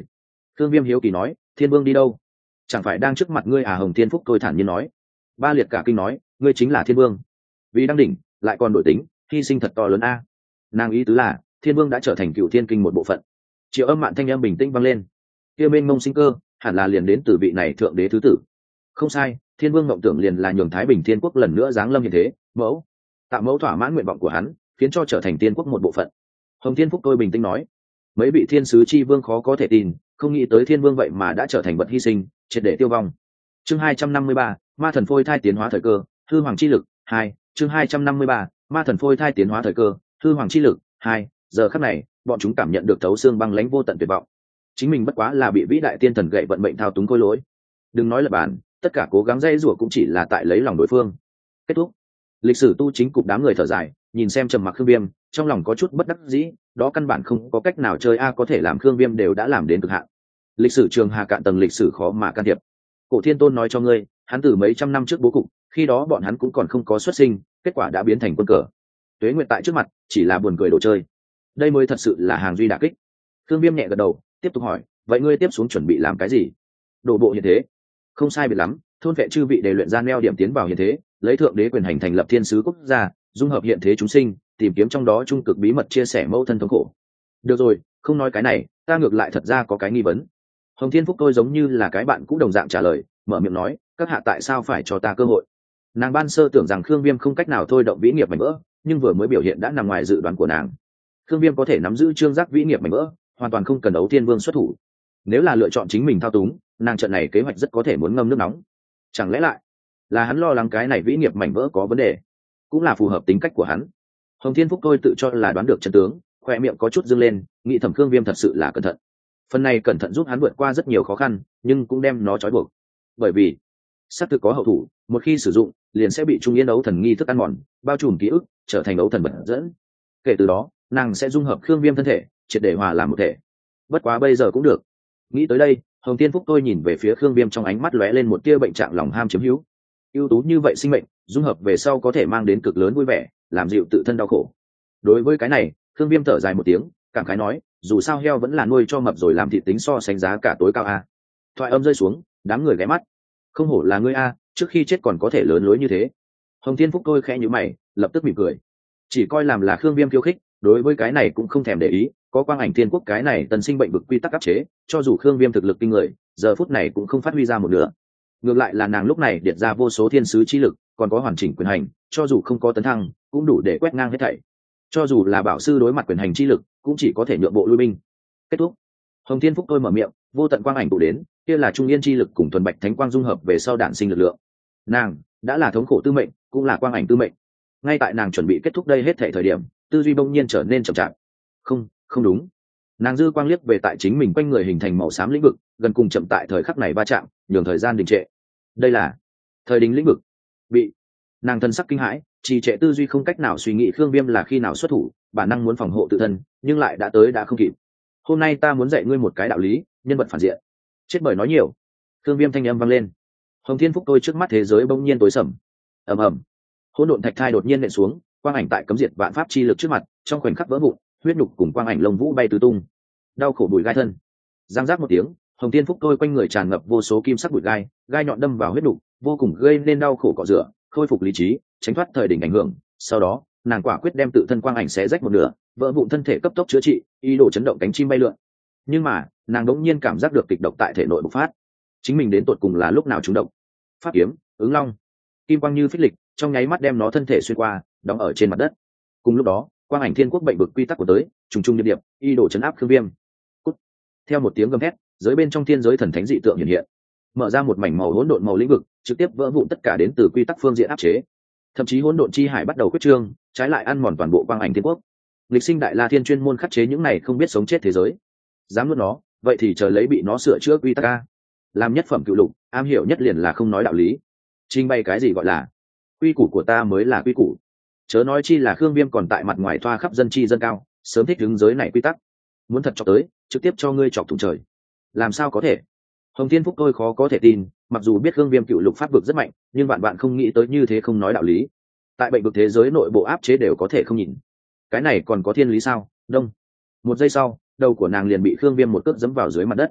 Khương Viêm hiếu kỳ nói, thiên vương đi đâu? Chẳng phải đang trước mặt ngươi à? Hồng Thiên Phúc tôi thản nhiên nói. Ba Liệt cả kinh nói, ngươi chính là thiên vương? Vì đang đỉnh lại còn đổi tính, hy sinh thật to lớn a. Nàng ý tứ là thiên vương đã trở thành cựu thiên kinh một bộ phận. Triệu Âm Mạn thanh âm bình tĩnh vang lên, kia bên mông sinh cơ hẳn là liền đến từ vị này thượng đế thứ tử. Không sai, thiên vương mộng tưởng liền là nhường Thái Bình Thiên Quốc lần nữa giáng lâm hiện thế, mẫu tạo mẫu thỏa mãn nguyện vọng của hắn, khiến cho trở thành thiên quốc một bộ phận. Hồng Thiên Phúc tôi bình tĩnh nói, mấy vị thiên sứ chi vương khó có thể tin, không nghĩ tới thiên vương vậy mà đã trở thành vật hy sinh, triệt để tiêu vong. Chương hai trăm năm mươi ba, ma thần phôi thai tiến hóa thời cơ, hư hoàng chi lực hai. Chương hai trăm năm mươi ba, ma thần phôi thai tiến hóa thời cơ, hư hoàng chi lực hai. Giờ khắc này, bọn chúng cảm nhận được thấu xương băng lãnh vô tận tuyệt vọng. Chính mình bất quá là bị vĩ đại tiên thần gậy vận mệnh thao túng côi lỗi. Đừng nói là bản, tất cả cố gắng dây rủa cũng chỉ là tại lấy lòng đối phương. Kết thúc. Lịch sử tu chính cục đám người thở dài, nhìn xem trầm mặc Khương Viêm, trong lòng có chút bất đắc dĩ, đó căn bản không có cách nào chơi a, có thể làm Khương Viêm đều đã làm đến cực hạn. Lịch sử trường hà cạn tầng lịch sử khó mà can thiệp. Cổ Thiên Tôn nói cho ngươi, hắn từ mấy trăm năm trước bố cục, khi đó bọn hắn cũng còn không có xuất sinh, kết quả đã biến thành quân cờ. Tuế nguyệt tại trước mặt, chỉ là buồn cười đồ chơi. Đây mới thật sự là hàng duy đả kích. Khương Viêm nhẹ gật đầu, tiếp tục hỏi, vậy ngươi tiếp xuống chuẩn bị làm cái gì? Đổ bộ hiện thế. Không sai biệt lắm, thôn vệ chư vị để luyện gian neo điểm tiến vào hiện thế, lấy thượng đế quyền hành thành lập thiên sứ quốc gia, dung hợp hiện thế chúng sinh, tìm kiếm trong đó trung cực bí mật, chia sẻ mâu thân thống khổ. Được rồi, không nói cái này, ta ngược lại thật ra có cái nghi vấn. Hồng Thiên Phúc tôi giống như là cái bạn cũ đồng dạng trả lời, mở miệng nói, các hạ tại sao phải cho ta cơ hội? Nàng ban sơ tưởng rằng Khương Viêm không cách nào thôi động vĩ nghiệp mảnh vỡ, nhưng vừa mới biểu hiện đã nằm ngoài dự đoán của nàng. Khương Viêm có thể nắm giữ trương giác vĩ nghiệp mảnh vỡ, hoàn toàn không cần đấu thiên vương xuất thủ. Nếu là lựa chọn chính mình thao túng, nàng trận này kế hoạch rất có thể muốn ngâm nước nóng. Chẳng lẽ lại là hắn lo lắng cái này vĩ nghiệp mảnh vỡ có vấn đề, cũng là phù hợp tính cách của hắn. Hồng Thiên Phúc tôi tự cho là đoán được chân tướng, khoe miệng có chút dương lên, nghĩ thầm Khương Viêm thật sự là cẩn thận. Phần này cẩn thận giúp hắn vượt qua rất nhiều khó khăn, nhưng cũng đem nó trói buộc. Bởi vì sát thực có hậu thủ, một khi sử dụng liền sẽ bị trung yên đấu thần nghi thức ăn mòn, bao trùm ký ức, trở thành đấu thần bẩn dẫn. Kể từ đó nàng sẽ dung hợp Khương Viêm thân thể, triệt để hòa làm một thể. Bất quá bây giờ cũng được. Nghĩ tới đây, Hồng Thiên Phúc tôi nhìn về phía Khương Viêm, trong ánh mắt lóe lên một tia bệnh trạng lòng ham chiếm hữu. Ưu tú như vậy sinh mệnh, dung hợp về sau có thể mang đến cực lớn vui vẻ, làm dịu tự thân đau khổ. Đối với cái này, Khương Viêm thở dài một tiếng, cảm khái nói, dù sao heo vẫn là nuôi cho mập rồi, làm thịt tính so sánh giá cả tối cao a. Thoại âm rơi xuống, đám người ghé mắt. Không hổ là ngươi a, trước khi chết còn có thể lớn lối như thế. Hồng Thiên Phúc tôi khẽ nhíu mày, lập tức mỉm cười. Chỉ coi làm là Khương Viêm khiêu khích, đối với cái này cũng không thèm để ý, có Quang Ảnh Thiên Quốc cái này tần sinh bệnh vực quy tắc áp chế, cho dù Khương Viêm thực lực kinh người, giờ phút này cũng không phát huy ra một nửa. Ngược lại là nàng lúc này điệt ra vô số thiên sứ chi lực, còn có hoàn chỉnh quyền hành, cho dù không có tấn thăng, cũng đủ để quét ngang hết thảy. Cho dù là bảo sư đối mặt quyền hành chi lực, cũng chỉ có thể nhượng bộ lui binh. Kết thúc. Hồng Thiên Phúc tôi mở miệng, vô tận quang ảnh tụ đến, kia là trung yên chi lực cùng thuần bạch thánh quang dung hợp về sau đản sinh lực lượng. Nàng đã là thống khổ tư mệnh, cũng là quang ảnh tư mệnh. Ngay tại nàng chuẩn bị kết thúc đây hết thảy thời điểm, tư duy bỗng nhiên trở nên chậm chạp. Không, không đúng. Nàng dư quang liếc về tại chính mình quanh người hình thành màu xám lĩnh vực, gần cùng chậm tại thời khắc này va chạm, nhường thời gian đình trệ. Đây là thời đình lĩnh vực. Bị nàng thân sắc kinh hãi, trì trệ tư duy, không cách nào suy nghĩ Khương Viêm là khi nào xuất thủ, bản năng muốn phòng hộ tự thân, nhưng lại đã tới đã không kịp. Hôm nay ta muốn dạy ngươi một cái đạo lý, nhân vật phản diện chết bởi nói nhiều. Khương Viêm thanh âm vang lên. Hồng Thiên Phúc tôi trước mắt thế giới bỗng nhiên tối sầm. Ầm ầm. Hỗn độn thạch thai đột nhiên nện xuống, quang ảnh tại cấm diệt vạn pháp chi lực trước mặt, trong khoảnh khắc vỡ vụn, huyết nhục cùng quang ảnh lông vũ bay tứ tung. Đau khổ bùi gai thân. Giang giác một tiếng, Hồng Thiên Phúc tôi quanh người tràn ngập vô số kim sắc bụi gai, gai nhọn đâm vào huyết nhục, vô cùng gây nên đau khổ cọ rửa, khôi phục lý trí, tránh thoát thời đỉnh ảnh hưởng. Sau đó, nàng quả quyết đem tự thân quang ảnh xé rách một nửa, vỡ vụn thân thể cấp tốc chữa trị, ý đồ chấn động cánh chim bay lượn. Nhưng mà, nàng đống nhiên cảm giác được kịch độc tại thể nội bộc phát. Chính mình đến tột cùng là lúc nào trúng độc? Pháp kiếm, ứng long, kim quang như phích lịch, trong nháy mắt đem nó thân thể xuyên qua, đóng ở trên mặt đất. Cùng lúc đó, quang ảnh thiên quốc bệnh vực quy tắc của tới, trùng trùng điệp điệp, ý đồ chấn áp Khương Viêm. Cút. Theo một tiếng gầm hét, giới bên trong thiên giới thần thánh dị tượng hiện hiện, mở ra một mảnh màu hỗn độn màu lĩnh vực, trực tiếp vỡ vụn tất cả đến từ quy tắc phương diện áp chế. Thậm chí hỗn độn chi hải bắt đầu quyết trương, trái lại ăn mòn toàn bộ quang ảnh thiên quốc. Lịch sinh đại la thiên chuyên môn khắc chế những này không biết sống chết thế giới, dám nuốt nó, vậy thì chờ lấy bị nó sửa chữa quy tắc a. Làm nhất phẩm cựu lục, am hiểu nhất liền là không nói đạo lý. Trình bày cái gì gọi là quy củ của ta mới là quy củ. Chớ nói chi là Khương Viêm còn tại mặt ngoài thoa khắp dân chi dân cao, sớm thích ứng giới này quy tắc. Muốn thật chọc tới, trực tiếp cho ngươi chọc thủng trời. Làm sao có thể? Hồng Thiên Phúc tôi khó có thể tin, mặc dù biết Khương Viêm cựu lục pháp vực rất mạnh, nhưng bạn bạn không nghĩ tới như thế không nói đạo lý. Tại bệnh vực thế giới nội bộ áp chế đều có thể không nhìn, cái này còn có thiên lý sao? Đông. Một giây sau, đầu của nàng liền bị Khương Viêm một cước giẫm vào dưới mặt đất.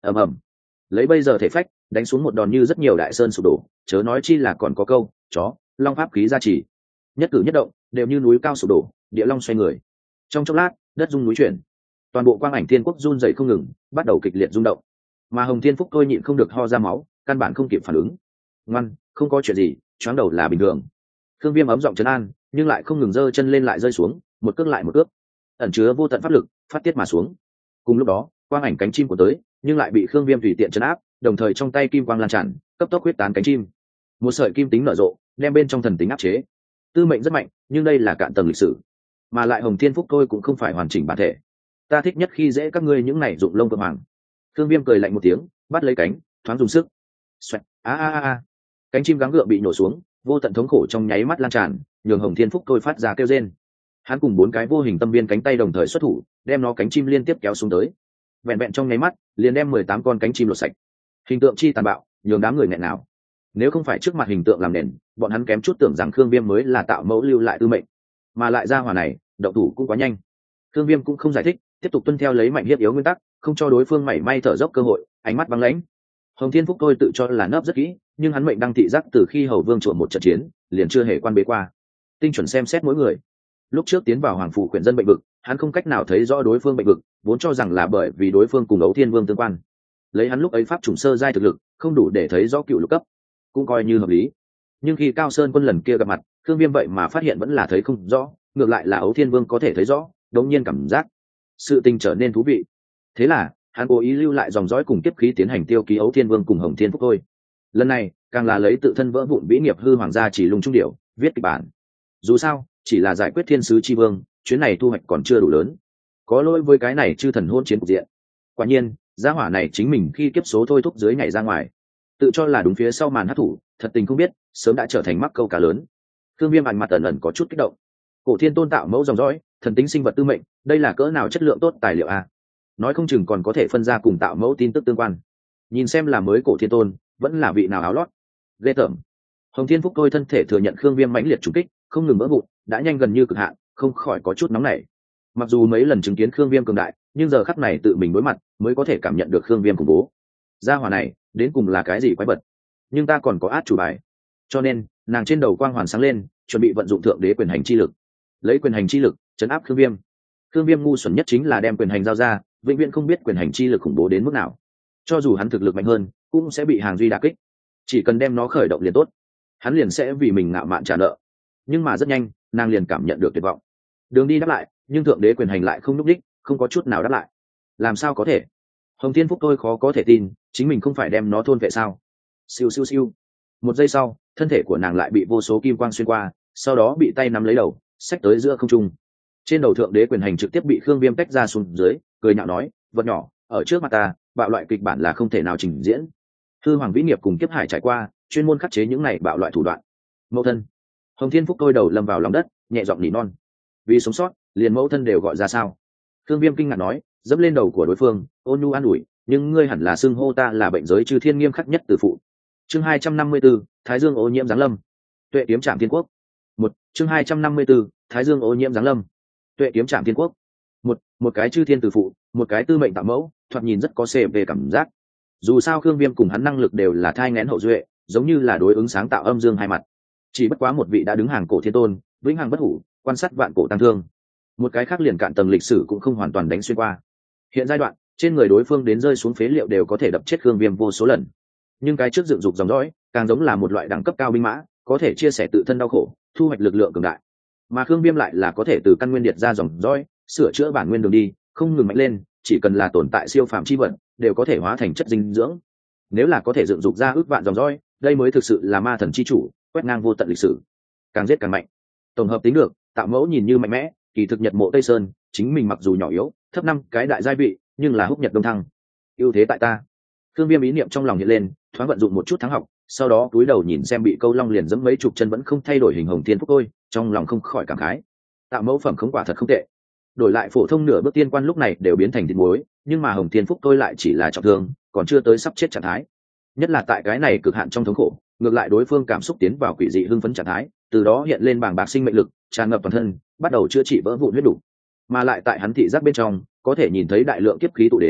ầm ầm, lấy bây giờ thể phách đánh xuống một đòn như rất nhiều đại sơn sụp đổ, chớ nói chi là còn có câu chó long pháp khí gia trì, nhất cử nhất động đều như núi cao sụp đổ, địa long xoay người. Trong chốc lát đất rung núi chuyển, toàn bộ quang ảnh thiên quốc run dậy không ngừng, bắt đầu kịch liệt rung động. Mà Hồng Thiên Phúc tôi nhịn không được ho ra máu, căn bản không kịp phản ứng. Ngoan, không có chuyện gì, choáng đầu là bình thường. Thương Viêm ấm giọng trấn an, nhưng lại không ngừng giơ chân lên lại rơi xuống, một cước lại một cước, ẩn chứa vô tận pháp lực phát tiết mà xuống. Cùng lúc đó quang ảnh cánh chim của tới, nhưng lại bị Khương Viêm tùy tiện trấn áp, đồng thời trong tay kim quang lan tràn, cấp tốc huyết tán cánh chim. Một sợi kim tính nở rộ, đem bên trong thần tính áp chế. Tư mệnh rất mạnh, nhưng đây là cạn tầng lịch sử, mà lại Hồng Thiên Phúc tôi cũng không phải hoàn chỉnh bản thể. Ta thích nhất khi dễ các ngươi những này dụng lông vượng hoàng. Khương Viêm cười lạnh một tiếng, bắt lấy cánh, thoáng dùng sức. Xoẹt, a a a. Cánh chim gắng gượng bị nổ xuống, vô tận thống khổ trong nháy mắt lan tràn, nhường Hồng Thiên Phúc tôi phát ra kêu rên. Hắn cùng bốn cái vô hình tâm viên cánh tay đồng thời xuất thủ, đem nó cánh chim liên tiếp kéo xuống tới. Vẹn vẹn trong nháy mắt, liền đem mười tám con cánh chim lột sạch. Hình tượng chi tàn bạo, nhường đám người nghẹn nào. Nếu không phải trước mặt hình tượng làm nền, bọn hắn kém chút tưởng rằng Khương Viêm mới là tạo mẫu lưu lại tư mệnh, mà lại ra hỏa này, động thủ cũng quá nhanh. Khương Viêm cũng không giải thích, tiếp tục tuân theo lấy mạnh hiếp yếu nguyên tắc, không cho đối phương mảy may thở dốc cơ hội, ánh mắt băng lãnh. Hồng Thiên Phúc tôi tự cho là nấp rất kỹ, nhưng hắn mệnh đang thị giác từ khi Hầu Vương trộn một trận chiến, liền chưa hề quan bế qua. Tinh chuẩn xem xét mỗi người. Lúc trước tiến vào Hoàng phủ quyển dân bệnh vực, hắn không cách nào thấy rõ đối phương bệnh vực, vốn cho rằng là bởi vì đối phương cùng Ấu Thiên Vương tương quan. Lấy hắn lúc ấy pháp trùng sơ giai thực lực, không đủ để thấy rõ cựu lục cấp, cũng coi như hợp lý. Nhưng khi Cao Sơn Quân lần kia gặp mặt, Khương Viêm vậy mà phát hiện vẫn là thấy không rõ, ngược lại là Ấu Thiên Vương có thể thấy rõ, đột nhiên cảm giác sự tình trở nên thú vị. Thế là hắn cố ý lưu lại dòng dõi cùng kiếp khí tiến hành tiêu ký Ấu Thiên Vương cùng Hồng Thiên Phúc thôi. Lần này càng là lấy tự thân vỡ vụn vĩ nghiệp hư hoàng gia chỉ lung trung điệu viết kịch bản. Dù sao chỉ là giải quyết thiên sứ chi vương, chuyến này thu hoạch còn chưa đủ lớn, có lỗi với cái này chư thần hôn chiến cục diện. Quả nhiên gia hỏa này chính mình khi kiếp số thôi thúc dưới nhảy ra ngoài, tự cho là đúng phía sau màn hát thủ, thật tình không biết sớm đã trở thành mắc câu cá lớn. Thương Viêm ảnh mặt ẩn ẩn có chút kích động. Cổ Thiên Tôn tạo mẫu dòng dõi, thần tính sinh vật tư mệnh, đây là cỡ nào chất lượng tốt tài liệu à? Nói không chừng còn có thể phân ra cùng tạo mẫu tin tức tương quan. Nhìn xem là mới Cổ Thiên Tôn, vẫn là vị nào áo lót. Ghê tởm. Hồng Thiên Phúc tôi thân thể thừa nhận Khương Viêm mãnh liệt trùng kích, không ngừng vỡ vụn, đã nhanh gần như cực hạn, không khỏi có chút nóng nảy. Mặc dù mấy lần chứng kiến Khương Viêm cường đại, nhưng giờ khắc này tự mình đối mặt, mới có thể cảm nhận được Khương Viêm khủng bố. Gia hỏa này, đến cùng là cái gì quái vật? Nhưng ta còn có át chủ bài. Cho nên, nàng trên đầu quang hoàn sáng lên, chuẩn bị vận dụng thượng đế quyền hành chi lực. Lấy quyền hành chi lực chấn áp Khương Viêm. Khương Viêm ngu xuẩn nhất chính là đem quyền hành giao ra, vĩnh viễn không biết quyền hành chi lực khủng bố đến mức nào. Cho dù hắn thực lực mạnh hơn, cũng sẽ bị hàng duy đả kích. Chỉ cần đem nó khởi động liền tốt, hắn liền sẽ vì mình ngạo mạn trả nợ. Nhưng mà rất nhanh, nàng liền cảm nhận được tuyệt vọng. Đường đi đáp lại, nhưng thượng đế quyền hành lại không núp đích, không có chút nào đáp lại. Làm sao có thể? Hồng Thiên Phúc tôi khó có thể tin, chính mình không phải đem nó thôn vệ sao? Siêu siêu siêu. Một giây sau, thân thể của nàng lại bị vô số kim quang xuyên qua, sau đó bị tay nắm lấy đầu, xách tới giữa không trung. Trên đầu thượng đế quyền hành trực tiếp bị Khương Viêm tách ra xuống dưới, cười nhạo nói, vật nhỏ, ở trước mặt ta, bạo loại kịch bản là không thể nào trình diễn. Hư hoàng vĩ nghiệp cùng kiếp hải trải qua, chuyên môn khắc chế những này bạo loại thủ đoạn. Mẫu thân. Hồng Thiên Phúc tôi đầu lâm vào lòng đất, nhẹ giọng nỉ non. Vì sống sót, liền mẫu thân đều gọi ra sao? Khương Viêm kinh ngạc nói, dẫm lên đầu của đối phương, ôn nhu an ủi, nhưng ngươi hẳn là xưng hô ta là bệnh giới chư thiên nghiêm khắc nhất từ phụ. Chương hai trăm năm mươi 4, Thái Dương ô nhiễm giáng lâm. Tuệ kiếm trạm thiên quốc. Một, chương hai trăm năm mươi 4, Thái Dương ô nhiễm giáng lâm. Tuệ kiếm trạm thiên quốc. Một, một cái chư thiên từ phụ, một cái tư mệnh tạo mẫu, thoạt nhìn rất có xê về cảm giác. Dù sao Khương Viêm cùng hắn năng lực đều là thai nghén hậu duệ, giống như là đối ứng sáng tạo âm dương hai mặt. Chỉ bất quá một vị đã đứng hàng cổ thiên tôn, vĩnh hằng bất hủ, quan sát vạn cổ tăng thương. Một cái khác liền cạn tầng lịch sử cũng không hoàn toàn đánh xuyên qua. Hiện giai đoạn, trên người đối phương đến rơi xuống phế liệu đều có thể đập chết Khương Viêm vô số lần. Nhưng cái trước dựng dục dòng dõi, càng giống là một loại đẳng cấp cao binh mã, có thể chia sẻ tự thân đau khổ, thu hoạch lực lượng cường đại. Mà Khương Viêm lại là có thể từ căn nguyên điệt ra dòng dõi, sửa chữa bản nguyên đường đi, không ngừng mạnh lên, chỉ cần là tồn tại siêu phàm chi vật, đều có thể hóa thành chất dinh dưỡng. Nếu là có thể dựng dục ra ước vạn dòng dõi, đây mới thực sự là ma thần chi chủ, quét ngang vô tận lịch sử. Càng giết càng mạnh. Tổng hợp tính được, tạo mẫu nhìn như mạnh mẽ, kỳ thực Nhật Mộ Tây Sơn, chính mình mặc dù nhỏ yếu, thấp năm cái đại giai vị, nhưng là húc nhật đông thăng. Ưu thế tại ta. Khương Viêm ý niệm trong lòng hiện lên, thoáng vận dụng một chút thắng học, sau đó cúi đầu nhìn xem bị câu long liền dẫm mấy chục chân vẫn không thay đổi hình Hồng Thiên Phúc tôi, trong lòng không khỏi cảm khái. Tạo mẫu phẩm không quả thật không tệ. Đổi lại phổ thông nửa bước tiên quan lúc này đều biến thành thịt muối, nhưng mà Hồng Thiên Phúc tôi lại chỉ là trọng thương, còn chưa tới sắp chết trạng thái. Nhất là tại cái này cực hạn trong thống khổ, ngược lại đối phương cảm xúc tiến vào quỷ dị hưng phấn trạng thái, từ đó hiện lên bảng bạc sinh mệnh lực, tràn ngập toàn thân, bắt đầu chữa trị vỡ vụn huyết đủ. Mà lại tại hắn thị giác bên trong, có thể nhìn thấy đại lượng kiếp khí tụ đến,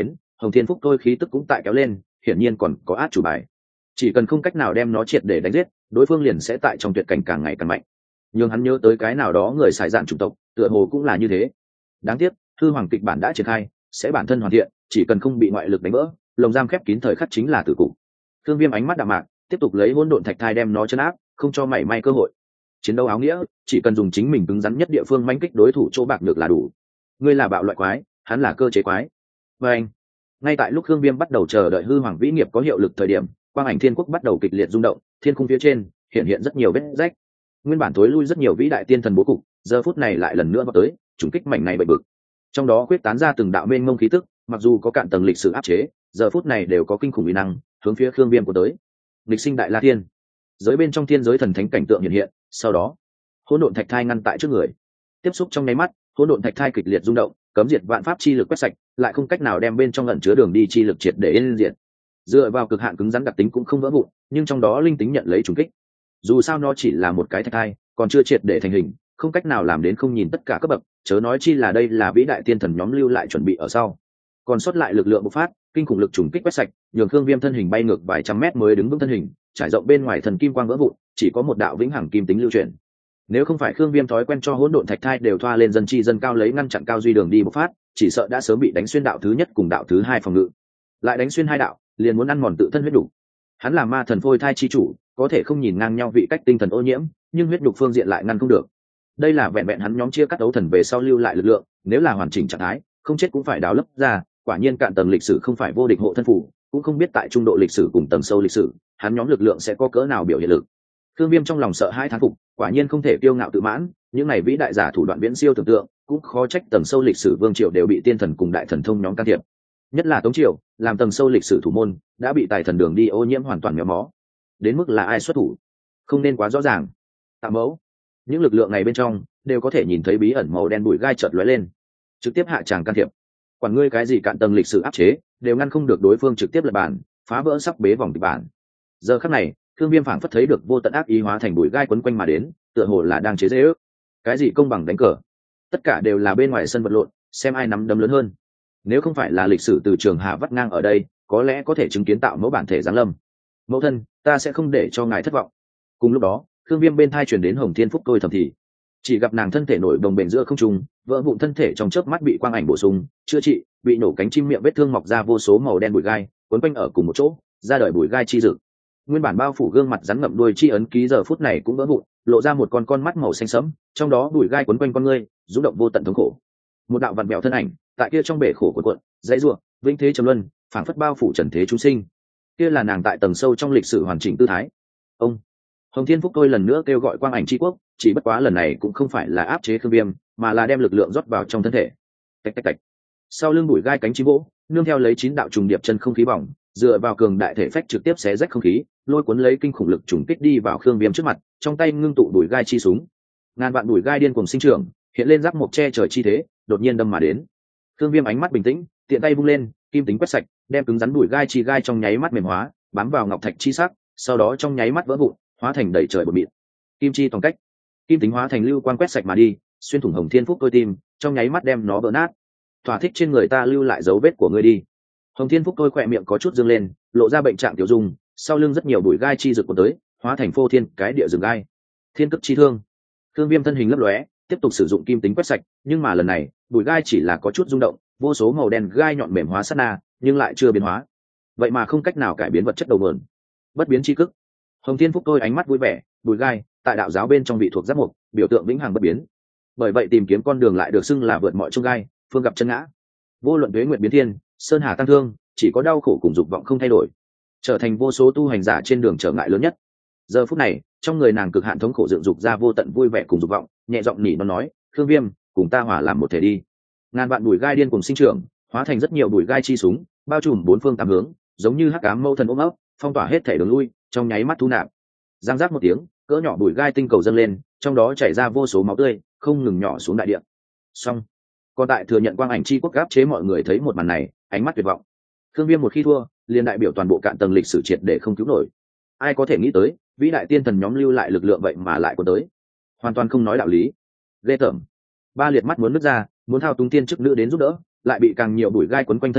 Hồng Thiên Phúc tôi khí tức cũng tại kéo lên, hiển nhiên còn có át chủ bài. Chỉ cần không cách nào đem nó triệt để đánh giết, đối phương liền sẽ tại trong tuyệt cảnh càng ngày càng mạnh. Nhưng hắn nhớ tới cái nào đó người xài dạn chủng tộc, tựa hồ cũng là như thế. Đáng tiếc, hư hoàng kịch bản đã triển khai, sẽ bản thân hoàn thiện, chỉ cần không bị ngoại lực đánh vỡ, lồng giam khép kín thời khắc chính là tử cục. Thương Viêm ánh mắt đạm mạc, tiếp tục lấy hỗn độn thạch thai đem nó chấn áp, không cho mảy may cơ hội. Chiến đấu áo nghĩa, chỉ cần dùng chính mình cứng rắn nhất địa phương mãnh kích đối thủ chỗ bạc được là đủ. Ngươi là bạo loại quái, hắn là cơ chế quái. Và anh, ngay tại lúc Thương Viêm bắt đầu chờ đợi hư hoàng vĩ nghiệp có hiệu lực thời điểm, quang ảnh thiên quốc bắt đầu kịch liệt rung động, thiên khung phía trên hiện hiện rất nhiều vết rách. Nguyên bản tối lui rất nhiều vĩ đại tiên thần bố cục, giờ phút này lại lần nữa vào tới, trùng kích mảnh này bậy bực. Trong đó quyết tán ra từng đạo mênh mông khí tức, mặc dù có cạn tầng lịch sử áp chế, giờ phút này đều có kinh khủng uy năng, hướng phía Thương Viêm của tới. Lịch sinh đại la thiên, giới bên trong thiên giới thần thánh cảnh tượng hiện hiện, sau đó hỗn độn thạch thai ngăn tại trước người, tiếp xúc trong nháy mắt, hỗn độn thạch thai kịch liệt rung động, cấm diệt vạn pháp chi lực quét sạch, lại không cách nào đem bên trong ẩn chứa đường đi chi lực triệt để yên diệt. Dựa vào cực hạn cứng rắn đặc tính cũng không vỡ vụn, nhưng trong đó linh tính nhận lấy trùng kích. Dù sao nó chỉ là một cái thạch thai, còn chưa triệt để thành hình, không cách nào làm đến không nhìn tất cả cấp bậc, chớ nói chi là đây là vĩ đại tiên thần nhóm lưu lại chuẩn bị ở sau. Còn sót lại lực lượng bộc phát, kinh khủng lực trùng kích quét sạch, nhường Thương Viêm thân hình bay ngược vài trăm mét mới đứng vững thân hình, trải rộng bên ngoài thần kim quang vỡ vụn, chỉ có một đạo vĩnh hằng kim tính lưu chuyển. Nếu không phải Thương Viêm thói quen cho hỗn độn thạch thai đều thoa lên dân chi dân cao lấy ngăn chặn cao duy đường đi bộc phát, chỉ sợ đã sớm bị đánh xuyên đạo thứ nhất cùng đạo thứ hai phòng ngự. Lại đánh xuyên hai đạo, liền muốn ăn mòn tự thân huyết đủ. Hắn là ma thần phôi thai chi chủ, có thể không nhìn ngang nhau vị cách tinh thần ô nhiễm, nhưng huyết đục phương diện lại ngăn không được. Đây là vẹn vẹn hắn nhóm chia cắt đấu thần về sau lưu lại lực lượng, nếu là hoàn chỉnh trạng thái, không chết cũng phải đào lấp ra. Quả nhiên cạn tầng lịch sử không phải vô địch hộ thân phủ, cũng không biết tại trung độ lịch sử cùng tầng sâu lịch sử, hắn nhóm lực lượng sẽ có cỡ nào biểu hiện lực. Thương Viêm trong lòng sợ hãi thán phục, quả nhiên không thể kiêu ngạo tự mãn, những này vĩ đại giả thủ đoạn viễn siêu tưởng tượng, cũng khó trách tầng sâu lịch sử vương triều đều bị tiên thần cùng đại thần thông nhóm can thiệp. Nhất là Tống triều, làm tầng sâu lịch sử thủ môn, đã bị tài thần đường đi ô nhiễm hoàn toàn méo mó. Đến mức là ai xuất thủ, không nên quá rõ ràng. Tạm mẫu, những lực lượng này bên trong đều có thể nhìn thấy bí ẩn màu đen bụi gai chợt lóe lên, trực tiếp hạ tràng can thiệp. Quản ngươi cái gì cạn tầng lịch sử áp chế, đều ngăn không được đối phương trực tiếp lật bản, phá vỡ sắp bế vòng kịch bản. Giờ khắc này, Thương Viêm phảng phất thấy được vô tận ác ý hóa thành bụi gai quấn quanh mà đến, tựa hồ là đang chế giễu. Cái gì công bằng đánh cờ, tất cả đều là bên ngoài sân vật lộn, xem ai nắm đấm lớn hơn. Nếu không phải là lịch sử từ trường hạ vắt ngang ở đây, có lẽ có thể chứng kiến tạo mẫu bản thể giáng lâm. Mẫu thân, ta sẽ không để cho ngài thất vọng. Cùng lúc đó, Thương Viêm bên thai truyền đến Hồng Thiên Phúc tôi thầm thì, chỉ gặp nàng thân thể nổi đồng bền giữa không trung, vỡ vụn thân thể trong chớp mắt bị quang ảnh bổ sung, chữa trị, bị nổ cánh chim miệng vết thương mọc ra vô số màu đen bụi gai, quấn quanh ở cùng một chỗ, ra đời bụi gai chi dực. Nguyên bản bao phủ gương mặt rắn ngậm đuôi chi ấn ký giờ phút này cũng vỡ vụn, lộ ra một con con mắt màu xanh sẫm, trong đó bụi gai quấn quanh con ngươi, rung động vô tận thống khổ. Một đạo vặn vẹo thân ảnh, tại kia trong bể khổ của cuộn, dãy rủa, vĩnh thế trầm luân, phảng phất bao phủ trần thế chúng sinh. Kia là nàng tại tầng sâu trong lịch sử hoàn chỉnh tư thái. Ông Hồng Thiên Phúc tôi lần nữa kêu gọi quang ảnh chi quốc, chỉ bất quá lần này cũng không phải là áp chế Thương Viêm, mà là đem lực lượng rót vào trong thân thể. Tạch tạch tạch. Sau lưng bụi gai cánh chim vỗ, nương theo lấy chín đạo trùng điệp chân không khí bỏng, dựa vào cường đại thể phách trực tiếp xé rách không khí, lôi cuốn lấy kinh khủng lực trùng kích đi vào Thương Viêm trước mặt, trong tay ngưng tụ bụi gai chi súng. Ngàn vạn bụi gai điên cuồng sinh trưởng, hiện lên giáp mộc che trời chi thế, đột nhiên đâm mà đến. Thương Viêm ánh mắt bình tĩnh, tiện tay vung lên, kim tính quét sạch, đem cứng rắn bụi gai chi gai trong nháy mắt mềm hóa, bám vào ngọc thạch chi sắc, sau đó trong nháy mắt vỡ vụn, hóa thành đầy trời bột mịn. Kim chi toàn cách, kim tính hóa thành lưu quang quét sạch mà đi, xuyên thủng Hồng Thiên Phúc tôi tim, trong nháy mắt đem nó vỡ nát. Thỏa thích trên người ta lưu lại dấu vết của ngươi đi. Hồng Thiên Phúc tôi khỏe miệng có chút dương lên, lộ ra bệnh trạng tiểu dung, sau lưng rất nhiều bụi gai chi rực cuốn tới, hóa thành phô thiên cái địa rừng gai. Thiên cấp chi thương. Thương Viêm thân hình lấp lóe, tiếp tục sử dụng kim tính quét sạch, nhưng mà lần này, bụi gai chỉ là có chút rung động, vô số màu đen gai nhọn mềm hóa sát na, nhưng lại chưa biến hóa. Vậy mà không cách nào cải biến vật chất đầu nguồn. Bất biến chi cực. Hồng Thiên Phúc tôi ánh mắt vui vẻ, bụi gai, tại đạo giáo bên trong vị thuộc giáp mục, biểu tượng vĩnh hằng bất biến. Bởi vậy tìm kiếm con đường lại được xưng là vượt mọi chông gai, phương gặp chân ngã. Vô luận tuế nguyệt biến thiên, sơn hà tăng thương, chỉ có đau khổ cùng dục vọng không thay đổi, trở thành vô số tu hành giả trên đường trở ngại lớn nhất. Giờ phút này, trong người nàng cực hạn thống khổ dựng dục ra vô tận vui vẻ cùng dục vọng, nhẹ giọng nỉ nó nói, Thương Viêm, cùng ta hòa làm một thể đi. Ngàn vạn bụi gai điên cùng sinh trưởng, hóa thành rất nhiều bụi gai chi súng, bao trùm bốn phương tám hướng, giống như hắc ám mâu thần ôm ấp, phong tỏa hết thể đường lui, trong nháy mắt thu nạp. Giang giác một tiếng, cỡ nhỏ bụi gai tinh cầu dâng lên, trong đó chảy ra vô số máu tươi, không ngừng nhỏ xuống đại địa. Xong, còn tại thừa nhận quang ảnh chi quốc gáp chế mọi người thấy một màn này, ánh mắt tuyệt vọng. Thương Viêm một khi thua, liền đại biểu toàn bộ cạn tầng lịch sử triệt để không cứu nổi. Ai có thể nghĩ tới, vĩ đại tiên thần nhóm lưu lại lực lượng vậy mà lại có tới, hoàn toàn không nói đạo lý. Ghê tởm. Ba liệt mắt muốn nứt ra, muốn thao túng tiên chức nữ đến giúp đỡ, lại bị càng nhiều bụi gai quấn quanh thân thể,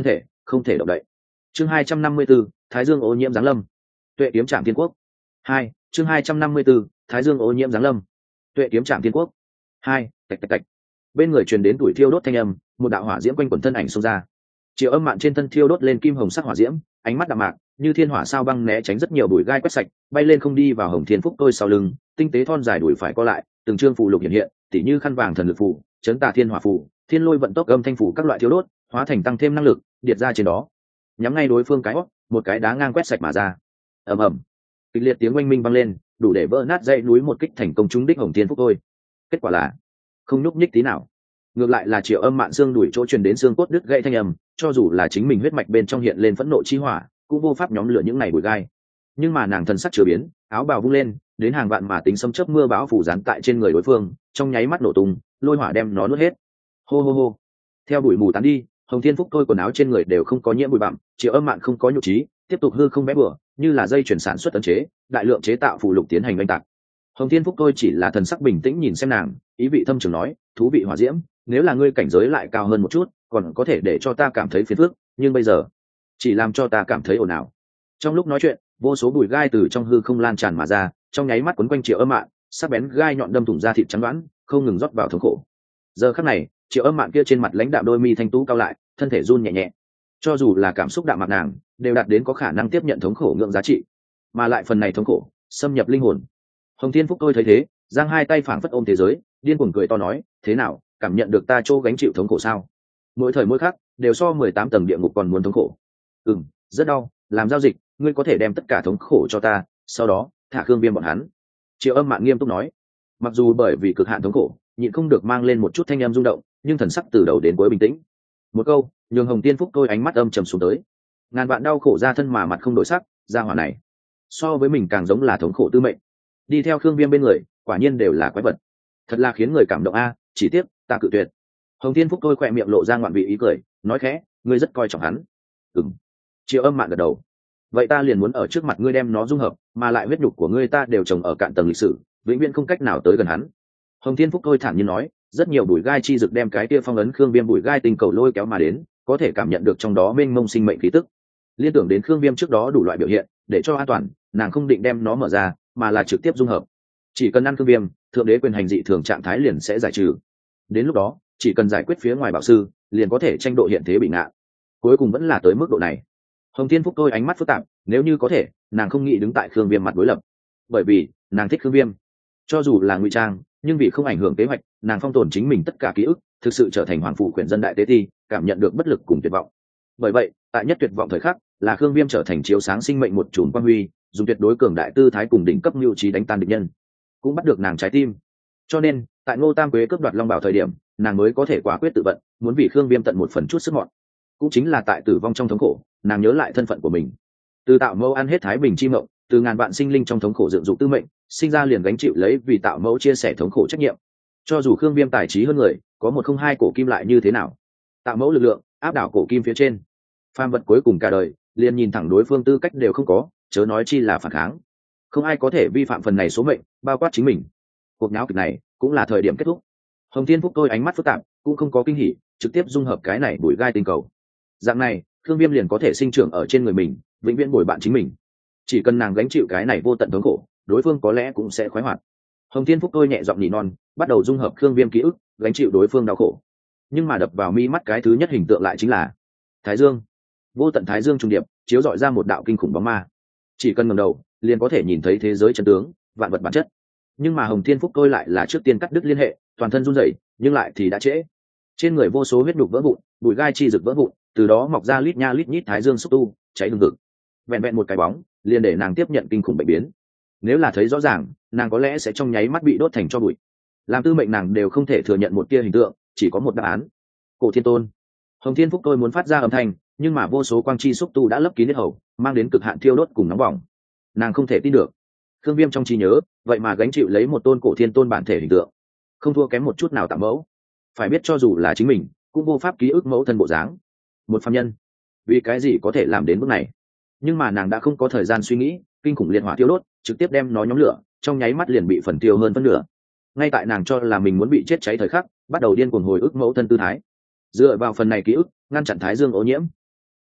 không thể động đậy. Chương hai trăm năm mươi 254, Thái Dương ô nhiễm giáng lâm. Tuệ kiếm trạm thiên quốc. Hai. Chương hai trăm năm mươi 254, Thái Dương ô nhiễm giáng lâm. Tuệ kiếm trạm thiên quốc. Hai. Tạch tạch tạch. Bên người truyền đến tuổi thiêu đốt thanh âm, một đạo hỏa diễm quanh quẩn thân ảnh xông ra. Triệu Âm Mạn trên thân thiêu đốt lên kim hồng sắc hỏa diễm, ánh mắt đạm mạc, như thiên hỏa sao băng né tránh rất nhiều bụi gai quét sạch, bay lên không đi vào Hồng Thiên Phúc tôi sau lưng, tinh tế thon dài đuổi phải co lại, từng trương phù lục hiện hiện, tỉ như khăn vàng thần lực phù, chấn tà thiên hỏa phù, thiên lôi vận tốc âm thanh phù các loại thiêu đốt, hóa thành tăng thêm năng lực, điệt ra trên đó. Nhắm ngay đối phương cái hốc, một cái đá ngang quét sạch mà ra. Ầm ầm. Kịch liệt tiếng oanh minh vang lên, đủ để vỡ nát dãy núi một kích thành công trúng đích Hồng Thiên Phúc tôi. Kết quả là không nhúc nhích tí nào. Ngược lại là Triệu Âm Mạn xương đuổi chỗ truyền đến xương cốt đứt gãy thanh âm, cho dù là chính mình huyết mạch bên trong hiện lên phẫn nộ chi hỏa, cũng vô pháp nhóm lửa những này bụi gai. Nhưng mà nàng thần sắc chưa biến, áo bào vung lên, đến hàng vạn mà tính xâm chớp mưa bão phủ dán tại trên người đối phương, trong nháy mắt nổ tung, lôi hỏa đem nó nuốt hết. Hô hô hô. Theo bụi mù tán đi, Hồng Thiên Phúc tôi quần áo trên người đều không có nhiễm bụi bặm, Triệu Âm Mạn không có nhục trí, tiếp tục hư không vẽ bừa, như là dây chuyển sản xuất tấn chế, đại lượng chế tạo phù lục tiến hành oanh tạc. Hồng Thiên Phúc tôi chỉ là thần sắc bình tĩnh nhìn xem nàng, ý vị thâm trường nói, thú vị hỏa diễm, nếu là ngươi cảnh giới lại cao hơn một chút, còn có thể để cho ta cảm thấy phiền phức, nhưng bây giờ chỉ làm cho ta cảm thấy ồn ào. Trong lúc nói chuyện, vô số bụi gai từ trong hư không lan tràn mà ra, trong nháy mắt quấn quanh Triệu Âm Mạn, sắc bén gai nhọn đâm thủng da thịt trắng đoán, không ngừng rót vào thống khổ. Giờ khắc này, Triệu Âm Mạn kia trên mặt lãnh đạm đôi mi thanh tú cao lại, thân thể run nhẹ nhẹ. Cho dù là cảm xúc đạm mạc nàng, đều đạt đến có khả năng tiếp nhận thống khổ ngưỡng giá trị, mà lại phần này thống khổ xâm nhập linh hồn. Hồng Thiên Phúc tôi thấy thế, giang hai tay phảng phất ôm thế giới, điên cuồng cười to nói, thế nào, cảm nhận được ta chỗ gánh chịu thống khổ sao? Mỗi thời mỗi khắc đều so mười tám tầng địa ngục còn muốn thống khổ. Ừm, rất đau, làm giao dịch, ngươi có thể đem tất cả thống khổ cho ta, sau đó thả Khương Viêm bọn hắn. Triệu Âm Mạn nghiêm túc nói. Mặc dù bởi vì cực hạn thống khổ, nhịn không được mang lên một chút thanh âm rung động, nhưng thần sắc từ đầu đến cuối bình tĩnh. Một câu, nhường Hồng Thiên Phúc tôi ánh mắt âm trầm xuống tới. Ngàn vạn đau khổ ra thân mà mặt không đổi sắc, ra hỏa này so với mình càng giống là thống khổ tư mệnh. Đi theo Khương Viêm bên người, quả nhiên đều là quái vật. Thật là khiến người cảm động a, chỉ tiếc ta cự tuyệt. Hồng Thiên Phúc tôi khỏe miệng lộ ra ngoạn vị ý cười, nói khẽ, ngươi rất coi trọng hắn. Ừm. Triệu Âm Mạn gật đầu. Vậy ta liền muốn ở trước mặt ngươi đem nó dung hợp, mà lại huyết nhục của ngươi ta đều trồng ở cạn tầng lịch sử, vĩnh viễn không cách nào tới gần hắn. Hồng Thiên Phúc tôi thản nhiên nói, rất nhiều bụi gai chi dược đem cái kia phong ấn Khương Viêm bụi gai tình cầu lôi kéo mà đến, có thể cảm nhận được trong đó mênh mông sinh mệnh khí tức. Liên tưởng đến Khương Viêm trước đó đủ loại biểu hiện, để cho an toàn, nàng không định đem nó mở ra, mà là trực tiếp dung hợp. Chỉ cần ăn Khương Viêm, thượng đế quyền hành dị thường trạng thái liền sẽ giải trừ. Đến lúc đó, chỉ cần giải quyết phía ngoài bảo sư, liền có thể tranh độ hiện thế bị ngạ. Cuối cùng vẫn là tới mức độ này. Hồng Thiên Phúc tôi ánh mắt phức tạp, nếu như có thể, nàng không nghĩ đứng tại Khương Viêm mặt đối lập, bởi vì nàng thích Khương Viêm. Cho dù là ngụy trang, nhưng vì không ảnh hưởng kế hoạch, nàng phong tồn chính mình tất cả ký ức, thực sự trở thành hoàng phủ quyển dân đại tế ti, cảm nhận được bất lực cùng tuyệt vọng. Bởi vậy, tại nhất tuyệt vọng thời khắc, là Khương Viêm trở thành chiếu sáng sinh mệnh một chùm quang huy, dùng tuyệt đối cường đại tư thái cùng đỉnh cấp nhu trí đánh tan địch nhân, cũng bắt được nàng trái tim. Cho nên, tại Ngô Tam Quế cướp đoạt Long Bảo thời điểm, nàng mới có thể quả quyết tự vận, muốn vì Khương Viêm tận một phần chút sức mọn. Cũng chính là tại tử vong trong thống khổ, nàng nhớ lại thân phận của mình. Từ tạo mẫu ăn hết thái bình chi mộng, từ ngàn vạn sinh linh trong thống khổ dựng dục tư mệnh, sinh ra liền gánh chịu lấy vì tạo mẫu chia sẻ thống khổ trách nhiệm. Cho dù Khương Viêm tài trí hơn người, có một không hai cổ kim lại như thế nào, tạo mẫu lực lượng áp đảo cổ kim phía trên, phàm vật cuối cùng cả đời liền nhìn thẳng đối phương tư cách đều không có, chớ nói chi là phản kháng. Không ai có thể vi phạm phần này số mệnh, bao quát chính mình. Cuộc náo kịch này cũng là thời điểm kết thúc. Hồng Thiên Phúc tôi ánh mắt phức tạp, cũng không có kinh hỉ, trực tiếp dung hợp cái này bụi gai tinh cầu. Dạng này, Khương Viêm liền có thể sinh trưởng ở trên người mình, vĩnh viễn bồi bạn chính mình. Chỉ cần nàng gánh chịu cái này vô tận thống khổ, đối phương có lẽ cũng sẽ khoái hoạt. Hồng Thiên Phúc tôi nhẹ giọng nỉ non, bắt đầu dung hợp Khương Viêm ký ức, gánh chịu đối phương đau khổ. Nhưng mà đập vào mi mắt cái thứ nhất hình tượng lại chính là Thái Dương. Vô tận Thái Dương trùng điệp, chiếu rọi ra một đạo kinh khủng bóng ma. Chỉ cần ngẩng đầu, liền có thể nhìn thấy thế giới chân tướng, vạn vật bản chất. Nhưng mà Hồng Thiên Phúc tôi lại là trước tiên cắt đứt liên hệ, toàn thân run rẩy, nhưng lại thì đã trễ. Trên người vô số huyết nhục vỡ vụn, bụi gai chi rực vỡ vụn, từ đó mọc ra lít nha lít nhít Thái Dương xúc tu, cháy hừng hực. Vẹn vẹn một cái bóng, liền để nàng tiếp nhận kinh khủng bệnh biến. Nếu là thấy rõ ràng, nàng có lẽ sẽ trong nháy mắt bị đốt thành tro bụi. Làm tư mệnh nàng đều không thể thừa nhận một tia hình tượng, chỉ có một đáp án. Cổ Thiên Tôn. Hồng Thiên Phúc tôi muốn phát ra âm thanh, nhưng mà vô số quang chi xúc tu đã lấp kín hết hầu, mang đến cực hạn thiêu đốt cùng nóng bỏng. Nàng không thể tin được, Khương Viêm trong trí nhớ, vậy mà gánh chịu lấy một tôn Cổ Thiên Tôn bản thể hình tượng, không thua kém một chút nào tạm mẫu. Phải biết cho dù là chính mình, cũng vô pháp ký ức mẫu thân bộ dáng. Một phàm nhân, vì cái gì có thể làm đến bước này? Nhưng mà nàng đã không có thời gian suy nghĩ, kinh khủng liệt hỏa thiêu đốt, trực tiếp đem nó nhóm lửa, trong nháy mắt liền bị phần tiêu hơn phân nửa. Ngay tại nàng cho là mình muốn bị chết cháy thời khắc, bắt đầu điên cuồng hồi ức mẫu thân tư thái. Dựa vào phần này ký ức, ngăn chặn Thái Dương ô nhiễm.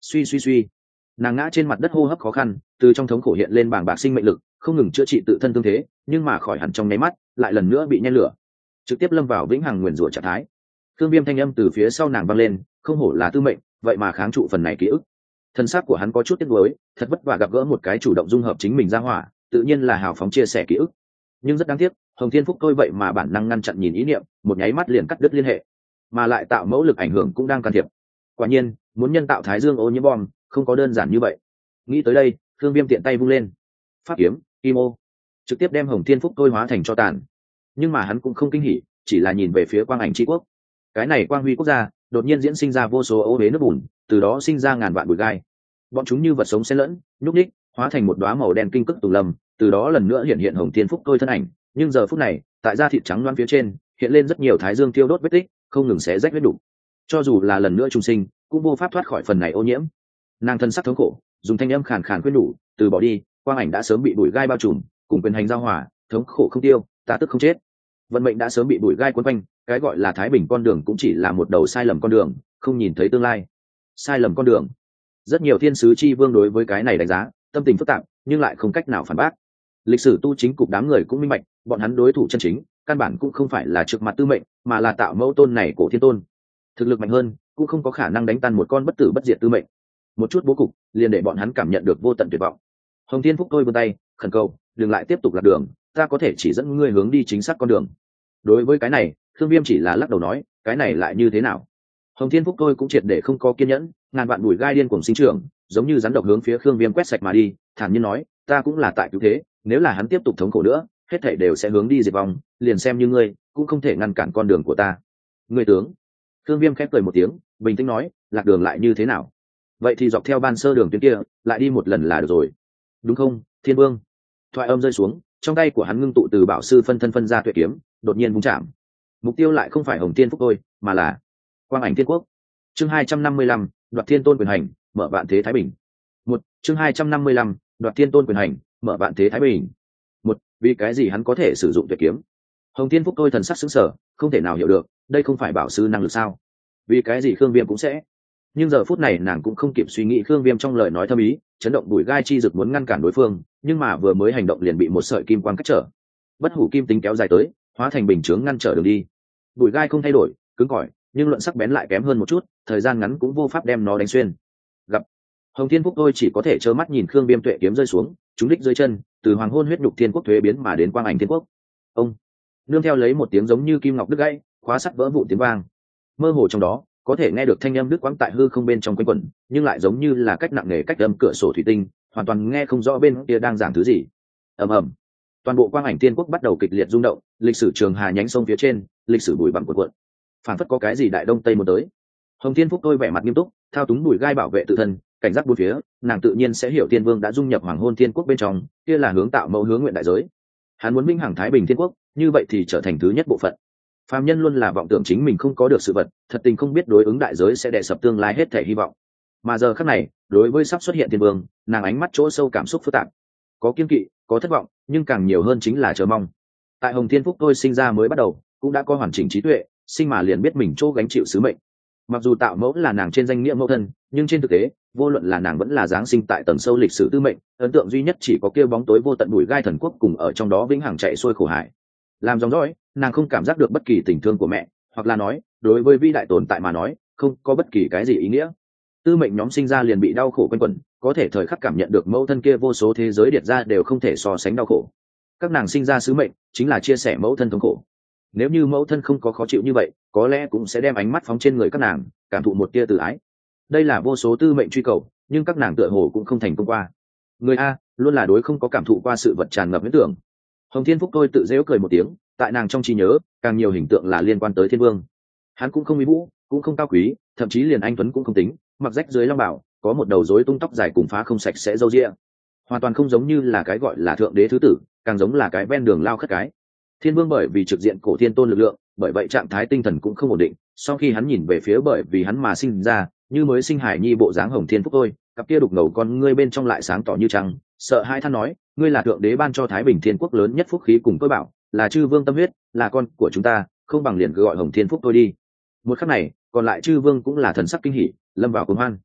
Suy suy suy, nàng ngã trên mặt đất hô hấp khó khăn, từ trong thống khổ hiện lên bàng bạc sinh mệnh lực, không ngừng chữa trị tự thân tương thế, nhưng mà khỏi hẳn trong nháy mắt lại lần nữa bị nhen lửa, trực tiếp lâm vào vĩnh hằng nguyền rủa trạng thái. Thương Viêm thanh âm từ phía sau nàng vang lên, không hổ là tư mệnh, vậy mà kháng trụ phần này ký ức. Thân xác của hắn có chút tiếc nuối, thật vất vả gặp gỡ một cái chủ động dung hợp chính mình ra hỏa, tự nhiên là hào phóng chia sẻ ký ức. Nhưng rất đáng tiếc, Hồng Thiên Phúc tôi vậy mà bản năng ngăn chặn nhìn ý niệm, một nháy mắt liền cắt đứt liên hệ, mà lại tạo mẫu lực ảnh hưởng cũng đang can thiệp. Quả nhiên, muốn nhân tạo Thái Dương ô nhiễm bom, không có đơn giản như vậy. Nghĩ tới đây, Thương Viêm tiện tay vung lên, pháp kiếm, kim ô, trực tiếp đem Hồng Thiên Phúc tôi hóa thành tro tàn. Nhưng mà hắn cũng không kinh hỉ, chỉ là nhìn về phía quang ảnh tri quốc. Cái này quang huy quốc gia đột nhiên diễn sinh ra vô số ô huế nước bùn, từ đó sinh ra ngàn vạn bụi gai. Bọn chúng như vật sống xen lẫn, nhúc nhích, hóa thành một đóa màu đen kinh cức tùng lâm, từ đó lần nữa hiện hiện Hồng Thiên Phúc tôi thân ảnh. Nhưng giờ phút này, tại da thịt trắng loáng phía trên, hiện lên rất nhiều thái dương tiêu đốt vết tích, không ngừng xé rách vết đủ. Cho dù là lần nữa trùng sinh, cũng vô pháp thoát khỏi phần này ô nhiễm. Nàng thân sắc thống khổ, dùng thanh âm khàn khàn khuyên nhủ, từ bỏ đi, quang ảnh đã sớm bị bụi gai bao trùm, cùng quyền hành giao hòa, thống khổ không tiêu, ta tức không chết. Vận mệnh đã sớm bị bụi gai quấn quanh, cái gọi là thái bình con đường cũng chỉ là một đầu sai lầm con đường, không nhìn thấy tương lai. Sai lầm con đường. Rất nhiều thiên sứ chi vương đối với cái này đánh giá, tâm tình phức tạp, nhưng lại không cách nào phản bác. Lịch sử tu chính cục đám người cũng minh bạch, bọn hắn đối thủ chân chính, căn bản cũng không phải là trực mặt tư mệnh, mà là tạo mẫu tôn này cổ thiên tôn. Thực lực mạnh hơn, cũng không có khả năng đánh tan một con bất tử bất diệt tư mệnh. Một chút bố cục, liền để bọn hắn cảm nhận được vô tận tuyệt vọng. Hồng Thiên Phúc tôi vươn tay, khẩn cầu, đừng lại tiếp tục lạc đường, ta có thể chỉ dẫn ngươi hướng đi chính xác con đường. Đối với cái này, Thương Viêm chỉ là lắc đầu nói, cái này lại như thế nào? Hồng Thiên Phúc tôi cũng triệt để không có kiên nhẫn, ngàn vạn bụi gai điên cuồng sinh trưởng, giống như rắn độc hướng phía Thương Viêm quét sạch mà đi, thản nhiên nói, ta cũng là tại cứu thế, nếu là hắn tiếp tục thống khổ nữa, hết thảy đều sẽ hướng đi diệt vong, liền xem như ngươi, cũng không thể ngăn cản con đường của ta. Ngươi tướng. Thương Viêm khép cười một tiếng, bình tĩnh nói, lạc đường lại như thế nào? Vậy thì dọc theo ban sơ đường tuyến kia, lại đi một lần là được rồi. Đúng không, Thiên Vương? Thoại âm rơi xuống, trong tay của hắn ngưng tụ từ bảo sư phân thân phân ra tuyệt kiếm, đột nhiên vung chạm. Mục tiêu lại không phải Hồng Thiên Phúc tôi, mà là Quang Ảnh Thiên Quốc. Chương hai trăm năm mươi lăm, đoạt thiên tôn quyền hành, mở vạn thế thái bình. Một, chương hai trăm năm mươi lăm, đoạt thiên tôn quyền hành, mở vạn thế thái bình. Một, vì cái gì hắn có thể sử dụng tuyệt kiếm? Hồng Thiên Phúc tôi thần sắc sững sờ, không thể nào hiểu được, đây không phải bảo sư năng lực sao? Vì cái gì Khương Viêm cũng sẽ? Nhưng giờ phút này nàng cũng không kịp suy nghĩ Khương Viêm trong lời nói thâm ý, chấn động bùi gai chi dực muốn ngăn cản đối phương, nhưng mà vừa mới hành động liền bị một sợi kim quang cách trở. Bất hủ kim tính kéo dài tới, hóa thành bình chướng ngăn trở đường đi. Bùi gai không thay đổi, cứng cỏi, nhưng luận sắc bén lại kém hơn một chút, thời gian ngắn cũng vô pháp đem nó đánh xuyên. Gặp Hồng Thiên Phúc tôi chỉ có thể trơ mắt nhìn Khương Viêm tuệ kiếm rơi xuống, trúng đích dưới chân, từ hoàng hôn huyết nhục thiên quốc thuế biến mà đến Quang Ảnh Thiên Quốc. Ông nương theo lấy một tiếng giống như kim ngọc đứt gãy, khóa sắt vỡ vụn tiếng vang. Mơ hồ trong đó, có thể nghe được thanh âm đứt quãng tại hư không bên trong quanh quẩn, nhưng lại giống như là cách nặng nề cách âm cửa sổ thủy tinh, hoàn toàn nghe không rõ bên kia đang giảng thứ gì. Ầm ầm, toàn bộ Quang Ảnh Thiên Quốc bắt đầu kịch liệt rung động, lịch sử trường hà nhánh sông phía trên, lịch sử bụi bặm cuộn cuộn, phản phất có cái gì đại đông tây muốn tới. Hồng Thiên Phúc tôi vẻ mặt nghiêm túc, thao túng bụi gai bảo vệ tự thân, cảnh giác bốn phía, nàng tự nhiên sẽ hiểu Thiên Vương đã dung nhập Hoàng Hôn Thiên Quốc bên trong, kia là hướng tạo mẫu hướng nguyện đại giới. Hắn muốn minh hằng thái bình thiên quốc, như vậy thì trở thành thứ nhất bộ phận. Phàm nhân luôn là vọng tưởng chính mình không có được sự vật, thật tình không biết đối ứng đại giới sẽ đè sập tương lai hết thể hy vọng. Mà giờ khắc này, đối với sắp xuất hiện Thiên Vương, nàng ánh mắt chỗ sâu cảm xúc phức tạp, có kiên kỵ, có thất vọng, nhưng càng nhiều hơn chính là chờ mong. Tại Hồng Thiên Phúc tôi sinh ra mới bắt đầu, cũng đã có hoàn chỉnh trí tuệ, sinh mà liền biết mình chỗ gánh chịu sứ mệnh. Mặc dù tạo mẫu là nàng trên danh nghĩa mẫu thân, nhưng trên thực tế, vô luận là nàng vẫn là giáng sinh tại tầng sâu lịch sử tư mệnh, ấn tượng duy nhất chỉ có kia bóng tối vô tận bụi gai thần quốc cùng ở trong đó vĩnh hằng chạy xuôi khổ hải. Làm dòng dõi, nàng không cảm giác được bất kỳ tình thương của mẹ, hoặc là nói, đối với vĩ đại tồn tại mà nói, không có bất kỳ cái gì ý nghĩa. Tư mệnh nhóm sinh ra liền bị đau khổ quanh quẩn, có thể thời khắc cảm nhận được mẫu thân kia vô số thế giới điệt ra đều không thể so sánh đau khổ. Các nàng sinh ra sứ mệnh chính là chia sẻ mẫu thân thống khổ. Nếu như mẫu thân không có khó chịu như vậy, có lẽ cũng sẽ đem ánh mắt phóng trên người các nàng, cảm thụ một tia từ ái. Đây là vô số tư mệnh truy cầu, nhưng các nàng tựa hồ cũng không thành công qua. Người a luôn là đối không có cảm thụ qua sự vật tràn ngập huyễn tưởng. Hồng Thiên Phúc tôi tự dễu cười một tiếng, tại nàng trong trí nhớ, càng nhiều hình tượng là liên quan tới Thiên Vương. Hắn cũng không uy vũ, cũng không cao quý, thậm chí liền anh tuấn cũng không tính, mặc rách dưới long bảo, có một đầu rối tung tóc dài cùng phá không sạch sẽ râu ria, hoàn toàn không giống như là cái gọi là thượng đế thứ tử, càng giống là cái ven đường lao khất cái. Thiên Vương bởi vì trực diện cổ thiên tôn lực lượng, bởi vậy trạng thái tinh thần cũng không ổn định. Sau khi hắn nhìn về phía bởi vì hắn mà sinh ra, như mới sinh hải nhi bộ dáng Hồng Thiên Phúc tôi, cặp kia đục ngầu con ngươi bên trong lại sáng tỏ như trăng, sợ hai than nói, ngươi là thượng đế ban cho Thái Bình Thiên Quốc lớn nhất phúc khí cùng tôi bảo, là chư vương tâm huyết, là con của chúng ta, không bằng liền cứ gọi Hồng Thiên Phúc tôi đi. Một khắc này, còn lại chư vương cũng là thần sắc kinh hỉ, lâm vào cuồng hoan.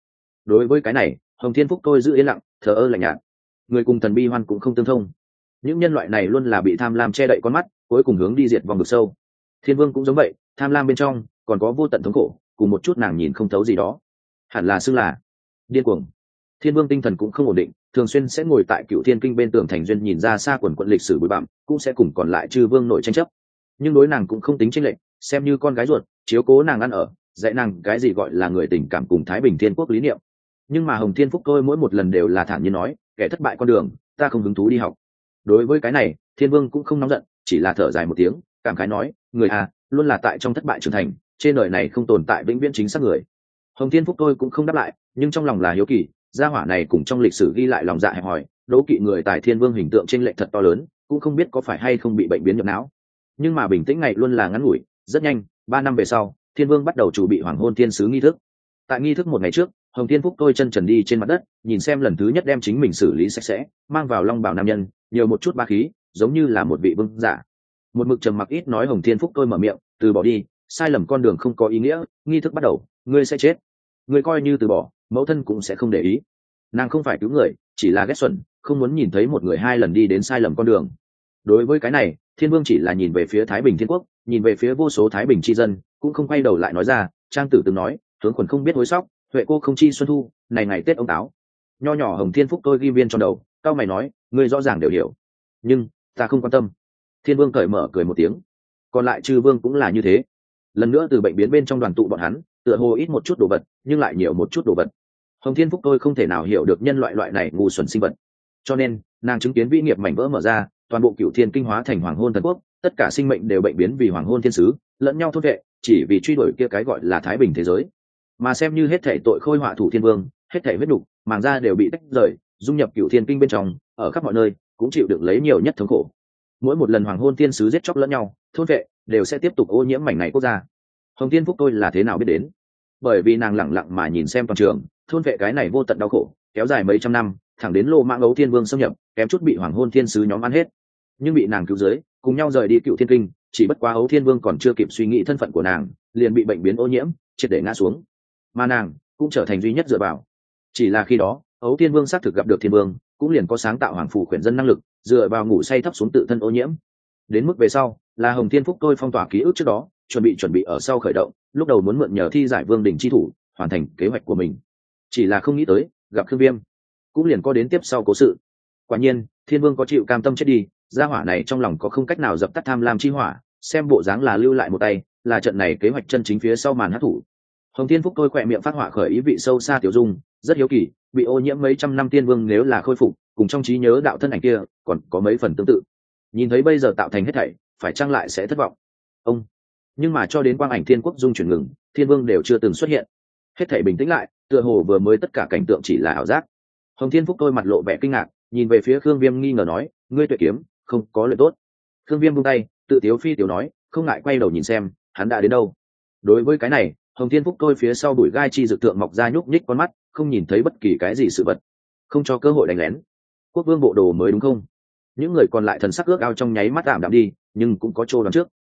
Đối với cái này Hồng Thiên Phúc tôi giữ yên lặng, thờ ơ lạnh nhạt. Người cùng thần bi hoan cũng không tương thông, những nhân loại này luôn là bị tham lam che đậy con mắt, cuối cùng hướng đi diệt vòng vực sâu. Thiên Vương cũng giống vậy, tham lam bên trong còn có vô tận thống khổ, cùng một chút nàng nhìn không thấu gì đó, hẳn là xưng là điên cuồng. Thiên Vương tinh thần cũng không ổn định, thường xuyên sẽ ngồi tại Cựu Thiên Kinh bên tường thành duyên nhìn ra xa quần quận lịch sử bụi bặm, cũng sẽ cùng còn lại chư vương nội tranh chấp. Nhưng đối nàng cũng không tính chênh lệch, xem như con gái ruột, chiếu cố nàng ăn ở, dạy nàng cái gì gọi là người tình cảm cùng Thái Bình Thiên Quốc lý niệm. Nhưng mà Hồng Thiên Phúc tôi mỗi một lần đều là thản nhiên nói, kẻ thất bại con đường, ta không hứng thú đi học. Đối với cái này, Thiên Vương cũng không nóng giận, chỉ là thở dài một tiếng, cảm khái nói, người à, luôn là tại trong thất bại trưởng thành, trên đời này không tồn tại vĩnh viễn chính xác người. Hồng Thiên Phúc tôi cũng không đáp lại, nhưng trong lòng là hiếu kỳ, gia hỏa này cùng trong lịch sử ghi lại lòng dạ hẹp hòi, đố kỵ người tài Thiên Vương hình tượng trên lệch thật to lớn, cũng không biết có phải hay không bị bệnh biến nhập não. Nhưng mà bình tĩnh ngày luôn là ngắn ngủi, rất nhanh, ba năm về sau, Thiên Vương bắt đầu chuẩn bị hoàng hôn thiên sứ nghi thức. Tại nghi thức một ngày trước, Hồng Thiên Phúc tôi chân trần đi trên mặt đất, nhìn xem lần thứ nhất đem chính mình xử lý sạch sẽ, mang vào long bào nam nhân, nhiều một chút ba khí, giống như là một vị vương giả. Một mực trầm mặc ít nói Hồng Thiên Phúc tôi mở miệng, từ bỏ đi, sai lầm con đường không có ý nghĩa, nghi thức bắt đầu, ngươi sẽ chết. Ngươi coi như từ bỏ, mẫu thân cũng sẽ không để ý. Nàng không phải cứu người, chỉ là ghét xuẩn, không muốn nhìn thấy một người hai lần đi đến sai lầm con đường. Đối với cái này, Thiên Vương chỉ là nhìn về phía Thái Bình Thiên Quốc, nhìn về phía vô số Thái Bình tri dân, cũng không quay đầu lại nói ra, Trang Tử từng nói, tướng quần không biết hối sóc, huệ cô không chi xuân thu, này ngày Tết ông táo. Nho nhỏ Hồng Thiên Phúc tôi ghi viên trong đầu, cao mày nói, ngươi rõ ràng đều hiểu, nhưng ta không quan tâm. Thiên Vương cởi mở cười một tiếng, còn lại chư vương cũng là như thế. Lần nữa từ bệnh biến bên trong đoàn tụ bọn hắn, tựa hồ ít một chút đồ vật, nhưng lại nhiều một chút đồ vật. Hồng Thiên Phúc tôi không thể nào hiểu được nhân loại loại này ngu xuẩn sinh vật, cho nên nàng chứng kiến vĩ nghiệp mảnh vỡ mở ra, toàn bộ Cựu Thiên Kinh hóa thành hoàng hôn thần quốc, tất cả sinh mệnh đều bệnh biến vì hoàng hôn thiên sứ, lẫn nhau thôn vệ, chỉ vì truy đuổi kia cái gọi là thái bình thế giới. Mà xem như hết thảy tội khôi họa thủ thiên vương, hết thảy huyết nục, màng da đều bị tách rời, dung nhập Cựu Thiên Kinh bên trong, ở khắp mọi nơi cũng chịu đựng lấy nhiều nhất thống khổ. Mỗi một lần hoàng hôn thiên sứ giết chóc lẫn nhau, thôn vệ, đều sẽ tiếp tục ô nhiễm mảnh này quốc gia. Hồng Thiên Phúc tôi là thế nào biết đến? Bởi vì nàng lặng lặng mà nhìn xem toàn trường, thôn vệ cái này vô tận đau khổ, kéo dài mấy trăm năm, thẳng đến lô mạng ấu thiên vương xâm nhập, kém chút bị hoàng hôn thiên sứ nhóm ăn hết. Nhưng bị nàng cứu dưới, cùng nhau rời đi Cựu Thiên Kinh, chỉ bất quá ấu thiên vương còn chưa kịp suy nghĩ thân phận của nàng, liền bị bệnh biến ô nhiễm, triệt để ngã xuống. Mà nàng cũng trở thành duy nhất dựa vào. Chỉ là khi đó, ấu thiên vương xác thực gặp được thiên vương, cũng liền có sáng tạo hoàng phủ khuyển dân năng lực, dựa vào ngủ say thấp xuống tự thân ô nhiễm. Đến mức về sau, là Hồng Thiên Phúc tôi phong tỏa ký ức trước đó, chuẩn bị chuẩn bị ở sau khởi động, lúc đầu muốn mượn nhờ thi giải vương đỉnh chi thủ, hoàn thành kế hoạch của mình. Chỉ là không nghĩ tới, gặp Khương Viêm, cũng liền có đến tiếp sau cố sự. Quả nhiên, Thiên Vương có chịu cam tâm chết đi, gia hỏa này trong lòng có không cách nào dập tắt tham lam chi hỏa, xem bộ dáng là lưu lại một tay, là trận này kế hoạch chân chính phía sau màn hắc thủ. Hồng Thiên Phúc tôi khỏe miệng phát họa khởi ý vị sâu xa tiểu dung, rất hiếu kỳ, bị ô nhiễm mấy trăm năm Tiên Vương nếu là khôi phục, cùng trong trí nhớ đạo thân ảnh kia, còn có mấy phần tương tự. Nhìn thấy bây giờ tạo thành hết thảy, phải chăng lại sẽ thất vọng? Ông. Nhưng mà cho đến quang ảnh Thiên Quốc dung chuyển ngừng, Thiên Vương đều chưa từng xuất hiện. Hết thảy bình tĩnh lại, tựa hồ vừa mới tất cả cảnh tượng chỉ là ảo giác. Hồng Thiên Phúc tôi mặt lộ vẻ kinh ngạc, nhìn về phía Khương Viêm nghi ngờ nói, ngươi tuyệt kiếm, không có luyện tốt. Khương Viêm buông tay, tự tiếu phi tiểu nói, không ngại quay đầu nhìn xem, hắn đã đến đâu. Đối với cái này, Hồng Thiên Phúc tôi phía sau bụi gai chi dược tượng mọc ra nhúc nhích con mắt, không nhìn thấy bất kỳ cái gì sự vật, không cho cơ hội đánh lén. Quốc vương bộ đồ mới đúng không? Những người còn lại thần sắc ước ao trong nháy mắt tạm đạm đi, nhưng cũng có trô đoán trước.